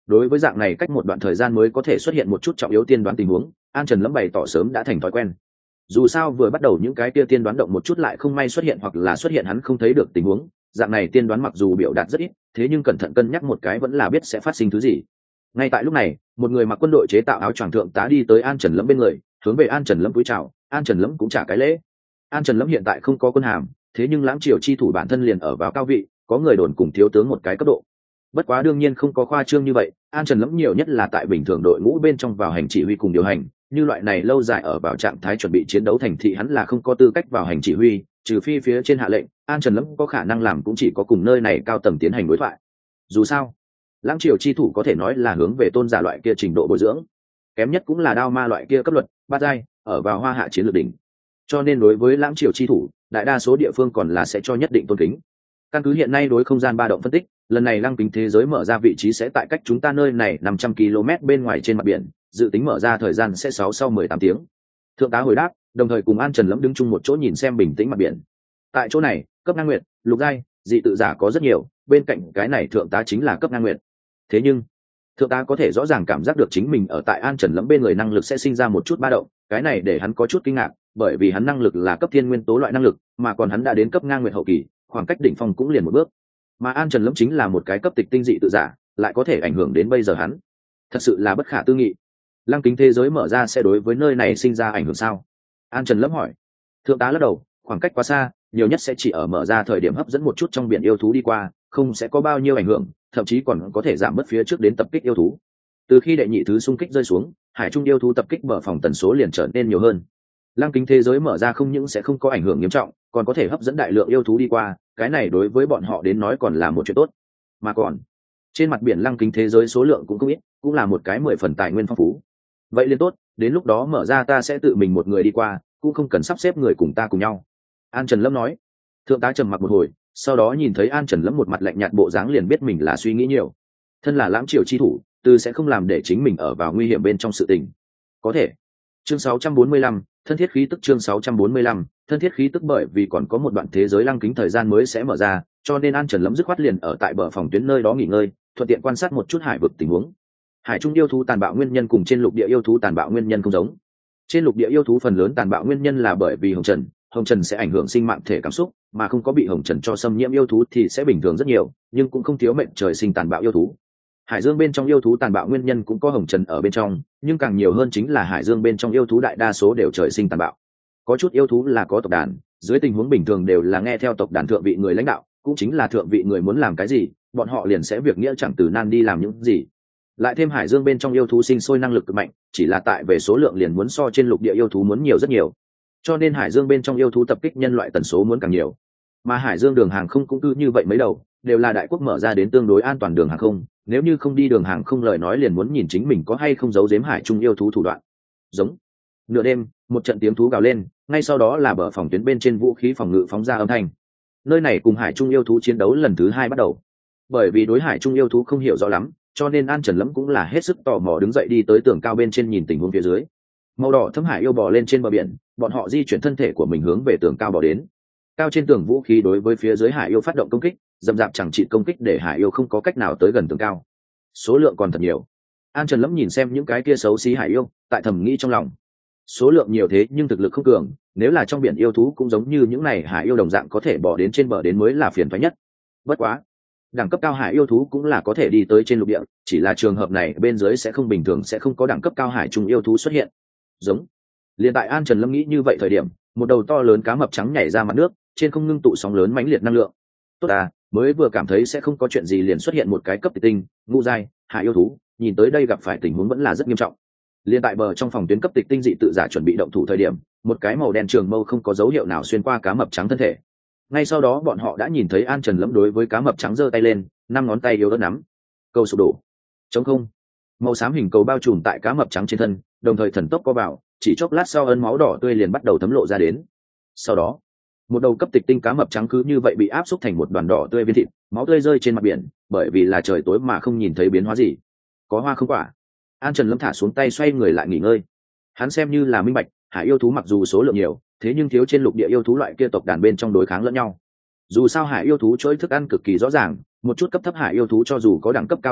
đối với dạng này cách một đoạn thời gian mới có thể xuất hiện một chút trọng yếu tiên đoán tình huống, An Trần Lâm bày tỏ sớm đã thành thói quen. Dù sao vừa bắt đầu những cái kia tiên đoán động một chút lại không may xuất hiện hoặc là xuất hiện hắn không thấy được tình huống, dạng này tiên đoán mặc dù biểu đạt rất ít, thế nhưng cẩn thận cân nhắc một cái vẫn là biết sẽ phát sinh thứ gì. Ngay tại lúc này, một người mặc quân đội chế tạo áo choàng thượng tá đi tới An Trần Lâm bên người, hướng về An Trần Lâm cúi chào. An Trần Lâm cũng trả cái lễ. An Trần Lâm hiện tại không có quân hàm, thế nhưng Lãng Triều chi thủ bản thân liền ở vào cao vị, có người đồn cùng thiếu tướng một cái cấp độ. Bất quá đương nhiên không có khoa trương như vậy, An Trần Lâm nhiều nhất là tại bình thường đội ngũ bên trong vào hành chỉ huy cùng điều hành, như loại này lâu dài ở vào trạng thái chuẩn bị chiến đấu thành thị hắn là không có tư cách vào hành chỉ huy, trừ phi phía trên hạ lệnh. An Trần Lâm có khả năng làm cũng chỉ có cùng nơi này cao tầng tiến hành đối thoại. Dù sao, Lãng Triều chi thủ có thể nói là hướng về tôn giả loại kia trình độ bồi dưỡng, kém nhất cũng là đao ma loại kia cấp luật ba giai, ở vào hoa hạ chiến lược đỉnh. Cho nên đối với Lãng Triều chi thủ, đại đa số địa phương còn là sẽ cho nhất định tôn kính. Căn cứ hiện nay đối không gian ba động phân tích, lần này lăng kính thế giới mở ra vị trí sẽ tại cách chúng ta nơi này năm trăm ki lô mét bên ngoài trên mặt biển, dự tính mở ra thời gian sẽ sáu sau mười tám tiếng. Thượng tá hồi đáp, đồng thời cùng An Trần Lâm đứng chung một chỗ nhìn xem bình tĩnh mặt biển. Tại chỗ này, cấp ngang nguyệt, lục giai, dị tự giả có rất nhiều, bên cạnh cái này thượng tá chính là cấp ngang nguyệt. Thế nhưng, thượng tá có thể rõ ràng cảm giác được chính mình ở tại An Trần Lâm bên người năng lực sẽ sinh ra một chút ba động, cái này để hắn có chút kinh ngạc, bởi vì hắn năng lực là cấp thiên nguyên tố loại năng lực, mà còn hắn đã đến cấp ngang nguyệt hậu kỳ, khoảng cách đỉnh phong cũng liền một bước. Mà An Trần Lâm chính là một cái cấp tịch tinh dị tự giả, lại có thể ảnh hưởng đến bây giờ hắn, thật sự là bất khả tư nghị. Lăng kính thế giới mở ra sẽ đối với nơi này sinh ra ảnh hưởng sao? An Trần Lâm hỏi. Thượng tá lắc đầu, khoảng cách quá xa, nhiều nhất sẽ chỉ ở mở ra thời điểm hấp dẫn một chút trong biển yêu thú đi qua, không sẽ có bao nhiêu ảnh hưởng, thậm chí còn có thể giảm bớt phía trước đến tập kích yêu thú. Từ khi đệ nhị thứ xung kích rơi xuống, hải trung yêu thú tập kích bờ phòng tần số liền trở nên nhiều hơn. Lăng kính thế giới mở ra không những sẽ không có ảnh hưởng nghiêm trọng, còn có thể hấp dẫn đại lượng yêu thú đi qua, cái này đối với bọn họ đến nói còn là một chuyện tốt. Mà còn, trên mặt biển lăng kính thế giới số lượng cũng không ít, cũng là một cái mười phần tài nguyên phong phú. Vậy liền tốt, đến lúc đó mở ra ta sẽ tự mình một người đi qua, cũng không cần sắp xếp người cùng ta cùng nhau. An Trần Lâm nói. Thượng tá trầm mặc một hồi, sau đó nhìn thấy An Trần Lâm một mặt lạnh nhạt bộ dáng liền biết mình là suy nghĩ nhiều. Thân là Lãng Triều chi thủ, từ sẽ không làm để chính mình ở vào nguy hiểm bên trong sự tình. Có thể. Chương sáu trăm bốn mươi lăm, thân thiết khí tức. Chương sáu trăm bốn mươi lăm, thân thiết khí tức. Bởi vì còn có một đoạn thế giới lăng kính thời gian mới sẽ mở ra, cho nên An Trần Lâm dứt khoát liền ở tại bờ phòng tuyến nơi đó nghỉ ngơi, thuận tiện quan sát một chút hải vực tình huống. Hải trung yêu thú tàn bạo nguyên nhân cùng trên lục địa yêu thú tàn bạo nguyên nhân không giống. Trên lục địa yêu thú phần lớn tàn bạo nguyên nhân là bởi vì hồng trần, hồng trần sẽ ảnh hưởng sinh mạng thể cảm xúc, mà không có bị hồng trần cho xâm nhiễm yêu thú thì sẽ bình thường rất nhiều, nhưng cũng không thiếu mệnh trời sinh tàn bạo yêu thú. Hải dương bên trong yêu thú tàn bạo nguyên nhân cũng có hồng trần ở bên trong, nhưng càng nhiều hơn chính là hải dương bên trong yêu thú đại đa số đều trời sinh tàn bạo. Có chút yêu thú là có tộc đàn, dưới tình huống bình thường đều là nghe theo tộc đàn thượng vị người lãnh đạo, cũng chính là thượng vị người muốn làm cái gì, bọn họ liền sẽ việc nghĩa chẳng từ nan đi làm những gì. Lại thêm hải dương bên trong yêu thú sinh sôi năng lực cực mạnh, chỉ là tại về số lượng liền muốn so trên lục địa yêu thú muốn nhiều rất nhiều, cho nên hải dương bên trong yêu thú tập kích nhân loại tần số muốn càng nhiều. Mà hải dương đường hàng không cũng cứ như vậy mấy đầu, đều là đại quốc mở ra đến tương đối an toàn đường hàng không, nếu như không đi đường hàng không lời nói liền muốn nhìn chính mình có hay không giấu giếm hải trung yêu thú thủ đoạn. Giống. Nửa đêm, một trận tiếng thú gào lên, ngay sau đó là bờ phòng tuyến bên trên vũ khí phòng ngự phóng ra âm thanh. Nơi này cùng hải trung yêu thú chiến đấu lần thứ hai bắt đầu. Bởi vì đối hải trung yêu thú không hiểu rõ lắm, cho nên An Trần Lâm cũng là hết sức tò mò đứng dậy đi tới tường cao bên trên nhìn tình huống phía dưới. Màu đỏ thâm hải yêu bò lên trên bờ biển, bọn họ di chuyển thân thể của mình hướng về tường cao bò đến. Cao trên tường vũ khí đối với phía dưới hải yêu phát động công kích, dầm dạp chẳng trị công kích để hải yêu không có cách nào tới gần tường cao. Số lượng còn thật nhiều. An Trần Lâm nhìn xem những cái kia xấu xí hải yêu, tại thầm nghĩ trong lòng. Số lượng nhiều thế nhưng thực lực không cường, nếu là trong biển yêu thú cũng giống như những này hải yêu đồng dạng có thể bò đến trên bờ đến mới là phiền toái nhất. Bất quá, đẳng cấp cao hải yêu thú cũng là có thể đi tới trên lục địa, chỉ là trường hợp này bên dưới sẽ không bình thường, sẽ không có đẳng cấp cao hải trung yêu thú xuất hiện. Giống. Liên tại An Trần Lâm nghĩ như vậy thời điểm, một đầu to lớn cá mập trắng nhảy ra mặt nước, trên không ngưng tụ sóng lớn mãnh liệt năng lượng. Tốt à, mới vừa cảm thấy sẽ không có chuyện gì liền xuất hiện một cái cấp tịch tinh, ngũ giai, hải yêu thú, nhìn tới đây gặp phải tình huống vẫn là rất nghiêm trọng. Liên tại bờ trong phòng tuyến cấp tịch tinh dị tự giả chuẩn bị động thủ thời điểm, một cái màu đen trường mâu không có dấu hiệu nào xuyên qua cá mập trắng thân thể. Ngay sau đó bọn họ đã nhìn thấy An Trần Lâm đối với cá mập trắng giơ tay lên, năm ngón tay yếu ớt nắm. Cầu sụp đổ. Trống không. Màu xám hình cầu bao trùm tại cá mập trắng trên thân, đồng thời thần tốc co vào, chỉ chốc lát sau ấn máu đỏ tươi liền bắt đầu thấm lộ ra đến. Sau đó, một đầu cấp tịch tinh cá mập trắng cứ như vậy bị áp xúc thành một đoàn đỏ tươi viên thịt, máu tươi rơi trên mặt biển, bởi vì là trời tối mà không nhìn thấy biến hóa gì. Có hoa không quả. An Trần Lâm thả xuống tay xoay người lại nghỉ ngơi. Hắn xem như là minh bạch, hải yêu thú mặc dù số lượng nhiều, thế nhưng thiếu trên lục địa yêu thú loại kia tộc đàn bên trong đối kháng lẫn nhau. Dù sao hải yêu thú chuỗi thức ăn cực kỳ rõ ràng, một chút cấp thấp hải yêu thú cho dù có đẳng cấp cao thực lực,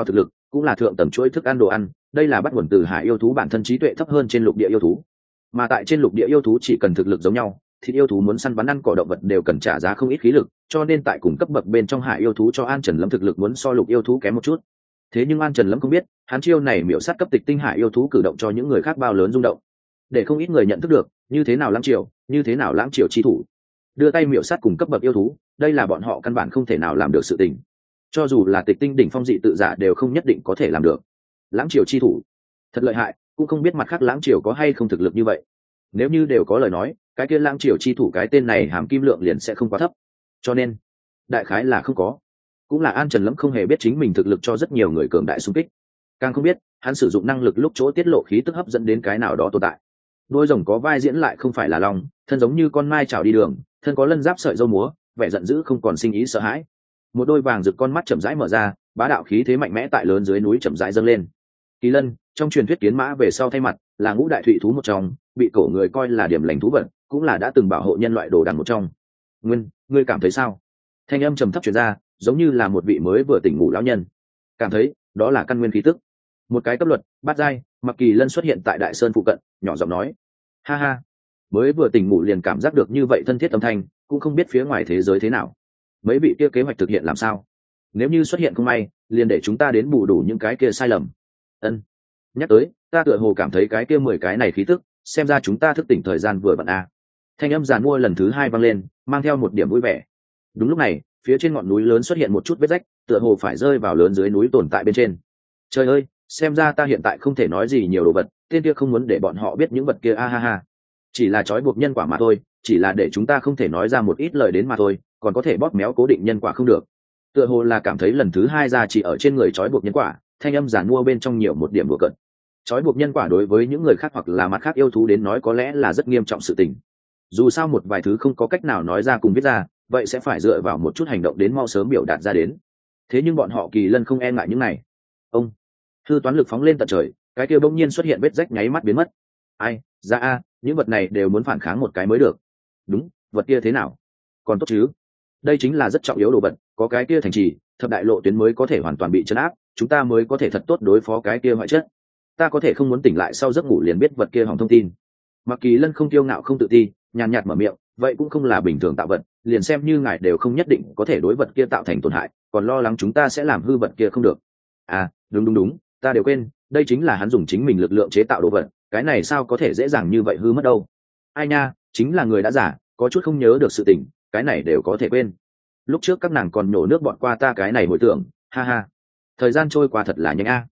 cũng là thượng tầng chuỗi thức ăn đồ ăn, đây là bắt nguồn từ hải yêu thú bản thân trí tuệ thấp hơn trên lục địa yêu thú. Mà tại trên lục địa yêu thú chỉ cần thực lực giống nhau, thì yêu thú muốn săn bắn ăn cỏ động vật đều cần trả giá không ít khí lực, cho nên tại cùng cấp bậc bên trong hải yêu thú cho An Trần Lâm thực lực muốn so lục yêu thú kém một chút. Thế nhưng An Trần Lâm không biết, hắn chiêu này miểu sát cấp tịch tinh hải yêu thú cử động cho những người khác bao lớn rung động, để không ít người nhận thức được như thế nào lãng triều, như thế nào lãng triều chi thủ đưa tay miểu sát cùng cấp bậc yêu thú, đây là bọn họ căn bản không thể nào làm được sự tình. Cho dù là tịch tinh đỉnh phong dị tự giả đều không nhất định có thể làm được. Lãng triều chi thủ thật lợi hại, cũng không biết mặt khác lãng triều có hay không thực lực như vậy. Nếu như đều có lời nói, cái kia lãng triều chi thủ cái tên này hàm kim lượng liền sẽ không quá thấp. Cho nên đại khái là không có. Cũng là An Trần Lâm không hề biết chính mình thực lực cho rất nhiều người cường đại xung kích, càng không biết hắn sử dụng năng lực lúc chỗ tiết lộ khí tức hấp dẫn đến cái nào đó tồn tại. Đôi rồng có vai diễn lại không phải là long, thân giống như con mai chảo đi đường, thân có lân giáp sợi râu múa, vẻ giận dữ không còn sinh ý sợ hãi. Một đôi vàng rực con mắt chậm rãi mở ra, bá đạo khí thế mạnh mẽ tại lớn dưới núi chậm rãi dâng lên. Kỳ lân trong truyền thuyết kiến mã về sau thay mặt, là ngũ đại thủy thú một trong, bị cổ người coi là điểm lành thú vật, cũng là đã từng bảo hộ nhân loại đồ đằng một trong. Nguyên, ngươi cảm thấy sao? Thanh âm trầm thấp truyền ra, giống như là một vị mới vừa tỉnh ngủ lão nhân. Cảm thấy, đó là căn nguyên khí tức. Một cái cấp luật, bát giai, Mặc Kỳ Lân xuất hiện tại Đại Sơn phụ cận, nhỏ giọng nói: "Ha ha, mới vừa tỉnh ngủ liền cảm giác được như vậy thân thiết âm thanh, cũng không biết phía ngoài thế giới thế nào. Mấy vị kia kế hoạch thực hiện làm sao? Nếu như xuất hiện không may, liền để chúng ta đến bù đủ những cái kia sai lầm." Ân. Nhắc tới, ta tựa hồ cảm thấy cái kia mười cái này khí tức, xem ra chúng ta thức tỉnh thời gian vừa vặn a. Thanh âm giàn mua lần thứ hai vang lên, mang theo một điểm vui vẻ. Đúng lúc này, phía trên ngọn núi lớn xuất hiện một chút vết rách, tựa hồ phải rơi vào lớn dưới núi tồn tại bên trên. Trời ơi, xem ra ta hiện tại không thể nói gì nhiều đồ vật, tên kia không muốn để bọn họ biết những vật kia a ha ha. Chỉ là trói buộc nhân quả mà thôi, chỉ là để chúng ta không thể nói ra một ít lời đến mà thôi, còn có thể bóp méo cố định nhân quả không được. Tựa hồ là cảm thấy lần thứ hai ra chỉ ở trên người trói buộc nhân quả, thanh âm giản mua bên trong nhiều một điểm đùa cợt. Trói buộc nhân quả đối với những người khác hoặc là mặt khác yêu thú đến nói có lẽ là rất nghiêm trọng sự tình. Dù sao một vài thứ không có cách nào nói ra cùng viết ra, vậy sẽ phải dựa vào một chút hành động đến mau sớm biểu đạt ra đến. Thế nhưng bọn họ Kỳ Lân không e ngại những này. Ông hư toán lực phóng lên tận trời, cái kia bỗng nhiên xuất hiện vết rách nháy mắt biến mất. Ai, ra a, những vật này đều muốn phản kháng một cái mới được. Đúng, vật kia thế nào? Còn tốt chứ? Đây chính là rất trọng yếu đồ vật, có cái kia thành trì, thập đại lộ tuyến mới có thể hoàn toàn bị trấn áp, chúng ta mới có thể thật tốt đối phó cái kia ngoại chất. Ta có thể không muốn tỉnh lại sau giấc ngủ liền biết vật kia hỏng thông tin. Mặc Kỳ Lân không kiêu ngạo không tự ti, nhàn nhạt mở miệng, vậy cũng không là bình thường tạo vật, liền xem như ngài đều không nhất định có thể đối vật kia tạo thành tổn hại, còn lo lắng chúng ta sẽ làm hư vật kia không được. À, đúng đúng đúng, ta đều quên, đây chính là hắn dùng chính mình lực lượng chế tạo đồ vật, cái này sao có thể dễ dàng như vậy hư mất đâu. Ai nha, chính là người đã giả, có chút không nhớ được sự tình, cái này đều có thể quên. Lúc trước các nàng còn nhổ nước bọn qua ta cái này hồi tưởng, ha ha. Thời gian trôi qua thật là nhanh a.